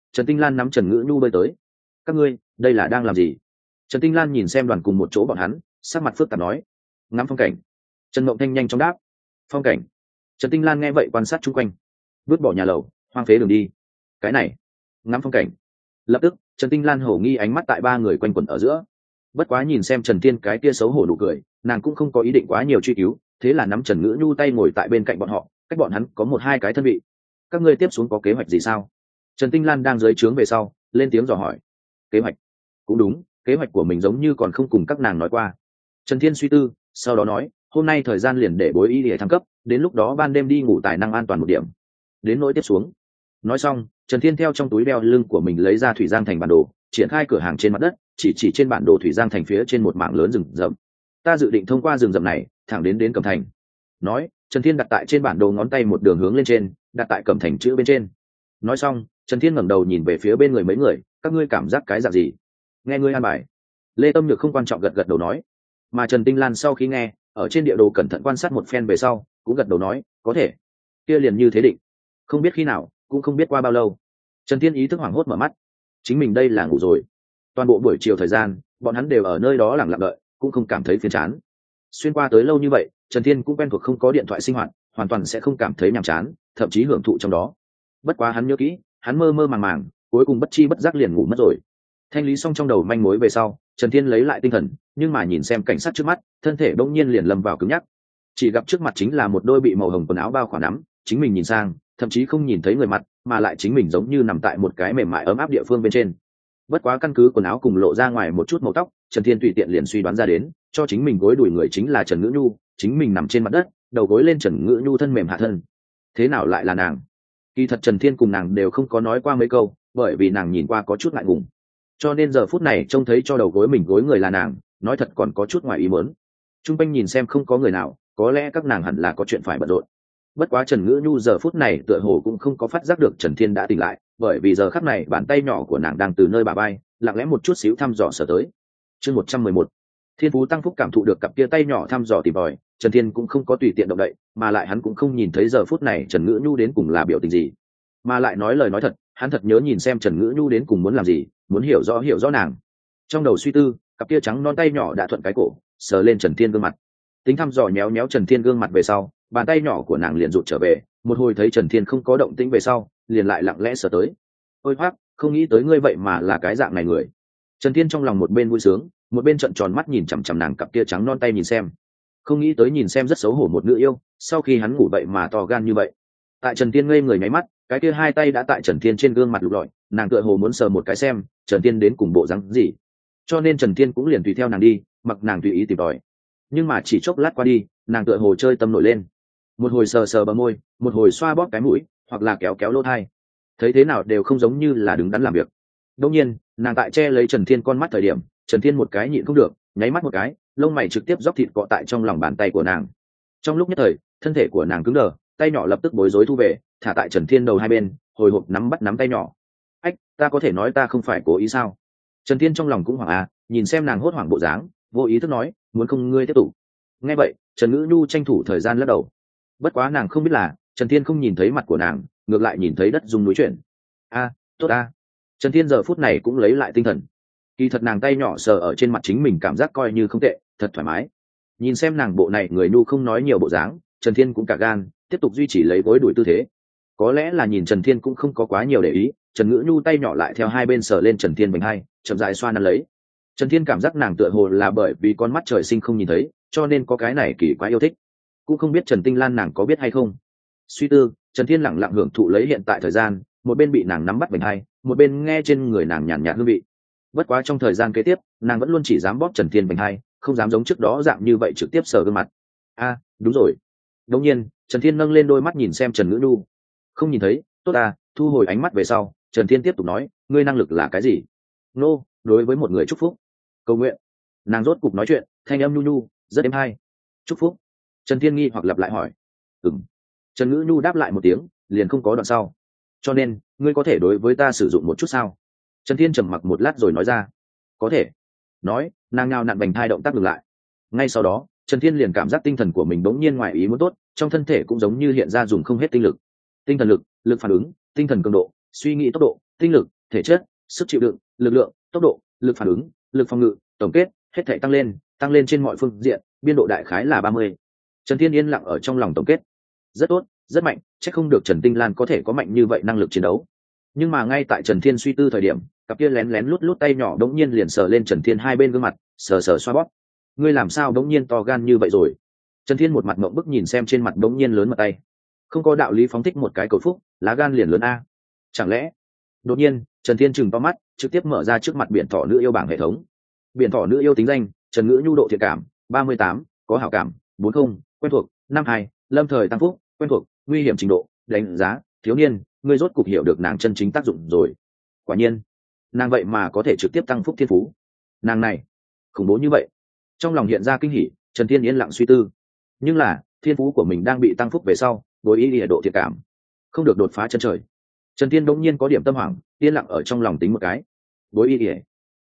Speaker 1: Trần Tinh Lan nắm Trần Ngữ Nhu bơi tới. Các ngươi đây là đang làm gì? Trần Tinh Lan nhìn xem đoàn cùng một chỗ bọn hắn, sắc mặt phức tạp nói. Ngắm phong cảnh. Trần Mộng Thanh nhanh chóng đáp. Phong cảnh. Trần Tinh Lan nghe vậy quan sát chung quanh, vứt bỏ nhà lầu, hoang phế đường đi. Cái này, ngắm phong cảnh. Lập tức Trần Tinh Lan hổ nghi ánh mắt tại ba người quanh quẩn ở giữa. Bất quá nhìn xem Trần Thiên cái kia xấu hổ nụ cười, nàng cũng không có ý định quá nhiều truy cứu, thế là nắm Trần Ngữ Nhu tay ngồi tại bên cạnh bọn họ, cách bọn hắn có một hai cái thân vị. Các ngươi tiếp xuống có kế hoạch gì sao? Trần Tinh Lan đang dưới trướng về sau lên tiếng dò hỏi. Kế hoạch? Cũng đúng, kế hoạch của mình giống như còn không cùng các nàng nói qua. Trần Thiên suy tư, sau đó nói, hôm nay thời gian liền để bối y để thăng cấp, đến lúc đó ban đêm đi ngủ tài năng an toàn một điểm. Đến nỗi tiếp xuống. Nói xong, Trần Thiên theo trong túi đeo lưng của mình lấy ra Thủy Giang Thành bản đồ, triển khai cửa hàng trên mặt đất, chỉ trên bản đồ Thủy Giang Thành phía trên một mảng lớn rừng rậm. Ta dự định thông qua rừng rậm này thẳng đến Cẩm Thành. Nói, Trần Thiên đặt tại trên bản đồ ngón tay một đường hướng lên trên, đặt tại Cẩm Thành chữ bên trên. Nói xong, Trần Thiên ngẩng đầu nhìn về phía bên người mấy người, các ngươi cảm giác cái dạng gì? Nghe ngươi an bài. Lê Tâm Nhược không quan trọng gật gật đầu nói. Mà Trần Tinh Lan sau khi nghe, ở trên địa đồ cẩn thận quan sát một phen về sau, cũng gật đầu nói, có thể. Kia liền như thế định. Không biết khi nào, cũng không biết qua bao lâu. Trần Thiên ý thức hoảng hốt mở mắt. Chính mình đây là ngủ rồi. Toàn bộ buổi chiều thời gian, bọn hắn đều ở nơi đó lặng lặng đợi, cũng không cảm thấy phiền chán. Xuyên qua tới lâu như vậy, Trần Thiên cũng quen thuộc không có điện thoại sinh hoạt, hoàn toàn sẽ không cảm thấy nhàm chán, thậm chí hưởng thụ trong đó. Bất quá hắn nhớ kỹ, hắn mơ mơ màng màng, cuối cùng bất chi bất giác liền ngủ mất rồi. Thanh lý xong trong đầu manh mối về sau, Trần Thiên lấy lại tinh thần, nhưng mà nhìn xem cảnh sát trước mắt, thân thể bỗng nhiên liền lâm vào cứng nhắc. Chỉ gặp trước mặt chính là một đôi bị màu hồng quần áo bao khỏa nắm, chính mình nhìn sang, thậm chí không nhìn thấy người mặt, mà lại chính mình giống như nằm tại một cái mềm mại ấm áp địa phương bên trên. Bất quá căn cứ quần áo cùng lộ ra ngoài một chút màu tóc, Trần Thiên tùy tiện liền suy đoán ra đến, cho chính mình gối đùi người chính là Trần Ngữ Nhu, chính mình nằm trên mặt đất, đầu gối lên Trần Ngữ Nhu thân mềm hạ thân. Thế nào lại là nàng? Kỳ thật Trần Thiên cùng nàng đều không có nói qua mấy câu, bởi vì nàng nhìn qua có chút ngại ngùng. Cho nên giờ phút này trông thấy cho đầu gối mình gối người là nàng, nói thật còn có chút ngoài ý muốn. Trung quanh nhìn xem không có người nào, có lẽ các nàng hẳn là có chuyện phải bận rộn. Bất quá Trần Ngữ Nhu giờ phút này tựa hồ cũng không có phát giác được Trần Thiên đã tỉnh lại, bởi vì giờ khắc này bàn tay nhỏ của nàng đang từ nơi bà bay, lặng lẽ một chút xíu thăm dò sở tới. Chương 111. Thiên Phú Tăng Phúc cảm thụ được cặp kia tay nhỏ thăm dò tìm tòi, Trần Thiên cũng không có tùy tiện động đậy, mà lại hắn cũng không nhìn thấy giờ phút này Trần Ngữ Nhu đến cùng là biểu tình gì, mà lại nói lời nói thật, hắn thật nhớ nhìn xem Trần Ngữ Nhu đến cùng muốn làm gì, muốn hiểu rõ nàng. Trong đầu suy tư, cặp kia trắng non tay nhỏ đã thuận cái cổ, sờ lên Trần Thiên gương mặt. Tính thăm dò nhéo nhéo Trần Thiên gương mặt về sau, bàn tay nhỏ của nàng liền rụt trở về, một hồi thấy Trần Thiên không có động tĩnh về sau, liền lại lặng lẽ sờ tới. Ôi hoắc, không nghĩ tới ngươi vậy mà là cái dạng này người. Trần Thiên trong lòng một bên vui sướng, một bên trợn tròn mắt nhìn chằm chằm nàng cặp kia trắng non tay nhìn xem. Không nghĩ tới nhìn xem rất xấu hổ một nữ yêu, sau khi hắn ngủ vậy mà to gan như vậy. Tại Trần Thiên ngây người nháy mắt, cái kia hai tay đã tại Trần Thiên trên gương mặt lục lọi, nàng tựa hồ muốn sờ một cái xem Trần Thiên đến cùng bộ dáng gì. Cho nên Trần Thiên cũng liền tùy theo nàng đi, mặc nàng tùy ý tìm tòi. Nhưng mà chỉ chốc lát qua đi, nàng tựa hồ chơi tâm nổi lên. Một hồi sờ sờ bờ môi, một hồi xoa bóp cái mũi, hoặc là kéo kéo lỗ tai. Thấy thế nào đều không giống như là đứng đắn làm việc. Đương nhiên, nàng tại che lấy Trần Thiên con mắt thời điểm, Trần Thiên một cái nhịn không được, nháy mắt một cái, lông mày trực tiếp róc thịt cọ tại trong lòng bàn tay của nàng. Trong lúc nhất thời, thân thể của nàng cứng đờ, tay nhỏ lập tức bối rối thu về, thả tại Trần Thiên đầu hai bên, hồi hộp nắm bắt nắm tay nhỏ. Ách, ta có thể nói ta không phải cố ý sao? Trần Thiên trong lòng cũng hoảng nhìn xem nàng hốt hoảng bộ dáng, vô ý thức nói, muốn không ngươi tiếp tục. Nghe vậy, Trần Ngữ Nhu tranh thủ thời gian lắc đầu. Bất quá nàng không biết là, Trần Thiên không nhìn thấy mặt của nàng, ngược lại nhìn thấy đất rung núi chuyển. Tốt Trần Thiên giờ phút này cũng lấy lại tinh thần. Kỳ thật nàng tay nhỏ sờ ở trên mặt chính mình cảm giác coi như không tệ, thật thoải mái. Nhìn xem nàng bộ này người nu không nói nhiều bộ dáng, Trần Thiên cũng cả gan, tiếp tục duy trì lấy gối đuổi tư thế. Có lẽ là nhìn Trần Thiên cũng không có quá nhiều để ý, Trần Ngữ Nhu tay nhỏ lại theo hai bên sờ lên Trần Thiên bình hai, chậm rãi xoa nắn lấy. Trần Thiên cảm giác nàng tựa hồ là bởi vì con mắt trời sinh không nhìn thấy, cho nên có cái này kỳ quái yêu thích. Cũng không biết Trần Tinh Lan nàng có biết hay không. Suy tư, Trần Thiên lặng lặng hưởng thụ lấy hiện tại thời gian, một bên bị nàng nắm bắt bình hai, một bên nghe trên người nàng nhàn nhạt hương vị. Bất quá trong thời gian kế tiếp, nàng vẫn luôn chỉ dám bóp Trần Thiên bình hai, không dám giống trước đó dạng như vậy trực tiếp sờ gương mặt. Đúng rồi. Đột nhiên, Trần Thiên nâng lên đôi mắt nhìn xem Trần Ngữ Nhu. Không nhìn thấy, tốt thu hồi ánh mắt về sau, Trần Thiên tiếp tục nói, ngươi năng lực là cái gì? Đối với một người chúc phúc. Cầu nguyện. Nàng rốt cục nói chuyện, thanh âm nhu nhu, rất êm hay. Chúc phúc. Trần Thiên nghi hoặc lặp lại hỏi. Trần Ngữ Nhu đáp lại một tiếng, liền không có đoạn sau. Cho nên, ngươi có thể đối với ta sử dụng một chút sao? Trần Thiên trầm mặc một lát rồi nói ra. Có thể. Nói, nàng ngao nặn bành thai động tác ngừng lại. Ngay sau đó, Trần Thiên liền cảm giác tinh thần của mình bỗng nhiên ngoài ý muốn tốt, trong thân thể cũng giống như hiện ra dùng không hết tinh lực. Tinh thần lực, lực phản ứng, tinh thần cường độ, suy nghĩ tốc độ, tinh lực, thể chất, sức chịu đựng, lực lượng, tốc độ, lực phản ứng, lực phòng ngự, tổng kết hết thể tăng lên trên mọi phương diện, biên độ đại khái là 30. Trần Thiên yên lặng ở trong lòng tổng kết. Rất tốt, rất mạnh, chắc không được Trần Tinh Lan có thể có mạnh như vậy năng lực chiến đấu. Nhưng mà ngay tại Trần Thiên suy tư thời điểm, cặp kia lén lén lút lút tay nhỏ đống nhiên liền sờ lên Trần Thiên hai bên gương mặt, sờ sờ xoa bóp. Ngươi làm sao đống nhiên to gan như vậy rồi? Trần Thiên một mặt mộng bức nhìn xem trên mặt đống nhiên lớn mặt tay. Không có đạo lý phóng thích một cái cầu phúc, lá gan liền lớn a. Chẳng lẽ? Đột nhiên, Trần Thiên chừng to mắt, trực tiếp mở ra trước mặt biển thỏ nữ yêu bảng hệ thống. Biển thỏ nữ yêu tính danh: Trần Ngữ Nhu, độ thiện cảm 38, có hảo cảm 40, quen thuộc 52, lâm thời tăng phúc quen thuộc, nguy hiểm trình độ đánh giá thiếu niên. Ngươi rốt cục hiểu được nàng chân chính tác dụng rồi. Quả nhiên, nàng vậy mà có thể trực tiếp tăng phúc thiên phú. Nàng này khủng bố như vậy. Trong lòng hiện ra kinh hỉ, Trần Thiên yên lặng suy tư. Nhưng là thiên phú của mình đang bị tăng phúc về sau, đối ý địa độ thiện cảm không được đột phá chân trời. Trần Thiên đống nhiên có điểm tâm hoảng, yên lặng ở trong lòng tính một cái. Đối ý địa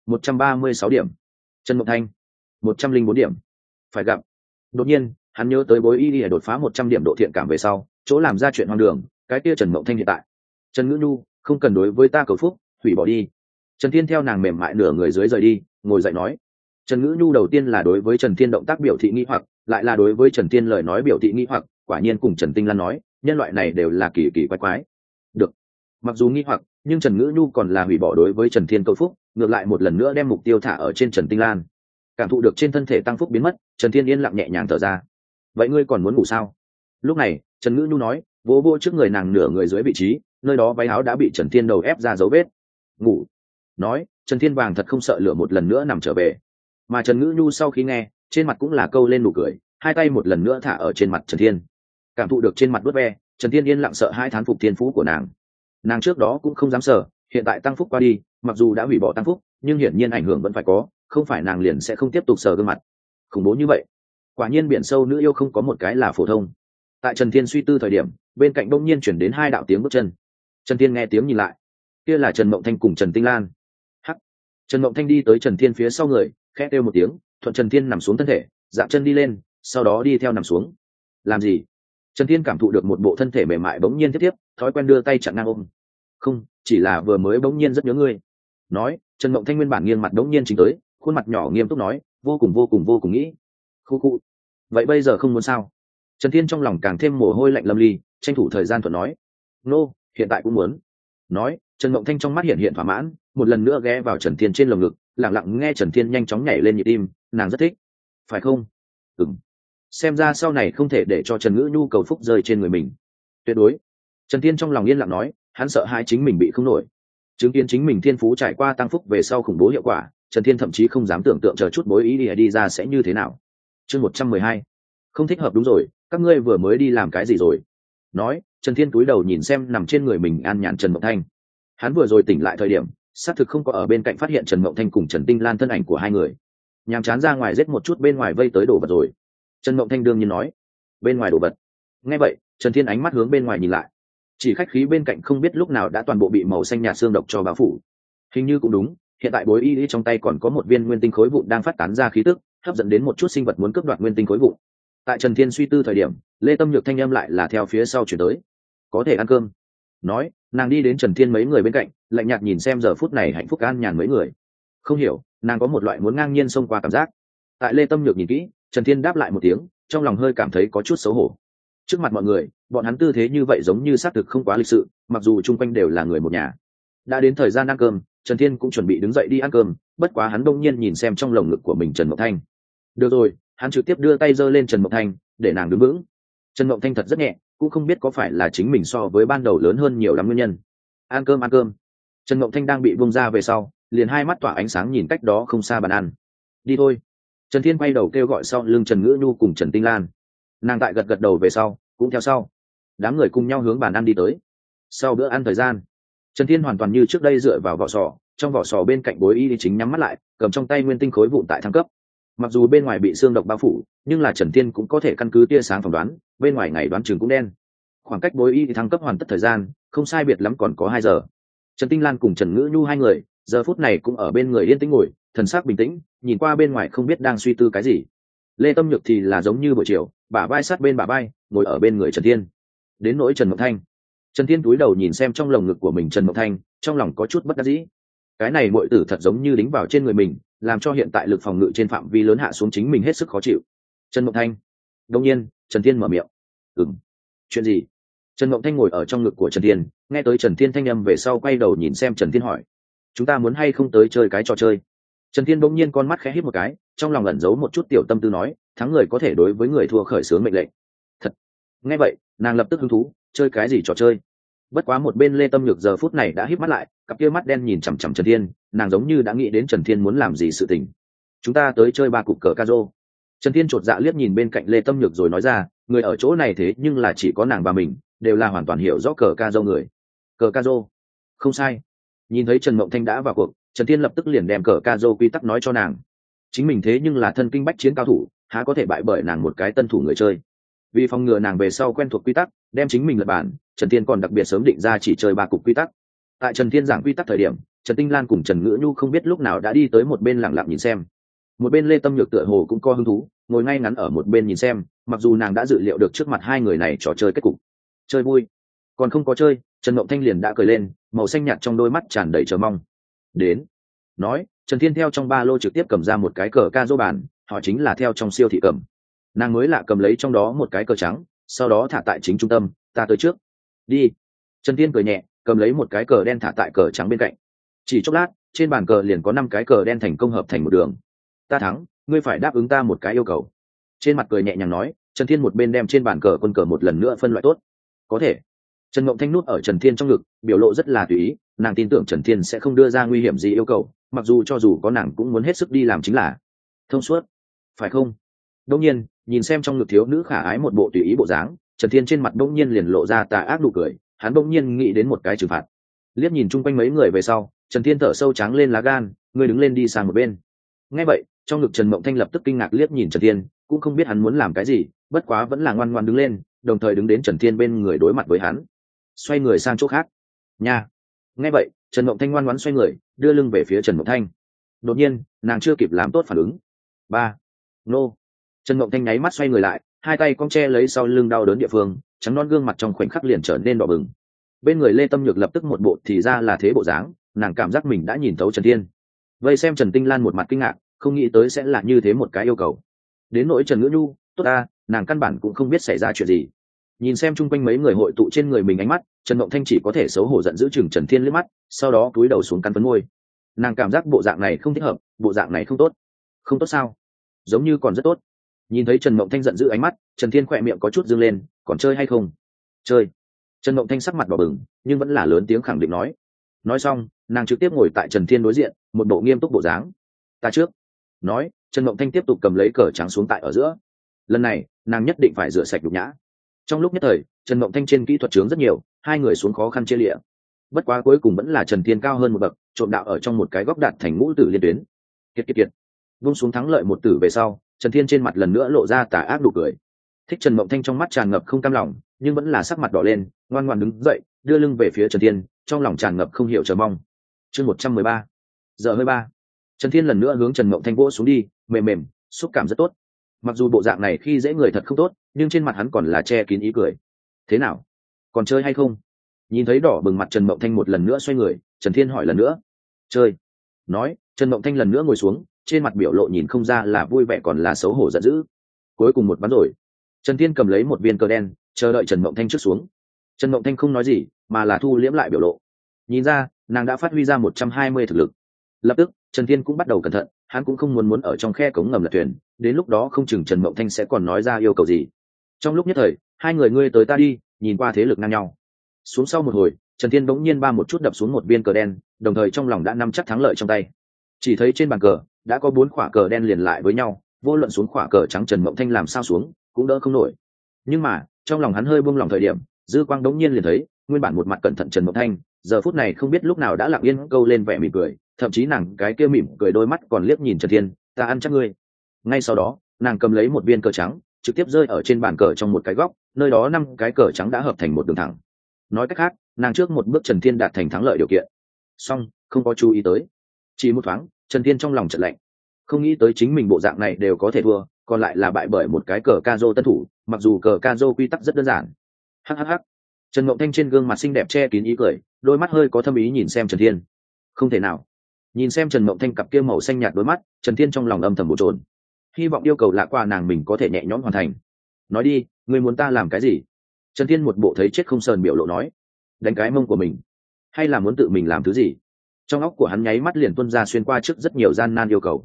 Speaker 1: 136 điểm, Trần Mộng Thanh 104 điểm. Phải gặp. Đột nhiên hắn nhớ tới bối y đi đột phá 100 điểm độ thiện cảm về sau chỗ làm ra chuyện hoang đường, cái kia Trần Mộng Thanh hiện tại. Trần Ngữ Nhu, không cần đối với ta cầu phúc, hủy bỏ đi. Trần Thiên theo nàng mềm mại nửa người dưới rời đi, ngồi dậy nói. Trần Ngữ Nhu đầu tiên là đối với Trần Thiên động tác biểu thị nghi hoặc, lại là đối với Trần Thiên lời nói biểu thị nghi hoặc, quả nhiên cùng Trần Tinh Lan nói, nhân loại này đều là kỳ kỳ quái quái. Được. Mặc dù nghi hoặc, nhưng Trần Ngữ Nhu còn là hủy bỏ đối với Trần Thiên cầu phúc, ngược lại một lần nữa đem mục tiêu thả ở trên Trần Tinh Lan. Cảm thụ được trên thân thể tăng phúc biến mất, Trần Thiên yên lặng nhẹ nhàng thở ra. Vậy ngươi còn muốn ngủ sao? Lúc này Trần Ngữ Nhu nói, vỗ vỗ trước người nàng nửa người dưới vị trí, nơi đó váy áo đã bị Trần Thiên đầu ép ra dấu vết. Ngủ. Nói, Trần Thiên vàng thật không sợ lửa một lần nữa nằm trở về. Mà Trần Ngữ Nhu sau khi nghe, trên mặt cũng là câu lên nụ cười, hai tay một lần nữa thả ở trên mặt Trần Thiên. Cảm thụ được trên mặt vớt ve, Trần Thiên yên lặng sợ hai thán phục thiên phú của nàng. Nàng trước đó cũng không dám sợ, hiện tại tăng phúc qua đi, mặc dù đã hủy bỏ tăng phúc, nhưng hiển nhiên ảnh hưởng vẫn phải có, không phải nàng liền sẽ không tiếp tục sờ gương mặt. Khủng bố như vậy. Quả nhiên biển sâu nữ yêu không có một cái là phổ thông. Tại Trần Thiên suy tư thời điểm, bên cạnh đông nhiên chuyển đến hai đạo tiếng bước chân. Trần Thiên nghe tiếng nhìn lại, kia là Trần Mộng Thanh cùng Trần Tinh Lan. Hắc. Trần Mộng Thanh đi tới Trần Thiên phía sau người, khẽ kêu một tiếng, thuận Trần Thiên nằm xuống thân thể, dạm chân đi lên, sau đó đi theo nằm xuống. Làm gì? Trần Thiên cảm thụ được một bộ thân thể mềm mại bỗng nhiên tiếp tiếp, thói quen đưa tay chặn ngang ôm. Không, chỉ là vừa mới bỗng nhiên rất nhớ ngươi. Nói, Trần Mộng Thanh nguyên bản nghiêng mặt bỗng nhiên chính tới, khuôn mặt nhỏ nghiêm túc nói, vô cùng nghĩ. Khu khu. Vậy bây giờ không muốn sao? Trần Thiên trong lòng càng thêm mồ hôi lạnh lâm ly, tranh thủ thời gian thuận nói. Nô, hiện tại cũng muốn. Nói, Trần Mộng Thanh trong mắt hiện hiện thỏa mãn, một lần nữa ghé vào Trần Thiên trên lồng ngực, lặng lặng nghe Trần Thiên nhanh chóng nhảy lên nhịp tim, nàng rất thích. Phải không? Ừm. Xem ra sau này không thể để cho Trần Ngữ Nhu cầu phúc rơi trên người mình. Tuyệt đối. Trần Thiên trong lòng yên lặng nói, hắn sợ hai chính mình bị không nổi. Chứng kiến chính mình thiên phú trải qua tăng phúc về sau khủng bố hiệu quả, Trần Thiên thậm chí không dám tưởng tượng chờ chút bối ý đi ra sẽ như thế nào. Chương 112. Không thích hợp đúng rồi, các ngươi vừa mới đi làm cái gì rồi? Nói, Trần Thiên cúi đầu nhìn xem nằm trên người mình an nhàn Trần Mộng Thanh. Hắn vừa rồi tỉnh lại thời điểm, xác thực không có ở bên cạnh phát hiện Trần Mộng Thanh cùng Trần Tinh Lan thân ảnh của hai người. Nhàm chán ra ngoài giết một chút bên ngoài vây tới đồ vật rồi. Trần Mộng Thanh đương nhiên nói, bên ngoài đồ vật. Nghe vậy, Trần Thiên ánh mắt hướng bên ngoài nhìn lại. Chỉ khách khí bên cạnh không biết lúc nào đã toàn bộ bị màu xanh nhạt xương độc cho bao phủ. Hình như cũng đúng, hiện tại bối y trong tay còn có một viên nguyên tinh khối vụn đang phát tán ra khí tức, hấp dẫn đến một chút sinh vật muốn cướp đoạt nguyên tinh khối vụn. Tại Trần Thiên suy tư thời điểm, Lê Tâm Nhược thanh âm lại là theo phía sau chuyển tới. Có thể ăn cơm. Nói, nàng đi đến Trần Thiên mấy người bên cạnh, lạnh nhạt nhìn xem giờ phút này hạnh phúc an nhàn mấy người. Không hiểu, nàng có một loại muốn ngang nhiên xông qua cảm giác. Tại Lê Tâm Nhược nhìn kỹ, Trần Thiên đáp lại một tiếng, trong lòng hơi cảm thấy có chút xấu hổ. Trước mặt mọi người, bọn hắn tư thế như vậy giống như xác thực không quá lịch sự, mặc dù chung quanh đều là người một nhà. Đã đến thời gian ăn cơm, Trần Thiên cũng chuẩn bị đứng dậy đi ăn cơm, bất quá hắn đông nhiên nhìn xem trong lồng ngực của mình Trần Mộng Thanh. Được rồi, hắn trực tiếp đưa tay giơ lên Trần Mộng Thanh, để nàng đứng vững. Trần Mộng Thanh thật rất nhẹ, cũng không biết có phải là chính mình so với ban đầu lớn hơn nhiều lắm nguyên nhân. Ăn cơm. Trần Mộng Thanh đang bị buông ra về sau, liền hai mắt tỏa ánh sáng nhìn cách đó không xa bàn ăn. Đi thôi. Trần Thiên quay đầu kêu gọi sau lưng Trần Ngữ Nhu cùng Trần Tinh Lan. Nàng tại gật đầu về sau, cũng theo sau. Đám người cùng nhau hướng bàn ăn đi tới. Sau bữa ăn thời gian, Trần Thiên hoàn toàn như trước đây dựa vào vỏ sò, trong vỏ sò bên cạnh bối y chính nhắm mắt lại, cầm trong tay nguyên tinh khối vụn tại thăng cấp. Mặc dù bên ngoài bị xương độc bao phủ, nhưng là Trần Thiên cũng có thể căn cứ tia sáng phỏng đoán, bên ngoài ngày đoán chừng cũng đen. Khoảng cách bối y thăng cấp hoàn tất thời gian, không sai biệt lắm còn có 2 giờ. Trần Tinh Lan cùng Trần Ngữ Nhu hai người, giờ phút này cũng ở bên người yên tĩnh ngồi, thần sắc bình tĩnh, nhìn qua bên ngoài không biết đang suy tư cái gì. Lê Tâm Nhược thì là giống như buổi chiều, bả vai sát bên bả vai, ngồi ở bên người Trần Thiên. Đến nỗi Trần Mộng Thanh, Trần Thiên cúi đầu nhìn xem trong lồng ngực của mình Trần Mộng Thanh, trong lòng có chút bất đắc dĩ. Cái này muội tử thật giống như đính vào trên người mình, làm cho hiện tại lực phòng ngự trên phạm vi lớn hạ xuống chính mình hết sức khó chịu. Trần Mộng Thanh. Đương nhiên, Trần Thiên mở miệng. Chuyện gì? Trần Mộng Thanh ngồi ở trong ngực của Trần Thiên, nghe tới Trần Thiên thanh âm về sau quay đầu nhìn xem Trần Thiên hỏi: chúng ta muốn hay không tới chơi cái trò chơi? Trần Thiên bỗng nhiên con mắt khẽ híp một cái, trong lòng ẩn giấu một chút tiểu tâm tư nói: thắng người có thể đối với người thua khởi xướng mệnh lệnh. Thật. Nghe vậy, nàng lập tức hứng thú: chơi cái gì trò chơi? Bất quá một bên Lê Tâm Nhược giờ phút này đã híp mắt lại, cặp kia mắt đen nhìn chằm chằm Trần Thiên, nàng giống như đã nghĩ đến Trần Thiên muốn làm gì sự tình. Chúng ta tới chơi 3 cục cờ ca rô. Trần Thiên chột dạ liếc nhìn bên cạnh Lê Tâm Nhược rồi nói ra: người ở chỗ này thế nhưng là chỉ có nàng và mình, đều là hoàn toàn hiểu rõ cờ ca rô người. Cờ ca rô? Không sai. Nhìn thấy Trần Mộng Thanh đã vào cuộc, Trần Thiên lập tức liền đem cờ ca rô quy tắc nói cho nàng. Chính mình thế nhưng là thân kinh bách chiến cao thủ, há có thể bại bởi nàng một cái tân thủ người chơi. Vì phòng ngừa nàng về sau quen thuộc quy tắc, đem chính mình lật bản, Trần Thiên còn đặc biệt sớm định ra chỉ chơi 3 cục quy tắc. Tại Trần Thiên giảng quy tắc thời điểm, Trần Tinh Lan cùng Trần Ngữ Nhu không biết lúc nào đã đi tới một bên lặng lặng nhìn xem. Một bên Lê Tâm Nhược tựa hồ cũng có hứng thú, ngồi ngay ngắn ở một bên nhìn xem, mặc dù nàng đã dự liệu được trước mặt hai người này trò chơi kết cục. Chơi vui. Còn không có chơi, Trần Mộng Thanh liền đã cười lên, màu xanh nhạt trong đôi mắt tràn đầy chờ mong. Đến. Nói, Trần Thiên theo trong ba lô trực tiếp cầm ra một cái cờ ca dô bàn, họ chính là theo trong siêu thị cầm. Nàng mới lạ cầm lấy trong đó một cái cờ trắng, sau đó thả tại chính trung tâm. Ta tới trước. Đi. Trần Thiên cười nhẹ, cầm lấy một cái cờ đen thả tại cờ trắng bên cạnh. Chỉ chốc lát, trên bàn cờ liền có 5 cái cờ đen thành công hợp thành một đường. Ta thắng, ngươi phải đáp ứng ta một cái yêu cầu. Trên mặt cười nhẹ nhàng nói, Trần Thiên một bên đem trên bàn cờ quân cờ một lần nữa phân loại tốt. Có thể. Trần Mộng Thanh nuốt ở Trần Thiên trong ngực, biểu lộ rất là tùy ý, nàng tin tưởng Trần Thiên sẽ không đưa ra nguy hiểm gì yêu cầu, mặc dù cho dù có nàng cũng muốn hết sức đi làm chính là thông suốt, phải không? Đương nhiên, nhìn xem trong ngực thiếu nữ khả ái một bộ tùy ý bộ dáng, Trần Thiên trên mặt bỗng nhiên liền lộ ra tà ác nụ cười, hắn bỗng nhiên nghĩ đến một cái trừng phạt. Liếc nhìn chung quanh mấy người về sau, Trần Thiên thở sâu trắng lên lá gan, ngươi đứng lên đi sang một bên. Nghe vậy, trong ngực Trần Mộng Thanh lập tức kinh ngạc liếc nhìn Trần Thiên, cũng không biết hắn muốn làm cái gì, bất quá vẫn là ngoan ngoãn đứng lên, đồng thời đứng đến Trần Thiên bên người đối mặt với hắn. Xoay người sang chỗ khác. Nha. Nghe vậy, Trần Mộng Thanh ngoan ngoãn xoay người, đưa lưng về phía Trần Mộng Thanh. Đột nhiên, nàng chưa kịp làm tốt phản ứng. Ba. Nô. Trần Mộng Thanh nháy mắt xoay người lại, hai tay cong che lấy sau lưng đau đớn địa phương, trắng non gương mặt trong khoảnh khắc liền trở nên đỏ bừng. Bên người Lê Tâm Nhược lập tức một bộ thì ra là thế bộ dáng, nàng cảm giác mình đã nhìn thấu Trần Thiên. Vây xem Trần Tinh Lan một mặt kinh ngạc, không nghĩ tới sẽ là như thế một cái yêu cầu. Đến nỗi Trần Ngữ Nhu, tốt ta, nàng căn bản cũng không biết xảy ra chuyện gì. Nhìn xem chung quanh mấy người hội tụ trên người mình ánh mắt, Trần Mộng Thanh chỉ có thể xấu hổ giận dữ chừng Trần Thiên liếc mắt, sau đó cúi đầu xuống cắn phấn môi. Nàng cảm giác bộ dạng này không thích hợp, bộ dạng này không tốt. Không tốt sao? Giống như còn rất tốt. Nhìn thấy Trần Mộng Thanh giận dữ ánh mắt, Trần Thiên khỏe miệng có chút dương lên, còn chơi hay không? Chơi. Trần Mộng Thanh sắc mặt đỏ bừng, nhưng vẫn là lớn tiếng khẳng định nói. Nói xong, nàng trực tiếp ngồi tại Trần Thiên đối diện, một bộ nghiêm túc bộ dáng. Ta trước. Nói, Trần Mộng Thanh tiếp tục cầm lấy cờ trắng xuống tại ở giữa. Lần này, nàng nhất định phải rửa sạch nhục nhã. Trong lúc nhất thời, Trần Mộng Thanh trên kỹ thuật trướng rất nhiều, hai người xuống khó khăn chia lịa. Bất quá cuối cùng vẫn là Trần Thiên cao hơn một bậc, trộm đạo ở trong một cái góc đạt thành ngũ tử liên tuyến. Kiệt. Vung xuống thắng lợi một tử về sau, Trần Thiên trên mặt lần nữa lộ ra tà ác nụ cười. Thích Trần Mộng Thanh trong mắt tràn ngập không cam lòng, nhưng vẫn là sắc mặt đỏ lên, ngoan ngoãn đứng dậy, đưa lưng về phía Trần Thiên, trong lòng tràn ngập không hiểu chờ mong. Chương 113. Giờ hơi ba. Trần Thiên lần nữa hướng Trần Mộng Thanh vỗ xuống đi, mềm, xúc cảm rất tốt. Mặc dù bộ dạng này khi dễ người thật không tốt, nhưng trên mặt hắn còn là che kín ý cười. Thế nào? Còn chơi hay không? Nhìn thấy đỏ bừng mặt Trần Mộng Thanh một lần nữa xoay người, Trần Thiên hỏi lần nữa. Chơi. Nói, Trần Mộng Thanh lần nữa ngồi xuống, trên mặt biểu lộ nhìn không ra là vui vẻ còn là xấu hổ giận dữ. Cuối cùng một ván rồi. Trần Thiên cầm lấy một viên cờ đen, chờ đợi Trần Mộng Thanh trước xuống. Trần Mộng Thanh không nói gì, mà là thu liễm lại biểu lộ. Nhìn ra, nàng đã phát huy ra 120 thực lực. Lập tức, Trần Thiên cũng bắt đầu cẩn thận, hắn cũng không muốn ở trong khe cống ngầm lật thuyền, đến lúc đó không chừng Trần Mộng Thanh sẽ còn nói ra yêu cầu gì. Trong lúc nhất thời, hai người ngươi tới ta đi, nhìn qua thế lực ngang nhau. Xuống sau một hồi, Trần Thiên bỗng nhiên ba một chút đập xuống một viên cờ đen, đồng thời trong lòng đã nắm chắc thắng lợi trong tay. Chỉ thấy trên bàn cờ đã có 4 quả cờ đen liền lại với nhau, vô luận xuống quả cờ trắng Trần Mộng Thanh làm sao xuống, cũng đỡ không nổi. Nhưng mà, trong lòng hắn hơi buông lòng thời điểm, dư quang đống nhiên liền thấy, nguyên bản một mặt cẩn thận Trần Mộng Thanh, giờ phút này không biết lúc nào đã lặng yên câu lên vẻ mỉm cười, thậm chí nàng cái kia mỉm cười đôi mắt còn liếc nhìn Trần Thiên, ta ăn chắc ngươi. Ngay sau đó, nàng cầm lấy một viên cờ trắng, trực tiếp rơi ở trên bàn cờ trong một cái góc, nơi đó 5 cái cờ trắng đã hợp thành một đường thẳng. Nói cách khác, nàng trước một bước Trần Thiên đạt thành thắng lợi điều kiện. Song, không có chú ý tới. Chỉ một thoáng, Trần Thiên trong lòng chợt lạnh. Không nghĩ tới chính mình bộ dạng này đều có thể thua, còn lại là bại bởi một cái cờ ca rô tân thủ, mặc dù cờ ca rô quy tắc rất đơn giản. Hắc. Trần Mộng Thanh trên gương mặt xinh đẹp che kín ý cười, đôi mắt hơi có thâm ý nhìn xem Trần Thiên. Không thể nào. Nhìn xem Trần Mộng Thanh cặp kia màu xanh nhạt đôi mắt, Trần Thiên trong lòng âm thầm bồn chồn, hy vọng yêu cầu lạ qua nàng mình có thể nhẹ nhõm hoàn thành. Nói đi, ngươi muốn ta làm cái gì? Trần Thiên một bộ thấy chết không sờn biểu lộ nói. Đánh cái mông của mình, hay là muốn tự mình làm thứ gì? Trong óc của hắn nháy mắt liền tuôn ra xuyên qua trước rất nhiều gian nan yêu cầu.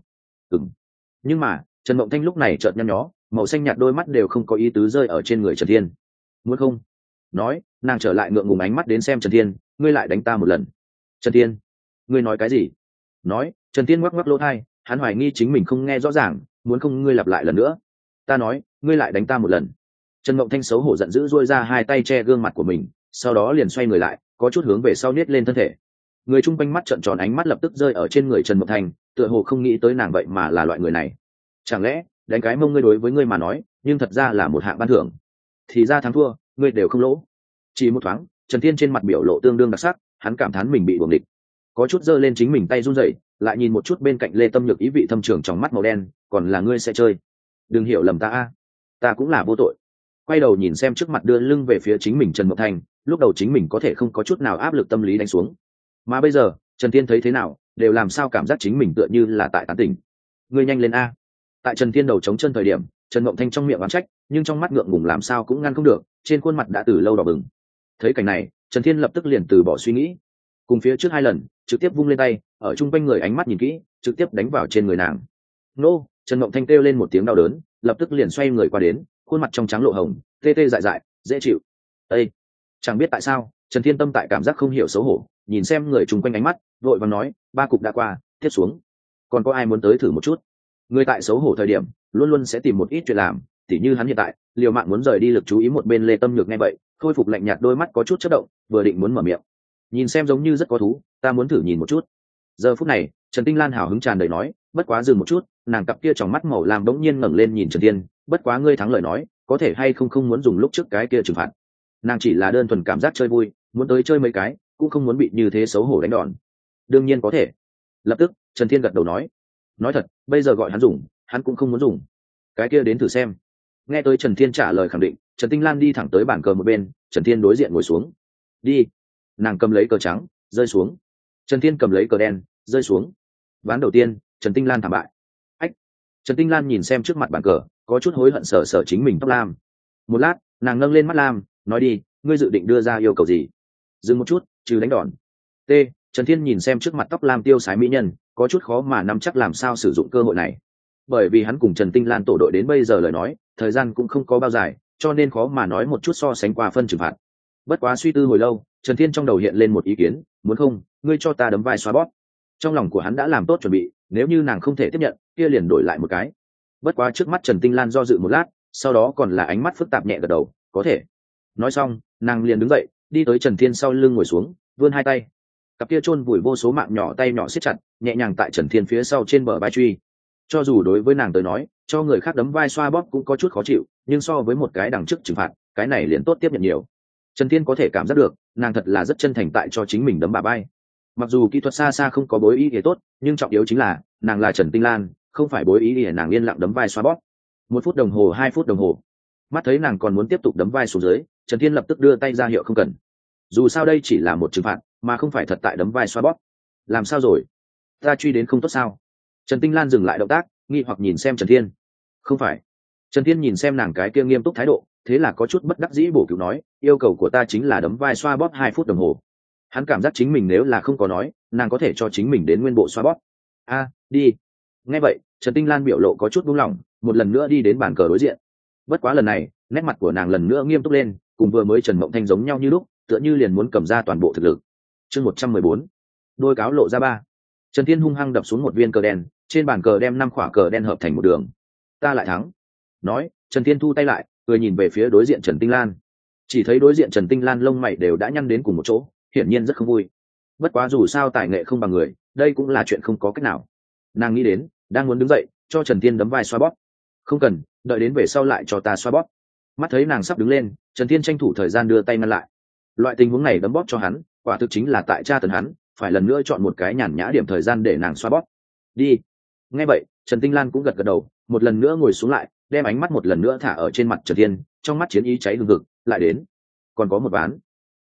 Speaker 1: Nhưng mà Trần Mộng Thanh lúc này chợt nhăn nhó, màu xanh nhạt đôi mắt đều không có ý tứ rơi ở trên người Trần Thiên. Muốn không? Nói, nàng trở lại ngượng ngùng ánh mắt đến xem Trần Thiên, ngươi lại đánh ta một lần. Trần Thiên, ngươi nói cái gì? Nói, Trần Thiên ngoắc ngoắc lỗ tai, hắn hoài nghi chính mình không nghe rõ ràng, muốn không ngươi lặp lại lần nữa. Ta nói, ngươi lại đánh ta một lần. Trần Mộng Thanh xấu hổ giận dữ duỗi ra hai tay che gương mặt của mình, sau đó liền xoay người lại, có chút hướng về sau niết lên thân thể. Người chung quanh mắt trợn tròn ánh mắt lập tức rơi ở trên người Trần Mộng Thanh, tựa hồ không nghĩ tới nàng vậy mà là loại người này. Chẳng lẽ đánh cái mông ngươi đối với ngươi mà nói, nhưng thật ra là một hạng ban thưởng? Thì ra thắng thua, ngươi đều không lỗ. Chỉ một thoáng, Trần Thiên trên mặt biểu lộ tương đương đặc sắc, hắn cảm thán mình bị buồng địch, có chút giơ lên chính mình tay run rẩy, lại nhìn một chút bên cạnh Lê Tâm Nhược ý vị thâm trường trong mắt màu đen, còn là ngươi sẽ chơi? Đừng hiểu lầm ta a, ta cũng là vô tội. Quay đầu nhìn xem trước mặt đưa lưng về phía chính mình Trần Mộng Thanh, lúc đầu chính mình có thể không có chút nào áp lực tâm lý đánh xuống, mà bây giờ Trần Thiên thấy thế nào đều làm sao cảm giác chính mình tựa như là tại tán tỉnh. Ngươi nhanh lên a. Tại Trần Thiên đầu chống chân thời điểm, Trần Mộng Thanh trong miệng oán trách, nhưng trong mắt ngượng ngùng làm sao cũng ngăn không được, trên khuôn mặt đã từ lâu đỏ bừng. Thấy cảnh này, Trần Thiên lập tức liền từ bỏ suy nghĩ, cùng phía trước hai lần trực tiếp vung lên tay, ở chung quanh người ánh mắt nhìn kỹ, trực tiếp đánh vào trên người nàng. Nô! Trần Mộng Thanh kêu lên một tiếng đau đớn, lập tức liền xoay người qua đến, khuôn mặt trong trắng lộ hồng, tê tê dại dại, dễ chịu. Ê! Chẳng biết tại sao, Trần Thiên tâm tại cảm giác không hiểu xấu hổ, nhìn xem người chung quanh ánh mắt, vội vàng nói, ba cục đã qua, tiếp xuống. Còn có ai muốn tới thử một chút? Người tại xấu hổ thời điểm, luôn luôn sẽ tìm một ít chuyện làm, tỉ như hắn hiện tại, liều mạng muốn rời đi lực chú ý một bên Lê Tâm Nhược nghe vậy, khôi phục lạnh nhạt đôi mắt có chút chớp động, vừa định muốn mở miệng. Nhìn xem giống như rất có thú, ta muốn thử nhìn một chút. Giờ phút này, Trần Tinh Lan hào hứng tràn đầy nói, bất quá dừng một chút, nàng cặp kia trong mắt màu lam đống nhiên ngẩng lên nhìn Trần Thiên, bất quá ngươi thắng lời nói, có thể hay không muốn dùng lúc trước cái kia trừng phạt. Nàng chỉ là đơn thuần cảm giác chơi vui, muốn tới chơi mấy cái, cũng không muốn bị như thế xấu hổ đánh đòn. Đương nhiên có thể. Lập tức, Trần Thiên gật đầu nói thật, bây giờ gọi hắn dùng, hắn cũng không muốn dùng. Cái kia đến thử xem. Nghe tới Trần Thiên trả lời khẳng định, Trần Tinh Lan đi thẳng tới bàn cờ một bên, Trần Thiên đối diện ngồi xuống. Đi. Nàng cầm lấy cờ trắng, rơi xuống. Trần Thiên cầm lấy cờ đen, rơi xuống. Ván đầu tiên, Trần Tinh Lan thảm bại. Ách. Trần Tinh Lan nhìn xem trước mặt bàn cờ, có chút hối hận sở chính mình tóc lam. Một lát, nàng nâng lên mắt lam, nói đi, ngươi dự định đưa ra yêu cầu gì? Dừng một chút, trừ đánh đòn. T. Trần Thiên nhìn xem trước mặt tóc lam tiêu sái mỹ nhân, có chút khó mà nắm chắc làm sao sử dụng cơ hội này. Bởi vì hắn cùng Trần Tinh Lan tổ đội đến bây giờ lời nói, thời gian cũng không có bao dài, cho nên khó mà nói một chút so sánh qua phân trừng phạt. Bất quá suy tư hồi lâu, Trần Thiên trong đầu hiện lên một ý kiến, muốn không, ngươi cho ta đấm vai xoa bóp. Trong lòng của hắn đã làm tốt chuẩn bị, nếu như nàng không thể tiếp nhận, kia liền đổi lại một cái. Bất quá trước mắt Trần Tinh Lan do dự một lát, sau đó còn là ánh mắt phức tạp nhẹ gật đầu, có thể. Nói xong, nàng liền đứng dậy, đi tới Trần Thiên sau lưng ngồi xuống, vươn hai tay. Cặp kia chôn vùi vô số mạng nhỏ tay nhỏ siết chặt, nhẹ nhàng tại Trần Thiên phía sau trên bờ vai truy. Cho dù đối với nàng tới nói, cho người khác đấm vai xoa bóp cũng có chút khó chịu, nhưng so với một cái đằng trước trừng phạt, cái này liền tốt tiếp nhận nhiều. Trần Thiên có thể cảm giác được, nàng thật là rất chân thành tại cho chính mình đấm bà vai. Mặc dù kỹ thuật xa xa không có bối ý thì tốt, nhưng trọng yếu chính là nàng là Trần Tinh Lan, không phải bối ý để nàng yên lặng đấm vai xoa bóp. 1 phút đồng hồ, 2 phút đồng hồ, mắt thấy nàng còn muốn tiếp tục đấm vai xuống dưới, Trần Thiên lập tức đưa tay ra hiệu không cần. Dù sao đây chỉ là một trừng phạt, mà không phải thật tại đấm vai xoa bóp. Làm sao rồi? Ta truy đến không tốt sao? Trần Tinh Lan dừng lại động tác, nghi hoặc nhìn xem Trần Thiên. Không phải. Trần Thiên nhìn xem nàng cái kia nghiêm túc thái độ, thế là có chút bất đắc dĩ bổ cứu nói, yêu cầu của ta chính là đấm vai xoa bóp 2 phút đồng hồ. Hắn cảm giác chính mình nếu là không có nói, nàng có thể cho chính mình đến nguyên bộ xoa bóp. Đi. Nghe vậy, Trần Tinh Lan biểu lộ có chút buông lỏng, một lần nữa đi đến bàn cờ đối diện. Bất quá lần này, nét mặt của nàng lần nữa nghiêm túc lên, cùng vừa mới Trần Mộng Thanh giống nhau như lúc, tựa như liền muốn cầm ra toàn bộ thực lực. Chương 114. Đôi cáo lộ ra 3. Trần Thiên hung hăng đập xuống một viên cờ đen, trên bàn cờ đem 5 khỏa cờ đen hợp thành một đường. Ta lại thắng. Nói, Trần Thiên thu tay lại, cười nhìn về phía đối diện Trần Tinh Lan. Chỉ thấy đối diện Trần Tinh Lan lông mày đều đã nhăn đến cùng một chỗ, hiển nhiên rất không vui. Bất quá dù sao tài nghệ không bằng người, đây cũng là chuyện không có cách nào. Nàng nghĩ đến, đang muốn đứng dậy, cho Trần Thiên đấm vai xoa bóp. Không cần, đợi đến về sau lại cho ta xoa bóp. Mắt thấy nàng sắp đứng lên, Trần Thiên tranh thủ thời gian đưa tay ngăn lại. Loại tình huống này đấm bóp cho hắn, quả thực chính là tại tra tấn hắn, phải lần nữa chọn một cái nhàn nhã điểm thời gian để nàng xoa bóp. Đi. Nghe vậy, Trần Tinh Lan cũng gật gật đầu, một lần nữa ngồi xuống lại, đem ánh mắt một lần nữa thả ở trên mặt Trần Thiên, trong mắt chiến ý cháy hừng hực, lại đến. Còn có một ván.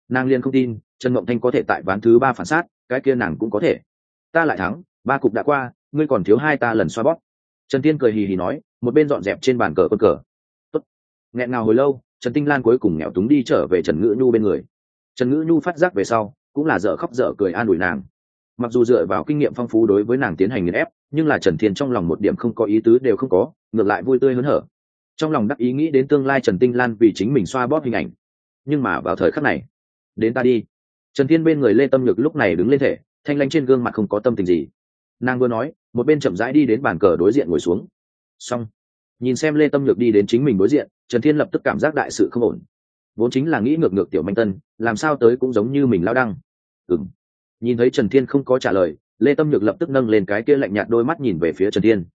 Speaker 1: Nàng liền không tin Trần Mộng Thanh có thể tại ván thứ 3 phản sát, cái kia nàng cũng có thể. Ta lại thắng, 3 cục đã qua, ngươi còn thiếu 2 ta lần xoa bóp. Trần Thiên cười hì hì nói, một bên dọn dẹp trên bàn cờ quân cờ. Tốt. Nghẹn ngào hồi lâu, Trần Tinh Lan cuối cùng nghèo túng đi trở về Trần Ngữ Nhu bên người. Trần Ngữ Nhu phát giác về sau, cũng là dở khóc dở cười an ủi nàng. Mặc dù dựa vào kinh nghiệm phong phú đối với nàng tiến hành nghiền ép, nhưng là Trần Thiên trong lòng một điểm không có ý tứ đều không có, ngược lại vui tươi hớn hở. Trong lòng đắc ý nghĩ đến tương lai Trần Tinh Lan vì chính mình xoa bóp hình ảnh. Nhưng mà vào thời khắc này, đến ta đi. Trần Thiên bên người Lê Tâm Nhược lúc này đứng lên thể, thanh lãnh trên gương mặt không có tâm tình gì. Nàng vừa nói, một bên chậm rãi đi đến bàn cờ đối diện ngồi xuống. Xong, nhìn xem Lê Tâm Nhược đi đến chính mình đối diện, Trần Thiên lập tức cảm giác đại sự không ổn. Vốn chính là nghĩ ngược ngược tiểu manh tân, làm sao tới cũng giống như mình lao đăng. Ừm. Nhìn thấy Trần Thiên không có trả lời, Lê Tâm Nhược lập tức nâng lên cái kia lạnh nhạt đôi mắt nhìn về phía Trần Thiên.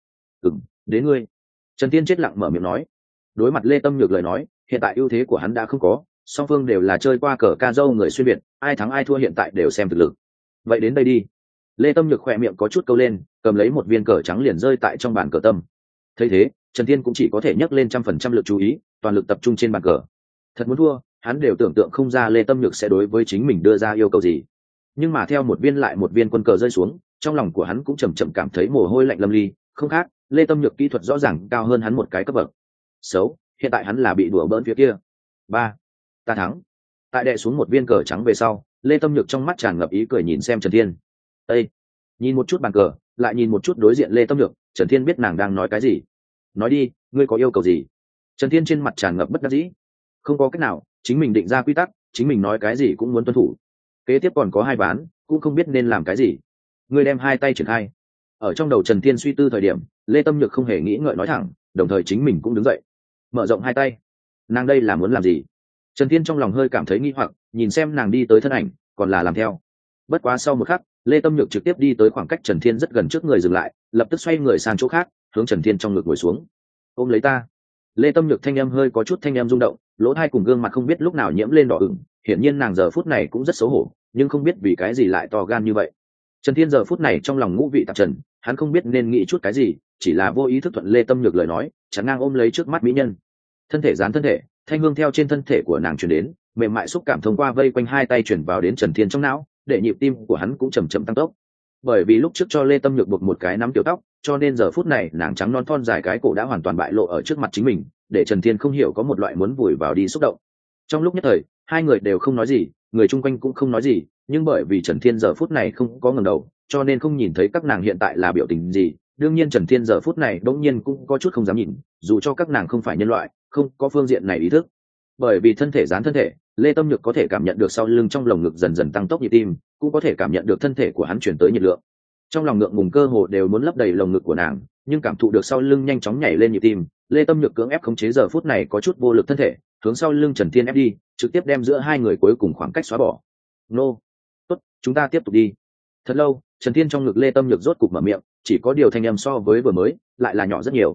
Speaker 1: Đến ngươi. Trần Thiên chết lặng mở miệng nói. Đối mặt Lê Tâm Nhược lời nói, hiện tại ưu thế của hắn đã không có, song phương đều là chơi qua cờ ca dâu người xuyên việt, ai thắng ai thua hiện tại đều xem thực lực. Vậy đến đây đi. Lê Tâm Nhược khỏe miệng có chút câu lên, cầm lấy một viên cờ trắng liền rơi tại trong bàn cờ tâm. Thấy thế, Trần Thiên cũng chỉ có thể nhấc lên 100% lực chú ý, toàn lực tập trung trên bàn cờ. Thật muốn thua, hắn đều tưởng tượng không ra Lê Tâm Nhược sẽ đối với chính mình đưa ra yêu cầu gì. Nhưng mà theo một viên lại một viên quân cờ rơi xuống, trong lòng của hắn cũng chậm chậm cảm thấy mồ hôi lạnh lâm ly, không khác, Lê Tâm Nhược kỹ thuật rõ ràng cao hơn hắn một cái cấp bậc. Xấu, hiện tại hắn là bị đùa bỡn phía kia. 3. Ta thắng. Tại đệ xuống một viên cờ trắng về sau, Lê Tâm Nhược trong mắt tràn ngập ý cười nhìn xem Trần Thiên. Ê! Nhìn một chút bàn cờ, lại nhìn một chút đối diện Lê Tâm Nhược, Trần Thiên biết nàng đang nói cái gì. Nói đi, ngươi có yêu cầu gì? Trần Thiên trên mặt tràn ngập bất đắc dĩ. Không có cách nào, chính mình định ra quy tắc, chính mình nói cái gì cũng muốn tuân thủ. Kế tiếp còn có 2 ván, cũng không biết nên làm cái gì. Ngươi đem 2 tay triển khai. Ở trong đầu Trần Thiên suy tư thời điểm, Lê Tâm Nhược không hề nghĩ ngợi nói thẳng, đồng thời chính mình cũng đứng dậy, mở rộng 2 tay. Nàng đây là muốn làm gì? Trần Thiên trong lòng hơi cảm thấy nghi hoặc, nhìn xem nàng đi tới thân ảnh, còn là làm theo. Bất quá sau một khắc, Lê Tâm Nhược trực tiếp đi tới khoảng cách Trần Thiên rất gần trước người dừng lại, lập tức xoay người sang chỗ khác, hướng Trần Thiên trong ngực ngồi xuống. Ôm lấy ta. Lê Tâm Nhược thanh âm hơi có chút thanh âm rung động, lỗ tai cùng gương mặt không biết lúc nào nhiễm lên đỏ ửng, hiển nhiên nàng giờ phút này cũng rất xấu hổ, nhưng không biết vì cái gì lại to gan như vậy. Trần Thiên giờ phút này trong lòng ngũ vị tạp trần, hắn không biết nên nghĩ chút cái gì, chỉ là vô ý thức thuận Lê Tâm Nhược lời nói, chắn ngang ôm lấy trước mắt mỹ nhân. Thân thể dán thân thể, thanh hương theo trên thân thể của nàng truyền đến, mềm mại xúc cảm thông qua vây quanh 2 tay truyền vào đến Trần Thiên trong não, để nhịp tim của hắn cũng chậm chậm tăng tốc. Bởi vì lúc trước cho Lê Tâm Nhược buộc một cái nắm tiểu tóc, cho nên giờ phút này nàng trắng non thon dài cái cổ đã hoàn toàn bại lộ ở trước mặt chính mình, để Trần Thiên không hiểu có một loại muốn vùi vào đi xúc động. Trong lúc nhất thời, 2 người đều không nói gì, người chung quanh cũng không nói gì, nhưng bởi vì Trần Thiên giờ phút này không có ngẩng đầu, cho nên không nhìn thấy các nàng hiện tại là biểu tình gì. Đương nhiên Trần Thiên giờ phút này đống nhiên cũng có chút không dám nhìn, dù cho các nàng không phải nhân loại, không có phương diện này ý thức. Bởi vì thân thể dán thân thể, Lê Tâm Nhược có thể cảm nhận được sau lưng trong lồng ngực dần dần tăng tốc nhịp tim, cũng có thể cảm nhận được thân thể của hắn chuyển tới nhiệt lượng. Trong lòng ngượng ngùng cơ hồ đều muốn lấp đầy lồng ngực của nàng, nhưng cảm thụ được sau lưng nhanh chóng nhảy lên nhịp tim, Lê Tâm Nhược cưỡng ép khống chế giờ phút này có chút vô lực thân thể, hướng sau lưng Trần Thiên ép đi, trực tiếp đem giữa 2 người cuối cùng khoảng cách xóa bỏ. Nô, tốt, chúng ta tiếp tục đi. Thật lâu, Trần Thiên trong ngực Lê Tâm Nhược rốt cục mở miệng, chỉ có điều thanh âm so với vừa mới lại là nhỏ rất nhiều.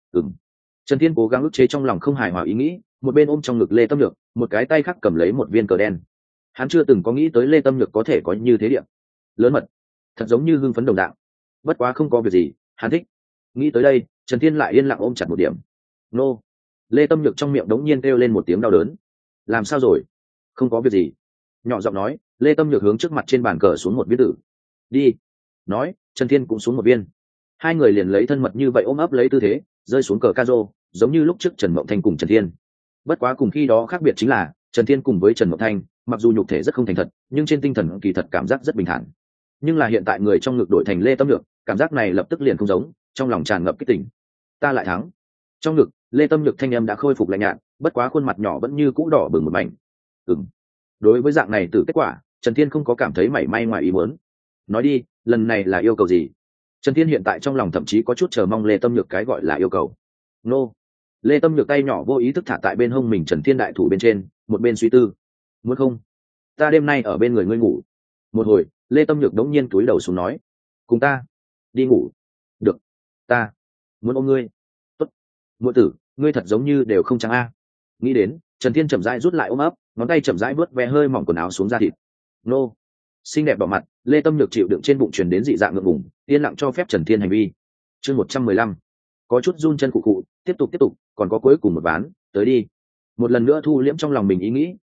Speaker 1: Trần Thiên cố gắng ức chế trong lòng không hài hòa ý nghĩ, một bên ôm trong ngực Lê Tâm Nhược, một cái tay khác cầm lấy một viên cờ đen. Hắn chưa từng có nghĩ tới Lê Tâm Nhược có thể có như thế điểm lớn mật, thật giống như hưng phấn đồng đạo. Bất quá không có việc gì, hắn thích. Nghĩ tới đây, Trần Thiên lại yên lặng ôm chặt một điểm. Nô. Lê Tâm Nhược trong miệng đống nhiên kêu lên một tiếng đau đớn. Làm sao rồi? Không có việc gì. Nhỏ giọng nói, Lê Tâm Nhược hướng trước mặt trên bàn cờ xuống một viên tử. Đi. Nói, Trần Thiên cũng xuống một viên. 2 người liền lấy thân mật như vậy ôm ấp lấy tư thế, rơi xuống cờ ca rô, giống như lúc trước Trần Mộng Thanh cùng Trần Thiên. Bất quá cùng khi đó khác biệt chính là, Trần Thiên cùng với Trần Mộng Thanh, mặc dù nhục thể rất không thành thật, nhưng trên tinh thần kỳ thật cảm giác rất bình thản. Nhưng là hiện tại người trong ngực đổi thành Lê Tâm Nhược, cảm giác này lập tức liền không giống, trong lòng tràn ngập kích tỉnh. Ta lại thắng. Trong ngực, Lê Tâm Nhược thanh âm đã khôi phục lạnh nhạt, bất quá khuôn mặt nhỏ vẫn như cũ đỏ bừng một mảnh. Đối với dạng này từ kết quả, Trần Thiên không có cảm thấy mảy may ngoài ý muốn. Nói đi, lần này là yêu cầu gì? Trần Thiên hiện tại trong lòng thậm chí có chút chờ mong Lê Tâm Nhược cái gọi là yêu cầu. Nô. Lê Tâm Nhược tay nhỏ vô ý thức thả tại bên hông mình Trần Thiên đại thủ bên trên, một bên suy tư. Muốn không? Ta đêm nay ở bên người ngươi ngủ. Một hồi, Lê Tâm Nhược đống nhiên cúi đầu xuống nói. Cùng ta. Đi ngủ. Được. Ta. Muốn ôm ngươi. Tốt. Muội tử, ngươi thật giống như đều không trắng a. Nghĩ đến, Trần Thiên chậm rãi rút lại ôm ấp, ngón tay chậm rãi vớt ve hơi mỏng quần áo xuống da thịt. Nô. Xinh đẹp đỏ mặt, Lê Tâm Nhược chịu đựng trên bụng truyền đến dị dạng ngượng ngùng, yên lặng cho phép Trần Thiên hành vi. Chương 115. Có chút run chân cụ cụ, tiếp tục, còn có cuối cùng một ván, tới đi. Một lần nữa thu liễm trong lòng mình ý nghĩ,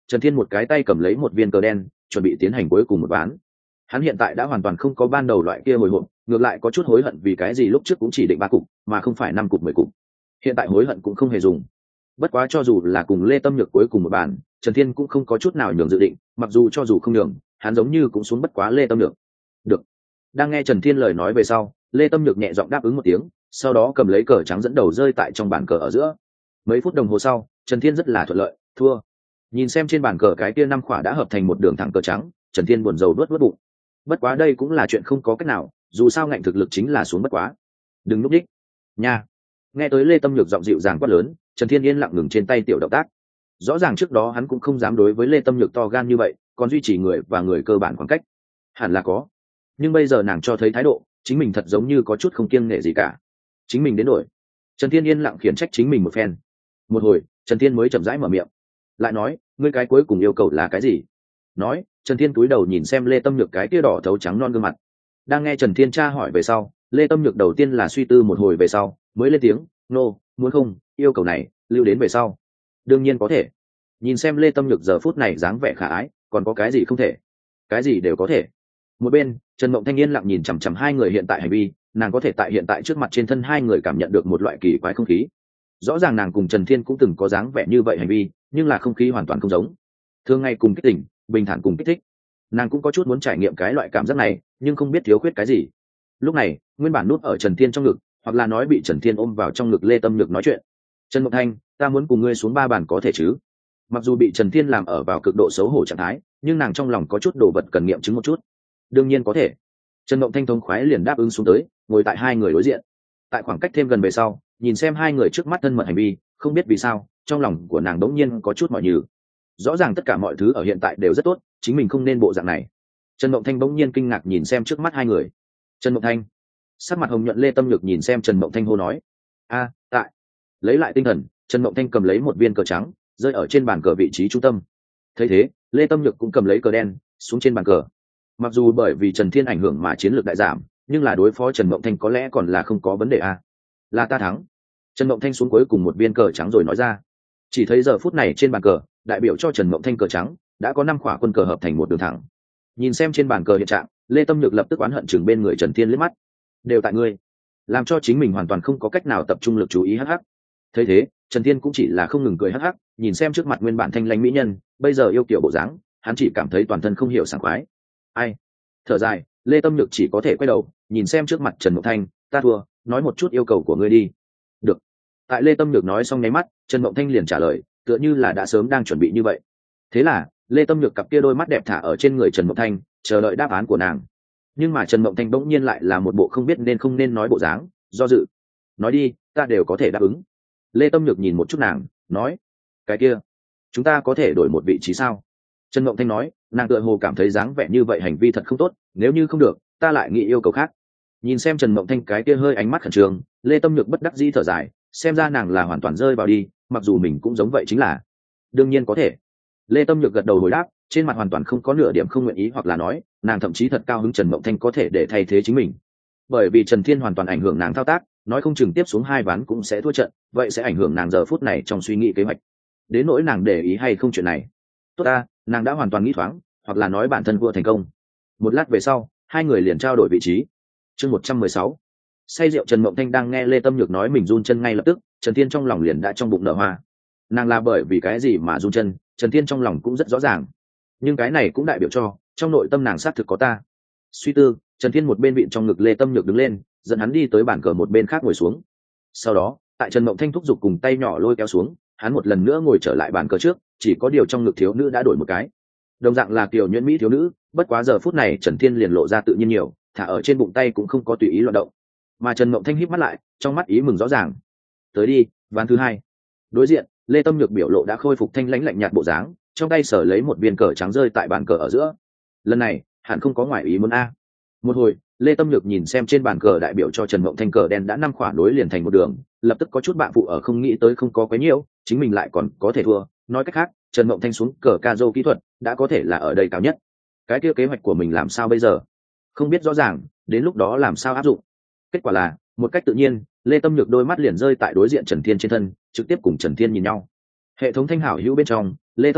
Speaker 1: Trần Thiên một cái tay cầm lấy một viên cờ đen, chuẩn bị tiến hành cuối cùng một ván. Hắn hiện tại đã hoàn toàn không có ban đầu loại kia hồi hộp, ngược lại có chút hối hận vì cái gì lúc trước cũng chỉ định 3 cục mà không phải 5 cục 10 cục. Hiện tại hối hận cũng không hề dùng. Bất quá cho dù là cùng Lê Tâm Nhược cuối cùng một bàn, Trần Thiên cũng không có chút nào nhường dự định, mặc dù cho dù không nhường, hắn giống như cũng xuống bất quá Lê Tâm Nhược. Được. Đang nghe Trần Thiên lời nói về sau, Lê Tâm Nhược nhẹ giọng đáp ứng một tiếng, sau đó cầm lấy cờ trắng dẫn đầu rơi tại trong bàn cờ ở giữa. Mấy phút đồng hồ sau, Trần Thiên rất là thuận lợi, thua. Nhìn xem trên bàn cờ cái kia 5 khỏa đã hợp thành một đường thẳng cờ trắng, Trần Thiên buồn rầu đuốt bụng. Bất quá đây cũng là chuyện không có cách nào, dù sao ngạnh thực lực chính là xuống bất quá. Đừng núp đích. Nha. Nghe tới Lê Tâm Nhược giọng dịu dàng quát lớn, Trần Thiên yên lặng ngừng trên tay tiểu động tác. Rõ ràng trước đó hắn cũng không dám đối với Lê Tâm Nhược to gan như vậy, còn duy trì người và người cơ bản khoảng cách. Hẳn là có. Nhưng bây giờ nàng cho thấy thái độ, chính mình thật giống như có chút không kiêng nể gì cả. Chính mình đến đổi. Trần Thiên yên lặng khiển trách chính mình một phen. Một hồi, Trần Thiên mới chậm rãi mở miệng. Lại nói, ngươi cái cuối cùng yêu cầu là cái gì? Nói, Trần Thiên cúi đầu nhìn xem Lê Tâm Nhược cái tia đỏ thấu trắng non gương mặt. Đang nghe Trần Thiên tra hỏi về sau, Lê Tâm Nhược đầu tiên là suy tư một hồi về sau, mới lên tiếng, nô, muốn không, yêu cầu này, lưu đến về sau. Đương nhiên có thể. Nhìn xem Lê Tâm Nhược giờ phút này dáng vẻ khả ái, còn có cái gì không thể? Cái gì đều có thể. Một bên, Trần Mộng Thanh yên lặng nhìn chằm chằm hai người hiện tại hành vi, nàng có thể tại hiện tại trước mặt trên thân hai người cảm nhận được một loại kỳ quái không khí. Rõ ràng nàng cùng Trần Thiên cũng từng có dáng vẻ như vậy hành vi, nhưng là không khí hoàn toàn không giống. Thường ngày cùng kích tỉnh, bình thản cùng kích thích. Nàng cũng có chút muốn trải nghiệm cái loại cảm giác này, nhưng không biết thiếu khuyết cái gì. Lúc này, nguyên bản nút ở Trần Thiên trong ngực, hoặc là nói bị Trần Thiên ôm vào trong ngực Lê Tâm Nhược nói chuyện. Trần Mộng Thanh, ta muốn cùng ngươi xuống 3 bàn có thể chứ? Mặc dù bị Trần Thiên làm ở vào cực độ xấu hổ trạng thái, nhưng nàng trong lòng có chút đồ vật cần nghiệm chứng một chút. Đương nhiên có thể. Trần Mộng Thanh thông khoái liền đáp ứng xuống tới, ngồi tại hai người đối diện. Tại khoảng cách thêm gần về sau, nhìn xem hai người trước mắt thân mật hành vi, không biết vì sao, trong lòng của nàng đống nhiên có chút mỏi nhừ. Rõ ràng tất cả mọi thứ ở hiện tại đều rất tốt, chính mình không nên bộ dạng này. Trần Mộng Thanh bỗng nhiên kinh ngạc nhìn xem trước mắt hai người. Trần Mộng Thanh. Sắc mặt hồng nhuận Lê Tâm Nhược nhìn xem Trần Mộng Thanh hô nói, a, tại. Lấy lại tinh thần, Trần Mộng Thanh cầm lấy một viên cờ trắng, rơi ở trên bàn cờ vị trí trung tâm. Thấy thế, Lê Tâm Nhược cũng cầm lấy cờ đen, xuống trên bàn cờ. Mặc dù bởi vì Trần Thiên ảnh hưởng mà chiến lược đại giảm, nhưng là đối phó Trần Mộng Thanh có lẽ còn là không có vấn đề a. Là ta thắng. Trần Mộng Thanh xuống cuối cùng một viên cờ trắng rồi nói ra. Chỉ thấy giờ phút này trên bàn cờ, đại biểu cho Trần Mộng Thanh cờ trắng đã có 5 khỏa quân cờ hợp thành một đường thẳng. Nhìn xem trên bàn cờ hiện trạng, Lê Tâm Nhược lập tức oán hận chừng bên người Trần Thiên liếc mắt. Đều tại ngươi, làm cho chính mình hoàn toàn không có cách nào tập trung lực chú ý hắc hắc. Thấy thế, Trần Thiên cũng chỉ là không ngừng cười hắc hắc, nhìn xem trước mặt nguyên bản thanh lãnh mỹ nhân, bây giờ yêu kiều bộ dáng, hắn chỉ cảm thấy toàn thân không hiểu sảng khoái. Ai? Thở dài, Lê Tâm Nhược chỉ có thể quay đầu, nhìn xem trước mặt Trần Mộng Thanh, ta thua, nói một chút yêu cầu của ngươi đi. Được. Tại Lê Tâm Nhược nói xong nháy mắt, Trần Mộng Thanh liền trả lời, tựa như là đã sớm đang chuẩn bị như vậy. Thế là, Lê Tâm Nhược cặp kia đôi mắt đẹp thả ở trên người Trần Mộng Thanh, chờ đợi đáp án của nàng. Nhưng mà Trần Mộng Thanh bỗng nhiên lại là một bộ không biết nên không nên nói bộ dáng, do dự. Nói đi, ta đều có thể đáp ứng. Lê Tâm Nhược nhìn một chút nàng, nói, cái kia, chúng ta có thể đổi một vị trí sao? Trần Mộng Thanh nói, nàng tựa hồ cảm thấy dáng vẻ như vậy hành vi thật không tốt, nếu như không được, ta lại nghĩ yêu cầu khác. Nhìn xem Trần Mộng Thanh cái kia hơi ánh mắt khẩn trương, Lê Tâm Nhược bất đắc dĩ thở dài, xem ra nàng là hoàn toàn rơi vào đi, mặc dù mình cũng giống vậy chính là. Đương nhiên có thể. Lê Tâm Nhược gật đầu hồi đáp, trên mặt hoàn toàn không có nửa điểm không nguyện ý hoặc là nói, nàng thậm chí thật cao hứng Trần Mộng Thanh có thể để thay thế chính mình. Bởi vì Trần Thiên hoàn toàn ảnh hưởng nàng thao tác, nói không chừng tiếp xuống 2 ván cũng sẽ thua trận, vậy sẽ ảnh hưởng nàng giờ phút này trong suy nghĩ kế hoạch. Đến nỗi nàng để ý hay không chuyện này. Tốt ta, nàng đã hoàn toàn nghĩ thoáng, hoặc là nói bản thân vua thành công. Một lát về sau, hai người liền trao đổi vị trí. Chương 116. Say rượu Trần Mộng Thanh đang nghe Lê Tâm Nhược nói mình run chân ngay lập tức, Trần Thiên trong lòng liền đã trong bụng nở hoa. Nàng là bởi vì cái gì mà run chân, Trần Thiên trong lòng cũng rất rõ ràng. Nhưng cái này cũng đại biểu cho, trong nội tâm nàng xác thực có ta. Suy tư, Trần Thiên một bên vịn trong ngực Lê Tâm Nhược đứng lên, dẫn hắn đi tới bàn cờ một bên khác ngồi xuống. Sau đó, tại Trần Mộng Thanh thúc giục cùng tay nhỏ lôi kéo xuống, hắn một lần nữa ngồi trở lại bàn cờ trước, chỉ có điều trong ngực thiếu nữ đã đổi một cái. Đồng dạng là kiều nhuyễn mỹ thiếu nữ, bất quá giờ phút này Trần Thiên liền lộ ra tự nhiên nhiều, thả ở trên bụng tay cũng không có tùy ý loạn động. Mà Trần Mộng Thanh híp mắt lại, trong mắt ý mừng rõ ràng. Tới đi, ván thứ 2. Đối diện, Lê Tâm Nhược biểu lộ đã khôi phục thanh lãnh lạnh nhạt bộ dáng, trong tay sở lấy một viên cờ trắng rơi tại bàn cờ ở giữa. Lần này, hẳn không có ngoại ý muốn a. Một hồi, Lê Tâm Nhược nhìn xem trên bàn cờ đại biểu cho Trần Mộng Thanh cờ đen đã 5 khỏa đối liền thành một đường, lập tức có chút bạn phụ ở không nghĩ tới không có quấy nhiễu, chính mình lại còn có thể thua. Nói cách khác, Trần Mộng Thanh xuống cờ ca dô kỹ thuật đã có thể là ở đây cao nhất. Cái kia kế hoạch của mình làm sao bây giờ? Không biết rõ ràng, đến lúc đó làm sao áp dụng? Kết quả là, một cách tự nhiên, Lê Tâm Nhược đôi mắt liền rơi tại đối diện Trần Thiên trên thân, trực tiếp cùng Trần Thiên nhìn nhau. Hệ thống thanh hảo hữu bên trong, Lê Tâm Nhược,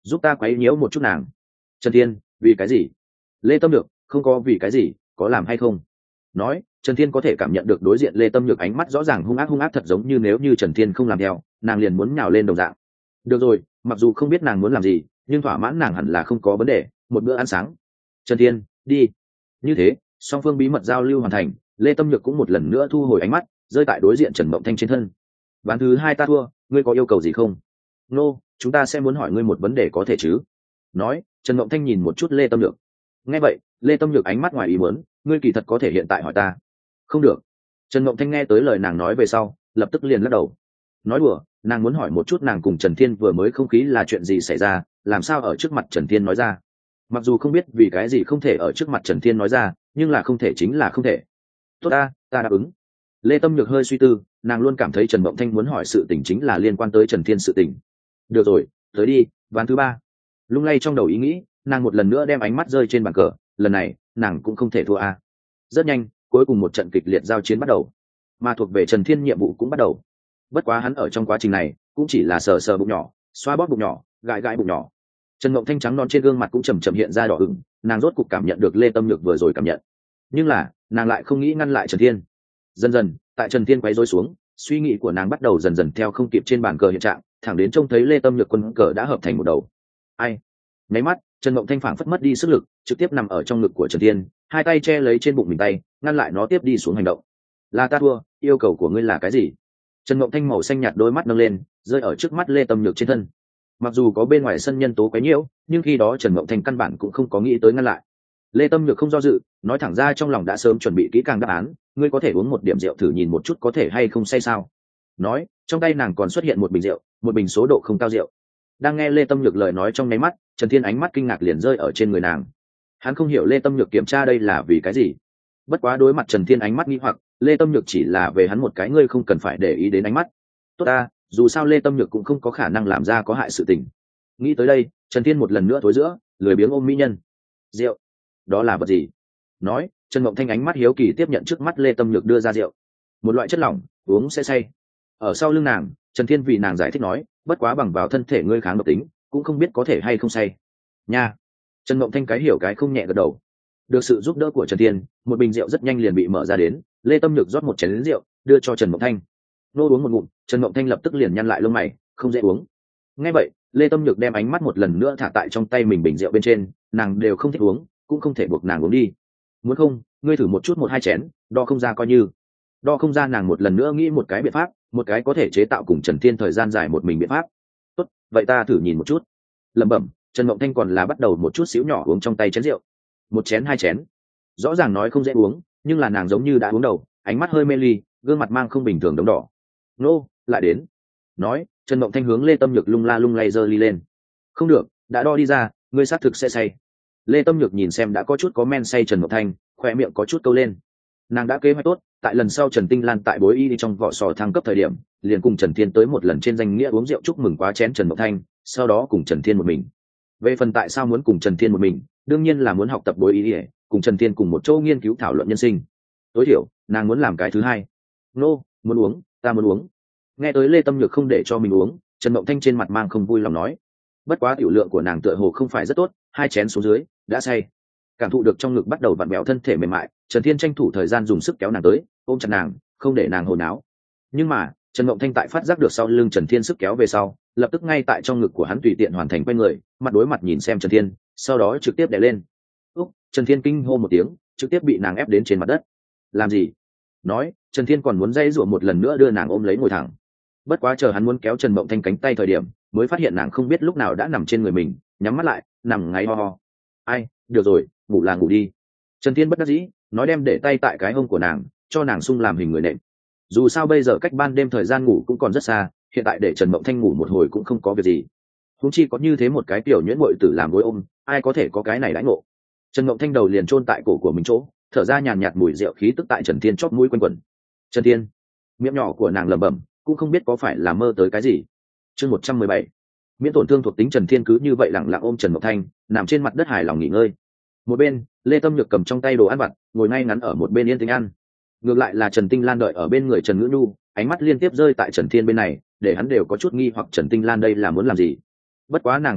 Speaker 1: giúp ta quấy nhiễu một chút nàng. Trần Thiên, vì cái gì? Lê Tâm Nhược, không có vì cái gì, có làm hay không? Nói, Trần Thiên có thể cảm nhận được đối diện Lê Tâm Nhược ánh mắt rõ ràng hung ác thật giống như nếu như Trần Thiên không làm theo, nàng liền muốn nhào lên đồng dạng. Được rồi, mặc dù không biết nàng muốn làm gì, nhưng thỏa mãn nàng hẳn là không có vấn đề, một bữa ăn sáng. Trần Thiên, đi. Như thế, song phương bí mật giao lưu hoàn thành, Lê Tâm Nhược cũng một lần nữa thu hồi ánh mắt, rơi tại đối diện Trần Mộng Thanh trên thân. Ván thứ 2 ta thua, ngươi có yêu cầu gì không? Nô, chúng ta sẽ muốn hỏi ngươi một vấn đề có thể chứ? Nói, Trần Mộng Thanh nhìn một chút Lê Tâm Nhược. Nghe vậy, Lê Tâm Nhược ánh mắt ngoài ý muốn, ngươi kỳ thật có thể hiện tại hỏi ta. Không được. Trần Mộng Thanh nghe tới lời nàng nói về sau, lập tức liền lắc đầu. Nói đùa, nàng muốn hỏi một chút nàng cùng Trần Thiên vừa mới không khí là chuyện gì xảy ra, làm sao ở trước mặt Trần Thiên nói ra. Mặc dù không biết vì cái gì không thể ở trước mặt Trần Thiên nói ra, nhưng là không thể chính là không thể. Tốt ta đáp ứng. Lê Tâm Nhược hơi suy tư, nàng luôn cảm thấy Trần Mộng Thanh muốn hỏi sự tình chính là liên quan tới Trần Thiên sự tình. Được rồi, tới đi, ván thứ 3. Lung lay trong đầu ý nghĩ, nàng một lần nữa đem ánh mắt rơi trên bàn cờ, lần này nàng cũng không thể thua a. Rất nhanh, cuối cùng một trận kịch liệt giao chiến bắt đầu, mà thuộc về Trần Thiên nhiệm vụ cũng bắt đầu. Bất quá hắn ở trong quá trình này cũng chỉ là sờ sờ bụng nhỏ, xoa bóp bụng nhỏ, gãi gãi bụng nhỏ. Trần Mộng Thanh trắng non trên gương mặt cũng chầm chậm hiện ra đỏ ửng, nàng rốt cục cảm nhận được Lê Tâm Nhược vừa rồi cảm nhận, nhưng là nàng lại không nghĩ ngăn lại Trần Thiên. Dần dần, tại Trần Thiên quấy rối xuống, suy nghĩ của nàng bắt đầu dần dần theo không kịp trên bàn cờ hiện trạng, thẳng đến trông thấy Lê Tâm Nhược quân cờ đã hợp thành một đầu. Ai? Nháy mắt, Trần Mộng Thanh phảng phất mất đi sức lực, trực tiếp nằm ở trong ngực của Trần Thiên, hai tay che lấy trên bụng mình tay, ngăn lại nó tiếp đi xuống hành động. Là ta thua, yêu cầu của ngươi là cái gì? Trần Mộng Thanh màu xanh nhạt đôi mắt nâng lên, rơi ở trước mắt Lê Tâm Nhược trên thân. Mặc dù có bên ngoài sân nhân tố quấy nhiễu, nhưng khi đó Trần Mộng Thanh căn bản cũng không có nghĩ tới ngăn lại. Lê Tâm Nhược không do dự, nói thẳng ra trong lòng đã sớm chuẩn bị kỹ càng đáp án, ngươi có thể uống một điểm rượu thử nhìn một chút có thể hay không say sao? Nói, trong tay nàng còn xuất hiện một bình rượu, một bình số độ không cao rượu. Đang nghe Lê Tâm Nhược lời nói trong nháy mắt, Trần Thiên ánh mắt kinh ngạc liền rơi ở trên người nàng. Hắn không hiểu Lê Tâm Nhược kiểm tra đây là vì cái gì. Bất quá đối mặt Trần Thiên ánh mắt nghi hoặc, Lê Tâm Nhược chỉ là về hắn một cái ngươi không cần phải để ý đến ánh mắt. Tốt ta, dù sao Lê Tâm Nhược cũng không có khả năng làm ra có hại sự tình. Nghĩ tới đây, Trần Thiên một lần nữa thối giữa, lười biếng ôm mỹ nhân. Rượu, đó là vật gì? Nói, Trần Mộng Thanh ánh mắt hiếu kỳ tiếp nhận trước mắt Lê Tâm Nhược đưa ra rượu. Một loại chất lỏng, uống sẽ say. Ở sau lưng nàng, Trần Thiên vì nàng giải thích nói, bất quá bằng vào thân thể ngươi kháng độc tính, cũng không biết có thể hay không say. Nha. Trần Mộng Thanh cái hiểu cái không nhẹ gật đầu. Được sự giúp đỡ của Trần Thiên, một bình rượu rất nhanh liền bị mở ra đến, Lê Tâm Nhược rót một chén rượu, đưa cho Trần Mộng Thanh. Nô uống một ngụm, Trần Mộng Thanh lập tức liền nhăn lại lông mày, không dễ uống. Nghe vậy, Lê Tâm Nhược đem ánh mắt một lần nữa thả tại trong tay mình bình rượu bên trên, nàng đều không thích uống, cũng không thể buộc nàng uống đi. Muốn không, ngươi thử một chút một hai chén, đo không ra coi như. Đo không ra nàng một lần nữa nghĩ một cái biện pháp, một cái có thể chế tạo cùng Trần Thiên thời gian dài một mình biện pháp. Tốt, vậy ta thử nhìn một chút. Lẩm bẩm, Trần Mộng Thanh còn là bắt đầu một chút xíu nhỏ uống trong tay chén rượu. Một chén hai chén. Rõ ràng nói không dễ uống, nhưng là nàng giống như đã uống đầu, ánh mắt hơi mê ly, gương mặt mang không bình thường đống đỏ. Nô, lại đến. Nói, Trần Mộng Thanh hướng Lê Tâm Nhược lung la lung lay giơ ly lên. Không được, đã đo đi ra, ngươi xác thực sẽ say. Lê Tâm Nhược nhìn xem đã có chút có men say Trần Mộng Thanh, khoe miệng có chút câu lên. Nàng đã kế hoạch tốt, tại lần sau Trần Tinh Lan tại bối y trong vỏ sò thăng cấp thời điểm, liền cùng Trần Thiên tới một lần trên danh nghĩa uống rượu chúc mừng quá chén Trần Mộng Thanh, sau đó cùng Trần Thiên một mình. Về phần tại sao muốn cùng Trần Thiên một mình, đương nhiên là muốn học tập bối y, cùng Trần Thiên cùng một chỗ nghiên cứu thảo luận nhân sinh. Tối thiểu, nàng muốn làm cái thứ hai. Nô, muốn uống, ta muốn uống. Nghe tới Lê Tâm Nhược không để cho mình uống, Trần Mộng Thanh trên mặt mang không vui lòng nói. Bất quá tiểu lượng của nàng tựa hồ không phải rất tốt, hai chén xuống dưới, đã say. Cảm thụ được trong ngực bắt đầu vặn vẹo thân thể mềm mại, Trần Thiên tranh thủ thời gian dùng sức kéo nàng tới, ôm chặt nàng, không để nàng hồi náo. Nhưng mà, Trần Mộng Thanh tại phát giác được sau lưng Trần Thiên sức kéo về sau, lập tức ngay tại trong ngực của hắn tùy tiện hoàn thành quay người, mặt đối mặt nhìn xem Trần Thiên, sau đó trực tiếp đè lên. Úc, Trần Thiên kinh hô một tiếng, trực tiếp bị nàng ép đến trên mặt đất. Làm gì? Nói, Trần Thiên còn muốn dây rủa một lần nữa đưa nàng ôm lấy ngồi thẳng. Bất quá chờ hắn muốn kéo Trần Mộng Thanh cánh tay thời điểm, mới phát hiện nàng không biết lúc nào đã nằm trên người mình, nhắm mắt lại, nằm ngáy ho ho. Ai, được rồi, ngủ là ngủ đi. Trần Thiên bất đắc dĩ, nói đem để tay tại cái hông của nàng, cho nàng sung làm hình người nệm. Dù sao bây giờ cách ban đêm thời gian ngủ cũng còn rất xa, hiện tại để Trần Mộng Thanh ngủ một hồi cũng không có việc gì. Huống chi có như thế một cái tiểu nhuyễn muội tử làm gối ôm, ai có thể có cái này đãi ngộ. Trần Mộng Thanh đầu liền chôn tại cổ của mình chỗ, thở ra nhàn nhạt mùi rượu khí tức tại Trần Thiên chóp mũi quanh quẩn. Trần Thiên, miệng nhỏ của nàng lẩm bẩm, cũng không biết có phải là mơ tới cái gì. Chương 117. Miễn tổn thương thuộc tính. Trần Thiên cứ như vậy lặng lặng ôm Trần Mộng Thanh, nằm trên mặt đất hài lòng nghỉ ngơi. Một bên, Lê Tâm Nhược cầm trong tay đồ ăn vặt, ngồi ngay ngắn ở một bên yên tĩnh ăn. Ngược lại là Trần Tinh Lan đợi ở bên người Trần Ngữ Nhu, ánh mắt liên tiếp rơi tại Trần Thiên bên này, để hắn đều có chút nghi hoặc Trần Tinh Lan đây là muốn làm gì. Bất quá nàng không nói,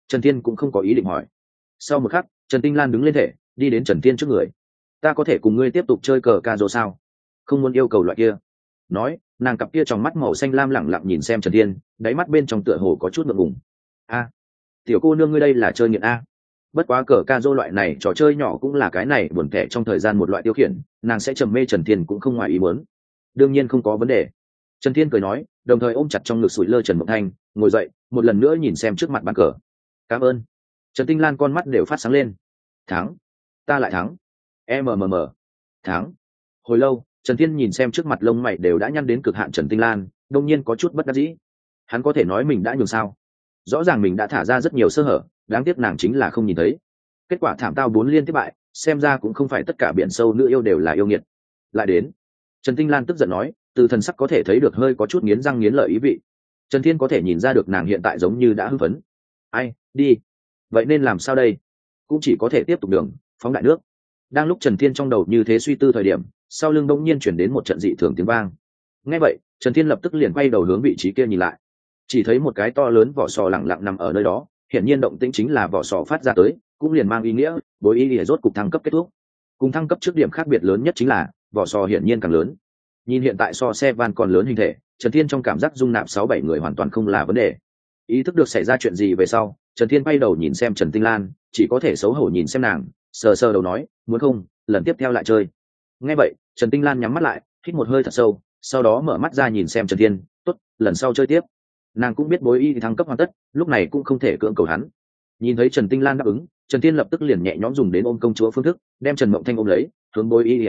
Speaker 1: Trần Thiên cũng không có ý định hỏi. Sau một khắc, Trần Tinh Lan đứng lên thể, đi đến Trần Thiên trước người. Ta có thể cùng ngươi tiếp tục chơi cờ ca rô sao? Không muốn yêu cầu loại kia. Nói, nàng cặp kia trong mắt màu xanh lam lẳng lặng nhìn xem Trần Thiên, đáy mắt bên trong tựa hồ có chút ngượng ngùng. A, tiểu cô nương ngươi đây là chơi nghiện a? Bất quá cờ ca rô loại này trò chơi nhỏ cũng là cái này buồn tẻ trong thời gian một loại tiêu khiển, nàng sẽ trầm mê Trần Thiên cũng không ngoài ý muốn. Đương nhiên không có vấn đề. Trần Thiên cười nói, đồng thời ôm chặt trong ngực sủi lơ Trần Mộng Thanh, ngồi dậy, một lần nữa nhìn xem trước mặt bàn cờ. Cảm ơn. Trần Tinh Lan con mắt đều phát sáng lên. Thắng, ta lại thắng. MMM. Thắng. Hồi lâu, Trần Thiên nhìn xem trước mặt lông mày đều đã nhăn đến cực hạn Trần Tinh Lan, đông nhiên có chút bất đắc dĩ. Hắn có thể nói mình đã nhường sao? Rõ ràng mình đã thả ra rất nhiều sơ hở, đáng tiếc nàng chính là không nhìn thấy. Kết quả thảm tao 4 liên tiếp bại, xem ra cũng không phải tất cả biển sâu nữ yêu đều là yêu nghiệt. Lại đến. Trần Tinh Lan tức giận nói, từ thần sắc có thể thấy được hơi có chút nghiến răng nghiến lợi ý vị. Trần Thiên có thể nhìn ra được nàng hiện tại giống như đã hưng phấn. Ai, đi. Vậy nên làm sao đây? Cũng chỉ có thể tiếp tục đường, phóng đại nước. Đang lúc Trần Thiên trong đầu như thế suy tư thời điểm, sau lưng bỗng nhiên chuyển đến một trận dị thường tiếng vang. Nghe vậy, Trần Thiên lập tức liền quay đầu hướng vị trí kia nhìn lại. Chỉ thấy một cái to lớn vỏ sò lặng lặng nằm ở nơi đó, hiển nhiên động tĩnh chính là vỏ sò phát ra tới, cũng liền mang ý nghĩa bối y để rốt cục thăng cấp kết thúc. Cùng thăng cấp trước điểm khác biệt lớn nhất chính là vỏ sò hiển nhiên càng lớn. Nhìn hiện tại so xe van còn lớn hình thể, Trần Thiên trong cảm giác dung nạp 6-7 người hoàn toàn không là vấn đề. Ý thức được xảy ra chuyện gì về sau, Trần Thiên quay đầu nhìn xem Trần Tinh Lan, chỉ có thể xấu hổ nhìn xem nàng, sờ sờ đầu nói, muốn không, lần tiếp theo lại chơi. Nghe vậy, Trần Tinh Lan nhắm mắt lại, hít một hơi thật sâu, sau đó mở mắt ra nhìn xem Trần Thiên, tốt, lần sau chơi tiếp. Nàng cũng biết bối y thăng cấp hoàn tất, lúc này cũng không thể cưỡng cầu hắn. Nhìn thấy Trần Tinh Lan đáp ứng, Trần Thiên lập tức liền nhẹ nhõm dùng đến ôm công chúa phương thức, đem Trần Mộng Thanh ôm lấy, hướng bối y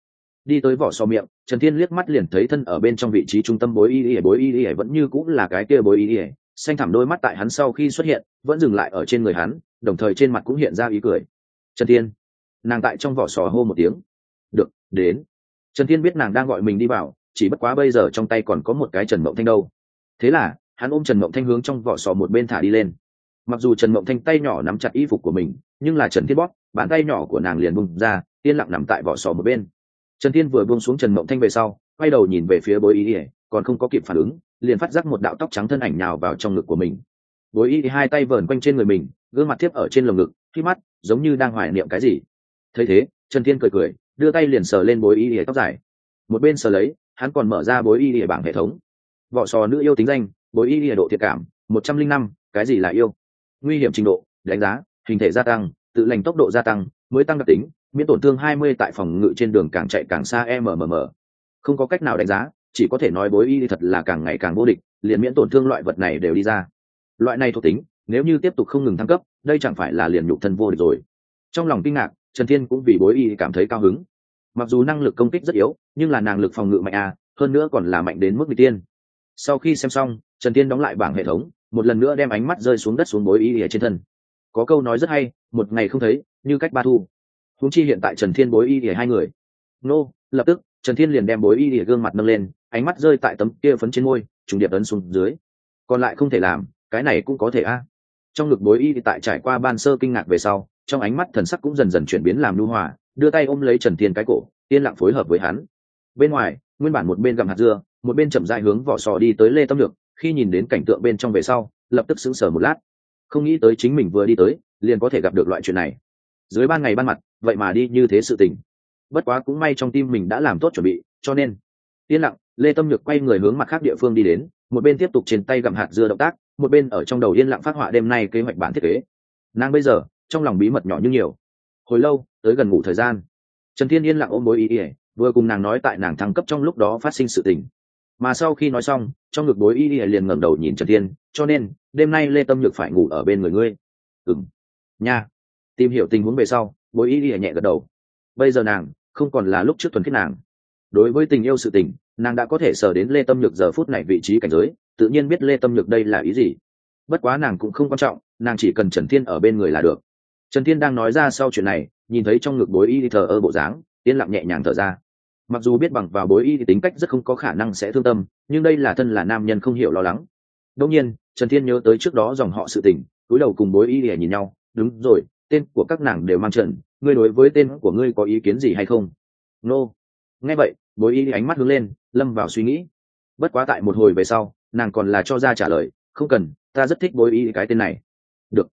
Speaker 1: đi tới vỏ sò miệng. Trần Thiên liếc mắt liền thấy thân ở bên trong vị trí trung tâm bối y vẫn như cũng là cái kia bối y, xanh thẳm đôi mắt tại hắn sau khi xuất hiện vẫn dừng lại ở trên người hắn, đồng thời trên mặt cũng hiện ra ý cười. Trần Thiên. Nàng tại trong vỏ sò hô một tiếng. Được, đến. Trần Thiên biết nàng đang gọi mình đi vào, chỉ bất quá bây giờ trong tay còn có một cái Trần Mộng Thanh đâu. Thế là hắn ôm Trần Mộng Thanh hướng trong vỏ sò một bên thả đi lên. Mặc dù Trần Mộng Thanh tay nhỏ nắm chặt y phục của mình, nhưng là Trần Thiên bóp, bàn tay nhỏ của nàng liền bung ra, yên lặng nằm tại vỏ sò một bên. Trần Thiên vừa buông xuống Trần Mộng Thanh về sau, quay đầu nhìn về phía bối y, còn không có kịp phản ứng, liền phát giác một đạo tóc trắng thân ảnh nhào vào trong ngực của mình. Bối y hai tay vờn quanh trên người mình, gương mặt tiếp ở trên lồng ngực, khi mắt giống như đang hoài niệm cái gì. Thấy thế, Trần Thiên cười cười, đưa tay liền sờ lên bối y tóc dài. Một bên sờ lấy, hắn còn mở ra bối y bảng hệ thống. Vỏ sò nữ yêu tính danh, bối y độ thiện cảm 105, cái gì là yêu? Nguy hiểm trình độ, đánh giá, hình thể gia tăng, tự lành tốc độ gia tăng, mới tăng đặc tính, miễn tổn thương 20 tại phòng ngự trên đường càng chạy càng xa Không có cách nào đánh giá, chỉ có thể nói bối y thật là càng ngày càng vô địch, liền miễn tổn thương loại vật này đều đi ra. Loại này thuộc tính, nếu như tiếp tục không ngừng thăng cấp, đây chẳng phải là liền nhục thân vô địch rồi. Trong lòng kinh ngạc, Trần Thiên cũng vì bối y cảm thấy cao hứng. Mặc dù năng lực công kích rất yếu, nhưng là năng lực phòng ngự mạnh hơn nữa còn là mạnh đến mức nghịch tiên. Sau khi xem xong, Trần Thiên đóng lại bảng hệ thống, một lần nữa đem ánh mắt rơi xuống đất xuống bối y trên thân. Có câu nói rất hay, một ngày không thấy, như cách ba thu. Huống chi hiện tại Trần Thiên bối y hai người. Lập tức, Trần Thiên liền đem bối y gương mặt nâng lên, ánh mắt rơi tại tấm kia phấn trên môi, trùng điệp ấn xuống dưới. Còn lại không thể làm, cái này cũng có thể Trong ngực bối y tại trải qua ban sơ kinh ngạc về sau, trong ánh mắt thần sắc cũng dần dần chuyển biến làm nhu hòa, đưa tay ôm lấy Trần Thiên cái cổ, yên lặng phối hợp với hắn. Bên ngoài, nguyên bản một bên gặm hạt dưa, một bên chậm rãi hướng vỏ sò đi tới Lê Tâm Nhược, khi nhìn đến cảnh tượng bên trong về sau, lập tức sững sờ một lát. Không nghĩ tới chính mình vừa đi tới, liền có thể gặp được loại chuyện này. Dưới ban ngày ban mặt, vậy mà đi như thế sự tình. Bất quá cũng may trong tim mình đã làm tốt chuẩn bị, cho nên yên lặng, Lê Tâm Nhược quay người hướng mặt khác địa phương đi đến, một bên tiếp tục trên tay gặm hạt dưa động tác, một bên ở trong đầu yên lặng phát họa đêm nay kế hoạch bản thiết kế. Nàng bây giờ, trong lòng bí mật nhỏ như nhiều. Hồi lâu, tới gần ngủ thời gian, Trần Thiên yên lặng ôm bối y, vừa cùng nàng nói tại nàng thăng cấp trong lúc đó phát sinh sự tình. Mà sau khi nói xong, trong ngực bối y liền ngẩng đầu nhìn Trần Thiên, cho nên đêm nay Lê Tâm Nhược phải ngủ ở bên người ngươi. Nha. Tìm hiểu tình huống về sau, bối y nhẹ gật đầu. Bây giờ nàng không còn là lúc trước thuần khiết nàng. Đối với tình yêu sự tình, nàng đã có thể sờ đến Lê Tâm Nhược giờ phút này vị trí cảnh giới, tự nhiên biết Lê Tâm Nhược đây là ý gì. Bất quá nàng cũng không quan trọng, nàng chỉ cần Trần Thiên ở bên người là được. Trần Thiên đang nói ra sau chuyện này, nhìn thấy trong ngực bối y thờ ơ bộ dáng, yên lặng nhẹ nhàng thở ra. Mặc dù biết bằng vào bối y thì tính cách rất không có khả năng sẽ thương tâm, nhưng đây là thân là nam nhân không hiểu lo lắng. Đương nhiên, Trần Thiên nhớ tới trước đó dòng họ sự tình, cúi đầu cùng bối y để nhìn nhau. Đúng rồi, tên của các nàng đều mang Trần, ngươi đối với tên của ngươi có ý kiến gì hay không? Nghe vậy, bối y ánh mắt hướng lên, lâm vào suy nghĩ. Bất quá tại một hồi về sau, nàng còn là cho ra trả lời, không cần, ta rất thích bối y cái tên này. Được,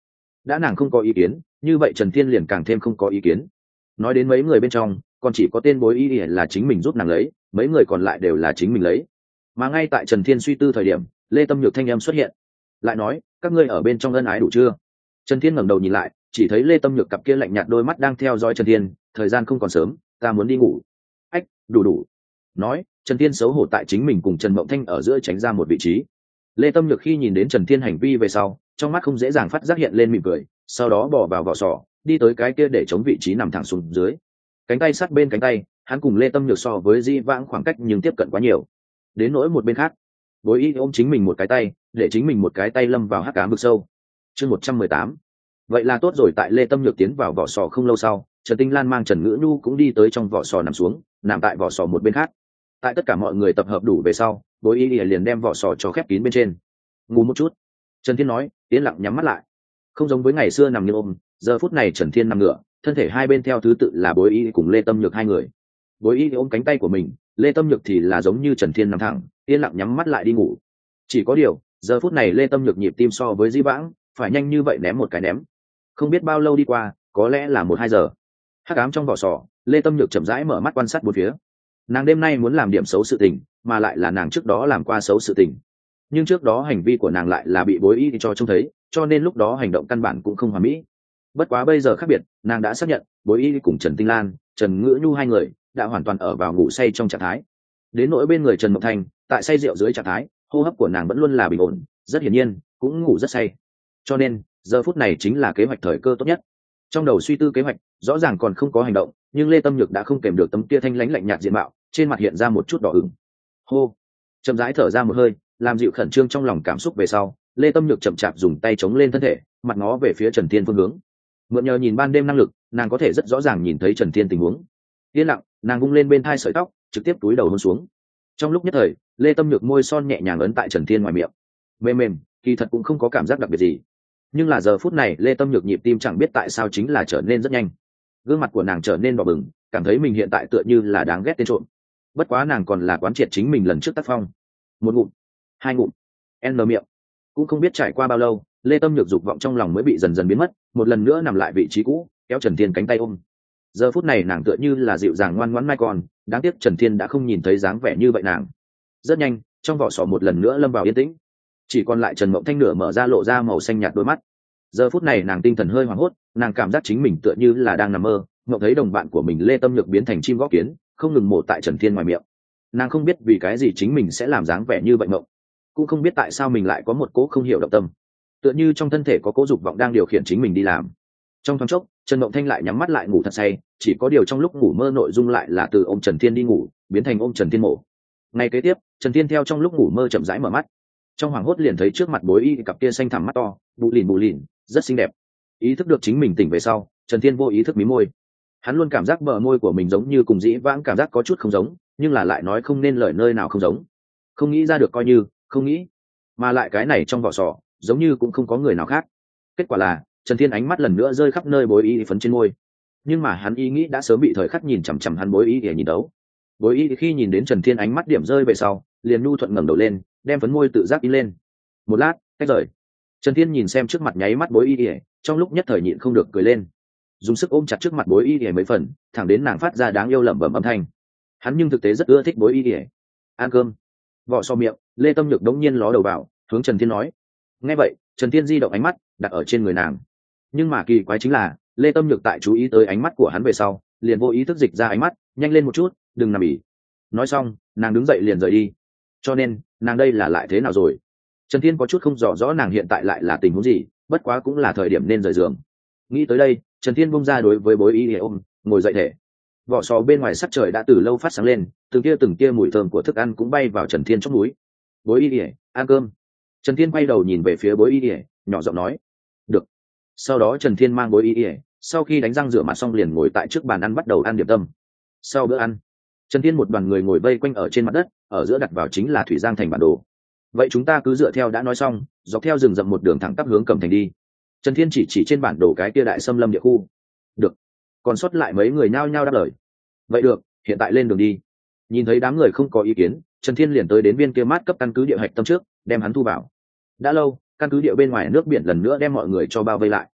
Speaker 1: đã nàng không có ý kiến như vậy Trần Thiên liền càng thêm không có ý kiến. Nói đến mấy người bên trong còn chỉ có tên Bối Y là chính mình giúp nàng lấy, mấy người còn lại đều là chính mình lấy. Mà ngay tại Trần Thiên suy tư thời điểm, Lê Tâm Nhược thanh em xuất hiện, lại nói các ngươi ở bên trong ân ái đủ chưa? Trần Thiên ngẩng đầu nhìn lại, chỉ thấy Lê Tâm Nhược cặp kia lạnh nhạt đôi mắt đang theo dõi Trần Thiên. Thời gian không còn sớm, ta muốn đi ngủ. Ách, đủ. Nói, Trần Thiên xấu hổ tại chính mình cùng Trần Mộng Thanh ở giữa tránh ra một vị trí. Lê Tâm Nhược khi nhìn đến Trần Thiên hành vi về sau, trong mắt không dễ dàng phát giác hiện lên mỉm cười, sau đó bỏ vào vỏ sò, đi tới cái kia để chống vị trí nằm thẳng xuống dưới. Cánh tay sát bên cánh tay, hắn cùng Lê Tâm Nhược so với Di Vãng khoảng cách nhưng tiếp cận quá nhiều. Đến nỗi một bên khác, Bối Y ôm chính mình một cái tay, để chính mình một cái tay lâm vào hắc ám vực sâu. Chương 118. Vậy là tốt rồi. Tại Lê Tâm Nhược tiến vào vỏ sò không lâu sau, Trần Tinh Lan mang Trần Ngữ Nhu cũng đi tới trong vỏ sò nằm xuống, nằm tại vỏ sò một bên khác. Tại tất cả mọi người tập hợp đủ về sau, Bối Y liền đem vỏ sò cho khép kín bên trên. Ngủ một chút, Trần Thiên nói, yên lặng nhắm mắt lại. Không giống với ngày xưa nằm như ôm, giờ phút này Trần Thiên nằm ngửa, thân thể hai bên theo thứ tự là Bối Y cùng Lê Tâm Nhược hai người. Bối Y ôm cánh tay của mình, Lê Tâm Nhược thì là giống như Trần Thiên nằm thẳng, yên lặng nhắm mắt lại đi ngủ. Chỉ có điều, giờ phút này Lê Tâm Nhược nhịp tim so với Di Vãng phải nhanh như vậy ném một cái ném. Không biết bao lâu đi qua, có lẽ là 1-2 giờ. Hắc ám trong vỏ sò, Lê Tâm Nhược chậm rãi mở mắt quan sát bốn phía. Nàng đêm nay muốn làm điểm xấu sự tình, mà lại là nàng trước đó làm qua xấu sự tình. Nhưng trước đó hành vi của nàng lại là bị Bối Y cho trông thấy, cho nên lúc đó hành động căn bản cũng không hoàn mỹ. Bất quá bây giờ khác biệt, nàng đã xác nhận Bối Y cùng Trần Tinh Lan, Trần Ngữ Nhu hai người đã hoàn toàn ở vào ngủ say trong trạng thái. Đến nỗi bên người Trần Mộng Thanh, tại say rượu dưới trạng thái, hô hấp của nàng vẫn luôn là bình ổn, rất hiển nhiên cũng ngủ rất say. Cho nên giờ phút này chính là kế hoạch thời cơ tốt nhất. Trong đầu suy tư kế hoạch, rõ ràng còn không có hành động, nhưng Lê Tâm Nhược đã không kèm được tấm kia thanh lãnh lạnh nhạt diện mạo, trên mặt hiện ra một chút đỏ ửng. Hô, chậm rãi thở ra một hơi, làm dịu khẩn trương trong lòng cảm xúc về sau, Lê Tâm Nhược chậm chạp dùng tay chống lên thân thể, mặt ngó về phía Trần Thiên phương hướng. Mượn nhờ nhìn ban đêm năng lực, nàng có thể rất rõ ràng nhìn thấy Trần Thiên tình huống. Yên lặng, nàng vung lên bên thai sợi tóc, trực tiếp túi đầu hôn xuống. Trong lúc nhất thời, Lê Tâm Nhược môi son nhẹ nhàng ấn tại Trần Thiên ngoài miệng, mềm mềm, kỳ thật cũng không có cảm giác đặc biệt gì. Nhưng là giờ phút này Lê Tâm Nhược nhịp tim chẳng biết tại sao chính là trở nên rất nhanh. Gương mặt của nàng trở nên đỏ bừng, cảm thấy mình hiện tại tựa như là đáng ghét tên trộm. Bất quá nàng còn là quán triệt chính mình lần trước tác phong. Một ngụm, hai ngụm, n miệng. Cũng không biết trải qua bao lâu, Lê Tâm Nhược dục vọng trong lòng mới bị dần dần biến mất, một lần nữa nằm lại vị trí cũ, kéo Trần Thiên cánh tay ôm. Giờ phút này nàng tựa như là dịu dàng ngoan ngoãn mai con, đáng tiếc Trần Thiên đã không nhìn thấy dáng vẻ như vậy nàng. Rất nhanh, trong vỏ sò một lần nữa lâm vào yên tĩnh, chỉ còn lại Trần Mộng Thanh nửa mở ra lộ ra màu xanh nhạt đôi mắt. Giờ phút này nàng tinh thần hơi hoảng hốt, nàng cảm giác chính mình tựa như là đang nằm mơ, mộng thấy đồng bạn của mình Lê Tâm Nhược biến thành chim góp kiến, không ngừng mổ tại Trần Thiên ngoài miệng. Nàng không biết vì cái gì chính mình sẽ làm dáng vẻ như vậy mộng, cũng không biết tại sao mình lại có một cố không hiểu động tâm, tựa như trong thân thể có cố dục vọng đang điều khiển chính mình đi làm. Trong thoáng chốc, Trần Mộng Thanh lại nhắm mắt lại ngủ thật say, chỉ có điều trong lúc ngủ mơ nội dung lại là từ ôm Trần Thiên đi ngủ biến thành ôm Trần Thiên mổ. Ngày kế tiếp, Trần Thiên theo trong lúc ngủ mơ chậm rãi mở mắt, trong hoảng hốt liền thấy trước mặt Bối Y cặp kia xanh thẳm mắt to, bù lìn, rất xinh đẹp. Ý thức được chính mình tỉnh về sau, Trần Thiên vô ý thức mí môi. Hắn luôn cảm giác bờ môi của mình giống như cùng dĩ vãng cảm giác có chút không giống, nhưng là lại nói không nên lời nơi nào không giống. Không nghĩ ra được coi như không nghĩ, mà lại cái này trong vỏ sò giống như cũng không có người nào khác. Kết quả là Trần Thiên ánh mắt lần nữa rơi khắp nơi Bối Y phấn trên môi, nhưng mà hắn ý nghĩ đã sớm bị thời khắc nhìn chằm chằm hắn Bối Y để nhìn đấu. Bối Y khi nhìn đến Trần Thiên ánh mắt điểm rơi về sau, liền nhu thuận ngẩng đầu lên, đem phấn môi tự giác in lên. Một lát, cách rời. Trần Thiên nhìn xem trước mặt nháy mắt Bối Y, trong lúc nhất thời nhịn không được cười lên, dùng sức ôm chặt trước mặt Bối Y mấy phần, thẳng đến nàng phát ra đáng yêu lẩm bẩm âm thanh. Hắn nhưng thực tế rất ưa thích Bối Y. Ăn cơm. Vỏ so miệng, Lê Tâm Nhược đống nhiên ló đầu vào, hướng Trần Thiên nói. Nghe vậy, Trần Thiên di động ánh mắt đặt ở trên người nàng. Nhưng mà kỳ quái chính là, Lê Tâm Nhược tại chú ý tới ánh mắt của hắn về sau, liền vô ý thức dịch ra ánh mắt, nhanh lên một chút, đừng nằm ỉ. Nói xong, nàng đứng dậy liền rời đi. Cho nên, nàng đây là lại thế nào rồi? Trần Thiên có chút không rõ rõ nàng hiện tại lại là tình huống gì, bất quá cũng là thời điểm nên rời giường. Nghĩ tới đây, Trần Thiên bung ra đối với Bối Y ôm, ngồi dậy thể. Vỏ sò bên ngoài sắc trời đã từ lâu phát sáng lên, từng tia mùi thơm của thức ăn cũng bay vào Trần Thiên trong núi. Bối Y, ăn cơm. Trần Thiên quay đầu nhìn về phía Bối Y, nhỏ giọng nói. Được. Sau đó Trần Thiên mang Bối Y, sau khi đánh răng rửa mặt xong liền ngồi tại trước bàn ăn bắt đầu ăn điểm tâm. Sau bữa ăn, Trần Thiên một đoàn người ngồi vây quanh ở trên mặt đất, ở giữa đặt vào chính là Thủy Giang thành bản đồ. Vậy chúng ta cứ dựa theo đã nói xong, dọc theo rừng rậm một đường thẳng tắp hướng Cẩm Thành đi. Trần Thiên chỉ trên bản đồ cái kia đại xâm lâm địa khu. Được. Còn sót lại mấy người nhao nhao đáp lời. Vậy được, hiện tại lên đường đi. Nhìn thấy đám người không có ý kiến, Trần Thiên liền tới đến viên kia mát cấp căn cứ địa hạch tâm trước, đem hắn thu vào. Đã lâu, căn cứ địa bên ngoài nước biển lần nữa đem mọi người cho bao vây lại.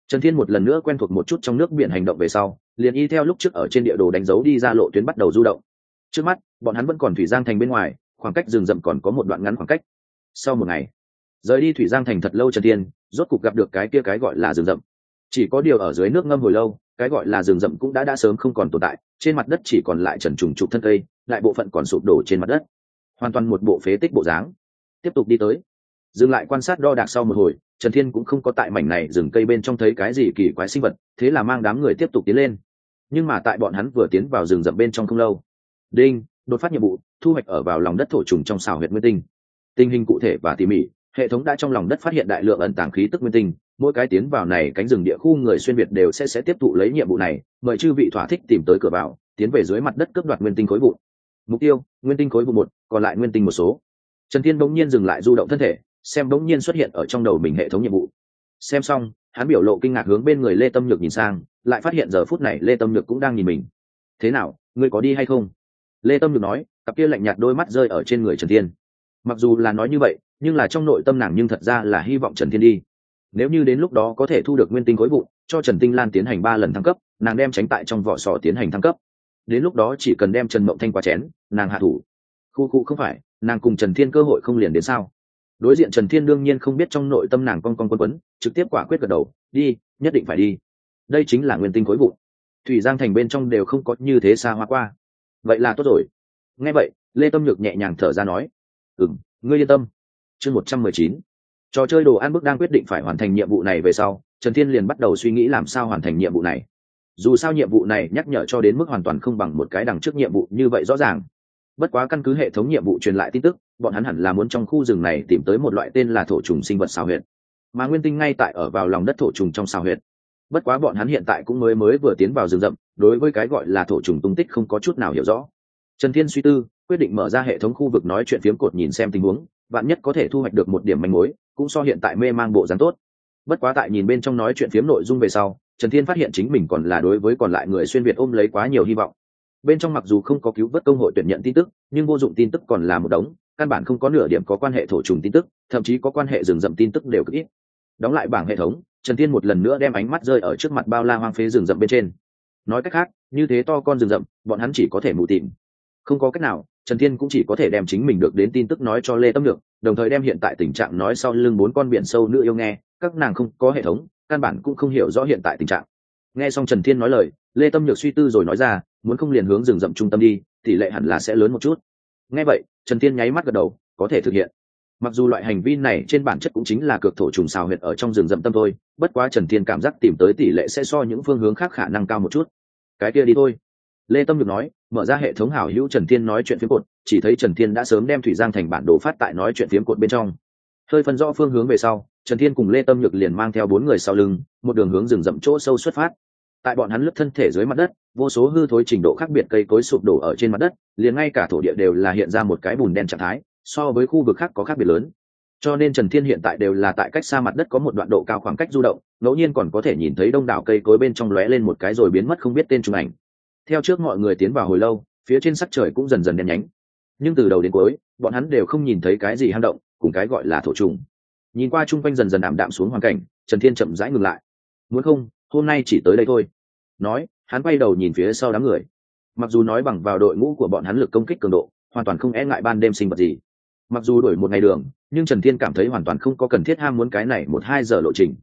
Speaker 1: Trần Thiên một lần nữa quen thuộc một chút trong nước biển hành động về sau, liền y theo lúc trước ở trên địa đồ đánh dấu đi ra lộ tuyến bắt đầu du động. Trước mắt, bọn hắn vẫn còn thủy giang thành bên ngoài, khoảng cách rừng rậm còn có một đoạn ngắn khoảng cách. Sau một ngày, rời đi thủy giang thành thật lâu, Trần Thiên rốt cục gặp được cái gọi là rừng rậm. Chỉ có điều ở dưới nước ngâm hồi lâu, cái gọi là rừng rậm cũng đã sớm không còn tồn tại, trên mặt đất chỉ còn lại trần trùng trục thân cây, lại bộ phận còn sụp đổ trên mặt đất, hoàn toàn một bộ phế tích bộ dáng. Tiếp tục đi tới, dừng lại quan sát đo đạc sau một hồi, Trần Thiên cũng không có tại mảnh này rừng cây bên trong thấy cái gì kỳ quái sinh vật, thế là mang đám người tiếp tục tiến lên. Nhưng mà tại bọn hắn vừa tiến vào rừng rậm bên trong không lâu, đinh, đột phát nhiệm vụ, thu hoạch ở vào lòng đất thổ trùng trong xào huyệt nguyên tinh. Tình hình cụ thể và tỉ mỉ, hệ thống đã trong lòng đất phát hiện đại lượng ẩn tàng khí tức nguyên tinh, mỗi cái tiến vào này cánh rừng địa khu người xuyên việt đều sẽ tiếp thụ lấy nhiệm vụ này, mời chư vị thỏa thích tìm tới cửa vào, tiến về dưới mặt đất cướp đoạt nguyên tinh khối vụn. Mục tiêu, nguyên tinh khối vụn 1, còn lại nguyên tinh một số. Trần Thiên bỗng nhiên dừng lại du động thân thể, xem bỗng nhiên xuất hiện ở trong đầu mình hệ thống nhiệm vụ. Xem xong, hắn biểu lộ kinh ngạc hướng bên người Lê Tâm Nhược nhìn sang, lại phát hiện giờ phút này Lê Tâm Nhược cũng đang nhìn mình. Thế nào, ngươi có đi hay không? Lê Tâm Nhược nói, cặp kia lạnh nhạt đôi mắt rơi ở trên người Trần Thiên. Mặc dù là nói như vậy, nhưng là trong nội tâm nàng nhưng thật ra là hy vọng Trần Thiên đi. Nếu như đến lúc đó có thể thu được nguyên tinh khối vụn, cho Trần Tinh Lan tiến hành 3 lần thăng cấp, nàng đem tránh tại trong vỏ sò tiến hành thăng cấp. Đến lúc đó chỉ cần đem Trần Mộng Thanh qua chén, nàng hạ thủ. Khu không phải, nàng cùng Trần Thiên cơ hội không liền đến sao? Đối diện Trần Thiên đương nhiên không biết trong nội tâm nàng con quấn, trực tiếp quả quyết gật đầu, đi, nhất định phải đi. Đây chính là nguyên tinh khối vụn. Thủy Giang thành bên trong đều không có như thế xa hoa qua. Vậy là tốt rồi. Nghe vậy, Lê Tâm Nhược nhẹ nhàng thở ra nói, ngươi yên tâm. Chương 119. Trò chơi đồ ăn bước đang quyết định phải hoàn thành nhiệm vụ này về sau, Trần Thiên liền bắt đầu suy nghĩ làm sao hoàn thành nhiệm vụ này. Dù sao nhiệm vụ này nhắc nhở cho đến mức hoàn toàn không bằng một cái đằng trước nhiệm vụ như vậy rõ ràng. Bất quá căn cứ hệ thống nhiệm vụ truyền lại tin tức, bọn hắn hẳn là muốn trong khu rừng này tìm tới một loại tên là thổ trùng sinh vật xào huyệt, mà nguyên tinh ngay tại ở vào lòng đất thổ trùng trong xào huyệt. Bất quá bọn hắn hiện tại cũng mới vừa tiến vào rừng rậm, đối với cái gọi là thổ trùng tung tích không có chút nào hiểu rõ. Trần Thiên suy tư, quyết định mở ra hệ thống khu vực nói chuyện phiếm cột nhìn xem tình huống, vạn nhất có thể thu hoạch được một điểm manh mối, cũng so hiện tại mê mang bộ dáng tốt. Bất quá tại nhìn bên trong nói chuyện phiếm nội dung về sau, Trần Thiên phát hiện chính mình còn là đối với còn lại người xuyên việt ôm lấy quá nhiều hy vọng. Bên trong mặc dù không có cứu vớt công hội tuyển nhận tin tức, nhưng vô dụng tin tức còn là một đống, căn bản không có nửa điểm có quan hệ thổ trùng tin tức, thậm chí có quan hệ rừng rậm tin tức đều cực ít. Đóng lại bảng hệ thống, Trần Thiên một lần nữa đem ánh mắt rơi ở trước mặt bao la hoang phế rừng rậm bên trên. Nói cách khác, như thế to con rừng rậm, bọn hắn chỉ có thể mù tìm. Không có cách nào, Trần Thiên cũng chỉ có thể đem chính mình được đến tin tức nói cho Lê Tâm Nhược, đồng thời đem hiện tại tình trạng nói sau lưng 4 con biển sâu nữ yêu nghe, các nàng không có hệ thống, căn bản cũng không hiểu rõ hiện tại tình trạng. Nghe xong Trần Thiên nói lời, Lê Tâm Nhược suy tư rồi nói ra, muốn không liền hướng rừng rậm trung tâm đi, tỷ lệ hẳn là sẽ lớn một chút. Nghe vậy, Trần Thiên nháy mắt gật đầu, có thể thực hiện. Mặc dù loại hành vi này trên bản chất cũng chính là cược thổ trùng xào huyệt ở trong rừng rậm tâm thôi, bất quá Trần Thiên cảm giác tìm tới tỷ lệ sẽ so những phương hướng khác khả năng cao một chút. Cái kia đi thôi. Lê Tâm Nhược nói, mở ra hệ thống hảo hữu Trần Thiên nói chuyện phiếm cột, chỉ thấy Trần Thiên đã sớm đem Thủy Giang thành bản đồ phát tại nói chuyện phiếm cột bên trong. Hơi phân rõ phương hướng về sau, Trần Thiên cùng Lê Tâm Nhược liền mang theo 4 người sau lưng, một đường hướng rừng rậm chỗ sâu xuất phát. Tại bọn hắn lướt thân thể dưới mặt đất, vô số hư thối trình độ khác biệt cây cối sụp đổ ở trên mặt đất, liền ngay cả thổ địa đều là hiện ra một cái bùn đen trạng thái, so với khu vực khác có khác biệt lớn. Cho nên Trần Thiên hiện tại đều là tại cách xa mặt đất có một đoạn độ cao khoảng cách du động, ngẫu nhiên còn có thể nhìn thấy đông đảo cây cối bên trong lóe lên một cái rồi biến mất không biết tên trùng ảnh. Theo trước mọi người tiến vào hồi lâu, phía trên sắc trời cũng dần dần đen nhánh, nhưng từ đầu đến cuối, bọn hắn đều không nhìn thấy cái gì hang động, cùng cái gọi là thổ trùng. Nhìn qua chung quanh dần dần ảm đạm xuống hoàn cảnh, Trần Thiên chậm rãi ngừng lại. Muốn không, hôm nay chỉ tới đây thôi. Nói, hắn quay đầu nhìn phía sau đám người. Mặc dù nói bằng vào đội ngũ của bọn hắn lực công kích cường độ, hoàn toàn không e ngại ban đêm sinh vật gì. Mặc dù đổi một ngày đường, nhưng Trần Thiên cảm thấy hoàn toàn không có cần thiết ham muốn cái này 1-2 giờ lộ trình.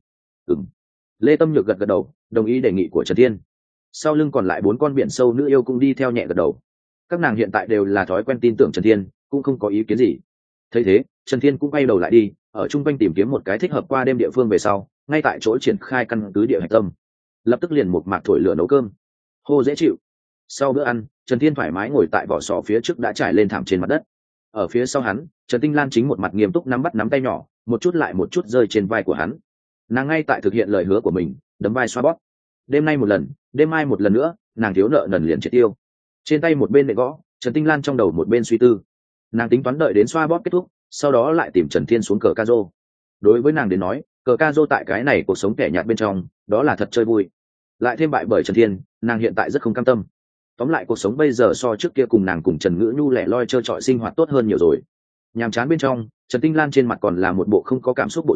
Speaker 1: Lê Tâm Nhược gật gật đầu, đồng ý đề nghị của Trần Thiên. Sau lưng còn lại 4 con biển sâu nữ yêu cũng đi theo nhẹ gật đầu. Các nàng hiện tại đều là thói quen tin tưởng Trần Thiên, cũng không có ý kiến gì. Thấy thế, Trần Thiên cũng quay đầu lại đi, ở trung quanh tìm kiếm một cái thích hợp qua đêm địa phương về sau, ngay tại chỗ triển khai căn cứ địa hạch tâm. Lập tức liền một mạc thổi lửa nấu cơm. Hô dễ chịu. Sau bữa ăn, Trần Thiên thoải mái ngồi tại vỏ sò phía trước đã trải lên thảm trên mặt đất. Ở phía sau hắn, Trần Tinh Lan chính một mặt nghiêm túc nắm bắt nắm tay nhỏ, một chút lại một chút rơi trên vai của hắn. Nàng ngay tại thực hiện lời hứa của mình, đấm vai xoa bóp. Đêm nay một lần, đêm mai một lần nữa, nàng thiếu nợ nần liền triệt tiêu. Trên tay một bên nệ gõ, Trần Tinh Lan trong đầu một bên suy tư. Nàng tính toán đợi đến xoa bóp kết thúc, sau đó lại tìm Trần Thiên xuống cờ ca rô. Đối với nàng đến nói, cờ ca rô tại cái này cuộc sống kẻ nhạt bên trong, đó là thật chơi vui. Lại thêm bại bởi Trần Thiên, nàng hiện tại rất không cam tâm. Tóm lại cuộc sống bây giờ so trước kia cùng nàng cùng Trần Ngữ Nhu lẻ loi chơi trọi sinh hoạt tốt hơn nhiều rồi. Nhàm chán bên trong, Trần Tinh Lan trên mặt còn là một bộ không có cảm xúc bộ dáng,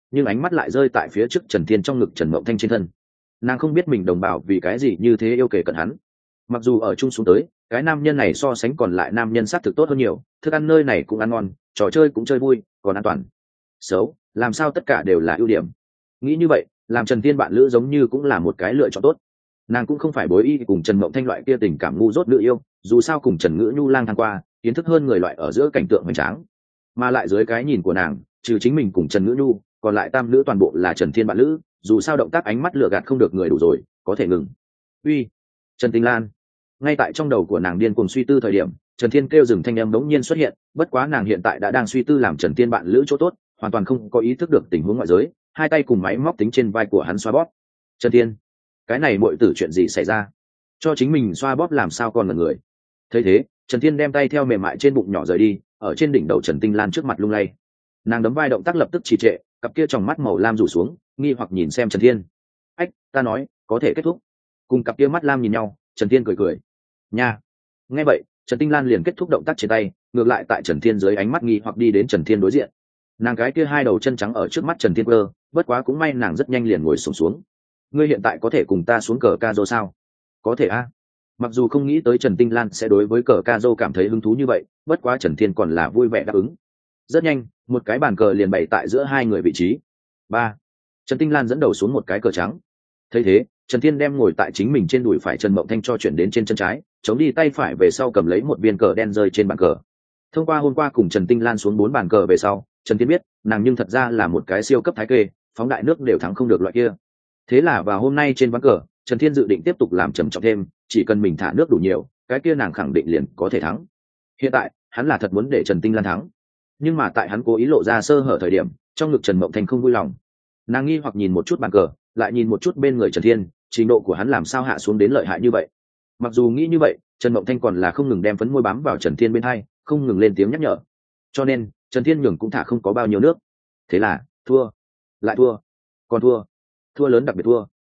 Speaker 1: nhưng ánh mắt lại rơi tại phía trước Trần Thiên trong ngực Trần Mộng Thanh trên thân. Nàng không biết mình đồng bào vì cái gì như thế yêu kể cận hắn. Mặc dù ở chung xuống tới, cái nam nhân này so sánh còn lại nam nhân xác thực tốt hơn nhiều, thức ăn nơi này cũng ăn ngon, trò chơi cũng chơi vui, còn an toàn. Xấu, làm sao tất cả đều là ưu điểm. Nghĩ như vậy, làm Trần Thiên bạn lữ giống như cũng là một cái lựa chọn tốt. Nàng cũng không phải bối y cùng Trần Mộng Thanh loại kia tình cảm ngu dốt nữ yêu, dù sao cùng Trần Ngữ Nhu lang thang qua, kiến thức hơn người loại ở giữa cảnh tượng hoành tráng. Mà lại dưới cái nhìn của nàng, trừ chính mình cùng Trần Ngữ Nhu, còn lại tam nữ toàn bộ là Trần Thiên bạn lữ, dù sao động tác ánh mắt lừa gạt không được người đủ rồi, có thể ngừng. Uy, Trần Tinh Lan. Ngay tại trong đầu của nàng điên cuồng suy tư thời điểm, Trần Thiên kêu dừng thanh âm bỗng nhiên xuất hiện, bất quá nàng hiện tại đã đang suy tư làm Trần Thiên bạn lữ chỗ tốt, hoàn toàn không có ý thức được tình huống ngoại giới, hai tay cùng máy móc tính trên vai của hắn xoa bóp. Trần Thiên, cái này muội tử chuyện gì xảy ra? Cho chính mình xoa bóp làm sao còn là người? Thấy thế, Trần Thiên đem tay theo mềm mại trên bụng nhỏ rời đi, ở trên đỉnh đầu Trần Tinh Lan trước mặt lung lay. Nàng đấm vai động tác lập tức trì trệ, cặp kia tròng mắt màu lam rủ xuống, nghi hoặc nhìn xem Trần Thiên. Ách, ta nói, có thể kết thúc. Cùng cặp kia mắt lam nhìn nhau, Trần Thiên cười cười. Nha. Nghe vậy, Trần Tinh Lan liền kết thúc động tác trên tay, ngược lại tại Trần Thiên dưới ánh mắt nghi hoặc đi đến Trần Thiên đối diện. Nàng cái kia hai đầu chân trắng ở trước mắt Trần Thiên cơ, bất quá cũng may nàng rất nhanh liền ngồi xổm xuống. Ngươi hiện tại có thể cùng ta xuống cờ ca dô sao? Có thể a. Mặc dù không nghĩ tới Trần Tinh Lan sẽ đối với cờ ca dô cảm thấy hứng thú như vậy, bất quá Trần Thiên còn là vui vẻ đáp ứng. Rất nhanh, một cái bàn cờ liền bày tại giữa hai người vị trí. Ba. Trần Tinh Lan dẫn đầu xuống một cái cờ trắng. Thấy thế, Trần Thiên đem ngồi tại chính mình trên đùi phải Trần Mộng Thanh cho chuyển đến trên chân trái, chống đi tay phải về sau cầm lấy một viên cờ đen rơi trên bàn cờ. Thông qua hôm qua cùng Trần Tinh Lan xuống 4 bàn cờ về sau, Trần Thiên biết, nàng nhưng thật ra là một cái siêu cấp thái kê, phóng đại nước đều thắng không được loại kia. Thế là vào hôm nay trên ván cờ, Trần Thiên dự định tiếp tục làm trầm trọng thêm, chỉ cần mình thả nước đủ nhiều, cái kia nàng khẳng định liền có thể thắng. Hiện tại, hắn là thật muốn để Trần Tinh Lan thắng. Nhưng mà tại hắn cố ý lộ ra sơ hở thời điểm, trong ngực Trần Mộng Thanh không vui lòng. Nàng nghi hoặc nhìn một chút bàn cờ, lại nhìn một chút bên người Trần Thiên, trình độ của hắn làm sao hạ xuống đến lợi hại như vậy. Mặc dù nghĩ như vậy, Trần Mộng Thanh còn là không ngừng đem phấn môi bám vào Trần Thiên bên hai, không ngừng lên tiếng nhắc nhở. Cho nên, Trần Thiên nhường cũng thả không có bao nhiêu nước. Thế là, thua, lại thua, còn thua, thua lớn đặc biệt thua.